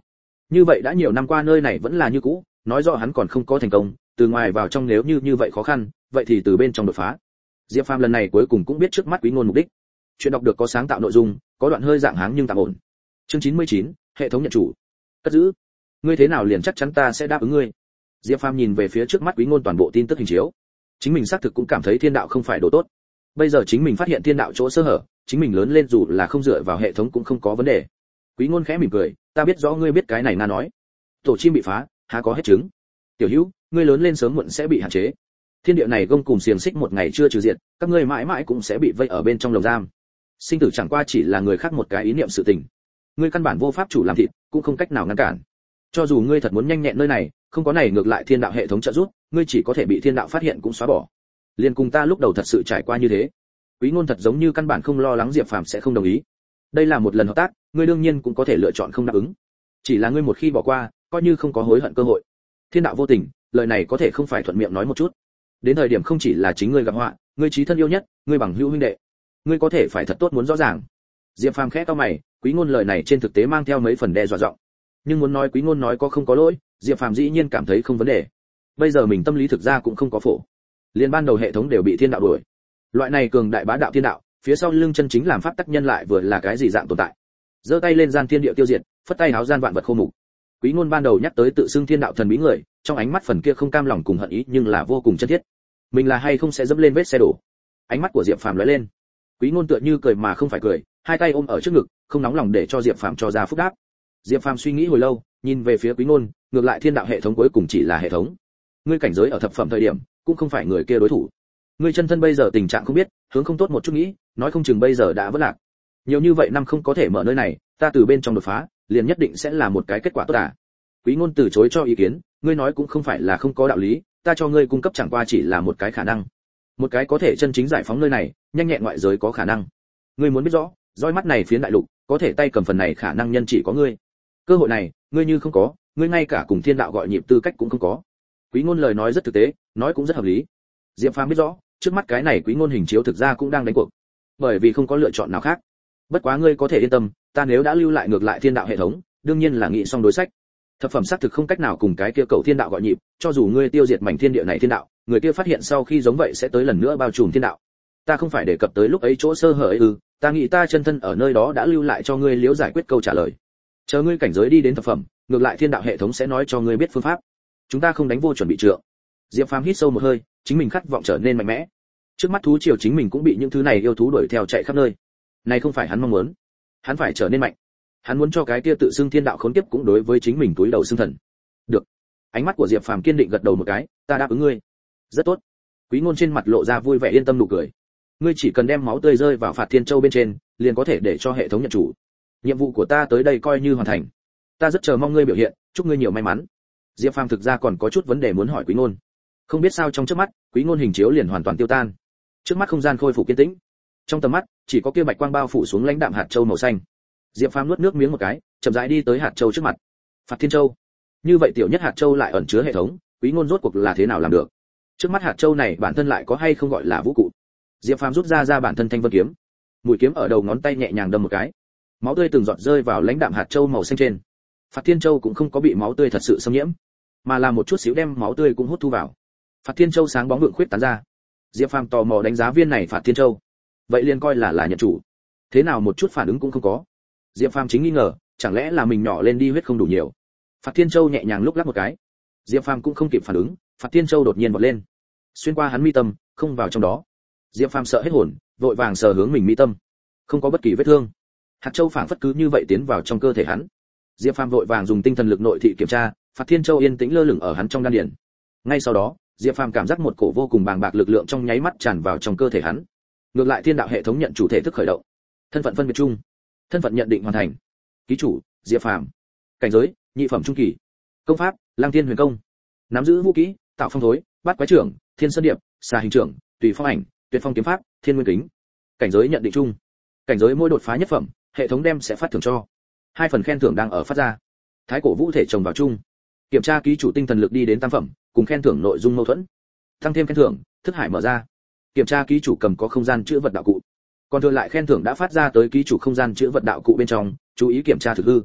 Như vậy đã nhiều năm qua nơi này vẫn là như cũ, nói rõ hắn còn không có thành công, từ ngoài vào trong nếu như như vậy khó khăn, vậy thì từ bên trong đột phá. Diệp Phàm lần này cuối cùng cũng biết trước mắt Quý Ngôn mục đích. Chuyện đọc được có sáng tạo nội dung, có đoạn hơi dạng háng nhưng tạm ổn. Chương chín mươi chín, hệ thống nhận chủ. Cất giữ. Ngươi thế nào liền chắc chắn ta sẽ đáp ứng ngươi? Diệp Phàm nhìn về phía trước mắt Quý Ngôn toàn bộ tin tức hình chiếu. Chính mình xác thực cũng cảm thấy thiên đạo không phải đồ tốt. Bây giờ chính mình phát hiện thiên đạo chỗ sơ hở, chính mình lớn lên dù là không dựa vào hệ thống cũng không có vấn đề. Quý Ngôn khẽ mỉm cười, ta biết rõ ngươi biết cái này na nói. Tổ chim bị phá, há có hết trứng. Tiểu Hữu, ngươi lớn lên sớm muộn sẽ bị hạn chế. Thiên địa này gông cùng xiềng xích một ngày chưa trừ diệt, các ngươi mãi mãi cũng sẽ bị vây ở bên trong lồng giam. Sinh tử chẳng qua chỉ là người khác một cái ý niệm sự tình. Ngươi căn bản vô pháp chủ làm thịt, cũng không cách nào ngăn cản. Cho dù ngươi thật muốn nhanh nhẹn nơi này, không có này ngược lại thiên đạo hệ thống trợ giúp, ngươi chỉ có thể bị thiên đạo phát hiện cũng xóa bỏ. Liên cùng ta lúc đầu thật sự trải qua như thế. Quý Ngôn thật giống như căn bản không lo lắng Diệp Phàm sẽ không đồng ý. Đây là một lần hợp tác, ngươi đương nhiên cũng có thể lựa chọn không đáp ứng. Chỉ là ngươi một khi bỏ qua, coi như không có hối hận cơ hội. Thiên đạo vô tình, lời này có thể không phải thuận miệng nói một chút. Đến thời điểm không chỉ là chính ngươi gặp họa, ngươi chí thân yêu nhất, ngươi bằng hữu huynh đệ, ngươi có thể phải thật tốt muốn rõ ràng. Diệp Phàm khẽ cau mày, Quý Ngôn lời này trên thực tế mang theo mấy phần đe dọa giọng. Nhưng muốn nói Quý Ngôn nói có không có lỗi, Diệp Phàm dĩ nhiên cảm thấy không vấn đề. Bây giờ mình tâm lý thực ra cũng không có phổ. Liên ban đầu hệ thống đều bị thiên đạo đuổi. Loại này cường đại bá đạo thiên đạo, phía sau lưng chân chính làm pháp tắc nhân lại vừa là cái gì dạng tồn tại. Giơ tay lên gian thiên địa tiêu diệt, phất tay háo gian vạn vật khô mục. Quý Ngôn ban đầu nhắc tới tự xưng thiên đạo thần bí người, trong ánh mắt phần kia không cam lòng cùng hận ý nhưng là vô cùng chân thiết. Mình là hay không sẽ dẫm lên vết xe đổ. Ánh mắt của Diệp Phàm lóe lên. Quý Ngôn tựa như cười mà không phải cười, hai tay ôm ở trước ngực, không nóng lòng để cho Diệp Phàm cho ra phúc đáp. Diệp Phàm suy nghĩ hồi lâu, nhìn về phía Quý Ngôn, ngược lại thiên đạo hệ thống cuối cùng chỉ là hệ thống. Ngươi cảnh giới ở thập phẩm thời điểm, cũng không phải người kia đối thủ. Ngươi chân thân bây giờ tình trạng không biết, hướng không tốt một chút nghĩ, nói không chừng bây giờ đã vỡ lạc. Nhiều như vậy năm không có thể mở nơi này, ta từ bên trong đột phá, liền nhất định sẽ là một cái kết quả tốt à? Quý Ngôn từ chối cho ý kiến, ngươi nói cũng không phải là không có đạo lý, ta cho ngươi cung cấp chẳng qua chỉ là một cái khả năng, một cái có thể chân chính giải phóng nơi này, nhanh nhẹn ngoại giới có khả năng. Ngươi muốn biết rõ, roi mắt này phiến đại lục, có thể tay cầm phần này khả năng nhân chỉ có ngươi. Cơ hội này, ngươi như không có, ngươi ngay cả cùng thiên đạo gọi nhịp tư cách cũng không có. Quý Ngôn lời nói rất thực tế, nói cũng rất hợp lý. Diệp Phàm biết rõ, trước mắt cái này Quý Ngôn hình chiếu thực ra cũng đang đánh cuộc, bởi vì không có lựa chọn nào khác. Bất quá ngươi có thể yên tâm, ta nếu đã lưu lại ngược lại thiên đạo hệ thống, đương nhiên là nghĩ xong đối sách. Thập phẩm xác thực không cách nào cùng cái kia cậu thiên đạo gọi nhịp, cho dù ngươi tiêu diệt mảnh thiên địa này thiên đạo, người kia phát hiện sau khi giống vậy sẽ tới lần nữa bao trùm thiên đạo. Ta không phải đề cập tới lúc ấy chỗ sơ hở ấy ư? Ta nghĩ ta chân thân ở nơi đó đã lưu lại cho ngươi liễu giải quyết câu trả lời. Chờ ngươi cảnh giới đi đến thập phẩm, ngược lại thiên đạo hệ thống sẽ nói cho ngươi biết phương pháp. Chúng ta không đánh vô chuẩn bị trượng. Diệp Phàm hít sâu một hơi, chính mình khát vọng trở nên mạnh mẽ. Trước mắt thú triều chính mình cũng bị những thứ này yêu thú đuổi theo chạy khắp nơi. Này không phải hắn mong muốn. Hắn phải trở nên mạnh. Hắn muốn cho cái kia tự xưng thiên đạo khốn kiếp cũng đối với chính mình túi đầu xưng thần. Được. Ánh mắt của Diệp Phàm kiên định gật đầu một cái, ta đáp ứng ngươi. Rất tốt. Quý Ngôn trên mặt lộ ra vui vẻ yên tâm nụ cười. Ngươi chỉ cần đem máu tươi rơi vào Phạt Thiên Châu bên trên, liền có thể để cho hệ thống nhận chủ. Nhiệm vụ của ta tới đây coi như hoàn thành. Ta rất chờ mong ngươi biểu hiện, chúc ngươi nhiều may mắn. Diệp Phàm thực ra còn có chút vấn đề muốn hỏi Quý Ngôn. Không biết sao trong chớp mắt, Quý Ngôn hình chiếu liền hoàn toàn tiêu tan. Trước mắt không gian khôi phục kiên tĩnh. Trong tầm mắt, chỉ có kia bạch quang bao phủ xuống lãnh đạm hạt châu màu xanh. Diệp Phàm nuốt nước miếng một cái, chậm rãi đi tới hạt châu trước mặt. Phạt Thiên Châu. Như vậy tiểu nhất hạt châu lại ẩn chứa hệ thống, Quý Ngôn rốt cuộc là thế nào làm được? Trước mắt hạt châu này bản thân lại có hay không gọi là vũ cụ? Diệp Phàm rút ra ra bản thân thanh vân kiếm. Mũi kiếm ở đầu ngón tay nhẹ nhàng đâm một cái. Máu tươi từng giọt rơi vào lãnh đạm hạt châu màu xanh trên. Phạt Thiên Châu cũng không có bị máu tươi thật sự xâm nhiễm, mà là một chút xíu đem máu tươi cũng hút thu vào. Phạt Thiên Châu sáng bóng vượng khuyết tán ra. Diệp Phàm tò mò đánh giá viên này Phạt Thiên Châu. Vậy liền coi là là nhận chủ. Thế nào một chút phản ứng cũng không có. Diệp Phàm chính nghi ngờ, chẳng lẽ là mình nhỏ lên đi huyết không đủ nhiều. Phạt Thiên Châu nhẹ nhàng lúc lắc một cái. Diệp Phàm cũng không kịp phản ứng, Phạt Thiên Châu đột nhiên vọt lên, xuyên qua hắn mi tâm, không vào trong đó. Diệp Phàm sợ hết hồn, vội vàng sờ hướng mình mi tâm. Không có bất kỳ vết thương. Hạt châu phảng phất cứ như vậy tiến vào trong cơ thể hắn. Diệp Phàm vội vàng dùng tinh thần lực nội thị kiểm tra, Phạt Thiên Châu yên tĩnh lơ lửng ở hắn trong đan điền. Ngay sau đó, Diệp Phàm cảm giác một cổ vô cùng bàng bạc lực lượng trong nháy mắt tràn vào trong cơ thể hắn. Ngược lại thiên đạo hệ thống nhận chủ thể thức khởi động. Thân phận phân biệt chung. Thân phận nhận định hoàn thành. Ký chủ, Diệp Phàm. Cảnh giới, nhị phẩm trung kỳ. Công pháp, Lăng Thiên Huyền Công. Nắm giữ vũ kỹ, Tạo Phong Thối, Bát Quái Trưởng, Thiên Sơn Điệp, Xà Hình Trưởng, Tùy Phong Ảnh, Tuyệt Phong Kiếm Pháp, Thiên Nguyên Kính. Cảnh giới nhận định chung. Cảnh giới mỗi đột phá nhất phẩm, hệ thống đem sẽ phát thưởng cho. Hai phần khen thưởng đang ở phát ra. Thái cổ vũ thể trồng vào chung. Kiểm tra ký chủ tinh thần lực đi đến tam phẩm, cùng khen thưởng nội dung mâu thuẫn. Tăng thêm khen thưởng, thức hải mở ra. Kiểm tra ký chủ cầm có không gian chứa vật đạo cụ. Còn thừa lại khen thưởng đã phát ra tới ký chủ không gian chứa vật đạo cụ bên trong, chú ý kiểm tra thực hư.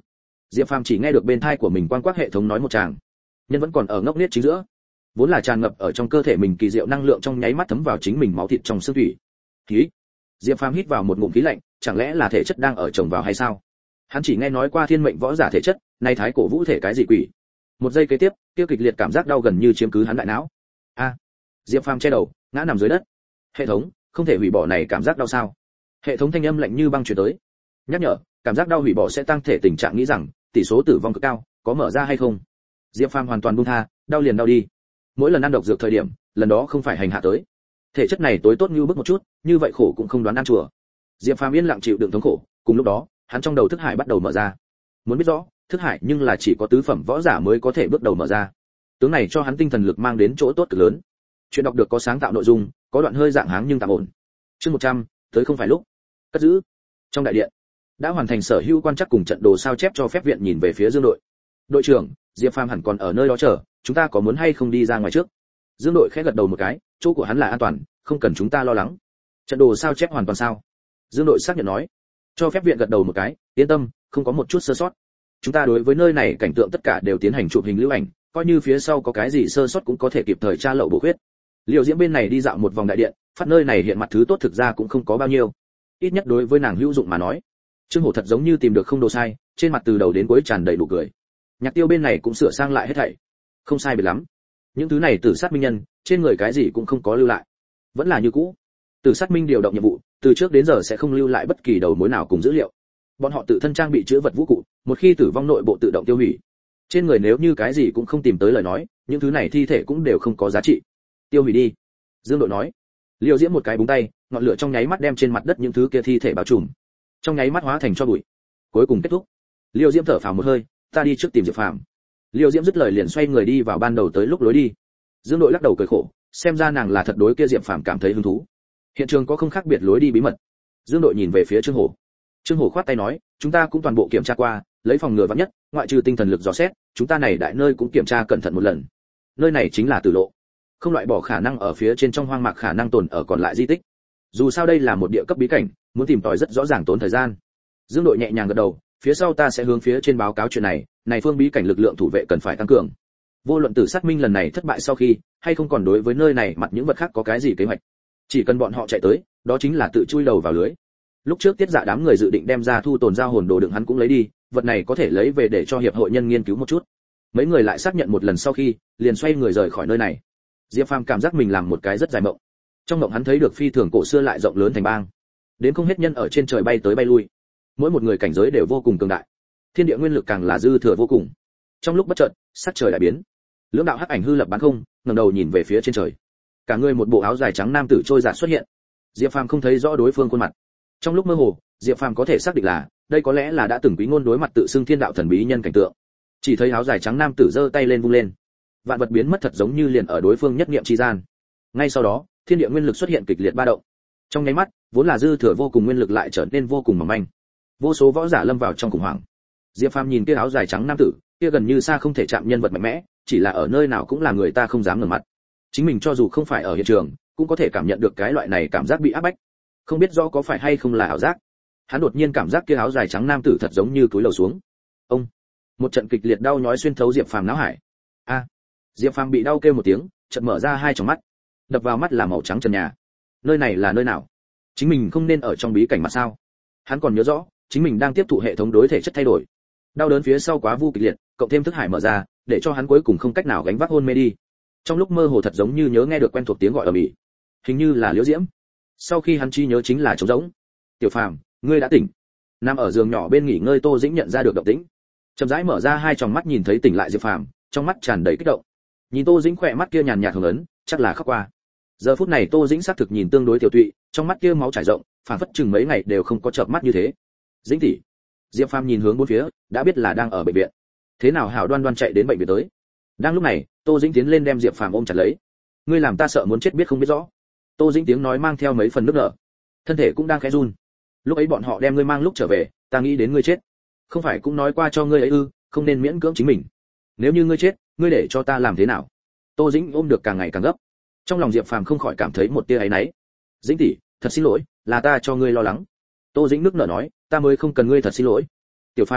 Diệp Phàm chỉ nghe được bên tai của mình quang quắc hệ thống nói một tràng, nhân vẫn còn ở ngốc nghếch chính giữa, vốn là tràn ngập ở trong cơ thể mình kỳ diệu năng lượng trong nháy mắt thấm vào chính mình máu thịt trong xương thủy. Khí. Diệp Phàm hít vào một ngụm khí lạnh, chẳng lẽ là thể chất đang ở chồng vào hay sao? Hắn chỉ nghe nói qua thiên mệnh võ giả thể chất, nay thái cổ vũ thể cái gì quỷ? Một giây kế tiếp, kia kịch liệt cảm giác đau gần như chiếm cứ hắn đại não. A. Diệp Phàm che đầu, ngã nằm dưới đất. Hệ thống, không thể hủy bỏ này cảm giác đau sao? Hệ thống thanh âm lạnh như băng truyền tới. Nhắc nhở, cảm giác đau hủy bỏ sẽ tăng thể tình trạng nghĩ rằng tỷ số tử vong cực cao, có mở ra hay không? Diệp Phàm hoàn toàn buông tha, đau liền đau đi. Mỗi lần ăn độc dược thời điểm, lần đó không phải hành hạ tới. Thể chất này tối tốt như bước một chút, như vậy khổ cũng không đoán ăn chùa. Diệp Phàm yên lặng chịu đựng thống khổ, cùng lúc đó, hắn trong đầu thức hải bắt đầu mở ra. Muốn biết rõ, thức hải nhưng là chỉ có tứ phẩm võ giả mới có thể bước đầu mở ra. Tướng này cho hắn tinh thần lực mang đến chỗ tốt cực lớn. Chuyện đọc được có sáng tạo nội dung, có đoạn hơi dạng háng nhưng tạm ổn. Chương một trăm, tới không phải lúc. Cất giữ. Trong đại điện, đã hoàn thành sở hữu quan trắc cùng trận đồ sao chép cho phép viện nhìn về phía Dương đội. Đội trưởng, Diệp Phàm hẳn còn ở nơi đó chờ, chúng ta có muốn hay không đi ra ngoài trước? Dương đội khẽ gật đầu một cái, chỗ của hắn là an toàn, không cần chúng ta lo lắng. Trận đồ sao chép hoàn toàn sao? Dương đội xác nhận nói. Cho phép viện gật đầu một cái, yên tâm, không có một chút sơ sót. Chúng ta đối với nơi này cảnh tượng tất cả đều tiến hành chụp hình lưu ảnh, coi như phía sau có cái gì sơ sót cũng có thể kịp thời tra lậu bổ khuyết. Liêu Diễm bên này đi dạo một vòng đại điện, phát nơi này hiện mặt thứ tốt thực ra cũng không có bao nhiêu. Ít nhất đối với nàng hữu dụng mà nói. Trương Hổ thật giống như tìm được không đồ sai, trên mặt từ đầu đến cuối tràn đầy nụ cười. Nhạc Tiêu bên này cũng sửa sang lại hết thảy. Không sai biệt lắm. Những thứ này tử sát minh nhân, trên người cái gì cũng không có lưu lại. Vẫn là như cũ. Tử sát minh điều động nhiệm vụ, từ trước đến giờ sẽ không lưu lại bất kỳ đầu mối nào cùng dữ liệu. Bọn họ tự thân trang bị chứa vật vũ cụ, một khi tử vong nội bộ tự động tiêu hủy. Trên người nếu như cái gì cũng không tìm tới lời nói, những thứ này thi thể cũng đều không có giá trị. Tiêu hủy đi. Dương đội nói. Liêu Diễm một cái búng tay, ngọn lửa trong nháy mắt đem trên mặt đất những thứ kia thi thể bao trùm. Trong nháy mắt hóa thành tro bụi. Cuối cùng kết thúc. Liêu Diễm thở phào một hơi, ta đi trước tìm Diệp Phàm. Liêu Diễm dứt lời liền xoay người đi vào ban đầu tới lúc lối đi. Dương đội lắc đầu cười khổ, xem ra nàng là thật đối kia Diệp Phàm cảm thấy hứng thú. Hiện trường có không khác biệt lối đi bí mật. Dương đội nhìn về phía Trương Hổ. Trương Hổ khoát tay nói, chúng ta cũng toàn bộ kiểm tra qua, lấy phòng ngừa vạn nhất, ngoại trừ tinh thần lực dò xét, chúng ta này đại nơi cũng kiểm tra cẩn thận một lần. Nơi này chính là tử lộ, không loại bỏ khả năng ở phía trên trong hoang mạc khả năng tồn ở còn lại di tích. Dù sao đây là một địa cấp bí cảnh, muốn tìm tòi rất rõ ràng tốn thời gian. Dương đội nhẹ nhàng gật đầu, phía sau ta sẽ hướng phía trên báo cáo chuyện này, này phương bí cảnh lực lượng thủ vệ cần phải tăng cường. Vô luận tử sát minh lần này thất bại sau khi, hay không còn đối với nơi này mặt những vật khác có cái gì kế hoạch. Chỉ cần bọn họ chạy tới, đó chính là tự chui đầu vào lưới. Lúc trước Tiết Dạ đám người dự định đem ra thu tồn giao hồn đồ đựng hắn cũng lấy đi, vật này có thể lấy về để cho hiệp hội nhân nghiên cứu một chút. Mấy người lại xác nhận một lần sau khi, liền xoay người rời khỏi nơi này. Diệp Phàm cảm giác mình làm một cái rất dài mộng. Trong mộng hắn thấy được phi thường cổ xưa lại rộng lớn thành bang, đến không hết nhân ở trên trời bay tới bay lui, mỗi một người cảnh giới đều vô cùng cường đại, thiên địa nguyên lực càng là dư thừa vô cùng. Trong lúc bất chợt, sắc trời đại biến, lưỡng đạo hắc ảnh hư lập bán không, ngẩng đầu nhìn về phía trên trời. Cả người một bộ áo dài trắng nam tử trôi dạt xuất hiện. Diệp Phàm không thấy rõ đối phương khuôn mặt. Trong lúc mơ hồ, Diệp Phàm có thể xác định là, đây có lẽ là đã từng quý ngôn đối mặt tự xưng thiên đạo thần bí nhân cảnh tượng. Chỉ thấy áo dài trắng nam tử giơ tay lên vung lên, vạn vật biến mất thật giống như liền ở đối phương nhất niệm chi gian. Ngay sau đó, thiên địa nguyên lực xuất hiện kịch liệt ba động. Trong nháy mắt, vốn là dư thừa vô cùng nguyên lực lại trở nên vô cùng mỏng manh. Vô số võ giả lâm vào trong khủng hoảng. Diệp Phàm nhìn kia áo dài trắng nam tử, kia gần như xa không thể chạm nhân vật mạnh mẽ, chỉ là ở nơi nào cũng là người ta không dám ngẩng mặt. Chính mình cho dù không phải ở hiện trường, cũng có thể cảm nhận được cái loại này cảm giác bị áp bách. Không biết rõ có phải hay không là ảo giác. Hắn đột nhiên cảm giác kia áo dài trắng nam tử thật giống như cúi đầu xuống. Ông, một trận kịch liệt đau nhói xuyên thấu Diệp Phàm não hải. A, Diệp Phàm bị đau kêu một tiếng, chợt mở ra hai tròng mắt. Đập vào mắt là màu trắng trần nhà. Nơi này là nơi nào? Chính mình không nên ở trong bí cảnh mà sao? Hắn còn nhớ rõ, chính mình đang tiếp thụ hệ thống đối thể chất thay đổi. Đau đớn phía sau quá vu kịch liệt, cộng thêm thức hải mở ra, để cho hắn cuối cùng không cách nào gánh vác hôn mê đi. Trong lúc mơ hồ thật giống như nhớ nghe được quen thuộc tiếng gọi ở bỉ, hình như là Liễu Diễm. Sau khi hắn trí nhớ chính là trống rỗng. Tiểu Phàm, ngươi đã tỉnh. Nằm ở giường nhỏ bên nghỉ ngơi Tô Dĩnh nhận ra được động tĩnh, chậm rãi mở ra hai tròng mắt nhìn thấy tỉnh lại Diệp Phàm, trong mắt tràn đầy kích động. Nhìn Tô Dĩnh khỏe mắt kia nhàn nhạt hồng ấn, chắc là khóc qua. Giờ phút này Tô Dĩnh xác thực nhìn tương đối tiểu tụy, trong mắt kia máu chảy rộng, phản phất chừng mấy ngày đều không có chợp mắt như thế. Dĩnh tỷ. Diệp Phàm nhìn hướng bốn phía, đã biết là đang ở bệnh viện. Thế nào hảo đoan đoan chạy đến bệnh viện tới. Đang lúc này, Tô Dĩnh tiến lên đem Diệp Phàm ôm chặt lấy. Ngươi làm ta sợ muốn chết biết không biết rõ. Tô Dĩnh tiếng nói mang theo mấy phần nước nở, thân thể cũng đang khẽ run. Lúc ấy bọn họ đem ngươi mang lúc trở về, ta nghĩ đến ngươi chết. Không phải cũng nói qua cho ngươi ấy ư, không nên miễn cưỡng chính mình. Nếu như ngươi chết, ngươi để cho ta làm thế nào? Tô Dĩnh ôm được càng ngày càng gấp. Trong lòng Diệp Phàm không khỏi cảm thấy một tia áy náy. Dĩnh tỷ, thật xin lỗi, là ta cho ngươi lo lắng. Tô Dĩnh nước nở nói, ta mới không cần ngươi thật xin lỗi. Tiểu Phàm,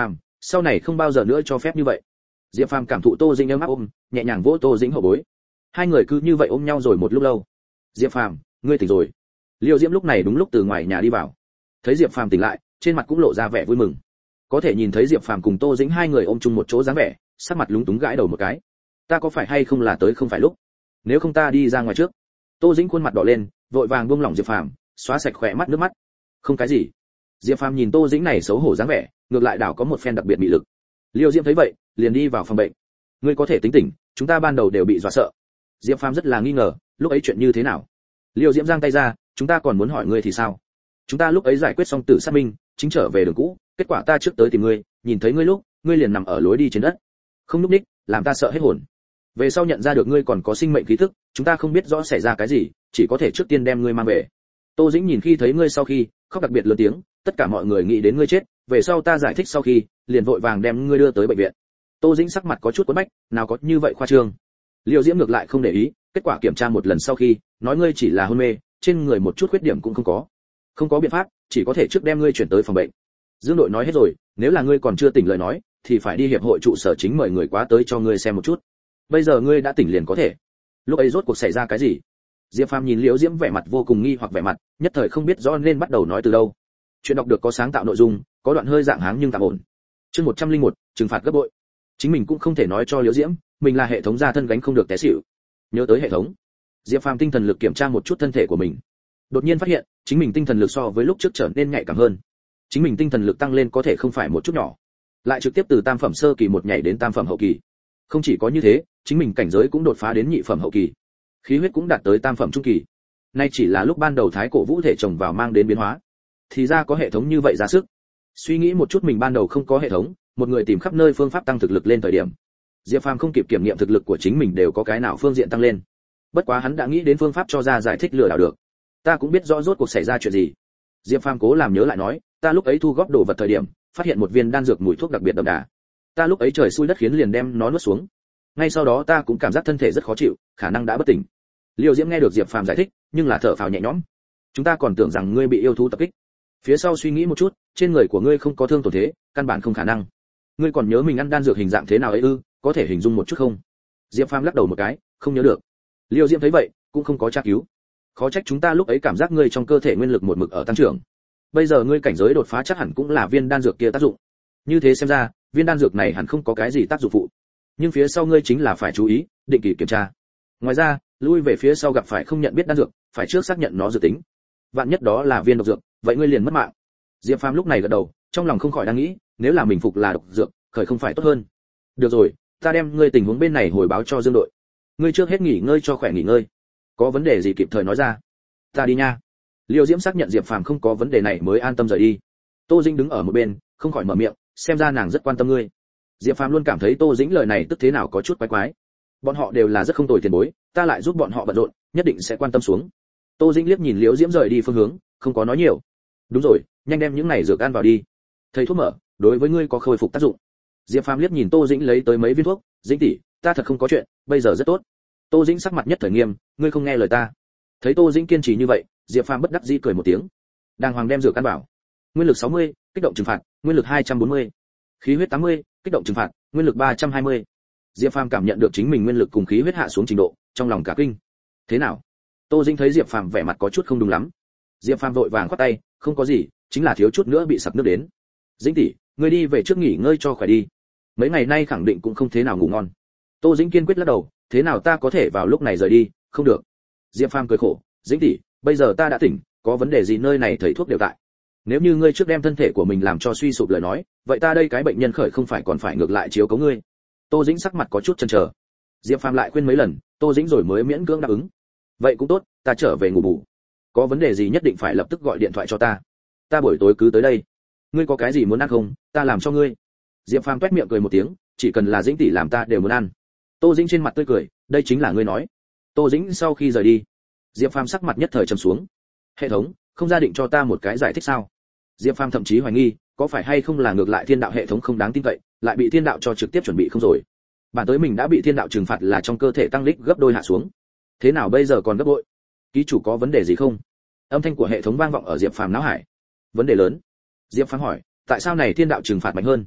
sau này không bao giờ nữa cho phép như vậy. Diệp Phàm cảm thụ Tô Dĩnh ấm áp ôm, nhẹ nhàng vỗ Tô Dĩnh hậu bối. Hai người cứ như vậy ôm nhau rồi một lúc lâu. Diệp Phàm, ngươi tỉnh rồi. Liêu Diễm lúc này đúng lúc từ ngoài nhà đi vào. Thấy Diệp Phàm tỉnh lại, trên mặt cũng lộ ra vẻ vui mừng. Có thể nhìn thấy Diệp Phàm cùng Tô Dĩnh hai người ôm chung một chỗ dáng vẻ, sắc mặt lúng túng gãi đầu một cái. Ta có phải hay không là tới không phải lúc? Nếu không ta đi ra ngoài trước. Tô Dĩnh khuôn mặt đỏ lên, vội vàng buông lỏng Diệp Phàm, xóa sạch khỏe mắt nước mắt. Không cái gì. Diệp Phàm nhìn Tô Dĩnh này xấu hổ dáng vẻ, ngược lại đảo có một phen đặc biệt bị lực. Liêu Diễm thấy vậy, liền đi vào phòng bệnh. Ngươi có thể tính tỉnh, chúng ta ban đầu đều bị dọa sợ. Diệp Phàm rất là nghi ngờ, lúc ấy chuyện như thế nào? Liêu Diễm giang tay ra, chúng ta còn muốn hỏi ngươi thì sao? Chúng ta lúc ấy giải quyết xong tử sát minh, chính trở về đường cũ, kết quả ta trước tới tìm ngươi, nhìn thấy ngươi lúc, ngươi liền nằm ở lối đi trên đất, không lúc ních, làm ta sợ hết hồn. Về sau nhận ra được ngươi còn có sinh mệnh khí thức, chúng ta không biết rõ xảy ra cái gì, chỉ có thể trước tiên đem ngươi mang về. Tô Dĩnh nhìn khi thấy ngươi sau khi, khóc đặc biệt lớn tiếng, tất cả mọi người nghĩ đến ngươi chết, về sau ta giải thích sau khi, liền vội vàng đem ngươi đưa tới bệnh viện. Tô Dĩnh sắc mặt có chút quẫn bách, nào có như vậy khoa trương. Liêu Diễm ngược lại không để ý, kết quả kiểm tra một lần sau khi, nói ngươi chỉ là hôn mê, trên người một chút khuyết điểm cũng không có. Không có biện pháp, chỉ có thể trước đem ngươi chuyển tới phòng bệnh. Dương đội nói hết rồi, nếu là ngươi còn chưa tỉnh lời nói, thì phải đi hiệp hội trụ sở chính mời người quá tới cho ngươi xem một chút. Bây giờ ngươi đã tỉnh liền có thể. Lúc ấy rốt cuộc xảy ra cái gì? Diệp Phàm nhìn Liễu Diễm vẻ mặt vô cùng nghi hoặc vẻ mặt, nhất thời không biết rõ nên bắt đầu nói từ đâu. Chuyện đọc được có sáng tạo nội dung, có đoạn hơi dạng háng nhưng tạm ổn. Chương một trăm lẻ một, trừng phạt gấp bội. Chính mình cũng không thể nói cho Liễu Diễm, mình là hệ thống gia thân gánh không được té xỉu. Nhớ tới hệ thống, Diệp Phàm tinh thần lực kiểm tra một chút thân thể của mình. Đột nhiên phát hiện, chính mình tinh thần lực so với lúc trước trở nên nhạy cảm hơn. Chính mình tinh thần lực tăng lên có thể không phải một chút nhỏ, lại trực tiếp từ tam phẩm sơ kỳ một nhảy đến tam phẩm hậu kỳ. Không chỉ có như thế, chính mình cảnh giới cũng đột phá đến nhị phẩm hậu kỳ, khí huyết cũng đạt tới tam phẩm trung kỳ. Nay chỉ là lúc ban đầu thái cổ vũ thể trồng vào mang đến biến hóa, thì ra có hệ thống như vậy ra sức. Suy nghĩ một chút mình ban đầu không có hệ thống, một người tìm khắp nơi phương pháp tăng thực lực lên thời điểm, Diệp Phàm không kịp kiểm nghiệm thực lực của chính mình đều có cái nào phương diện tăng lên. Bất quá hắn đã nghĩ đến phương pháp cho ra giải thích lừa đảo được. Ta cũng biết rõ rốt cuộc xảy ra chuyện gì. Diệp Phàm cố làm nhớ lại nói, ta lúc ấy thu góp đồ vật thời điểm, phát hiện một viên đan dược mùi thuốc đặc biệt đậm đà. Ta lúc ấy trời xui đất khiến liền đem nó nuốt xuống. Ngay sau đó ta cũng cảm giác thân thể rất khó chịu, khả năng đã bất tỉnh. Liêu Diễm nghe được Diệp Phàm giải thích, nhưng là thở phào nhẹ nhõm. Chúng ta còn tưởng rằng ngươi bị yêu thú tập kích. Phía sau suy nghĩ một chút, trên người của ngươi không có thương tổn thế, căn bản không khả năng. Ngươi còn nhớ mình ăn đan dược hình dạng thế nào ấy ư, có thể hình dung một chút không? Diệp Phàm lắc đầu một cái, không nhớ được. Liêu Diễm thấy vậy, cũng không có tra cứu. Khó trách chúng ta lúc ấy cảm giác ngươi trong cơ thể nguyên lực một mực ở tăng trưởng. Bây giờ ngươi cảnh giới đột phá chắc hẳn cũng là viên đan dược kia tác dụng. Như thế xem ra, viên đan dược này hẳn không có cái gì tác dụng phụ. Nhưng phía sau ngươi chính là phải chú ý, định kỳ kiểm tra. Ngoài ra, lui về phía sau gặp phải không nhận biết đan dược, phải trước xác nhận nó dự tính. Vạn nhất đó là viên độc dược, vậy ngươi liền mất mạng. Diệp Phàm lúc này gật đầu, trong lòng không khỏi đang nghĩ, nếu là mình phục là độc dược, khởi không phải tốt hơn. Được rồi, ta đem ngươi tình huống bên này hồi báo cho Dương đội. Ngươi trước hết nghỉ ngơi cho khỏe nghỉ ngơi. Có vấn đề gì kịp thời nói ra. Ta đi nha. Liêu Diễm xác nhận Diệp Phàm không có vấn đề này mới an tâm rời đi. Tô Dĩnh đứng ở một bên, không khỏi mở miệng, xem ra nàng rất quan tâm ngươi. Diệp Phàm luôn cảm thấy Tô Dĩnh lời này tức thế nào có chút quái quái. Bọn họ đều là rất không tồi tiền bối, ta lại giúp bọn họ bận rộn, nhất định sẽ quan tâm xuống. Tô Dĩnh liếc nhìn Liễu Diễm rời đi phương hướng, không có nói nhiều. Đúng rồi, nhanh đem những này dược ăn vào đi. Thầy thuốc mở, đối với ngươi có khôi phục tác dụng. Diệp Phàm liếc nhìn Tô Dĩnh lấy tới mấy viên thuốc, Dĩnh tỷ, ta thật không có chuyện, bây giờ rất tốt. Tô Dĩnh sắc mặt nhất thời nghiêm, ngươi không nghe lời ta. Thấy Tô Dĩnh kiên trì như vậy, Diệp Phàm bất đắc dĩ cười một tiếng. Đàng hoàng đem dược ăn vào. Nguyên lực sáu mươi, kích động trừng phạt, nguyên lực hai trăm bốn mươi. Khí huyết tám mươi, kích động trừng phạt, nguyên lực ba trăm hai mươi. Diệp Phàm cảm nhận được chính mình nguyên lực cùng khí huyết hạ xuống trình độ, trong lòng cả kinh. Thế nào? Tô Dĩnh thấy Diệp Phàm vẻ mặt có chút không đúng lắm. Diệp Phàm vội vàng khoát tay, không có gì, chính là thiếu chút nữa bị sặc nước đến. Dĩnh tỷ, ngươi đi về trước nghỉ ngơi cho khỏe đi. Mấy ngày nay khẳng định cũng không thế nào ngủ ngon. Tô Dĩnh kiên quyết lắc đầu, thế nào ta có thể vào lúc này rời đi, không được. Diệp Phàm cười khổ, Dĩnh tỷ, bây giờ ta đã tỉnh, có vấn đề gì nơi này thầy thuốc đều tại. Nếu như ngươi trước đem thân thể của mình làm cho suy sụp lời nói, vậy ta đây cái bệnh nhân khởi không phải còn phải ngược lại chiếu cố ngươi. Tô Dĩnh sắc mặt có chút chần chờ. Diệp Phàm lại khuyên mấy lần, Tô Dĩnh rồi mới miễn cưỡng đáp ứng. Vậy cũng tốt, ta trở về ngủ bù. Có vấn đề gì nhất định phải lập tức gọi điện thoại cho ta. Ta buổi tối cứ tới đây. Ngươi có cái gì muốn ăn không, ta làm cho ngươi. Diệp Phàm toét miệng cười một tiếng, chỉ cần là Dĩnh tỷ làm ta đều muốn ăn. Tô Dĩnh trên mặt tươi cười, đây chính là ngươi nói. Tô Dĩnh sau khi rời đi, Diệp Phàm sắc mặt nhất thời trầm xuống. Hệ thống, không ra định cho ta một cái giải thích sao? Diệp Phàm thậm chí hoài nghi, có phải hay không là ngược lại thiên đạo hệ thống không đáng tin cậy, lại bị thiên đạo cho trực tiếp chuẩn bị không rồi. Bản tới mình đã bị thiên đạo trừng phạt là trong cơ thể tăng lích gấp đôi hạ xuống. Thế nào bây giờ còn gấp bội? Ký chủ có vấn đề gì không? Âm thanh của hệ thống vang vọng ở Diệp Phàm não hải. Vấn đề lớn. Diệp Phàm hỏi, tại sao này thiên đạo trừng phạt mạnh hơn?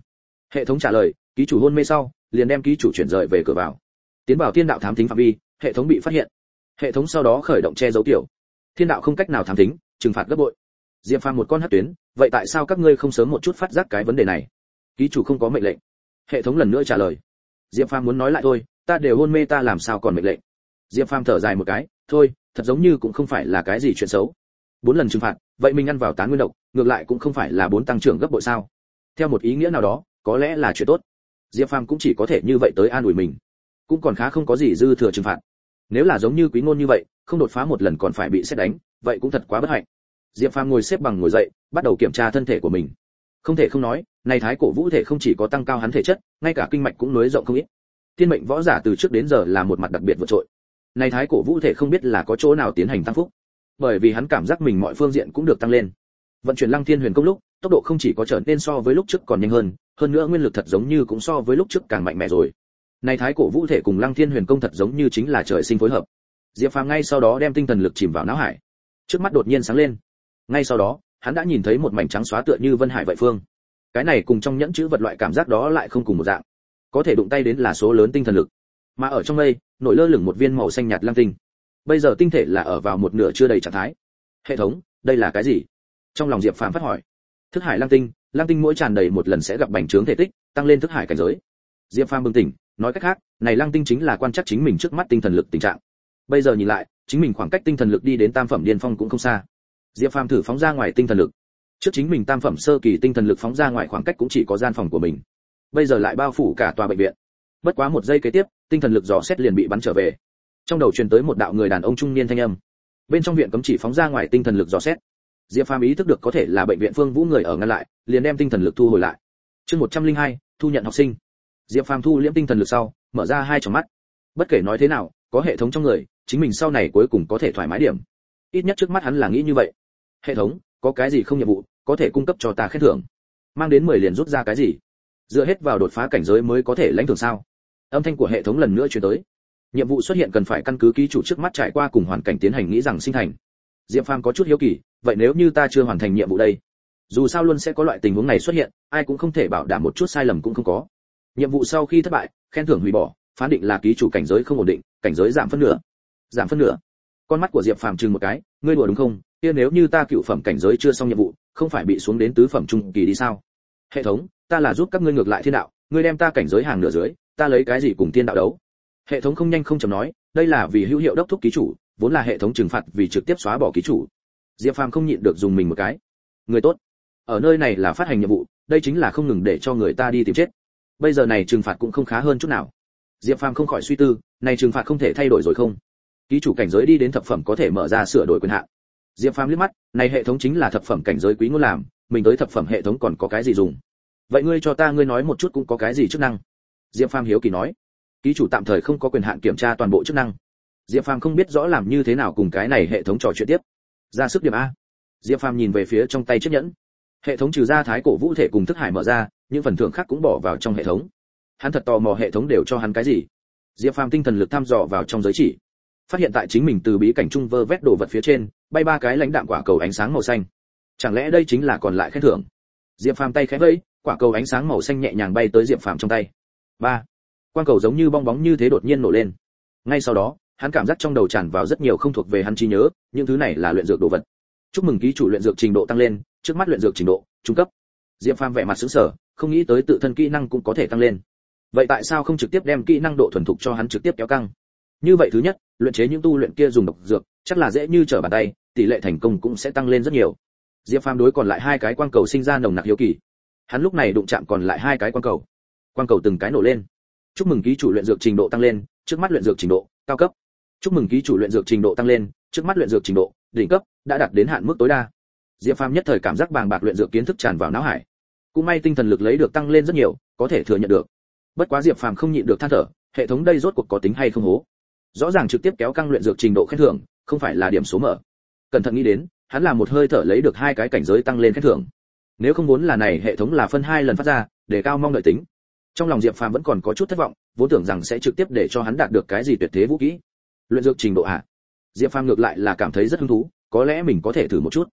Hệ thống trả lời, ký chủ hôn mê sau, liền đem ký chủ chuyển rời về cửa vào. Tiến vào thiên đạo thám thính phạm vi, hệ thống bị phát hiện. Hệ thống sau đó khởi động che giấu tiểu. Thiên đạo không cách nào thám thính, trừng phạt gấp bội. Diệp Phàm một con hắc tuyến, vậy tại sao các ngươi không sớm một chút phát giác cái vấn đề này? Ký chủ không có mệnh lệnh. Hệ thống lần nữa trả lời. Diệp Phàm muốn nói lại thôi, ta đều hôn mê ta làm sao còn mệnh lệnh? Diệp Phàm thở dài một cái, thôi, thật giống như cũng không phải là cái gì chuyện xấu. Bốn lần trừng phạt, vậy mình ăn vào tán nguyên độc, ngược lại cũng không phải là bốn tăng trưởng gấp bội sao? Theo một ý nghĩa nào đó, có lẽ là chuyện tốt. Diệp Phàm cũng chỉ có thể như vậy tới an ủi mình, cũng còn khá không có gì dư thừa trừng phạt. Nếu là giống như Quý Ngôn như vậy, không đột phá một lần còn phải bị xét đánh, vậy cũng thật quá bất hạnh. Diệp Phàm ngồi xếp bằng ngồi dậy, bắt đầu kiểm tra thân thể của mình. Không thể không nói, này thái cổ vũ thể không chỉ có tăng cao hắn thể chất, ngay cả kinh mạch cũng nối rộng không ít. Thiên mệnh võ giả từ trước đến giờ là một mặt đặc biệt vượt trội. Này thái cổ vũ thể không biết là có chỗ nào tiến hành tăng phúc, bởi vì hắn cảm giác mình mọi phương diện cũng được tăng lên. Vận chuyển Lăng Thiên Huyền Công lúc, tốc độ không chỉ có trở nên so với lúc trước còn nhanh hơn, hơn nữa nguyên lực thật giống như cũng so với lúc trước càng mạnh mẽ rồi. Này thái cổ vũ thể cùng Lăng Thiên Huyền Công thật giống như chính là trời sinh phối hợp. Diệp Phàm ngay sau đó đem tinh thần lực chìm vào não hải. Trước mắt đột nhiên sáng lên. Ngay sau đó, hắn đã nhìn thấy một mảnh trắng xóa tựa như vân hải vậy phương. Cái này cùng trong nhẫn chữ vật loại cảm giác đó lại không cùng một dạng. Có thể đụng tay đến là số lớn tinh thần lực. Mà ở trong đây, nổi lơ lửng một viên màu xanh nhạt lam tinh. Bây giờ tinh thể là ở vào một nửa chưa đầy trạng thái. Hệ thống, đây là cái gì? Trong lòng Diệp Phàm phát hỏi. Thức hải lam tinh, lam tinh mỗi tràn đầy một lần sẽ gặp bành trướng thể tích, tăng lên thức hải cảnh giới. Diệp Phàm bừng tỉnh, nói cách khác, này lam tinh chính là quan trắc chính mình trước mắt tinh thần lực tình trạng. Bây giờ nhìn lại, chính mình khoảng cách tinh thần lực đi đến tam phẩm điên phong cũng không xa. Diệp Phàm thử phóng ra ngoài tinh thần lực. Trước chính mình tam phẩm sơ kỳ tinh thần lực phóng ra ngoài khoảng cách cũng chỉ có gian phòng của mình. Bây giờ lại bao phủ cả tòa bệnh viện. Bất quá một giây kế tiếp, tinh thần lực dò xét liền bị bắn trở về. Trong đầu truyền tới một đạo người đàn ông trung niên thanh âm. Bên trong viện cấm chỉ phóng ra ngoài tinh thần lực dò xét. Diệp Phàm ý thức được có thể là bệnh viện Phương Vũ người ở ngăn lại, liền đem tinh thần lực thu hồi lại. Chương một trăm linh hai, thu nhận học sinh. Diệp Phàm thu liễm tinh thần lực sau, mở ra hai tròng mắt. Bất kể nói thế nào, có hệ thống trong người, chính mình sau này cuối cùng có thể thoải mái điểm. Ít nhất trước mắt hắn là nghĩ như vậy. Hệ thống, có cái gì không nhiệm vụ, có thể cung cấp cho ta khen thưởng. Mang đến mười liền rút ra cái gì? Dựa hết vào đột phá cảnh giới mới có thể lãnh thưởng sao? Âm thanh của hệ thống lần nữa truyền tới. Nhiệm vụ xuất hiện cần phải căn cứ ký chủ trước mắt trải qua cùng hoàn cảnh tiến hành nghĩ rằng sinh thành. Diệp Phàm có chút hiếu kỳ, vậy nếu như ta chưa hoàn thành nhiệm vụ đây? Dù sao luôn sẽ có loại tình huống này xuất hiện, ai cũng không thể bảo đảm một chút sai lầm cũng không có. Nhiệm vụ sau khi thất bại, khen thưởng hủy bỏ, phán định là ký chủ cảnh giới không ổn định, cảnh giới giảm phân nửa. Giảm phân nửa? Con mắt của Diệp Phàm trừng một cái, ngươi đùa đúng không? Kia nếu như ta cựu phẩm cảnh giới chưa xong nhiệm vụ, không phải bị xuống đến tứ phẩm trung kỳ đi sao? Hệ thống, ta là giúp các ngươi ngược lại thiên đạo, ngươi đem ta cảnh giới hàng nửa dưới, ta lấy cái gì cùng thiên đạo đấu? Hệ thống không nhanh không chậm nói, đây là vì hữu hiệu đốc thúc ký chủ, vốn là hệ thống trừng phạt vì trực tiếp xóa bỏ ký chủ. Diệp Phàm không nhịn được dùng mình một cái. Người tốt, ở nơi này là phát hành nhiệm vụ, đây chính là không ngừng để cho người ta đi tìm chết. Bây giờ này trừng phạt cũng không khá hơn chút nào. Diệp Phàm không khỏi suy tư, này trừng phạt không thể thay đổi rồi không? Ký chủ cảnh giới đi đến thập phẩm có thể mở ra sửa đổi quyền hạn. Diệp Phàm liếc mắt, này hệ thống chính là thập phẩm cảnh giới Quý Ngôn làm, mình tới thập phẩm hệ thống còn có cái gì dùng? Vậy ngươi cho ta ngươi nói một chút cũng có cái gì chức năng? Diệp Phàm hiếu kỳ nói. Ký chủ tạm thời không có quyền hạn kiểm tra toàn bộ chức năng. Diệp Phàm không biết rõ làm như thế nào cùng cái này hệ thống trò chuyện tiếp. Ra sức điểm a. Diệp Phàm nhìn về phía trong tay chiếc nhẫn. Hệ thống trừ ra thái cổ vũ thể cùng thức hải mở ra, những phần thưởng khác cũng bỏ vào trong hệ thống. Hắn thật tò mò hệ thống đều cho hắn cái gì. Diệp Phàm tinh thần lực thăm dò vào trong giới chỉ, phát hiện tại chính mình từ bí cảnh trung vơ vét đồ vật phía trên, bay ba cái lãnh đạm quả cầu ánh sáng màu xanh. Chẳng lẽ đây chính là còn lại khen thưởng? Diệp Phàm tay khẽ vẫy, quả cầu ánh sáng màu xanh nhẹ nhàng bay tới Diệp Phàm trong tay. Ba, quang cầu giống như bong bóng như thế đột nhiên nổ lên. Ngay sau đó, hắn cảm giác trong đầu tràn vào rất nhiều không thuộc về hắn trí nhớ, những thứ này là luyện dược đồ vật. Chúc mừng ký chủ luyện dược trình độ tăng lên, trước mắt luyện dược trình độ trung cấp. Diệp Phàm vẻ mặt sững sờ, không nghĩ tới tự thân kỹ năng cũng có thể tăng lên. Vậy tại sao không trực tiếp đem kỹ năng độ thuần thục cho hắn trực tiếp kéo căng? Như vậy thứ nhất, luyện chế những tu luyện kia dùng độc dược, chắc là dễ như trở bàn tay, tỷ lệ thành công cũng sẽ tăng lên rất nhiều. Diệp Phàm đối còn lại hai cái quang cầu sinh ra nồng nặc hiếu kỳ. Hắn lúc này đụng chạm còn lại hai cái quang cầu. Quang cầu từng cái nổ lên. Chúc mừng ký chủ luyện dược trình độ tăng lên, trước mắt luyện dược trình độ cao cấp. Chúc mừng ký chủ luyện dược trình độ tăng lên, trước mắt luyện dược trình độ đỉnh cấp, đã đạt đến hạn mức tối đa. Diệp Phàm nhất thời cảm giác bàng bạc luyện dược kiến thức tràn vào não hải. Cũng may tinh thần lực lấy được tăng lên rất nhiều, có thể thừa nhận được. Bất quá Diệp Phàm không nhịn được than thở, hệ thống đây rốt cuộc có tính hay không hố? Rõ ràng trực tiếp kéo căng luyện dược trình độ khen thưởng, không phải là điểm số mở. Cẩn thận nghĩ đến, hắn làm một hơi thở lấy được hai cái cảnh giới tăng lên khen thưởng. Nếu không muốn là này hệ thống là phân hai lần phát ra, để cao mong đợi tính. Trong lòng Diệp Phàm vẫn còn có chút thất vọng, vốn tưởng rằng sẽ trực tiếp để cho hắn đạt được cái gì tuyệt thế vũ khí. Luyện dược trình độ à? Diệp Phàm ngược lại là cảm thấy rất hứng thú, có lẽ mình có thể thử một chút.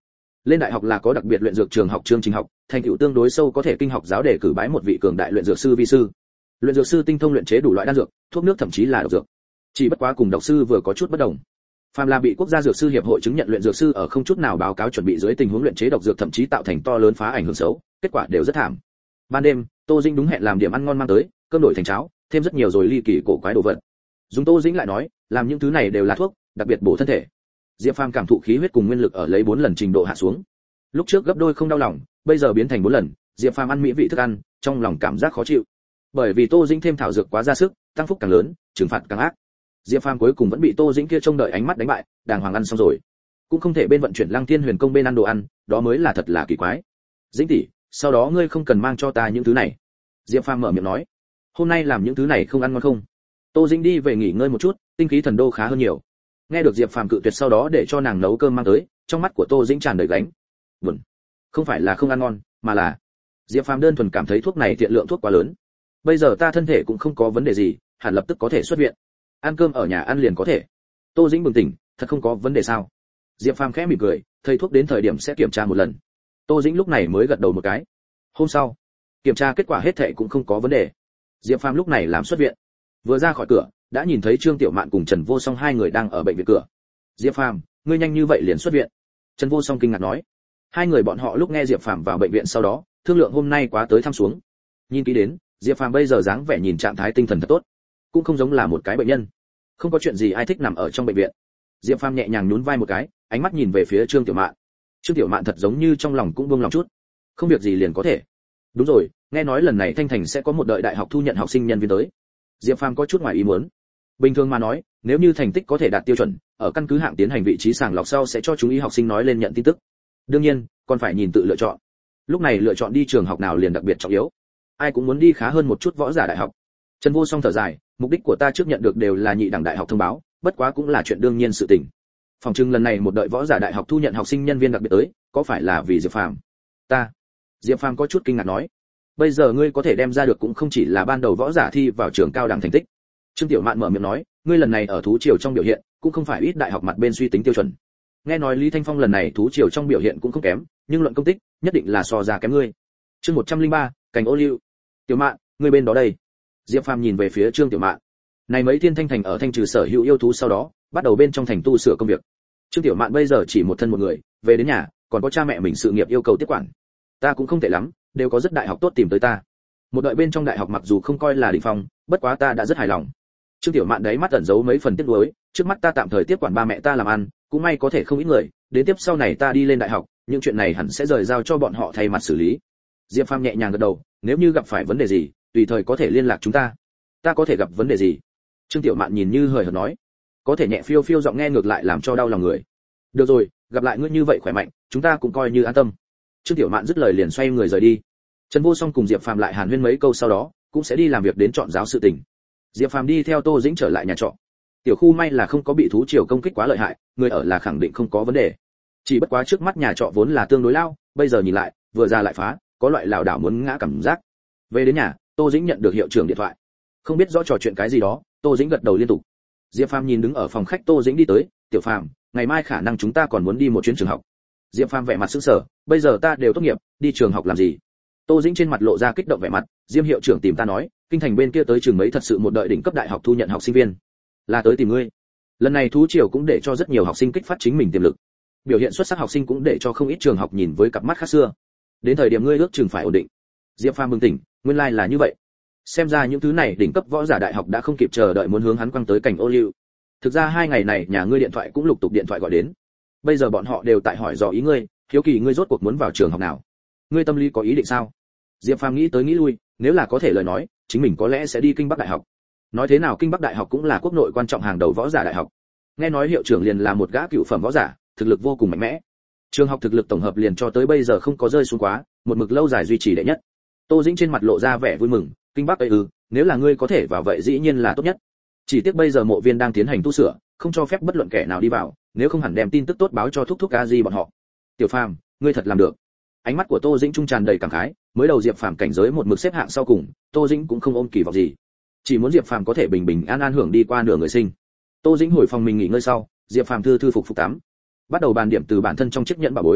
Lên đại học là có đặc biệt luyện dược trường học chương trình học, thành tựu tương đối sâu có thể kinh học giáo để cử bái một vị cường đại luyện dược sư vi sư. Luyện dược sư tinh thông luyện chế đủ loại đan dược, thuốc nước thậm chí là độc dược. Chỉ bất quá cùng độc sư vừa có chút bất đồng. Phàm là bị quốc gia dược sư hiệp hội chứng nhận luyện dược sư ở không chút nào báo cáo chuẩn bị dưới tình huống luyện chế độc dược thậm chí tạo thành to lớn phá ảnh hưởng xấu, kết quả đều rất thảm. Ban đêm, Tô Dĩnh đúng hẹn làm điểm ăn ngon mang tới, cơm đổi thành cháo, thêm rất nhiều rồi ly kỳ cổ quái đồ vật. Dùng Tô Dĩnh lại nói, làm những thứ này đều là thuốc, đặc biệt bổ thân thể. Diệp Phàm cảm thụ khí huyết cùng nguyên lực ở lấy bốn lần trình độ hạ xuống. Lúc trước gấp đôi không đau lòng, bây giờ biến thành bốn lần, Diệp Phàm ăn mỹ vị thức ăn, trong lòng cảm giác khó chịu. Bởi vì Tô Dĩnh thêm thảo dược quá ra sức, tăng phúc càng lớn, trừng phạt càng ác. Diệp Phàm cuối cùng vẫn bị Tô Dĩnh kia trông đợi ánh mắt đánh bại, đàng hoàng ăn xong rồi, cũng không thể bên vận chuyển Lăng Thiên Huyền Công bên ăn đồ ăn, đó mới là thật là kỳ quái. Dĩnh tỷ, sau đó ngươi không cần mang cho ta những thứ này. Diệp Phàm mở miệng nói, hôm nay làm những thứ này không ăn ngon không? Tô Dĩnh đi về nghỉ ngơi một chút, tinh khí thần đô khá hơn nhiều. Nghe được Diệp Phàm cự tuyệt sau đó để cho nàng nấu cơm mang tới, trong mắt của Tô Dĩnh tràn đầy gánh. Buồn. Không phải là không ăn ngon, mà là Diệp Phàm đơn thuần cảm thấy thuốc này tiện lượng thuốc quá lớn. Bây giờ ta thân thể cũng không có vấn đề gì, hẳn lập tức có thể xuất viện. Ăn cơm ở nhà ăn liền có thể. Tô Dĩnh bừng tỉnh, thật không có vấn đề sao? Diệp Phàm khẽ mỉm cười, thầy thuốc đến thời điểm sẽ kiểm tra một lần. Tô Dĩnh lúc này mới gật đầu một cái. Hôm sau, kiểm tra kết quả hết thảy cũng không có vấn đề. Diệp Phàm lúc này làm xuất viện. Vừa ra khỏi cửa, đã nhìn thấy Trương Tiểu Mạn cùng Trần Vô Song hai người đang ở bệnh viện cửa. Diệp Phàm, ngươi nhanh như vậy liền xuất viện? Trần Vô Song kinh ngạc nói. Hai người bọn họ lúc nghe Diệp Phàm vào bệnh viện sau đó, thương lượng hôm nay quá tới thăm xuống. Nhìn kỹ đến, Diệp Phàm bây giờ dáng vẻ nhìn trạng thái tinh thần thật tốt, cũng không giống là một cái bệnh nhân. Không có chuyện gì ai thích nằm ở trong bệnh viện. Diệp Phàm nhẹ nhàng nhún vai một cái, ánh mắt nhìn về phía Trương Tiểu Mạn. Trương Tiểu Mạn thật giống như trong lòng cũng buông lòng chút. Không việc gì liền có thể. Đúng rồi, nghe nói lần này Thanh Thành sẽ có một đợi đại học thu nhận học sinh nhân viên tới. Diệp Phàm có chút ngoài ý muốn. Bình thường mà nói, nếu như thành tích có thể đạt tiêu chuẩn, ở căn cứ hạng tiến hành vị trí sàng lọc sau sẽ cho chúng y học sinh nói lên nhận tin tức. Đương nhiên, còn phải nhìn tự lựa chọn. Lúc này lựa chọn đi trường học nào liền đặc biệt trọng yếu. Ai cũng muốn đi khá hơn một chút võ giả đại học. Trần Vô Song thở dài, mục đích của ta trước nhận được đều là nhị đẳng đại học thông báo, bất quá cũng là chuyện đương nhiên sự tình. Phòng trưng lần này một đợi võ giả đại học thu nhận học sinh nhân viên đặc biệt tới, có phải là vì Diệp Phàm? Ta. Diệp Phàm có chút kinh ngạc nói, bây giờ ngươi có thể đem ra được cũng không chỉ là ban đầu võ giả thi vào trường cao đẳng thành tích. Trương Tiểu Mạn mở miệng nói, ngươi lần này ở thú triều trong biểu hiện, cũng không phải ít đại học mặt bên suy tính tiêu chuẩn. Nghe nói Lý Thanh Phong lần này thú triều trong biểu hiện cũng không kém, nhưng luận công tích, nhất định là so ra kém ngươi. Chương một trăm lẻ ba, cảnh ô liu. Tiểu Mạn, ngươi bên đó đây. Diệp Phàm nhìn về phía Trương Tiểu Mạn. Này mấy thiên thanh thành ở thanh trừ sở hữu yêu thú sau đó, bắt đầu bên trong thành tu sửa công việc. Trương Tiểu Mạn bây giờ chỉ một thân một người, về đến nhà, còn có cha mẹ mình sự nghiệp yêu cầu tiếp quản. Ta cũng không tệ lắm, đều có rất đại học tốt tìm tới ta. Một đợi bên trong đại học mặc dù không coi là đỉnh phong, bất quá ta đã rất hài lòng. Trương Tiểu Mạn đấy mắt ẩn giấu mấy phần tiếc nuối, trước mắt ta tạm thời tiếp quản ba mẹ ta làm ăn, cũng may có thể không ít người, đến tiếp sau này ta đi lên đại học, những chuyện này hẳn sẽ rời giao cho bọn họ thay mặt xử lý. Diệp Phàm nhẹ nhàng gật đầu, nếu như gặp phải vấn đề gì, tùy thời có thể liên lạc chúng ta. Ta có thể gặp vấn đề gì? Trương Tiểu Mạn nhìn như hời hợt nói, có thể nhẹ phiêu phiêu giọng nghe ngược lại làm cho đau lòng người. Được rồi, gặp lại ngươi như vậy khỏe mạnh, chúng ta cũng coi như an tâm. Trương Tiểu Mạn dứt lời liền xoay người rời đi. Trần Vô Song cùng Diệp Phàm lại hàn huyên mấy câu sau đó, cũng sẽ đi làm việc đến chọn giáo sự tình. Diệp Phàm đi theo Tô Dĩnh trở lại nhà trọ. Tiểu khu may là không có bị thú triều công kích quá lợi hại, người ở là khẳng định không có vấn đề. Chỉ bất quá trước mắt nhà trọ vốn là tương đối lao, bây giờ nhìn lại, vừa ra lại phá, có loại lảo đảo muốn ngã cảm giác. Về đến nhà, Tô Dĩnh nhận được hiệu trưởng điện thoại. Không biết rõ trò chuyện cái gì đó, Tô Dĩnh gật đầu liên tục. Diệp Phàm nhìn đứng ở phòng khách Tô Dĩnh đi tới, "Tiểu Phàm, ngày mai khả năng chúng ta còn muốn đi một chuyến trường học." Diệp Phàm vẻ mặt sững sờ, "Bây giờ ta đều tốt nghiệp, đi trường học làm gì?" Tô Dĩnh trên mặt lộ ra kích động vẻ mặt, "Diêm hiệu trưởng tìm ta nói, kinh thành bên kia tới trường mấy thật sự một đợi đỉnh cấp đại học thu nhận học sinh viên, là tới tìm ngươi. Lần này thú triều cũng để cho rất nhiều học sinh kích phát chính mình tiềm lực. Biểu hiện xuất sắc học sinh cũng để cho không ít trường học nhìn với cặp mắt khác xưa. Đến thời điểm ngươi ước chừng phải ổn định." Diệp Phàm bừng tỉnh, nguyên lai là như vậy. Xem ra những thứ này đỉnh cấp võ giả đại học đã không kịp chờ đợi muốn hướng hắn quăng tới cảnh ô liu. Thực ra hai ngày này nhà ngươi điện thoại cũng lục tục điện thoại gọi đến. Bây giờ bọn họ đều tại hỏi dò ý ngươi, hiếu kỳ ngươi rốt cuộc muốn vào trường học nào. Ngươi tâm lý có ý định sao? Diệp Phàm nghĩ tới nghĩ lui, nếu là có thể lời nói, chính mình có lẽ sẽ đi Kinh Bắc Đại học. Nói thế nào Kinh Bắc Đại học cũng là quốc nội quan trọng hàng đầu võ giả đại học. Nghe nói hiệu trưởng liền là một gã cựu phẩm võ giả, thực lực vô cùng mạnh mẽ. Trường học thực lực tổng hợp liền cho tới bây giờ không có rơi xuống quá, một mực lâu dài duy trì đệ nhất. Tô Dĩnh trên mặt lộ ra vẻ vui mừng, Kinh Bắc ấy ư, nếu là ngươi có thể vào vậy dĩ nhiên là tốt nhất. Chỉ tiếc bây giờ mộ viên đang tiến hành tu sửa, không cho phép bất luận kẻ nào đi vào, nếu không hẳn đem tin tức tốt báo cho thúc thúc a di bọn họ. Tiểu Phàm, ngươi thật làm được. Ánh mắt của Tô Dĩnh trung tràn đầy cảm khái, mới đầu Diệp Phàm cảnh giới một mực xếp hạng sau cùng, Tô Dĩnh cũng không ôm kỳ vọng gì, chỉ muốn Diệp Phàm có thể bình bình an an hưởng đi qua nửa người sinh. Tô Dĩnh hồi phòng mình nghỉ ngơi sau, Diệp Phàm thư thư phục phục tắm, bắt đầu bàn điểm từ bản thân trong chiếc nhẫn bảo bối.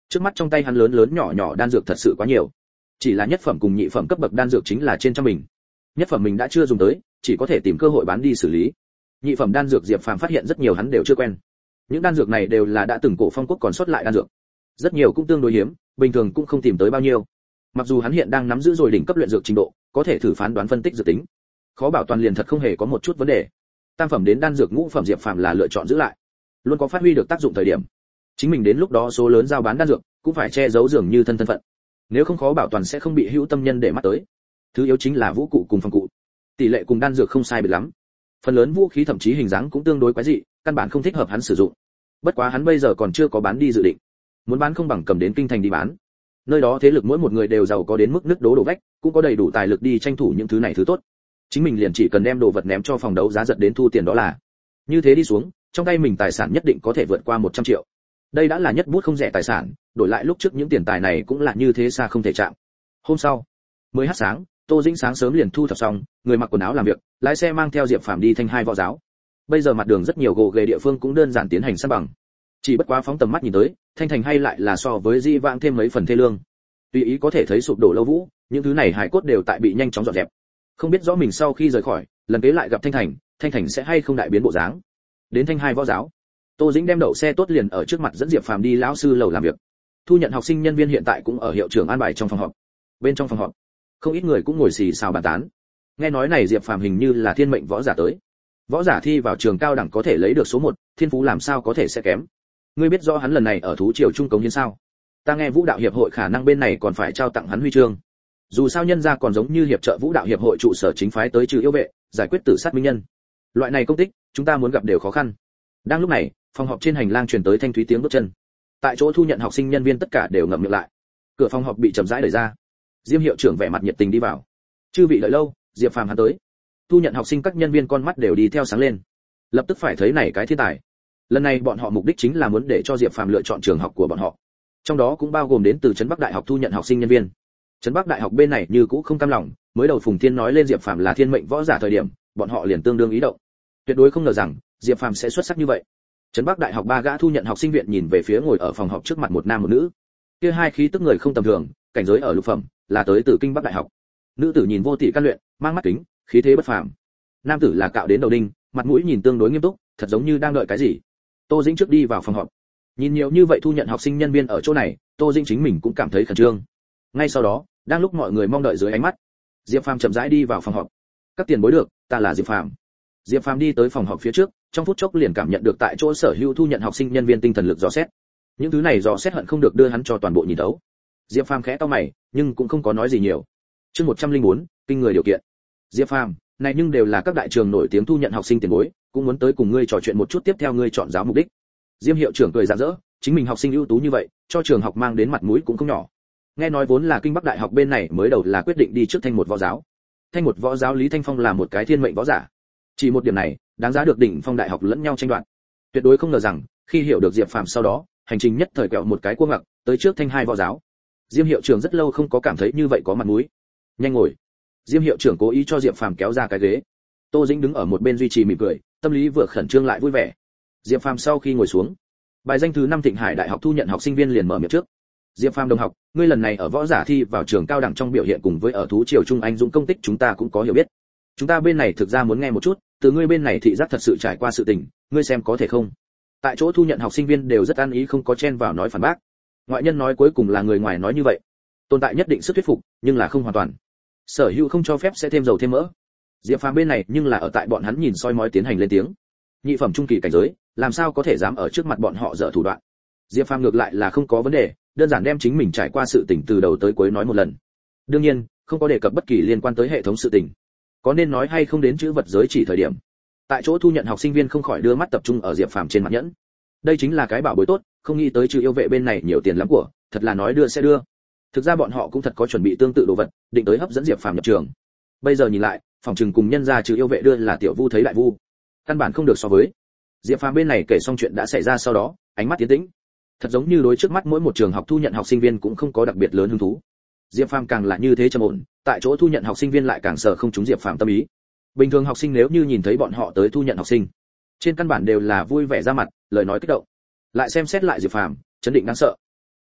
Trước mắt trong tay hắn lớn lớn nhỏ nhỏ đan dược thật sự quá nhiều, chỉ là nhất phẩm cùng nhị phẩm cấp bậc đan dược chính là trên trăm bình. Nhất phẩm mình đã chưa dùng tới, chỉ có thể tìm cơ hội bán đi xử lý. Nhị phẩm đan dược Diệp Phàm phát hiện rất nhiều hắn đều chưa quen. Những đan dược này đều là đã từng cổ phong quốc còn sót lại đan dược, rất nhiều cũng tương đối hiếm, bình thường cũng không tìm tới bao nhiêu. Mặc dù hắn hiện đang nắm giữ rồi đỉnh cấp luyện dược trình độ, có thể thử phán đoán phân tích dược tính, khó bảo toàn liền thật không hề có một chút vấn đề. Tam phẩm đến đan dược ngũ phẩm Diệp Phàm là lựa chọn giữ lại, luôn có phát huy được tác dụng thời điểm. Chính mình đến lúc đó số lớn giao bán đan dược, cũng phải che giấu dường như thân thân phận, nếu không khó bảo toàn sẽ không bị hữu tâm nhân để mắt tới. Thứ yếu chính là vũ cụ cùng phòng cụ, tỷ lệ cùng đan dược không sai biệt lắm. Phần lớn vũ khí thậm chí hình dáng cũng tương đối quái dị, căn bản không thích hợp hắn sử dụng. Bất quá hắn bây giờ còn chưa có bán đi dự định, muốn bán không bằng cầm đến kinh thành đi bán. Nơi đó thế lực mỗi một người đều giàu có đến mức nứt đố đổ vách, cũng có đầy đủ tài lực đi tranh thủ những thứ này thứ tốt. Chính mình liền chỉ cần đem đồ vật ném cho phòng đấu giá giật đến thu tiền đó là. Như thế đi xuống, trong tay mình tài sản nhất định có thể vượt qua một trăm triệu. Đây đã là nhất bút không rẻ tài sản, đổi lại lúc trước những tiền tài này cũng là như thế xa không thể chạm. Hôm sau, mới hắt sáng, Tô Dĩnh sáng sớm liền thu thập xong, người mặc quần áo làm việc, lái xe mang theo Diệp Phàm đi Thanh Hai Võ Giáo. Bây giờ mặt đường rất nhiều gồ ghề địa phương cũng đơn giản tiến hành san bằng. Chỉ bất quá phóng tầm mắt nhìn tới, Thanh Thành hay lại là so với Di vãng thêm mấy phần thê lương. Tùy ý có thể thấy sụp đổ lâu vũ, những thứ này hải cốt đều tại bị nhanh chóng dọn dẹp. Không biết rõ mình sau khi rời khỏi, lần kế lại gặp Thanh Thành, Thanh Thành sẽ hay không đại biến bộ dáng. Đến Thanh Hai Võ Giáo, Tô Dĩnh đem đậu xe tốt liền ở trước mặt dẫn Diệp Phàm đi lão sư lầu làm việc. Thu nhận học sinh nhân viên hiện tại cũng ở hiệu trưởng an bài trong phòng họp. Bên trong phòng họp, không ít người cũng ngồi xì xào bàn tán. Nghe nói này Diệp Phàm hình như là thiên mệnh võ giả tới. Võ giả thi vào trường cao đẳng có thể lấy được số một, thiên phú làm sao có thể sẽ kém. Ngươi biết rõ hắn lần này ở thú triều trung cống hiến sao? Ta nghe Vũ đạo hiệp hội khả năng bên này còn phải trao tặng hắn huy chương. Dù sao nhân gia còn giống như hiệp trợ Vũ đạo hiệp hội trụ sở chính phái tới trừ yêu vệ, giải quyết tử sát minh nhân. Loại này công tích, chúng ta muốn gặp đều khó khăn. Đang lúc này, phòng họp trên hành lang truyền tới thanh thúy tiếng bước chân. Tại chỗ thu nhận học sinh nhân viên tất cả đều ngậm miệng lại. Cửa phòng họp bị chậm rãi đẩy ra. Diêm hiệu trưởng vẻ mặt nhiệt tình đi vào. Chư vị đợi lâu, Diệp Phàm hắn tới. Thu nhận học sinh các nhân viên con mắt đều đi theo sáng lên. Lập tức phải thấy này cái thiên tài. Lần này bọn họ mục đích chính là muốn để cho Diệp Phàm lựa chọn trường học của bọn họ. Trong đó cũng bao gồm đến từ Trấn Bắc Đại học thu nhận học sinh nhân viên. Trấn Bắc Đại học bên này như cũ không cam lòng, mới đầu Phùng Thiên nói lên Diệp Phàm là thiên mệnh võ giả thời điểm, bọn họ liền tương đương ý động. Tuyệt đối không ngờ rằng Diệp Phàm sẽ xuất sắc như vậy. Trấn Bắc Đại học ba gã thu nhận học sinh viện nhìn về phía ngồi ở phòng họp trước mặt một nam một nữ. Kia hai khí tức người không tầm thường, cảnh giới ở lục phẩm, là tới từ Kinh Bắc Đại học. Nữ tử nhìn vô tỷ căn luyện, mang mắt kính, khí thế bất phàm. Nam tử là cạo đến đầu đinh, mặt mũi nhìn tương đối nghiêm túc, thật giống như đang đợi cái gì. Tô Dĩnh trước đi vào phòng họp. Nhìn nhiều như vậy thu nhận học sinh nhân viên ở chỗ này, Tô Dĩnh chính mình cũng cảm thấy khẩn trương. Ngay sau đó, đang lúc mọi người mong đợi dưới ánh mắt, Diệp Phàm chậm rãi đi vào phòng họp. Các tiền bối được, ta là Diệp Phàm. Diệp Phàm đi tới phòng họp phía trước, trong phút chốc liền cảm nhận được tại chỗ sở hữu thu nhận học sinh nhân viên tinh thần lực dò xét. Những thứ này dò xét hận không được đưa hắn cho toàn bộ nhìn thấu. Diệp Phàm khẽ cau mày, nhưng cũng không có nói gì nhiều. Chương một trăm lẻ bốn, kinh người điều kiện. Diệp Phàm, này nhưng đều là các đại trường nổi tiếng thu nhận học sinh tiền bối, cũng muốn tới cùng ngươi trò chuyện một chút tiếp theo ngươi chọn giáo mục đích. Diêm hiệu trưởng cười rạng rỡ, chính mình học sinh ưu tú như vậy, cho trường học mang đến mặt mũi cũng không nhỏ. Nghe nói vốn là Kinh Bắc Đại học bên này mới đầu là quyết định đi trước Thanh một võ giáo. Thanh một võ giáo Lý Thanh Phong là một cái thiên mệnh võ giả. Chỉ một điểm này, đáng giá được đỉnh phong đại học lẫn nhau tranh đoạt. Tuyệt đối không ngờ rằng, khi hiểu được Diệp Phàm sau đó, hành trình nhất thời quẹo một cái cua ngặc, tới trước Thanh hai võ giáo. Diêm hiệu trưởng rất lâu không có cảm thấy như vậy có mặt mũi. Nhanh ngồi. Diêm hiệu trưởng cố ý cho Diệp Phàm kéo ra cái ghế. Tô Dĩnh đứng ở một bên duy trì mỉm cười, tâm lý vừa khẩn trương lại vui vẻ. Diệp Phàm sau khi ngồi xuống, bài danh thứ năm Thịnh Hải Đại học thu nhận học sinh viên liền mở miệng trước. Diệp Phàm đồng học, ngươi lần này ở võ giả thi vào trường cao đẳng trong biểu hiện cùng với ở thú triều trung anh dũng công tích chúng ta cũng có hiểu biết. Chúng ta bên này thực ra muốn nghe một chút, từ ngươi bên này thị giác thật sự trải qua sự tình, ngươi xem có thể không? Tại chỗ thu nhận học sinh viên đều rất an ý không có chen vào nói phản bác. Ngoại nhân nói cuối cùng là người ngoài nói như vậy, tồn tại nhất định sức thuyết phục, nhưng là không hoàn toàn. Sở hữu không cho phép sẽ thêm dầu thêm mỡ. Diệp Phàm bên này nhưng là ở tại bọn hắn nhìn soi mói tiến hành lên tiếng. Nhị phẩm trung kỳ cảnh giới, làm sao có thể dám ở trước mặt bọn họ dở thủ đoạn. Diệp Phàm ngược lại là không có vấn đề, đơn giản đem chính mình trải qua sự tình từ đầu tới cuối nói một lần. Đương nhiên, không có đề cập bất kỳ liên quan tới hệ thống sự tình. Có nên nói hay không đến chữ vật giới chỉ thời điểm. Tại chỗ thu nhận học sinh viên không khỏi đưa mắt tập trung ở Diệp Phàm trên mặt nhẫn. Đây chính là cái bảo bối tốt, không nghĩ tới trừ yêu vệ bên này nhiều tiền lắm của, thật là nói đưa sẽ đưa. Thực ra bọn họ cũng thật có chuẩn bị tương tự đồ vật, định tới hấp dẫn Diệp Phàm nhập trường. Bây giờ nhìn lại, phòng trừng cùng nhân gia trừ yêu vệ đưa là tiểu vu thấy đại vu, căn bản không được so với. Diệp Phàm bên này kể xong chuyện đã xảy ra sau đó, ánh mắt tiến tĩnh. Thật giống như đối trước mắt mỗi một trường học thu nhận học sinh viên cũng không có đặc biệt lớn hứng thú. Diệp Phàm càng là như thế trầm ổn, tại chỗ thu nhận học sinh viên lại càng sợ không trúng Diệp Phàm tâm ý. Bình thường học sinh nếu như nhìn thấy bọn họ tới thu nhận học sinh, trên căn bản đều là vui vẻ ra mặt, lời nói kích động. Lại xem xét lại Diệp Phàm, chấn định đáng sợ.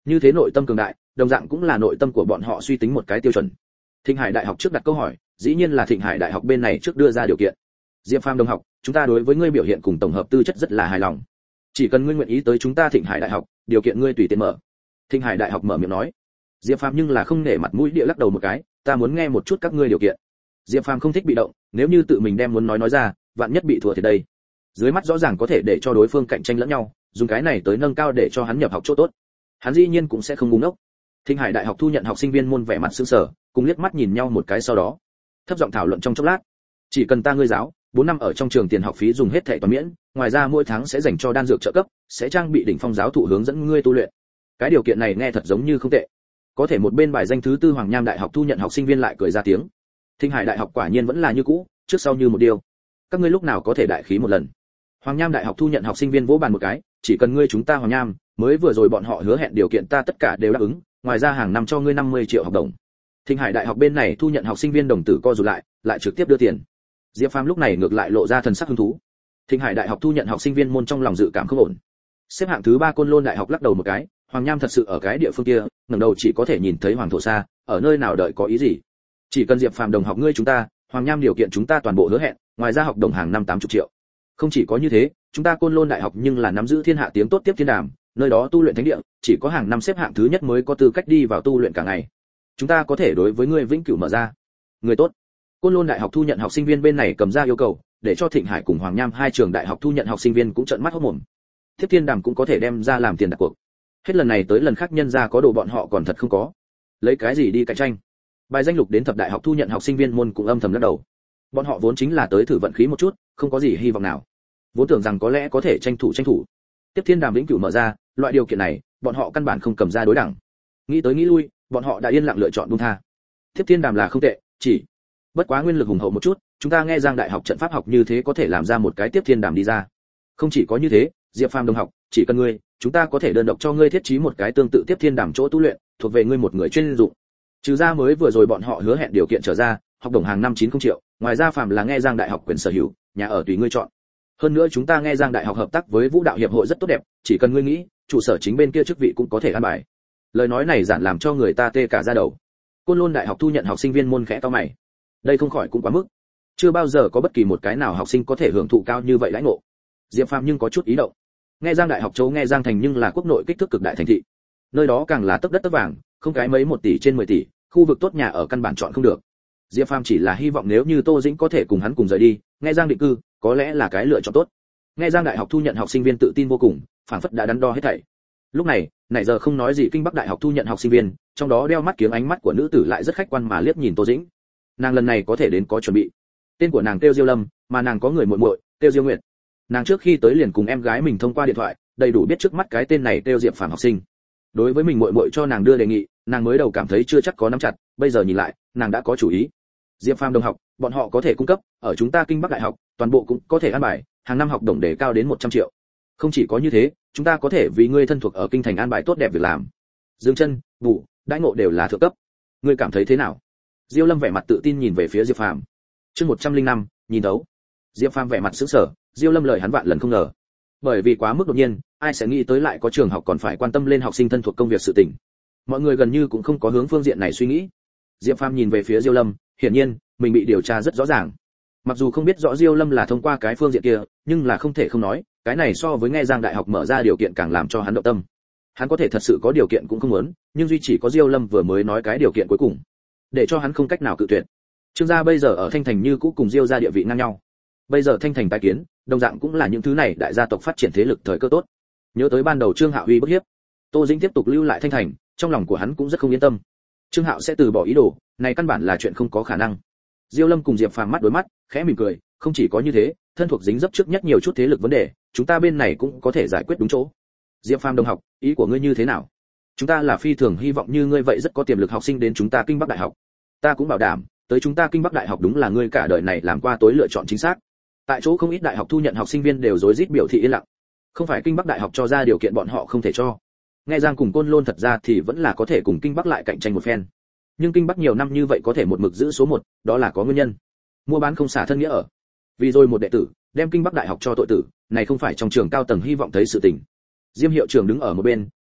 Như thế nội tâm cường đại, đồng dạng cũng là nội tâm của bọn họ suy tính một cái tiêu chuẩn. Thịnh Hải Đại học trước đặt câu hỏi, dĩ nhiên là Thịnh Hải Đại học bên này trước đưa ra điều kiện. Diệp Phàm đồng học, chúng ta đối với ngươi biểu hiện cùng tổng hợp tư chất rất là hài lòng. Chỉ cần ngươi nguyện ý tới chúng ta Thịnh Hải Đại học, điều kiện ngươi tùy tiện mở. Thịnh Hải Đại học mở miệng nói. Diệp Phàm nhưng là không nể mặt mũi địa lắc đầu một cái, ta muốn nghe một chút các ngươi điều kiện. Diệp Phàm không thích bị động, nếu như tự mình đem muốn nói nói ra, vạn nhất bị thua thì đây. Dưới mắt rõ ràng có thể để cho đối phương cạnh tranh lẫn nhau, dùng cái này tới nâng cao để cho hắn nhập học chỗ tốt. Hắn dĩ nhiên cũng sẽ không ngu ngốc. Thịnh Hải Đại học thu nhận học sinh viên môn vẻ mặt sững sờ, cùng liếc mắt nhìn nhau một cái sau đó, thấp giọng thảo luận trong chốc lát. Chỉ cần ta ngươi giáo, bốn năm ở trong trường tiền học phí dùng hết thảy toàn miễn, ngoài ra mỗi tháng sẽ dành cho đan dược trợ cấp, sẽ trang bị đỉnh phong giáo thụ hướng dẫn ngươi tu luyện. Cái điều kiện này nghe thật giống như không tệ. Có thể một bên bài danh thứ tư Hoàng Nham Đại học thu nhận học sinh viên lại cười ra tiếng. Thịnh Hải Đại học quả nhiên vẫn là như cũ, trước sau như một điều. Các ngươi lúc nào có thể đại khí một lần? Hoàng Nham Đại học thu nhận học sinh viên vỗ bàn một cái, chỉ cần ngươi chúng ta Hoàng Nham, mới vừa rồi bọn họ hứa hẹn điều kiện ta tất cả đều đáp ứng, ngoài ra hàng năm cho ngươi năm mươi triệu học đồng. Thịnh Hải Đại học bên này thu nhận học sinh viên đồng tử co rụt lại, lại trực tiếp đưa tiền. Diệp Phàm lúc này ngược lại lộ ra thần sắc hứng thú. Thịnh Hải Đại học thu nhận học sinh viên môn trong lòng dự cảm không ổn. Xếp hạng thứ ba Côn Lôn Đại học lắc đầu một cái, Hoàng Nham thật sự ở cái địa phương kia, ngẩng đầu chỉ có thể nhìn thấy Hoàng Thổ Sa, ở nơi nào đợi có ý gì? Chỉ cần Diệp Phàm đồng học ngươi chúng ta, Hoàng Nham điều kiện chúng ta toàn bộ hứa hẹn, ngoài ra học đồng hàng năm tám mươi triệu. Không chỉ có như thế, chúng ta Côn Lôn Đại học nhưng là nắm giữ thiên hạ tiếng tốt tiếp thiên đàm, nơi đó tu luyện thánh địa, chỉ có hàng năm xếp hạng thứ nhất mới có tư cách đi vào tu luyện cả ngày. Chúng ta có thể đối với ngươi vĩnh cửu mở ra. Người tốt. Côn Lôn Đại học thu nhận học sinh viên bên này cầm ra yêu cầu, để cho Thịnh Hải cùng Hoàng Nham hai trường đại học thu nhận học sinh viên cũng trợn mắt hốt mồm. Tiếp thiên đàm cũng có thể đem ra làm tiền đặt cuộc. Hết lần này tới lần khác nhân ra có đồ bọn họ còn thật không có. Lấy cái gì đi cạnh tranh? Bài danh lục đến thập đại học thu nhận học sinh viên môn cũng âm thầm lắc đầu. Bọn họ vốn chính là tới thử vận khí một chút, không có gì hy vọng nào. Vốn tưởng rằng có lẽ có thể tranh thủ tranh thủ. Tiếp thiên đàm vĩnh cửu mở ra, loại điều kiện này, bọn họ căn bản không cầm ra đối đẳng. Nghĩ tới nghĩ lui, bọn họ đã yên lặng lựa chọn buông tha. Tiếp thiên đàm là không tệ, chỉ bất quá nguyên lực hùng hậu một chút, chúng ta nghe Giang Đại học trận pháp học như thế có thể làm ra một cái tiếp thiên đàm đi ra. Không chỉ có như thế, Diệp Phàm đồng học, chỉ cần ngươi, chúng ta có thể đơn độc cho ngươi thiết trí một cái tương tự tiếp thiên đàm chỗ tu luyện, thuộc về ngươi một người chuyên dụng. Trừ ra mới vừa rồi bọn họ hứa hẹn điều kiện trở ra, học đồng hàng năm chín mươi triệu, ngoài ra phàm là nghe Giang Đại học quyền sở hữu, nhà ở tùy ngươi chọn. Hơn nữa chúng ta nghe Giang Đại học hợp tác với Vũ đạo hiệp hội rất tốt đẹp, chỉ cần ngươi nghĩ, trụ sở chính bên kia chức vị cũng có thể an bài. Lời nói này giản làm cho người ta tê cả da đầu. Côn Lôn Đại học thu nhận học sinh viên môn khẽ cau mày. Đây không khỏi cũng quá mức. Chưa bao giờ có bất kỳ một cái nào học sinh có thể hưởng thụ cao như vậy lãnh ngộ. Diệp Phàm nhưng có chút ý động. Nghe Giang Đại học châu nghe Giang thành nhưng là quốc nội kích thước cực đại thành thị. Nơi đó càng là tấc đất tấc vàng, không cái mấy một tỷ trên mười tỷ, khu vực tốt nhà ở căn bản chọn không được. Diệp Phàm chỉ là hy vọng nếu như Tô Dĩnh có thể cùng hắn cùng rời đi, nghe Giang định cư, có lẽ là cái lựa chọn tốt. Nghe Giang Đại học thu nhận học sinh viên tự tin vô cùng, phảng phất đã đắn đo hết thảy. Lúc này, nãy giờ không nói gì Kinh Bắc Đại học thu nhận học sinh viên, trong đó đeo mắt kiếng ánh mắt của nữ tử lại rất khách quan mà liếc nhìn Tô Dĩnh. Nàng lần này có thể đến có chuẩn bị. Tên của nàng Tiêu Diêu Lâm, mà nàng có người muội muội, Tiêu Diêu Nguyệt. Nàng trước khi tới liền cùng em gái mình thông qua điện thoại, đầy đủ biết trước mắt cái tên này Tiêu Diệp Phàm học sinh. Đối với mình muội muội cho nàng đưa đề nghị, nàng mới đầu cảm thấy chưa chắc có nắm chặt, bây giờ nhìn lại, nàng đã có chủ ý. Diệp Phàm đồng học, bọn họ có thể cung cấp, ở chúng ta Kinh Bắc Đại học, toàn bộ cũng có thể an bài, hàng năm học đồng đề cao đến một trăm triệu. Không chỉ có như thế, chúng ta có thể vì ngươi thân thuộc ở kinh thành an bài tốt đẹp việc làm. Dương chân, vụ, đãi ngộ đều là thượng cấp. Ngươi cảm thấy thế nào? Diêu Lâm vẻ mặt tự tin nhìn về phía Diệp Phàm. Chương một trăm linh năm, nhìn đấu. Diệp Phàm vẻ mặt sững sờ, Diêu Lâm lời hắn vạn lần không ngờ. Bởi vì quá mức đột nhiên, ai sẽ nghĩ tới lại có trường học còn phải quan tâm lên học sinh thân thuộc công việc sự tình. Mọi người gần như cũng không có hướng phương diện này suy nghĩ. Diệp Phàm nhìn về phía Diêu Lâm, hiển nhiên, mình bị điều tra rất rõ ràng. Mặc dù không biết rõ Diêu Lâm là thông qua cái phương diện kia, nhưng là không thể không nói, cái này so với nghe Giang Đại học mở ra điều kiện càng làm cho hắn động tâm. Hắn có thể thật sự có điều kiện cũng không muốn, nhưng duy chỉ có Diêu Lâm vừa mới nói cái điều kiện cuối cùng, để cho hắn không cách nào cự tuyệt. Trương gia bây giờ ở Thanh Thành như cũ cùng Diêu gia địa vị ngang nhau. Bây giờ Thanh Thành tái kiến, đồng dạng cũng là những thứ này đại gia tộc phát triển thế lực thời cơ tốt. Nhớ tới ban đầu Trương Hạo uy bức hiếp, Tô Dĩnh tiếp tục lưu lại Thanh Thành, trong lòng của hắn cũng rất không yên tâm. Trương Hạo sẽ từ bỏ ý đồ, này căn bản là chuyện không có khả năng. Diêu Lâm cùng Diệp Phàm mắt đối mắt, khẽ mỉm cười, không chỉ có như thế, thân thuộc dính dấp trước nhất nhiều chút thế lực vấn đề, chúng ta bên này cũng có thể giải quyết đúng chỗ. Diệp Phàm đồng học, ý của ngươi như thế nào? Chúng ta là phi thường hy vọng như ngươi vậy rất có tiềm lực học sinh đến chúng ta Kinh Bắc Đại học. Ta cũng bảo đảm, tới chúng ta Kinh Bắc Đại học đúng là ngươi cả đời này làm qua tối lựa chọn chính xác. Tại chỗ không ít đại học thu nhận học sinh viên đều rối rít biểu thị yên lặng. Không phải Kinh Bắc Đại học cho ra điều kiện bọn họ không thể cho. Nghe Giang cùng Côn Lôn thật ra thì vẫn là có thể cùng Kinh Bắc lại cạnh tranh một phen. Nhưng Kinh Bắc nhiều năm như vậy có thể một mực giữ số một, đó là có nguyên nhân. Mua bán không xả thân nghĩa ở. Vì rồi một đệ tử, đem Kinh Bắc Đại học cho tội tử, này không phải trong trường cao tầng hy vọng thấy sự tình. Diêm hiệu trưởng đứng ở một bên,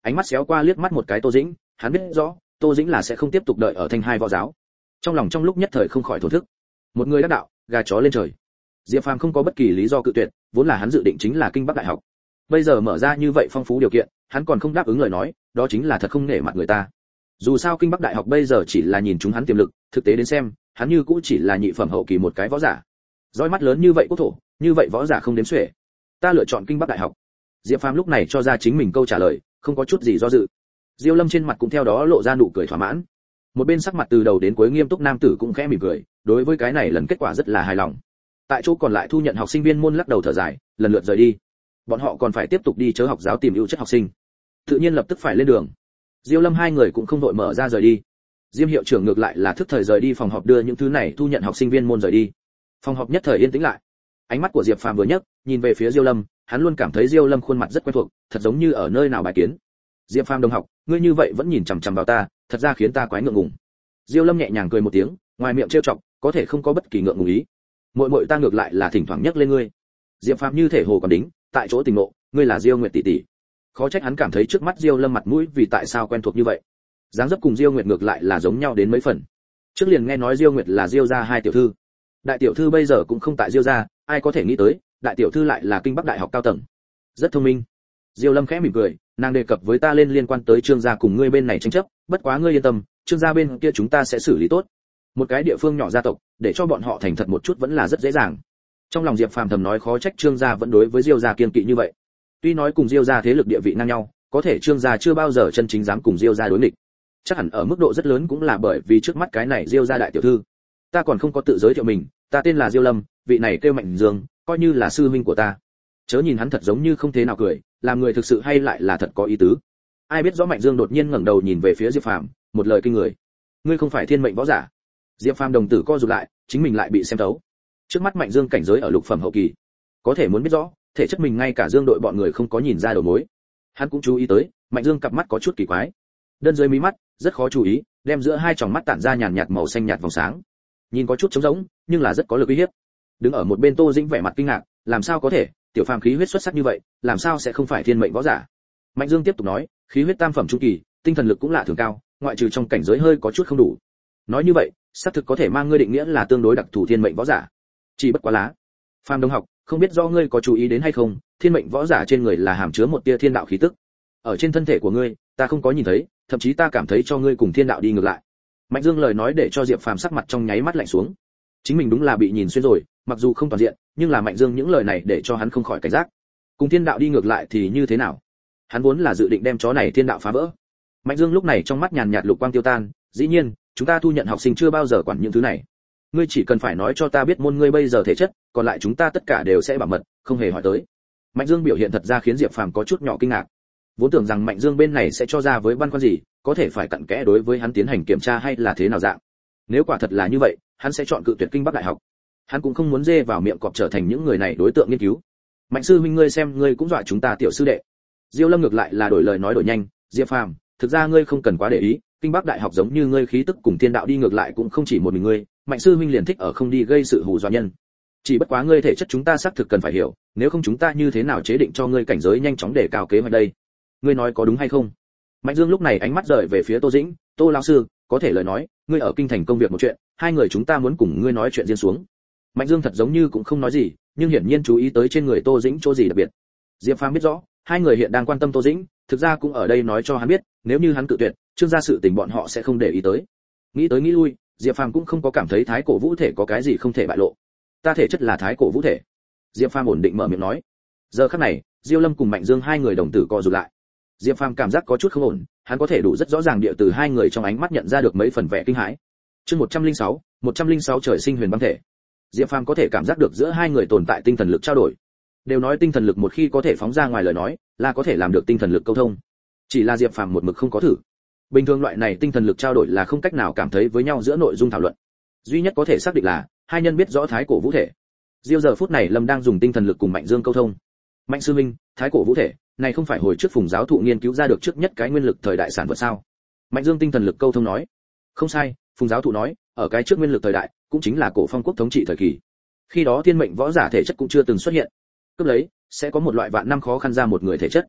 ánh mắt xéo qua liếc mắt một cái Tô Dĩnh, hắn biết rõ Tô Dĩnh là sẽ không tiếp tục đợi ở Thanh Hai võ giáo. Trong lòng trong lúc nhất thời không khỏi thổ thức. Một người đắc đạo, gà chó lên trời. Diệp Phàm không có bất kỳ lý do cự tuyệt, vốn là hắn dự định chính là Kinh Bắc Đại học. Bây giờ mở ra như vậy phong phú điều kiện, hắn còn không đáp ứng lời nói, đó chính là thật không nể mặt người ta. Dù sao Kinh Bắc Đại học bây giờ chỉ là nhìn chúng hắn tiềm lực, thực tế đến xem, hắn như cũ chỉ là nhị phẩm hậu kỳ một cái võ giả. Dõi mắt lớn như vậy quốc thổ, như vậy võ giả không đếm xuể. Ta lựa chọn Kinh Bắc Đại học. Diệp Phàm lúc này cho ra chính mình câu trả lời, không có chút gì do dự. Diêu Lâm trên mặt cũng theo đó lộ ra nụ cười thỏa mãn. Một bên sắc mặt từ đầu đến cuối nghiêm túc nam tử cũng khẽ mỉm cười, đối với cái này lần kết quả rất là hài lòng. Tại chỗ còn lại thu nhận học sinh viên môn lắc đầu thở dài, lần lượt rời đi. Bọn họ còn phải tiếp tục đi chớ học giáo tìm ưu chất học sinh, tự nhiên lập tức phải lên đường. Diêu Lâm hai người cũng không vội mở ra rời đi. Diêm hiệu trưởng ngược lại là thức thời rời đi phòng họp đưa những thứ này thu nhận học sinh viên môn rời đi. Phòng họp nhất thời yên tĩnh lại. Ánh mắt của Diệp Phàm vừa nhấc, nhìn về phía Diêu Lâm, hắn luôn cảm thấy Diêu Lâm khuôn mặt rất quen thuộc, thật giống như ở nơi nào bài kiến. Diệp Phàm đồng học, ngươi như vậy vẫn nhìn chằm chằm vào ta, thật ra khiến ta quái ngượng ngùng. Diêu Lâm nhẹ nhàng cười một tiếng, ngoài miệng trêu chọc, có thể không có bất kỳ ngượng ngùng ý. Muội muội ta ngược lại là thỉnh thoảng nhắc lên ngươi. Diệp Phàm như thể hồ còn đính, tại chỗ tình ngộ, ngươi là Diêu Nguyệt tỷ tỷ. Khó trách hắn cảm thấy trước mắt Diêu Lâm mặt mũi vì tại sao quen thuộc như vậy. Dáng dấp cùng Diêu Nguyệt ngược lại là giống nhau đến mấy phần. Trước liền nghe nói Diêu Nguyệt là Diêu gia hai tiểu thư. Đại tiểu thư bây giờ cũng không tại Diêu gia, ai có thể nghĩ tới, đại tiểu thư lại là Kinh Bắc Đại học cao tầng. Rất thông minh. Diêu Lâm khẽ mỉm cười, nàng đề cập với ta lên liên quan tới Trương gia cùng ngươi bên này tranh chấp, bất quá ngươi yên tâm, Trương gia bên kia chúng ta sẽ xử lý tốt. Một cái địa phương nhỏ gia tộc, để cho bọn họ thành thật một chút vẫn là rất dễ dàng. Trong lòng Diệp Phàm thầm nói khó trách Trương gia vẫn đối với Diêu gia kiên kỵ như vậy. Tuy nói cùng Diêu gia thế lực địa vị ngang nhau, có thể Trương gia chưa bao giờ chân chính dám cùng Diêu gia đối nghịch. Chắc hẳn ở mức độ rất lớn cũng là bởi vì trước mắt cái này Diêu gia đại tiểu thư. Ta còn không có tự giới thiệu mình, ta tên là Diêu Lâm, vị này kêu Mạnh Dương, coi như là sư huynh của ta. Chớ nhìn hắn thật giống như không thế nào cười, làm người thực sự hay lại là thật có ý tứ. Ai biết rõ Mạnh Dương đột nhiên ngẩng đầu nhìn về phía Diệp Phàm, một lời kinh người. Ngươi không phải thiên mệnh võ giả? Diệp Phàm đồng tử co rụt lại, chính mình lại bị xem thấu. Trước mắt Mạnh Dương cảnh giới ở lục phẩm hậu kỳ, có thể muốn biết rõ, thể chất mình ngay cả Dương đội bọn người không có nhìn ra đầu mối. Hắn cũng chú ý tới, Mạnh Dương cặp mắt có chút kỳ quái. Đơn dưới mí mắt, rất khó chú ý, đem giữa hai tròng mắt tản ra nhàn nhạt màu xanh nhạt vòng sáng. Nhìn có chút trống rỗng, nhưng là rất có lực uy hiếp. Đứng ở một bên Tô Dĩnh vẻ mặt kinh ngạc, làm sao có thể, tiểu Phàm khí huyết xuất sắc như vậy, làm sao sẽ không phải thiên mệnh võ giả? Mạnh Dương tiếp tục nói, khí huyết tam phẩm trung kỳ, tinh thần lực cũng lạ thường cao, ngoại trừ trong cảnh giới hơi có chút không đủ. Nói như vậy, xác thực có thể mang ngươi định nghĩa là tương đối đặc thù thiên mệnh võ giả. Chỉ bất quá lá. Phàm đồng học, không biết do ngươi có chú ý đến hay không, thiên mệnh võ giả trên người là hàm chứa một tia thiên đạo khí tức. Ở trên thân thể của ngươi, ta không có nhìn thấy, thậm chí ta cảm thấy cho ngươi cùng thiên đạo đi ngược lại. Mạnh Dương lời nói để cho Diệp Phàm sắc mặt trong nháy mắt lạnh xuống. Chính mình đúng là bị nhìn xuyên rồi, mặc dù không toàn diện, nhưng là Mạnh Dương những lời này để cho hắn không khỏi cảnh giác. Cùng thiên đạo đi ngược lại thì như thế nào? Hắn vốn là dự định đem chó này thiên đạo phá vỡ. Mạnh Dương lúc này trong mắt nhàn nhạt lục quang tiêu tan, dĩ nhiên, chúng ta thu nhận học sinh chưa bao giờ quản những thứ này. Ngươi chỉ cần phải nói cho ta biết môn ngươi bây giờ thể chất, còn lại chúng ta tất cả đều sẽ bảo mật, không hề hỏi tới. Mạnh Dương biểu hiện thật ra khiến Diệp Phàm có chút nhỏ kinh ngạc. Vốn tưởng rằng Mạnh Dương bên này sẽ cho ra với băn khoăn gì, có thể phải cặn kẽ đối với hắn tiến hành kiểm tra hay là thế nào dạng. Nếu quả thật là như vậy, hắn sẽ chọn cự tuyệt Kinh Bắc Đại học. Hắn cũng không muốn dê vào miệng cọp trở thành những người này đối tượng nghiên cứu. Mạnh sư huynh ngươi xem ngươi cũng dọa chúng ta tiểu sư đệ. Diêu Lâm ngược lại là đổi lời nói đổi nhanh, Diệp Phàm, thực ra ngươi không cần quá để ý, Kinh Bắc Đại học giống như ngươi khí tức cùng thiên đạo đi ngược lại cũng không chỉ một mình ngươi, Mạnh sư huynh liền thích ở không đi gây sự hù dọa nhân. Chỉ bất quá ngươi thể chất chúng ta xác thực cần phải hiểu, nếu không chúng ta như thế nào chế định cho ngươi cảnh giới nhanh chóng để cao kế hoạch đây? Ngươi nói có đúng hay không? Mạnh Dương lúc này ánh mắt rời về phía Tô Dĩnh, Tô lão sư, có thể lời nói, ngươi ở kinh thành công việc một chuyện, hai người chúng ta muốn cùng ngươi nói chuyện riêng xuống. Mạnh Dương thật giống như cũng không nói gì, nhưng hiển nhiên chú ý tới trên người Tô Dĩnh chỗ gì đặc biệt. Diệp Phàm biết rõ, hai người hiện đang quan tâm Tô Dĩnh, thực ra cũng ở đây nói cho hắn biết, nếu như hắn cự tuyệt, Trương gia sự tình bọn họ sẽ không để ý tới. Nghĩ tới nghĩ lui, Diệp Phàm cũng không có cảm thấy thái cổ vũ thể có cái gì không thể bại lộ. Ta thể chất là thái cổ vũ thể. Diệp Phàm ổn định mở miệng nói. Giờ khắc này, Diêu Lâm cùng Mạnh Dương hai người đồng tử co rụt lại. Diệp Phàm cảm giác có chút không ổn, hắn có thể đủ rất rõ ràng địa từ hai người trong ánh mắt nhận ra được mấy phần vẻ kinh hãi. Chương một trăm lẻ sáu, một trăm lẻ sáu trời sinh huyền băng thể. Diệp Phàm có thể cảm giác được giữa hai người tồn tại tinh thần lực trao đổi. Đều nói tinh thần lực một khi có thể phóng ra ngoài lời nói, là có thể làm được tinh thần lực câu thông. Chỉ là Diệp Phàm một mực không có thử. Bình thường loại này tinh thần lực trao đổi là không cách nào cảm thấy với nhau giữa nội dung thảo luận. Duy nhất có thể xác định là hai nhân biết rõ thái cổ vũ thể. Diêu giờ phút này Lâm đang dùng tinh thần lực cùng Mạnh Dương câu thông. Mạnh sư minh, thái cổ vũ thể, này không phải hồi trước Phùng giáo thụ nghiên cứu ra được trước nhất cái nguyên lực thời đại sản vật sao? Mạnh Dương tinh thần lực câu thông nói. Không sai, Phùng giáo thụ nói, ở cái trước nguyên lực thời đại, cũng chính là cổ phong quốc thống trị thời kỳ. Khi đó thiên mệnh võ giả thể chất cũng chưa từng xuất hiện. Cướp lấy, sẽ có một loại vạn năm khó khăn ra một người thể chất.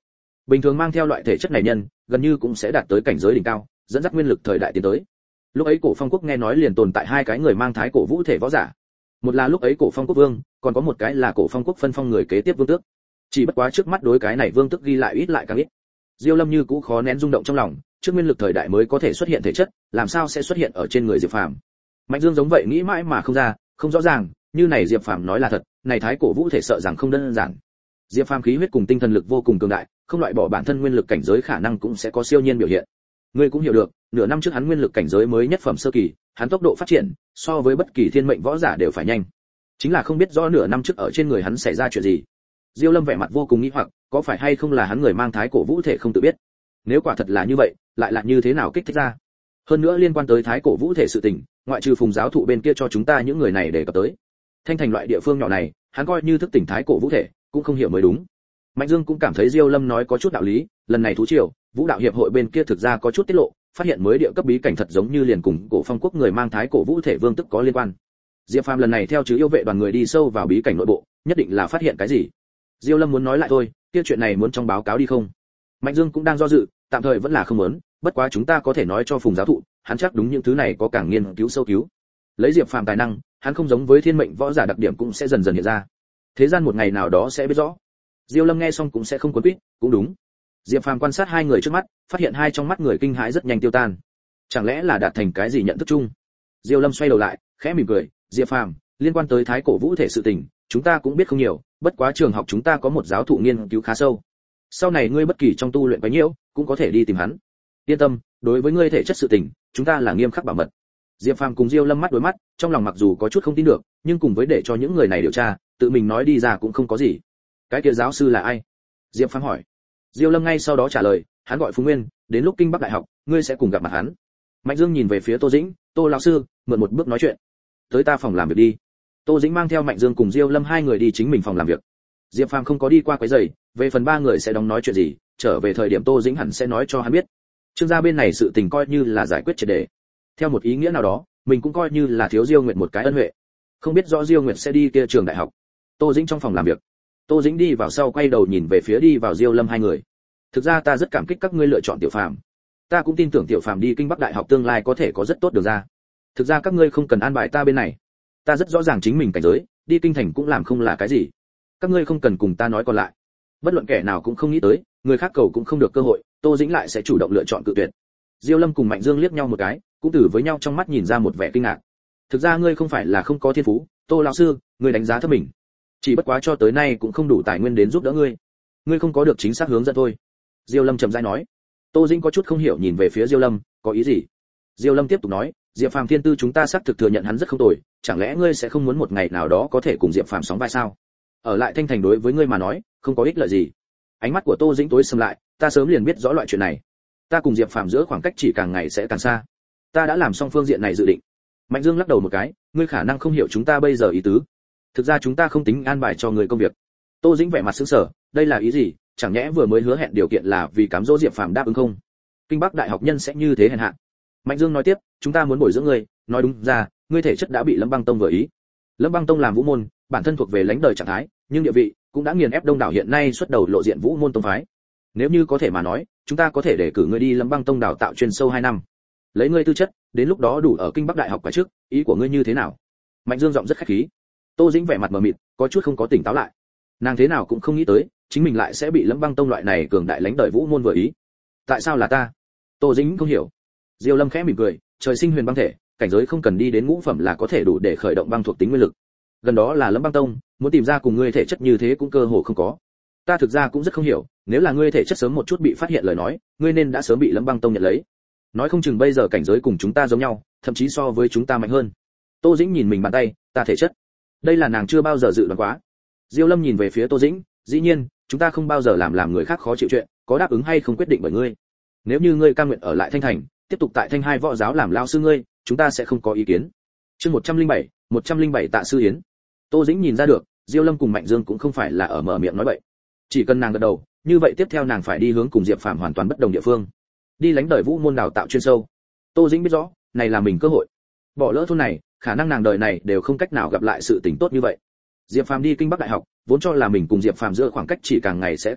Bình thường mang theo loại thể chất này nhân, gần như cũng sẽ đạt tới cảnh giới đỉnh cao, dẫn dắt nguyên lực thời đại tiến tới. Lúc ấy Cổ Phong quốc nghe nói liền tồn tại hai cái người mang thái cổ vũ thể võ giả. Một là lúc ấy Cổ Phong quốc vương, còn có một cái là Cổ Phong quốc phân phong người kế tiếp vương tước. Chỉ bất quá trước mắt đối cái này vương tước ghi lại ít lại càng ít. Diêu Lâm như cũ khó nén rung động trong lòng, trước nguyên lực thời đại mới có thể xuất hiện thể chất, làm sao sẽ xuất hiện ở trên người Diệp Phàm? Mạnh Dương giống vậy nghĩ mãi mà không ra, không rõ ràng, như này Diệp Phàm nói là thật, này thái cổ vũ thể sợ rằng không đơn giản. Diệp Phàm khí huyết cùng tinh thần lực vô cùng cường đại, không loại bỏ bản thân nguyên lực cảnh giới khả năng cũng sẽ có siêu nhiên biểu hiện. Ngươi cũng hiểu được, nửa năm trước hắn nguyên lực cảnh giới mới nhất phẩm sơ kỳ, hắn tốc độ phát triển so với bất kỳ thiên mệnh võ giả đều phải nhanh. Chính là không biết rõ nửa năm trước ở trên người hắn xảy ra chuyện gì. Diêu Lâm vẻ mặt vô cùng nghi hoặc, có phải hay không là hắn người mang thái cổ vũ thể không tự biết? Nếu quả thật là như vậy, lại là như thế nào kích thích ra? Hơn nữa liên quan tới thái cổ vũ thể sự tình, ngoại trừ Phùng giáo thụ bên kia cho chúng ta những người này để cập tới. Thanh thành loại địa phương nhỏ này, hắn coi như thức tỉnh thái cổ vũ thể, cũng không hiểu mới đúng. Mạnh Dương cũng cảm thấy Diêu Lâm nói có chút đạo lý, lần này thú triều, Vũ đạo hiệp hội bên kia thực ra có chút tiết lộ, phát hiện mới địa cấp bí cảnh thật giống như liền cùng Cổ Phong quốc người mang thái cổ vũ thể vương tức có liên quan. Diệp Phàm lần này theo chứ yêu vệ đoàn người đi sâu vào bí cảnh nội bộ, nhất định là phát hiện cái gì. Diêu Lâm muốn nói lại thôi, kia chuyện này muốn trong báo cáo đi không? Mạnh Dương cũng đang do dự, tạm thời vẫn là không muốn, bất quá chúng ta có thể nói cho Phùng giáo thụ, hắn chắc đúng những thứ này có càng nghiên cứu sâu cứu. Lấy Diệp Phàm tài năng, hắn không giống với thiên mệnh võ giả đặc điểm cũng sẽ dần dần hiện ra. Thế gian một ngày nào đó sẽ biết rõ. Diêu Lâm nghe xong cũng sẽ không cuốn quýt, cũng đúng. Diệp Phàm quan sát hai người trước mắt, phát hiện hai trong mắt người kinh hãi rất nhanh tiêu tan. Chẳng lẽ là đạt thành cái gì nhận thức chung? Diêu Lâm xoay đầu lại, khẽ mỉm cười, Diệp Phàm, liên quan tới thái cổ vũ thể sự tình, chúng ta cũng biết không nhiều, bất quá trường học chúng ta có một giáo thụ nghiên cứu khá sâu. Sau này ngươi bất kỳ trong tu luyện quá nhiễu, cũng có thể đi tìm hắn. Yên tâm, đối với ngươi thể chất sự tình, chúng ta là nghiêm khắc bảo mật. Diệp Phàm cùng Diêu Lâm mắt đối mắt, trong lòng mặc dù có chút không tin được, nhưng cùng với để cho những người này điều tra, tự mình nói đi ra cũng không có gì. Cái kia giáo sư là ai? Diệp Phàm hỏi. Diêu Lâm ngay sau đó trả lời, hắn gọi Phùng Nguyên, đến lúc Kinh Bắc Đại học, ngươi sẽ cùng gặp mặt hắn. Mạnh Dương nhìn về phía Tô Dĩnh, Tô lão sư, mượn một bước nói chuyện. Tới ta phòng làm việc đi. Tô Dĩnh mang theo Mạnh Dương cùng Diêu Lâm hai người đi chính mình phòng làm việc. Diệp Phàm không có đi qua quấy rầy, về phần ba người sẽ đóng nói chuyện gì, trở về thời điểm Tô Dĩnh hẳn sẽ nói cho hắn biết. Trương gia bên này sự tình coi như là giải quyết triệt để. Theo một ý nghĩa nào đó, mình cũng coi như là thiếu Diêu Nguyệt một cái ân huệ. Không biết rõ Diêu Nguyệt sẽ đi kia trường đại học. Tô Dĩnh trong phòng làm việc. Tô Dĩnh đi vào sau quay đầu nhìn về phía đi vào Diêu Lâm hai người. Thực ra ta rất cảm kích các ngươi lựa chọn Tiểu Phàm. Ta cũng tin tưởng Tiểu Phàm đi Kinh Bắc Đại học tương lai có thể có rất tốt đường ra. Thực ra các ngươi không cần an bài ta bên này. Ta rất rõ ràng chính mình cảnh giới, đi kinh thành cũng làm không là cái gì. Các ngươi không cần cùng ta nói còn lại. Bất luận kẻ nào cũng không nghĩ tới, người khác cầu cũng không được cơ hội, Tô Dĩnh lại sẽ chủ động lựa chọn cự tuyệt. Diêu Lâm cùng Mạnh Dương liếc nhau một cái, cũng từ với nhau trong mắt nhìn ra một vẻ kinh ngạc. Thực ra ngươi không phải là không có thiên phú, Tô lão sư, ngươi đánh giá thấp mình. Chỉ bất quá cho tới nay cũng không đủ tài nguyên đến giúp đỡ ngươi. Ngươi không có được chính xác hướng dẫn thôi. Diêu Lâm trầm rãi nói. Tô Dĩnh có chút không hiểu nhìn về phía Diêu Lâm, có ý gì? Diêu Lâm tiếp tục nói, Diệp Phàm thiên tư chúng ta xác thực thừa nhận hắn rất không tồi, chẳng lẽ ngươi sẽ không muốn một ngày nào đó có thể cùng Diệp Phàm sóng vai sao? Ở lại Thanh Thành đối với ngươi mà nói, không có ích lợi gì. Ánh mắt của Tô Dĩnh tối sầm lại, ta sớm liền biết rõ loại chuyện này. Ta cùng Diệp Phàm giữa khoảng cách chỉ càng ngày sẽ càng xa. Ta đã làm xong phương diện này dự định. Mạnh Dương lắc đầu một cái, ngươi khả năng không hiểu chúng ta bây giờ ý tứ. Thực ra chúng ta không tính an bài cho người công việc. Tô Dĩnh vẻ mặt sững sờ, đây là ý gì? Chẳng nhẽ vừa mới hứa hẹn điều kiện là vì cám dỗ Diệp Phàm đáp ứng không? Kinh Bắc Đại học nhân sẽ như thế hèn hạ. Mạnh Dương nói tiếp, chúng ta muốn bồi dưỡng ngươi, nói đúng ra, ngươi thể chất đã bị Lâm Băng Tông vừa ý. Lâm Băng Tông làm vũ môn, bản thân thuộc về lãnh đời trạng thái, nhưng địa vị cũng đã nghiền ép đông đảo hiện nay xuất đầu lộ diện vũ môn tông phái. Nếu như có thể mà nói, chúng ta có thể để cử ngươi đi Lâm Băng Tông đào tạo chuyên sâu hai năm. Lấy ngươi tư chất, đến lúc đó đủ ở Kinh Bắc Đại học quả trước, ý của ngươi như thế nào? Mạnh Dương giọng rất khách khí. Tô Dĩnh vẻ mặt mờ mịt, có chút không có tỉnh táo lại. Nàng thế nào cũng không nghĩ tới, chính mình lại sẽ bị Lâm Băng Tông loại này cường đại lãnh đời vũ môn vừa ý. Tại sao là ta? Tô Dĩnh không hiểu. Diêu Lâm khẽ mỉm cười, trời sinh huyền băng thể, cảnh giới không cần đi đến ngũ phẩm là có thể đủ để khởi động băng thuộc tính nguyên lực. Gần đó là Lâm Băng Tông, muốn tìm ra cùng ngươi thể chất như thế cũng cơ hồ không có. Ta thực ra cũng rất không hiểu, nếu là ngươi thể chất sớm một chút bị phát hiện lời nói, ngươi nên đã sớm bị Lâm Băng Tông nhận lấy. Nói không chừng bây giờ cảnh giới cùng chúng ta giống nhau, thậm chí so với chúng ta mạnh hơn. Tô Dĩnh nhìn mình bàn tay, ta thể chất. Đây là nàng chưa bao giờ dự đoán quá. Diêu Lâm nhìn về phía Tô Dĩnh, dĩ nhiên, chúng ta không bao giờ làm làm người khác khó chịu chuyện, có đáp ứng hay không quyết định bởi ngươi. Nếu như ngươi cam nguyện ở lại Thanh Thành, tiếp tục tại Thanh Hai võ giáo làm lao sư ngươi, chúng ta sẽ không có ý kiến. Chương một trăm linh bảy, một trăm linh bảy Tạ sư yến. Tô Dĩnh nhìn ra được, Diêu Lâm cùng Mạnh Dương cũng không phải là ở mở miệng nói bậy. Chỉ cần nàng gật đầu, như vậy tiếp theo nàng phải đi hướng cùng Diệp Phàm hoàn toàn bất đồng địa phương. Đi lánh đời vũ môn đào tạo chuyên sâu. Tô Dĩnh biết rõ, này là mình cơ hội. Bỏ lỡ thôn này, khả năng nàng đời này đều không cách nào gặp lại sự tình tốt như vậy. Diệp Phàm đi Kinh Bắc Đại học, vốn cho là mình cùng Diệp Phàm giữa khoảng cách chỉ càng ngày sẽ càng xa,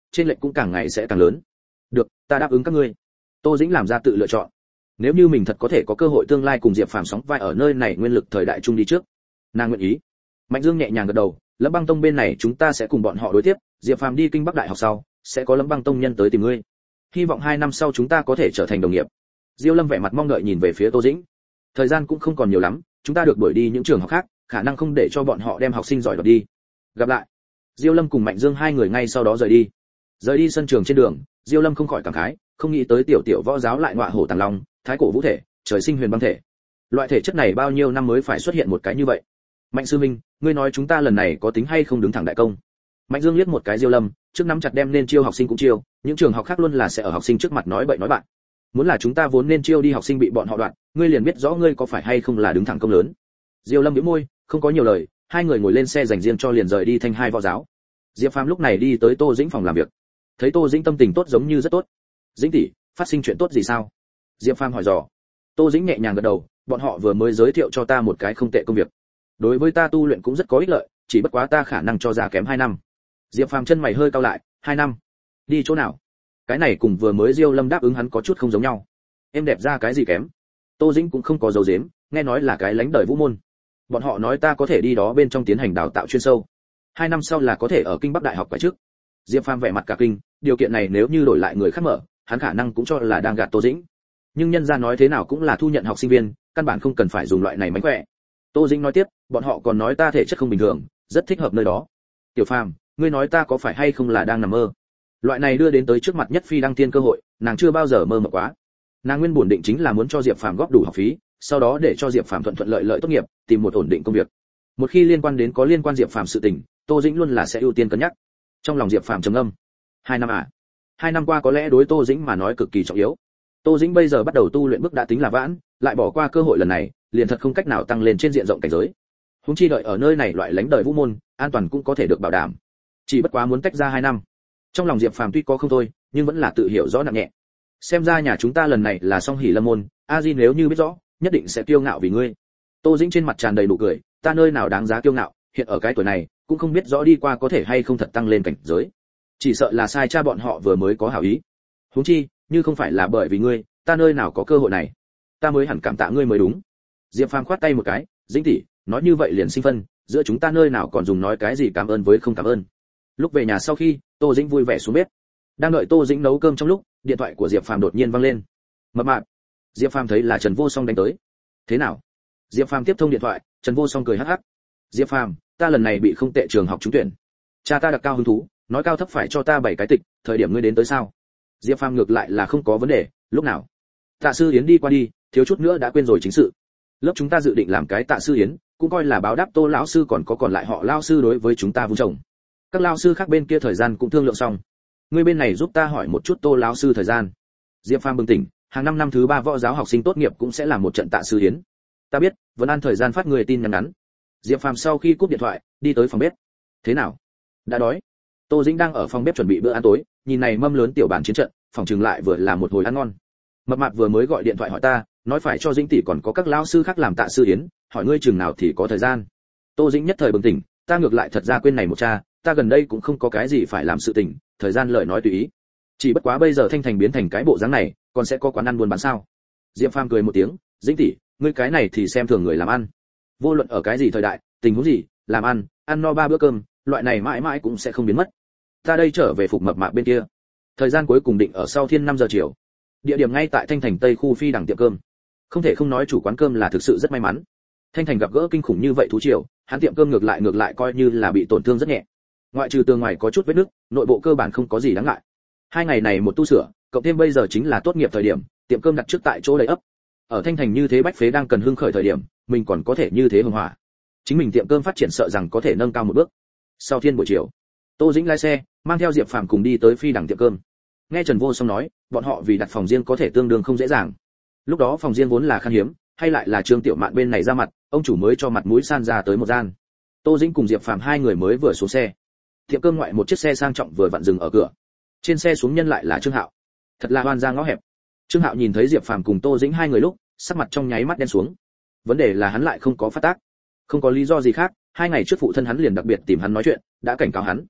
trên lệch cũng càng ngày sẽ càng lớn. Được, ta đáp ứng các ngươi. Tô Dĩnh làm ra tự lựa chọn. Nếu như mình thật có thể có cơ hội tương lai cùng Diệp Phàm sóng vai ở nơi này nguyên lực thời đại chung đi trước, nàng nguyện ý. Mạnh Dương nhẹ nhàng gật đầu, Lâm Băng Tông bên này chúng ta sẽ cùng bọn họ đối tiếp, Diệp Phàm đi Kinh Bắc Đại học sau, sẽ có Lâm Băng Tông nhân tới tìm ngươi. Hy vọng hai năm sau chúng ta có thể trở thành đồng nghiệp. Diêu Lâm vẻ mặt mong đợi nhìn về phía Tô Dĩnh. Thời gian cũng không còn nhiều lắm, chúng ta được đuổi đi những trường học khác, khả năng không để cho bọn họ đem học sinh giỏi đoạt đi. Gặp lại. Diêu Lâm cùng Mạnh Dương hai người ngay sau đó rời đi. Rời đi sân trường trên đường, Diêu Lâm không khỏi cảm khái, không nghĩ tới tiểu tiểu võ giáo lại ngọa hổ tàng long, thái cổ vũ thể, trời sinh huyền băng thể. Loại thể chất này bao nhiêu năm mới phải xuất hiện một cái như vậy. Mạnh sư minh, ngươi nói chúng ta lần này có tính hay không đứng thẳng đại công? Mạnh Dương liếc một cái Diêu Lâm, trước nắm chặt đem nên chiêu học sinh cũng chiêu, những trường học khác luôn là sẽ ở học sinh trước mặt nói bậy nói bạn. Muốn là chúng ta vốn nên chiêu đi học sinh bị bọn họ đoạt, ngươi liền biết rõ ngươi có phải hay không là đứng thẳng công lớn. Diêu Lâm nhếch môi, không có nhiều lời, hai người ngồi lên xe dành riêng cho liền rời đi Thanh Hai võ giáo. Diệp Phàm lúc này đi tới Tô Dĩnh phòng làm việc. Thấy Tô Dĩnh tâm tình tốt giống như rất tốt. Dĩnh tỷ, phát sinh chuyện tốt gì sao? Diệp Phàm hỏi dò. Tô Dĩnh nhẹ nhàng gật đầu, bọn họ vừa mới giới thiệu cho ta một cái không tệ công việc. Đối với ta tu luyện cũng rất có ích lợi, chỉ bất quá ta khả năng cho ra kém hai năm. Diệp Phàm chân mày hơi cau lại, hai năm? Đi chỗ nào? Cái này cùng vừa mới Diêu Lâm đáp ứng hắn có chút không giống nhau. Em đẹp ra cái gì kém? Tô Dĩnh cũng không có dấu giếm, nghe nói là cái lánh đời vũ môn. Bọn họ nói ta có thể đi đó bên trong tiến hành đào tạo chuyên sâu. Hai năm sau là có thể ở Kinh Bắc Đại học quả trước. Diệp Phàm vẻ mặt cả kinh, điều kiện này nếu như đổi lại người khác mở, hắn khả năng cũng cho là đang gạt Tô Dĩnh. Nhưng nhân gia nói thế nào cũng là thu nhận học sinh viên, căn bản không cần phải dùng loại này mánh khỏe. Tô Dĩnh nói tiếp, bọn họ còn nói ta thể chất không bình thường, rất thích hợp nơi đó. Tiểu Phàm, ngươi nói ta có phải hay không là đang nằm mơ? Loại này đưa đến tới trước mặt nhất phi đăng tiên cơ hội, nàng chưa bao giờ mơ mộng quá. Nàng nguyên bổn định chính là muốn cho Diệp Phàm góp đủ học phí, sau đó để cho Diệp Phàm thuận thuận lợi lợi tốt nghiệp, tìm một ổn định công việc. Một khi liên quan đến có liên quan Diệp Phàm sự tình, Tô Dĩnh luôn là sẽ ưu tiên cân nhắc. Trong lòng Diệp Phàm trầm ngâm. Hai năm à? Hai năm qua có lẽ đối Tô Dĩnh mà nói cực kỳ trọng yếu. Tô Dĩnh bây giờ bắt đầu tu luyện bước đã tính là vãn, lại bỏ qua cơ hội lần này, liền thật không cách nào tăng lên trên diện rộng cảnh giới. Huống chi đợi ở nơi này loại lánh đời vũ môn, an toàn cũng có thể được bảo đảm. Chỉ bất quá muốn tách ra hai năm. Trong lòng Diệp Phàm tuy có không thôi, nhưng vẫn là tự hiểu rõ nặng nhẹ. Xem ra nhà chúng ta lần này là song hỷ lâm môn, a di nếu như biết rõ, nhất định sẽ kiêu ngạo vì ngươi. Tô Dĩnh trên mặt tràn đầy nụ cười, ta nơi nào đáng giá kiêu ngạo, hiện ở cái tuổi này, cũng không biết rõ đi qua có thể hay không thật tăng lên cảnh giới. Chỉ sợ là sai cha bọn họ vừa mới có hảo ý. Huống chi, như không phải là bởi vì ngươi, ta nơi nào có cơ hội này. Ta mới hẳn cảm tạ ngươi mới đúng. Diệp Phàm khoát tay một cái, Dĩnh tỷ, nói như vậy liền sinh phân, giữa chúng ta nơi nào còn dùng nói cái gì cảm ơn với không cảm ơn. Lúc về nhà sau khi, Tô Dĩnh vui vẻ xuống bếp. Đang đợi Tô Dĩnh nấu cơm trong lúc, điện thoại của Diệp Phàm đột nhiên vang lên. Mập mạp. Diệp Phàm thấy là Trần Vô Song đánh tới. Thế nào? Diệp Phàm tiếp thông điện thoại, Trần Vô Song cười hắc hắc. Diệp Phàm, ta lần này bị không tệ trường học trúng tuyển. Cha ta đặc cao hứng thú, nói cao thấp phải cho ta bảy cái tịch, thời điểm ngươi đến tới sao? Diệp Phàm ngược lại là không có vấn đề, lúc nào? Tạ sư Yến đi qua đi, thiếu chút nữa đã quên rồi chính sự. Lớp chúng ta dự định làm cái Tạ sư Yến, cũng coi là báo đáp Tô lão sư còn có còn lại họ lão sư đối với chúng ta vun trồng. Các lão sư khác bên kia thời gian cũng thương lượng xong. Ngươi bên này giúp ta hỏi một chút Tô lão sư thời gian. Diệp Phàm bừng tỉnh, hàng năm năm thứ ba võ giáo học sinh tốt nghiệp cũng sẽ làm một trận Tạ sư Yến. Ta biết, vẫn ăn thời gian phát người tin nhắn ngắn. Diệp Phàm sau khi cúp điện thoại, đi tới phòng bếp. Thế nào? Đã đói. Tô Dĩnh đang ở phòng bếp chuẩn bị bữa ăn tối, nhìn này mâm lớn tiểu bàn chiến trận, phòng trường lại vừa là một hồi ăn ngon. Mập mạp vừa mới gọi điện thoại hỏi ta, nói phải cho Dĩnh tỷ còn có các lão sư khác làm Tạ sư Yến, hỏi ngươi chừng nào thì có thời gian. Tô Dĩnh nhất thời bừng tỉnh, ta ngược lại thật ra quên này một cha, ta gần đây cũng không có cái gì phải làm sự tình, thời gian lời nói tùy ý. Chỉ bất quá bây giờ Thanh Thành biến thành cái bộ dáng này, còn sẽ có quán ăn buôn bán sao? Diệp Phàm cười một tiếng, Dĩnh tỷ, ngươi cái này thì xem thường người làm ăn. Vô luận ở cái gì thời đại, tình huống gì, làm ăn, ăn no ba bữa cơm, loại này mãi mãi cũng sẽ không biến mất. Ta đây trở về phục mập mạp bên kia. Thời gian cuối cùng định ở sau thiên năm giờ chiều. Địa điểm ngay tại Thanh Thành Tây khu phi đẳng tiệm cơm. Không thể không nói chủ quán cơm là thực sự rất may mắn. Thanh Thành gặp gỡ kinh khủng như vậy thú triều, hắn tiệm cơm ngược lại ngược lại coi như là bị tổn thương rất nhẹ. Ngoại trừ tường ngoài có chút vết nứt, nội bộ cơ bản không có gì đáng ngại. Hai ngày này một tu sửa, cộng thêm bây giờ chính là tốt nghiệp thời điểm, tiệm cơm đặt trước tại chỗ đầy ấp. Ở Thanh Thành như thế bách phế đang cần hưng khởi thời điểm, mình còn có thể như thế hưng hỏa. Chính mình tiệm cơm phát triển sợ rằng có thể nâng cao một bước. Sau thiên buổi chiều, Tô Dĩnh lái xe, mang theo Diệp Phàm cùng đi tới phi đẳng tiệm cơm. Nghe Trần Vô Song nói, bọn họ vì đặt phòng riêng có thể tương đương không dễ dàng. Lúc đó phòng riêng vốn là khan hiếm, hay lại là Trương Tiểu Mạn bên này ra mặt, ông chủ mới cho mặt mũi san ra tới một gian. Tô Dĩnh cùng Diệp Phàm hai người mới vừa xuống xe. Tiệm cơm ngoại một chiếc xe sang trọng vừa vặn dừng ở cửa. Trên xe xuống nhân lại là Trương Hạo. Thật là oan ra ngõ hẹp. Trương Hạo nhìn thấy Diệp Phàm cùng Tô Dĩnh hai người lúc, sắc mặt trong nháy mắt đen xuống. Vấn đề là hắn lại không có phát tác. Không có lý do gì khác, hai ngày trước phụ thân hắn liền đặc biệt tìm hắn nói chuyện, đã cảnh cáo hắn.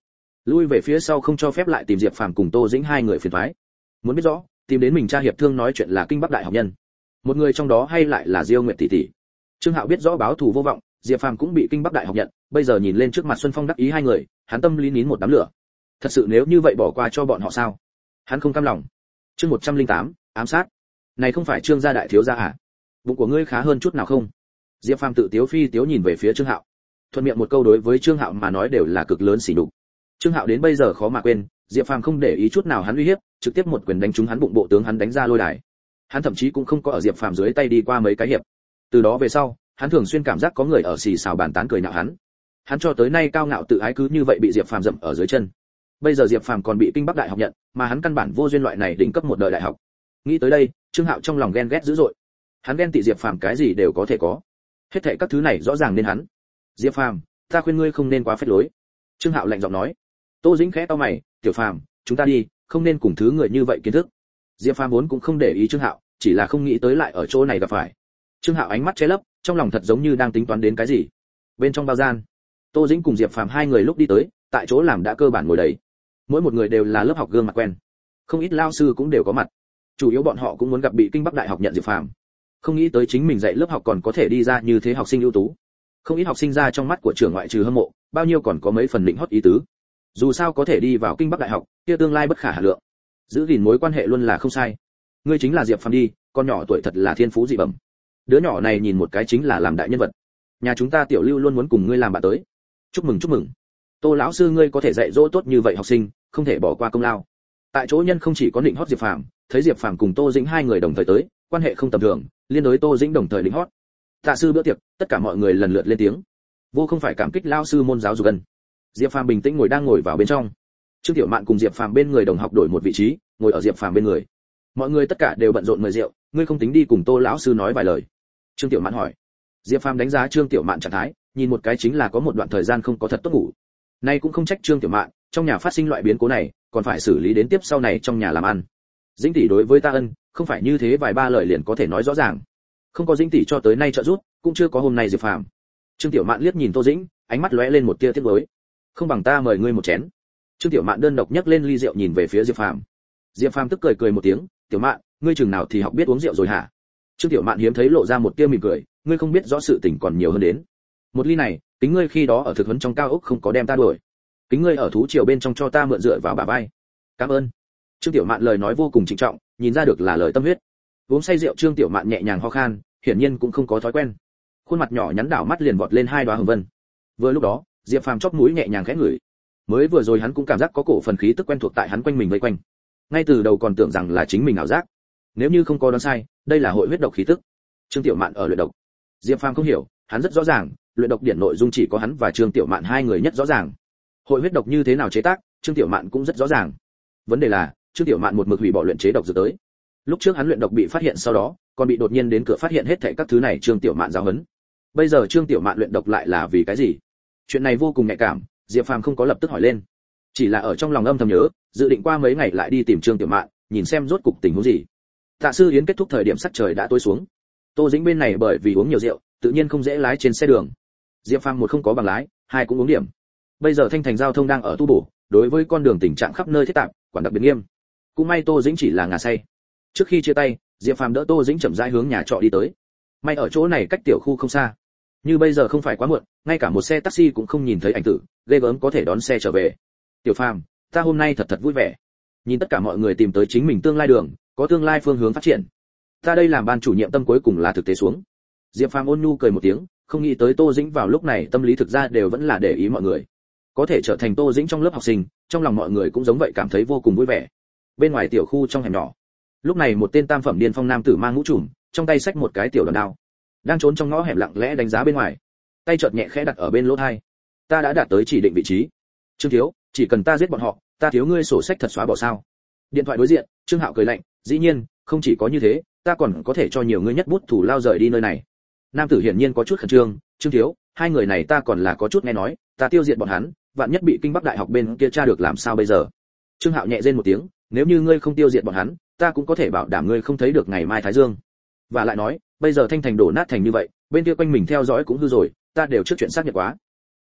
lui về phía sau không cho phép lại tìm Diệp Phàm cùng Tô Dĩnh hai người phiền toái. Muốn biết rõ, tìm đến mình cha hiệp thương nói chuyện là kinh bắc đại học nhân. Một người trong đó hay lại là Diêu Nguyệt tỷ tỷ. Trương Hạo biết rõ báo thù vô vọng, Diệp Phàm cũng bị kinh bắc đại học nhận, bây giờ nhìn lên trước mặt Xuân Phong đắc ý hai người, hắn tâm lý nín một đám lửa. Thật sự nếu như vậy bỏ qua cho bọn họ sao? Hắn không cam lòng. Chương một trăm lẻ tám, ám sát. Này không phải Trương gia đại thiếu gia à? Bụng của ngươi khá hơn chút nào không? Diệp Phàm tự tiếu phi tiếu nhìn về phía Trương Hạo. Thuận miệng một câu đối với Trương Hạo mà nói đều là cực lớn sỉ nhục. Trương Hạo đến bây giờ khó mà quên, Diệp Phàm không để ý chút nào hắn uy hiếp, trực tiếp một quyền đánh trúng hắn bụng, bộ tướng hắn đánh ra lôi đài. Hắn thậm chí cũng không có ở Diệp Phàm dưới tay đi qua mấy cái hiệp. Từ đó về sau, hắn thường xuyên cảm giác có người ở xì xào bàn tán cười nhạo hắn. Hắn cho tới nay cao ngạo tự ái cứ như vậy bị Diệp Phàm dậm ở dưới chân. Bây giờ Diệp Phàm còn bị kinh bắc đại học nhận, mà hắn căn bản vô duyên loại này đỉnh cấp một đời đại học. Nghĩ tới đây, Trương Hạo trong lòng ghen ghét dữ dội. Hắn ghen tị Diệp Phàm cái gì đều có thể có. Hết thảy các thứ này rõ ràng nên hắn. Diệp Phàm, ta khuyên ngươi không nên quá phết lối. Trương Hạo lạnh giọng nói. Tô Dĩnh khẽ cau mày, tiểu Phàm, chúng ta đi, không nên cùng thứ người như vậy kiến thức. Diệp Phàm vốn cũng không để ý Trương Hạo, chỉ là không nghĩ tới lại ở chỗ này gặp phải. Trương Hạo ánh mắt che lấp, trong lòng thật giống như đang tính toán đến cái gì. Bên trong bao gian, Tô Dĩnh cùng Diệp Phàm hai người lúc đi tới, tại chỗ làm đã cơ bản ngồi đầy. Mỗi một người đều là lớp học gương mặt quen, không ít lao sư cũng đều có mặt. Chủ yếu bọn họ cũng muốn gặp bị kinh bắc đại học nhận Diệp Phàm. Không nghĩ tới chính mình dạy lớp học còn có thể đi ra như thế học sinh ưu tú. Không ít học sinh ra trong mắt của trường ngoại trừ hâm mộ, bao nhiêu còn có mấy phần định hót ý tứ. Dù sao có thể đi vào kinh bắc đại học, kia tương lai bất khả hà lượng. Giữ gìn mối quan hệ luôn là không sai. Ngươi chính là Diệp Phàm đi, con nhỏ tuổi thật là thiên phú dị bẩm. Đứa nhỏ này nhìn một cái chính là làm đại nhân vật. Nhà chúng ta Tiểu Lưu luôn muốn cùng ngươi làm bạn tới. Chúc mừng chúc mừng. Tô lão sư ngươi có thể dạy dỗ tốt như vậy học sinh, không thể bỏ qua công lao. Tại chỗ nhân không chỉ có định hót Diệp Phàm, thấy Diệp Phàm cùng Tô Dĩnh hai người đồng thời tới, quan hệ không tầm thường, liên đối Tô Dĩnh đồng thời định hót. Tạ sư bữa tiệc, tất cả mọi người lần lượt lên tiếng. Vô không phải cảm kích lão sư môn giáo dục gần. Diệp Phàm bình tĩnh ngồi đang ngồi vào bên trong. Trương Tiểu Mạn cùng Diệp Phàm bên người đồng học đổi một vị trí, ngồi ở Diệp Phàm bên người. Mọi người tất cả đều bận rộn mời rượu, ngươi không tính đi cùng Tô lão sư nói vài lời. Trương Tiểu Mạn hỏi. Diệp Phàm đánh giá Trương Tiểu Mạn trạng thái, nhìn một cái chính là có một đoạn thời gian không có thật tốt ngủ. Nay cũng không trách Trương Tiểu Mạn, trong nhà phát sinh loại biến cố này, còn phải xử lý đến tiếp sau này trong nhà làm ăn. Dĩnh tỷ đối với ta ân, không phải như thế vài ba lời liền có thể nói rõ ràng. Không có Dĩnh tỷ cho tới nay trợ giúp, cũng chưa có hôm nay Diệp Phàm. Trương Tiểu Mạn liếc nhìn Tô Dĩnh, ánh mắt lóe lên một tia tiếc nuối. Không bằng ta mời ngươi một chén. Trương Tiểu Mạn đơn độc nhấc lên ly rượu nhìn về phía Diệp Phàm. Diệp Phàm tức cười cười một tiếng, "Tiểu Mạn, ngươi chừng nào thì học biết uống rượu rồi hả?" Trương Tiểu Mạn hiếm thấy lộ ra một tia mỉm cười, "Ngươi không biết rõ sự tình còn nhiều hơn đến. Một ly này, tính ngươi khi đó ở thực huấn trong cao ốc không có đem ta đuổi. Kính ngươi ở thú triều bên trong cho ta mượn dựa vào bả vai. Cảm ơn." Trương Tiểu Mạn lời nói vô cùng trịnh trọng, nhìn ra được là lời tâm huyết. Uống say rượu Trương Tiểu Mạn nhẹ nhàng ho khan, hiển nhiên cũng không có thói quen. Khuôn mặt nhỏ nhắn đảo mắt liền vọt lên hai đóa hồng vân. Vừa lúc đó, Diệp Phàm chóp mũi nhẹ nhàng khẽ ngửi. Mới vừa rồi hắn cũng cảm giác có cổ phần khí tức quen thuộc tại hắn quanh mình vây quanh. Ngay từ đầu còn tưởng rằng là chính mình ảo giác. Nếu như không có đoán sai, đây là hội huyết độc khí tức. Trương Tiểu Mạn ở luyện độc. Diệp Phàm không hiểu, hắn rất rõ ràng, luyện độc điển nội dung chỉ có hắn và Trương Tiểu Mạn hai người nhất rõ ràng. Hội huyết độc như thế nào chế tác, Trương Tiểu Mạn cũng rất rõ ràng. Vấn đề là, Trương Tiểu Mạn một mực hủy bỏ luyện chế độc dược tới. Lúc trước hắn luyện độc bị phát hiện sau đó, còn bị đột nhiên đến cửa phát hiện hết thảy các thứ này Trương Tiểu Mạn giáo huấn. Bây giờ Trương Tiểu Mạn luyện độc lại là vì cái gì? Chuyện này vô cùng nhạy cảm, Diệp Phàm không có lập tức hỏi lên, chỉ là ở trong lòng âm thầm nhớ, dự định qua mấy ngày lại đi tìm Trương Tiểu Mạn, nhìn xem rốt cục tình huống gì. Tạ sư yến kết thúc thời điểm sắc trời đã tối xuống. Tô Dĩnh bên này bởi vì uống nhiều rượu, tự nhiên không dễ lái trên xe đường. Diệp Phàm một không có bằng lái, hai cũng uống điểm. Bây giờ Thanh Thành giao thông đang ở tu bổ, đối với con đường tình trạng khắp nơi thiết tạp, quản đặc biệt nghiêm. Cũng may Tô Dĩnh chỉ là ngà say. Trước khi chia tay, Diệp Phàm đỡ Tô Dĩnh chậm rãi hướng nhà trọ đi tới. May ở chỗ này cách tiểu khu không xa. Như bây giờ không phải quá muộn, ngay cả một xe taxi cũng không nhìn thấy ảnh tử, ghê gớm có thể đón xe trở về. Tiểu Phàm, ta hôm nay thật thật vui vẻ. Nhìn tất cả mọi người tìm tới chính mình tương lai đường, có tương lai phương hướng phát triển. Ta đây làm ban chủ nhiệm tâm cuối cùng là thực tế xuống. Diệp Phàm ôn nhu cười một tiếng, không nghĩ tới Tô Dĩnh vào lúc này tâm lý thực ra đều vẫn là để ý mọi người. Có thể trở thành Tô Dĩnh trong lớp học sinh, trong lòng mọi người cũng giống vậy cảm thấy vô cùng vui vẻ. Bên ngoài tiểu khu trong hẻm nhỏ, lúc này một tên tam phẩm điên phong nam tử mang mũ trùm, trong tay xách một cái tiểu đòn đao, đang trốn trong ngõ hẻm lặng lẽ đánh giá bên ngoài, tay chợt nhẹ khẽ đặt ở bên lỗ tai. Ta đã đạt tới chỉ định vị trí. Trương thiếu, chỉ cần ta giết bọn họ, ta thiếu ngươi sổ sách thật xóa bỏ sao? Điện thoại đối diện, Trương Hạo cười lạnh, dĩ nhiên, không chỉ có như thế, ta còn có thể cho nhiều ngươi nhất bút thủ lao rời đi nơi này. Nam tử hiển nhiên có chút khẩn trương, Trương thiếu, hai người này ta còn là có chút nghe nói, ta tiêu diệt bọn hắn, vạn nhất bị kinh bắc đại học bên kia tra được làm sao bây giờ? Trương Hạo nhẹ rên một tiếng, nếu như ngươi không tiêu diệt bọn hắn, ta cũng có thể bảo đảm ngươi không thấy được ngày mai thái dương. Và lại nói, bây giờ Thanh Thành đổ nát thành như vậy, bên kia quanh mình theo dõi cũng hư rồi, ta đều trước chuyện xác nhận quá.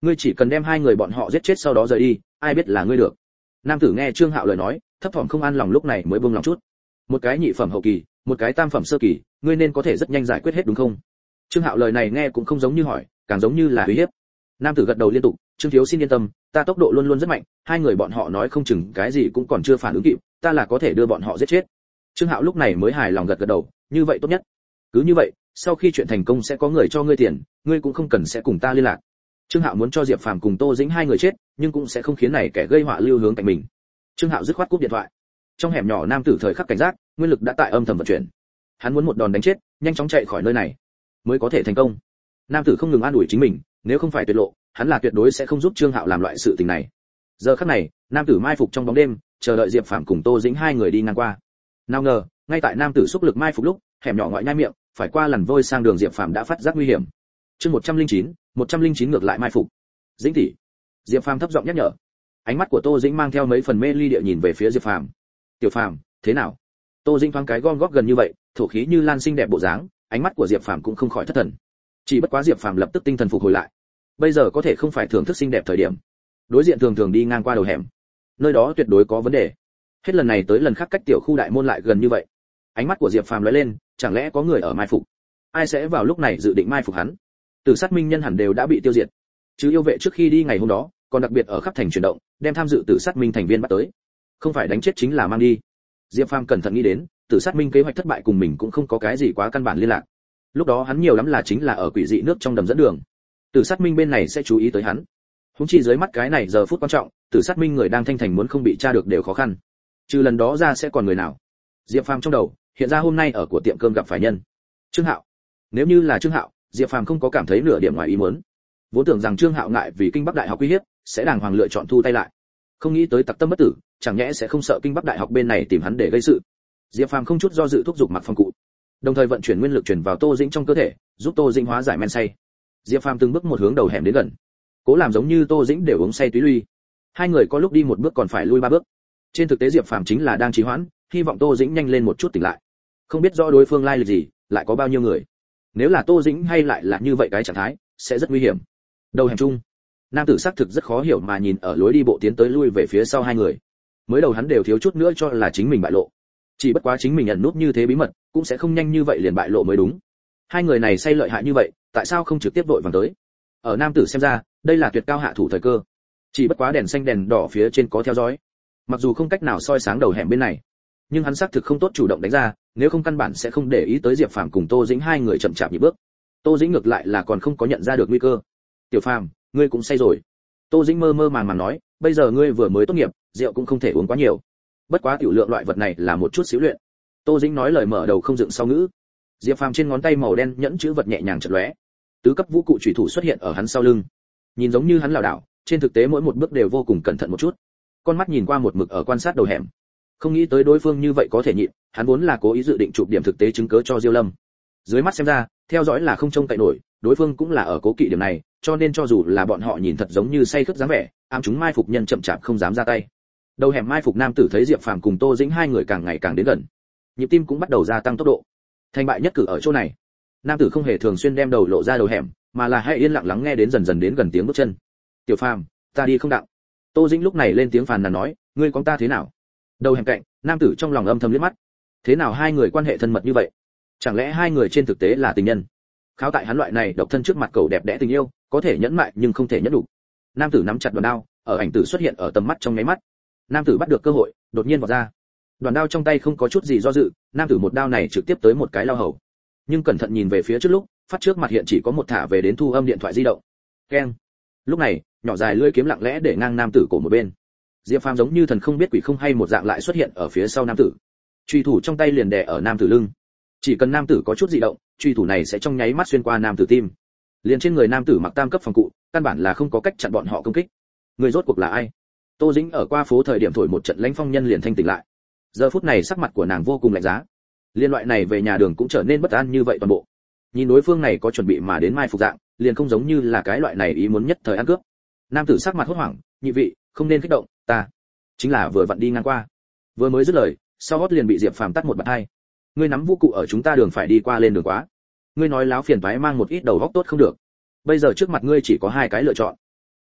ngươi chỉ cần đem hai người bọn họ giết chết sau đó rời đi, ai biết là ngươi được. Nam tử nghe Trương Hạo lời nói, thấp thỏm không an lòng, lúc này mới buông lòng chút. Một cái nhị phẩm hậu kỳ, một cái tam phẩm sơ kỳ, ngươi nên có thể rất nhanh giải quyết hết đúng không? Trương Hạo lời này nghe cũng không giống như hỏi, càng giống như là uy hiếp. Nam tử gật đầu liên tục, Trương thiếu xin yên tâm, ta tốc độ luôn luôn rất mạnh, hai người bọn họ nói không chừng cái gì cũng còn chưa phản ứng kịp, ta là có thể đưa bọn họ giết chết. Trương Hạo lúc này mới hài lòng gật gật đầu, như vậy tốt nhất. Cứ như vậy, sau khi chuyện thành công sẽ có người cho ngươi tiền, ngươi cũng không cần sẽ cùng ta liên lạc. Trương Hạo muốn cho Diệp Phàm cùng Tô Dĩnh hai người chết, nhưng cũng sẽ không khiến này kẻ gây họa lưu hướng cạnh mình. Trương Hạo dứt khoát cúp điện thoại. Trong hẻm nhỏ nam tử thời khắc cảnh giác, nguyên lực đã tại âm thầm vận chuyển. Hắn muốn một đòn đánh chết, nhanh chóng chạy khỏi nơi này, mới có thể thành công. Nam tử không ngừng an ủi chính mình, nếu không phải tuyệt lộ, hắn là tuyệt đối sẽ không giúp Trương Hạo làm loại sự tình này. Giờ khắc này, nam tử mai phục trong bóng đêm, chờ đợi Diệp Phàm cùng Tô Dĩnh hai người đi ngang qua. Nào ngờ, ngay tại nam tử xúc lực mai phục lúc, hẻm nhỏ ngoại nhai miệng, phải qua lằn vôi sang đường Diệp Phàm đã phát giác nguy hiểm. Chương một trăm linh chín, một trăm linh chín ngược lại mai phục. Dĩnh tỷ. Diệp Phàm thấp giọng nhắc nhở. Ánh mắt của Tô Dĩnh mang theo mấy phần mê ly địa nhìn về phía Diệp Phàm. "Tiểu Phàm, thế nào?" Tô Dĩnh thoáng cái gom góp gần như vậy, thổ khí như lan xinh đẹp bộ dáng, ánh mắt của Diệp Phàm cũng không khỏi thất thần. Chỉ bất quá Diệp Phàm lập tức tinh thần phục hồi lại. Bây giờ có thể không phải thưởng thức xinh đẹp thời điểm. Đối diện thường thường đi ngang qua đầu hẻm, nơi đó tuyệt đối có vấn đề. Hết lần này tới lần khác cách tiểu khu đại môn lại gần như vậy. Ánh mắt của Diệp Phàm lóe lên, chẳng lẽ có người ở mai phục? Ai sẽ vào lúc này dự định mai phục hắn? Tử sát minh nhân hẳn đều đã bị tiêu diệt. Chứ yêu vệ trước khi đi ngày hôm đó, còn đặc biệt ở khắp thành chuyển động, đem tham dự tử sát minh thành viên bắt tới. Không phải đánh chết chính là mang đi. Diệp Phàm cẩn thận nghĩ đến, tử sát minh kế hoạch thất bại cùng mình cũng không có cái gì quá căn bản liên lạc. Lúc đó hắn nhiều lắm là chính là ở quỷ dị nước trong đầm dẫn đường. Tử sát minh bên này sẽ chú ý tới hắn. Húng chi dưới mắt cái này giờ phút quan trọng, tử sát minh người đang thanh thành muốn không bị tra được đều khó khăn. Trừ lần đó ra sẽ còn người nào? Diệp Phàm trong đầu hiện ra hôm nay ở của tiệm cơm gặp phải nhân. Trương Hạo. Nếu như là Trương Hạo, Diệp Phàm không có cảm thấy nửa điểm ngoài ý muốn. Vốn tưởng rằng Trương Hạo ngại vì Kinh Bắc Đại học uy hiếp, sẽ đàng hoàng lựa chọn thu tay lại. Không nghĩ tới tặc tâm bất tử, chẳng nhẽ sẽ không sợ Kinh Bắc Đại học bên này tìm hắn để gây sự. Diệp Phàm không chút do dự thúc giục mặc phong cụ, đồng thời vận chuyển nguyên lực truyền vào Tô Dĩnh trong cơ thể, giúp Tô Dĩnh hóa giải men say. Diệp Phàm từng bước một hướng đầu hẻm đến gần, cố làm giống như Tô Dĩnh đều uống say túy lui. Hai người có lúc đi một bước còn phải lui ba bước. Trên thực tế Diệp Phàm chính là đang trì hoãn, hy vọng Tô Dĩnh nhanh lên một chút tỉnh lại. Không biết rõ đối phương lai lịch gì, lại có bao nhiêu người. Nếu là Tô Dĩnh hay lại là như vậy cái trạng thái, sẽ rất nguy hiểm. Đầu hẻm chung, nam tử xác thực rất khó hiểu mà nhìn ở lối đi bộ tiến tới lui về phía sau hai người. Mới đầu hắn đều thiếu chút nữa cho là chính mình bại lộ. Chỉ bất quá chính mình ẩn núp như thế bí mật, cũng sẽ không nhanh như vậy liền bại lộ mới đúng. Hai người này say lợi hại như vậy, tại sao không trực tiếp vội vàng tới? Ở nam tử xem ra, đây là tuyệt cao hạ thủ thời cơ. Chỉ bất quá đèn xanh đèn đỏ phía trên có theo dõi. Mặc dù không cách nào soi sáng đầu hẻm bên này, nhưng hắn xác thực không tốt chủ động đánh ra, nếu không căn bản sẽ không để ý tới Diệp Phàm cùng Tô Dĩnh hai người chậm chạp nhịp bước. Tô Dĩnh ngược lại là còn không có nhận ra được nguy cơ. "Tiểu Phàm, ngươi cũng say rồi." Tô Dĩnh mơ mơ màng màng nói, "Bây giờ ngươi vừa mới tốt nghiệp, rượu cũng không thể uống quá nhiều. Bất quá tiểu lượng loại vật này là một chút xíu luyện." Tô Dĩnh nói lời mở đầu không dựng sau ngữ. Diệp Phàm trên ngón tay màu đen nhẫn chữ vật nhẹ nhàng chợt lóe, tứ cấp vũ cụ chủy thủ xuất hiện ở hắn sau lưng. Nhìn giống như hắn lảo đảo, trên thực tế mỗi một bước đều vô cùng cẩn thận một chút. Con mắt nhìn qua một mực ở quan sát đầu hẻm. Không nghĩ tới đối phương như vậy có thể nhịn, hắn vốn là cố ý dự định chụp điểm thực tế chứng cứ cho Diêu Lâm. Dưới mắt xem ra, theo dõi là không trông cậy nổi, đối phương cũng là ở cố kỵ điểm này, cho nên cho dù là bọn họ nhìn thật giống như say khướt dáng vẻ, ám chúng mai phục nhân chậm chạp không dám ra tay. Đầu hẻm mai phục nam tử thấy Diệp Phàm cùng Tô Dĩnh hai người càng ngày càng đến gần, nhịp tim cũng bắt đầu gia tăng tốc độ. Thành bại nhất cử ở chỗ này. Nam tử không hề thường xuyên đem đầu lộ ra đầu hẻm, mà là hãy yên lặng lắng nghe đến dần dần đến gần tiếng bước chân. "Tiểu Phàm, ta đi không đặng." Tô Dĩnh lúc này lên tiếng phàn nàn nói, "Ngươi con ta thế nào?" Đầu hẻm cạnh, nam tử trong lòng âm thầm liếc mắt. Thế nào hai người quan hệ thân mật như vậy? Chẳng lẽ hai người trên thực tế là tình nhân? Kháo tại hắn loại này độc thân trước mặt cầu đẹp đẽ tình yêu, có thể nhẫn mại nhưng không thể nhẫn đủ. Nam tử nắm chặt đoàn đao, ở ảnh tử xuất hiện ở tầm mắt trong nháy mắt. Nam tử bắt được cơ hội, đột nhiên vọt ra. Đoàn đao trong tay không có chút gì do dự, nam tử một đao này trực tiếp tới một cái lao hầu. Nhưng cẩn thận nhìn về phía trước lúc, phát trước mặt hiện chỉ có một thả về đến thu âm điện thoại di động. Keng. Lúc này, nhỏ dài lưỡi kiếm lặng lẽ để ngang nam tử cổ một bên. Diệp Phàm giống như thần không biết quỷ không hay một dạng lại xuất hiện ở phía sau nam tử. Truy thủ trong tay liền đè ở nam tử lưng. Chỉ cần nam tử có chút dị động, truy thủ này sẽ trong nháy mắt xuyên qua nam tử tim. Liền trên người nam tử mặc tam cấp phòng cụ, căn bản là không có cách chặn bọn họ công kích. Người rốt cuộc là ai? Tô Dĩnh ở qua phố thời điểm thổi một trận lãnh phong nhân liền thanh tỉnh lại. Giờ phút này sắc mặt của nàng vô cùng lạnh giá. Liên loại này về nhà đường cũng trở nên bất an như vậy toàn bộ. Nhìn đối phương này có chuẩn bị mà đến mai phục dạng, liền không giống như là cái loại này ý muốn nhất thời ăn cướp. Nam tử sắc mặt hốt hoảng, "Nhị vị, không nên kích động, ta chính là vừa vặn đi ngang qua." Vừa mới dứt lời, sau gót liền bị Diệp Phàm tắt một bạt hai. "Ngươi nắm vũ cụ ở chúng ta đường phải đi qua lên đường quá. Ngươi nói láo phiền toái mang một ít đầu góc tốt không được. Bây giờ trước mặt ngươi chỉ có hai cái lựa chọn.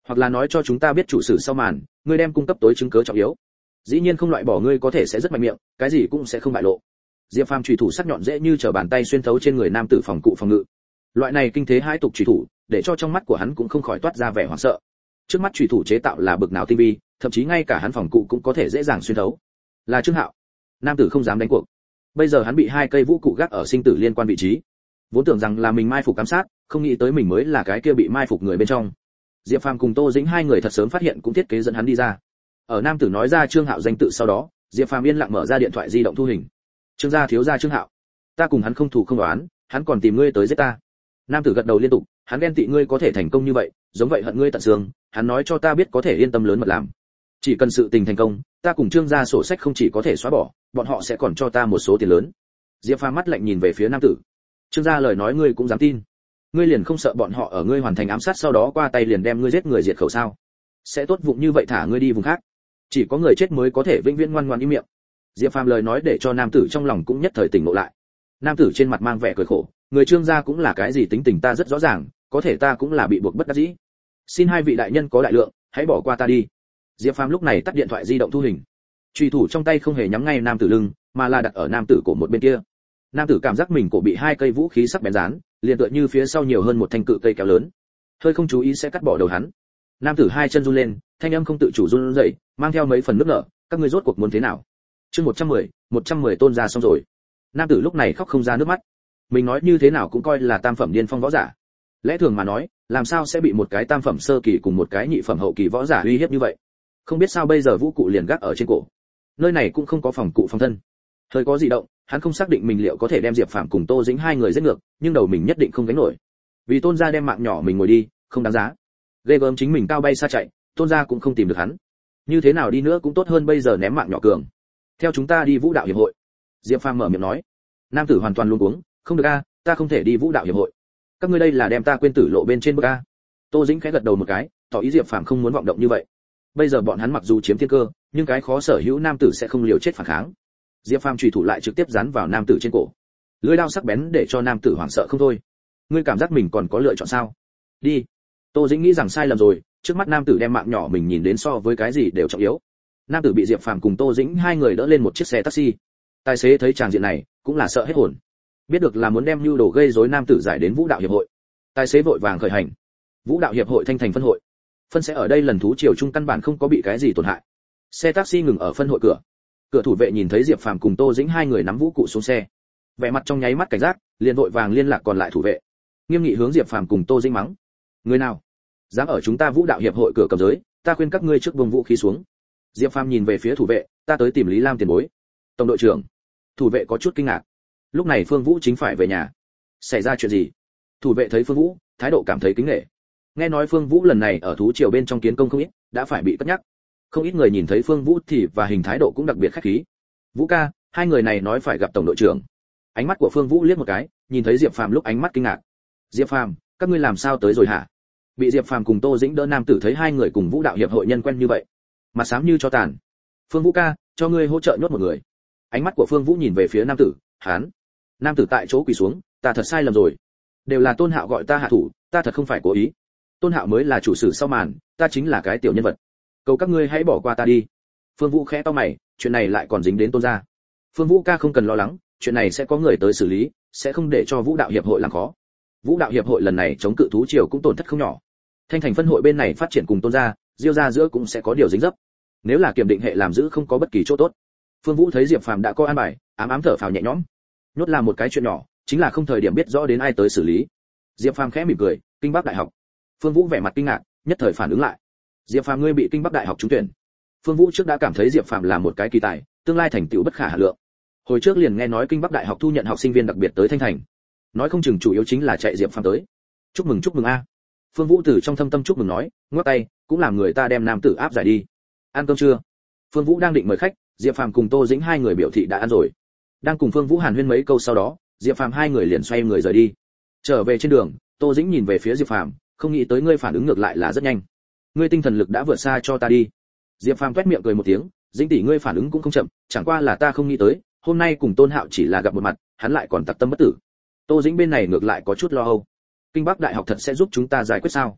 hoặc là nói cho chúng ta biết chủ sử sau màn, ngươi đem cung cấp tối chứng cứ trọng yếu. Dĩ nhiên không loại bỏ ngươi có thể sẽ rất mạnh miệng, cái gì cũng sẽ không bại lộ. Diệp Phàm chủy thủ sắc nhọn dễ như trở bàn tay xuyên thấu trên người nam tử phòng cụ phòng ngự. Loại này kinh thế hãi tục chủy thủ, để cho trong mắt của hắn cũng không khỏi toát ra vẻ hoảng sợ. Trước mắt chủy thủ chế tạo là bực nào tinh vi, thậm chí ngay cả hắn phòng cụ cũng có thể dễ dàng xuyên thấu. Là Trương Hạo. Nam tử không dám đánh cuộc. Bây giờ hắn bị hai cây vũ cụ gác ở sinh tử liên quan vị trí. Vốn tưởng rằng là mình mai phục ám sát, không nghĩ tới mình mới là cái kia bị mai phục người bên trong. Diệp Phàm cùng Tô Dĩnh hai người thật sớm phát hiện cũng thiết kế dẫn hắn đi ra. Ở nam tử nói ra Trương Hạo danh tự sau đó, Diệp Phàm yên lặng mở ra điện thoại di động thu hình. Trương gia thiếu gia Trương Hạo, ta cùng hắn không thù không đoán, hắn còn tìm ngươi tới giết ta. Nam tử gật đầu liên tục, hắn ghen tị ngươi có thể thành công như vậy, giống vậy hận ngươi tận xương, hắn nói cho ta biết có thể yên tâm lớn mật làm. Chỉ cần sự tình thành công, ta cùng Trương gia sổ sách không chỉ có thể xóa bỏ, bọn họ sẽ còn cho ta một số tiền lớn. Diệp Phàm mắt lạnh nhìn về phía nam tử. Trương gia lời nói ngươi cũng dám tin? Ngươi liền không sợ bọn họ ở ngươi hoàn thành ám sát sau đó qua tay liền đem ngươi giết người diệt khẩu sao? Sẽ tốt vụng như vậy thả ngươi đi vùng khác. Chỉ có người chết mới có thể vĩnh viễn ngoan ngoãn im miệng. Diệp Phàm lời nói để cho nam tử trong lòng cũng nhất thời tỉnh ngộ lại. Nam tử trên mặt mang vẻ cười khổ, người Trương gia cũng là cái gì tính tình ta rất rõ ràng, có thể ta cũng là bị buộc bất đắc dĩ. Xin hai vị đại nhân có đại lượng, hãy bỏ qua ta đi. Diệp Phàm lúc này tắt điện thoại di động thu hình. Chùy thủ trong tay không hề nhắm ngay nam tử lưng, mà là đặt ở nam tử cổ một bên kia. Nam tử cảm giác mình cổ bị hai cây vũ khí sắc bén dán, liền tựa như phía sau nhiều hơn một thanh cự cây kéo lớn, hơi không chú ý sẽ cắt bỏ đầu hắn. Nam tử hai chân run lên, thanh âm không tự chủ run rẩy, mang theo mấy phần nước nở, các ngươi rốt cuộc muốn thế nào? Chương một trăm mười, một trăm mười tôn ra xong rồi. Nam tử lúc này khóc không ra nước mắt. Mình nói như thế nào cũng coi là tam phẩm điên phong võ giả. Lẽ thường mà nói, làm sao sẽ bị một cái tam phẩm sơ kỳ cùng một cái nhị phẩm hậu kỳ võ giả uy hiếp như vậy? Không biết sao bây giờ vũ cụ liền gác ở trên cổ. Nơi này cũng không có phòng cụ phòng thân. Hơi có dị động, hắn không xác định mình liệu có thể đem Diệp Phàm cùng Tô Dĩnh hai người giết ngược, nhưng đầu mình nhất định không gánh nổi. Vì Tôn gia đem mạng nhỏ mình ngồi đi, không đáng giá. Ghê gớm chính mình cao bay xa chạy, Tôn gia cũng không tìm được hắn. Như thế nào đi nữa cũng tốt hơn bây giờ ném mạng nhỏ cường. Theo chúng ta đi Vũ đạo hiệp hội. Diệp Phàm mở miệng nói. Nam tử hoàn toàn luống cuống, không được a, ta không thể đi Vũ đạo hiệp hội. Các ngươi đây là đem ta quên tử lộ bên trên bức a. Tô Dĩnh khẽ gật đầu một cái, tỏ ý Diệp Phàm không muốn vọng động như vậy. Bây giờ bọn hắn mặc dù chiếm thiên cơ, nhưng cái khó sở hữu nam tử sẽ không liều chết phản kháng. Diệp Phàm chủy thủ lại trực tiếp dán vào nam tử trên cổ. Lưỡi dao sắc bén để cho nam tử hoảng sợ không thôi. Ngươi cảm giác mình còn có lựa chọn sao? Đi. Tô Dĩnh nghĩ rằng sai lầm rồi, trước mắt nam tử đem mạng nhỏ mình nhìn đến so với cái gì đều trọng yếu. Nam tử bị Diệp Phàm cùng Tô Dĩnh hai người đỡ lên một chiếc xe taxi. Tài xế thấy tràng diện này, cũng là sợ hết hồn. Biết được là muốn đem nhu đồ gây rối nam tử giải đến Vũ đạo hiệp hội. Tài xế vội vàng khởi hành. Vũ đạo hiệp hội Thanh Thành phân hội. Phân sẽ ở đây lần thú triều trung căn bản không có bị cái gì tổn hại. Xe taxi ngừng ở phân hội cửa. Cửa thủ vệ nhìn thấy Diệp Phàm cùng Tô Dĩnh hai người nắm vũ cụ xuống xe, vẻ mặt trong nháy mắt cảnh giác, liền vội vàng liên lạc còn lại thủ vệ, nghiêm nghị hướng Diệp Phàm cùng Tô Dĩnh mắng: người nào dám ở chúng ta Vũ đạo hiệp hội cửa cầm giới, ta khuyên các ngươi trước buông vũ khí xuống. Diệp Phàm nhìn về phía thủ vệ, ta tới tìm Lý Lam tiền bối. Tổng đội trưởng. Thủ vệ có chút kinh ngạc. Lúc này Phương Vũ chính phải về nhà. Xảy ra chuyện gì? Thủ vệ thấy Phương Vũ, thái độ cảm thấy kính nể. Nghe nói Phương Vũ lần này ở thú triều bên trong kiến công không ít, đã phải bị cất nhắc. Không ít người nhìn thấy Phương Vũ thì và hình thái độ cũng đặc biệt khách khí. Vũ ca, hai người này nói phải gặp tổng đội trưởng. Ánh mắt của Phương Vũ liếc một cái, nhìn thấy Diệp Phàm lúc ánh mắt kinh ngạc. Diệp Phàm, các ngươi làm sao tới rồi hả? Bị Diệp Phàm cùng Tô Dĩnh đỡ nam tử thấy hai người cùng Vũ đạo hiệp hội nhân quen như vậy, mặt xám như cho tàn. Phương Vũ ca, cho ngươi hỗ trợ nhốt một người. Ánh mắt của Phương Vũ nhìn về phía nam tử, hán. Nam tử tại chỗ quỳ xuống, ta thật sai lầm rồi. Đều là Tôn Hạo gọi ta hạ thủ, ta thật không phải cố ý. Tôn Hạo mới là chủ sử sau màn, ta chính là cái tiểu nhân vật. Cầu các ngươi hãy bỏ qua ta đi. Phương Vũ khẽ to mày, chuyện này lại còn dính đến Tôn gia. Phương Vũ ca không cần lo lắng, chuyện này sẽ có người tới xử lý, sẽ không để cho Vũ đạo hiệp hội làm khó. Vũ đạo hiệp hội lần này chống cự thú triều cũng tổn thất không nhỏ. Thanh Thành phân hội bên này phát triển cùng Tôn gia, Diêu gia giữa cũng sẽ có điều dính dấp. Nếu là kiểm định hệ làm giữ không có bất kỳ chỗ tốt. Phương Vũ thấy Diệp Phàm đã có an bài, ám ám thở phào nhẹ nhõm. Nhốt là một cái chuyện nhỏ, chính là không thời điểm biết rõ đến ai tới xử lý. Diệp Phàm khẽ mỉm cười, Kinh Bắc đại học. Phương Vũ vẻ mặt kinh ngạc, nhất thời phản ứng lại. Diệp Phàm ngươi bị Kinh Bắc đại học trúng tuyển. Phương Vũ trước đã cảm thấy Diệp Phàm là một cái kỳ tài, tương lai thành tựu bất khả hà lượng. Hồi trước liền nghe nói Kinh Bắc đại học thu nhận học sinh viên đặc biệt tới Thanh Thành, nói không chừng chủ yếu chính là chạy Diệp Phàm tới. Chúc mừng chúc mừng a. Phương Vũ từ trong thâm tâm chúc mừng nói, ngoắc tay, cũng làm người ta đem nam tử áp giải đi. Ăn cơm chưa? Phương Vũ đang định mời khách, Diệp Phàm cùng Tô Dĩnh hai người biểu thị đã ăn rồi. Đang cùng Phương Vũ hàn huyên mấy câu sau đó, Diệp Phàm hai người liền xoay người rời đi. Trở về trên đường, Tô Dĩnh nhìn về phía Diệp Phàm, không nghĩ tới ngươi phản ứng ngược lại là rất nhanh. Ngươi tinh thần lực đã vượt xa cho ta đi. Diệp Phàm toét miệng cười một tiếng, Dĩnh tỷ ngươi phản ứng cũng không chậm, chẳng qua là ta không nghĩ tới, hôm nay cùng Tôn Hạo chỉ là gặp một mặt, hắn lại còn tặc tâm bất tử. Tô Dĩnh bên này ngược lại có chút lo âu. Kinh Bắc đại học thật sẽ giúp chúng ta giải quyết sao?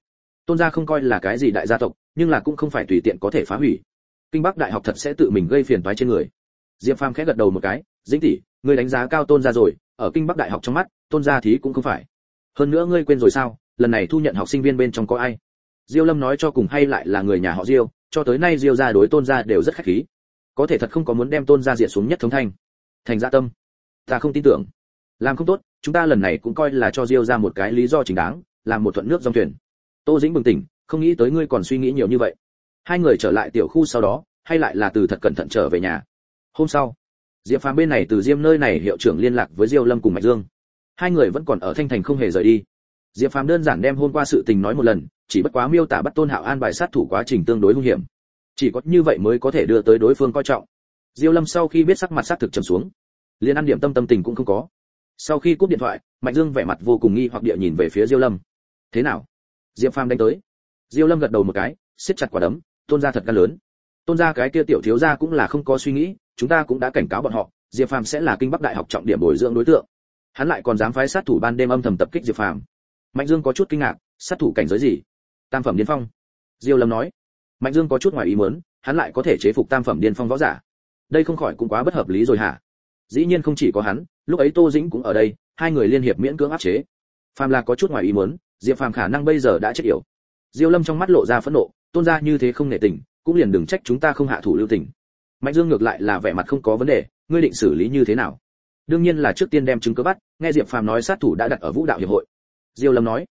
Tôn gia không coi là cái gì đại gia tộc, nhưng là cũng không phải tùy tiện có thể phá hủy. Kinh Bắc đại học thật sẽ tự mình gây phiền toái trên người. Diệp Phàm khẽ gật đầu một cái, Dĩnh tỷ, ngươi đánh giá cao Tôn gia rồi, ở Kinh Bắc đại học trong mắt, Tôn gia thí cũng không phải. Hơn nữa ngươi quên rồi sao, lần này thu nhận học sinh viên bên trong có ai? Diêu Lâm nói cho cùng hay lại là người nhà họ Diêu, cho tới nay Diêu gia đối Tôn gia đều rất khách khí. Có thể thật không có muốn đem Tôn gia diệt xuống nhất thống thành. Thành dạ tâm. Ta không tin tưởng. Làm không tốt, chúng ta lần này cũng coi là cho Diêu gia một cái lý do chính đáng, làm một thuận nước dòng thuyền. Tô Dĩnh bừng tỉnh, không nghĩ tới ngươi còn suy nghĩ nhiều như vậy. Hai người trở lại tiểu khu sau đó, hay lại là từ thật cẩn thận trở về nhà. Hôm sau, Diệp Phàm bên này từ Diêm nơi này hiệu trưởng liên lạc với Diêu Lâm cùng Mạch Dương. Hai người vẫn còn ở Thanh Thành không hề rời đi. Diệp Phàm đơn giản đem hôm qua sự tình nói một lần, chỉ bất quá miêu tả bắt Tôn Hạo an bài sát thủ quá trình tương đối hung hiểm. Chỉ có như vậy mới có thể đưa tới đối phương coi trọng. Diêu Lâm sau khi biết sắc mặt sát thực trầm xuống, liên ăn điểm tâm tâm tình cũng không có. Sau khi cúp điện thoại, Mạnh Dương vẻ mặt vô cùng nghi hoặc địa nhìn về phía Diêu Lâm. Thế nào? Diệp Phàm đánh tới. Diêu Lâm gật đầu một cái, siết chặt quả đấm, Tôn gia thật gan lớn. Tôn gia cái kia tiểu thiếu gia cũng là không có suy nghĩ, chúng ta cũng đã cảnh cáo bọn họ, Diệp Phàm sẽ là Kinh Bắc đại học trọng điểm bồi dưỡng đối tượng. Hắn lại còn dám phái sát thủ ban đêm âm thầm tập kích Diệp Phàm. Mạnh Dương có chút kinh ngạc, sát thủ cảnh giới gì? Tam phẩm điên phong. Diêu Lâm nói. Mạnh Dương có chút ngoài ý muốn, hắn lại có thể chế phục tam phẩm điên phong võ giả. Đây không khỏi cũng quá bất hợp lý rồi hả? Dĩ nhiên không chỉ có hắn, lúc ấy Tô Dĩnh cũng ở đây, hai người liên hiệp miễn cưỡng áp chế. Phàm là có chút ngoài ý muốn, Diệp Phàm khả năng bây giờ đã chết yểu. Diêu Lâm trong mắt lộ ra phẫn nộ, Tôn gia như thế không nể tình, cũng liền đừng trách chúng ta không hạ thủ lưu tình. Mạnh Dương ngược lại là vẻ mặt không có vấn đề, ngươi định xử lý như thế nào? Đương nhiên là trước tiên đem chứng cứ bắt, nghe Diệp Phàm nói sát thủ đã đặt ở Vũ đạo hiệp hội. Diêu Lâm nói,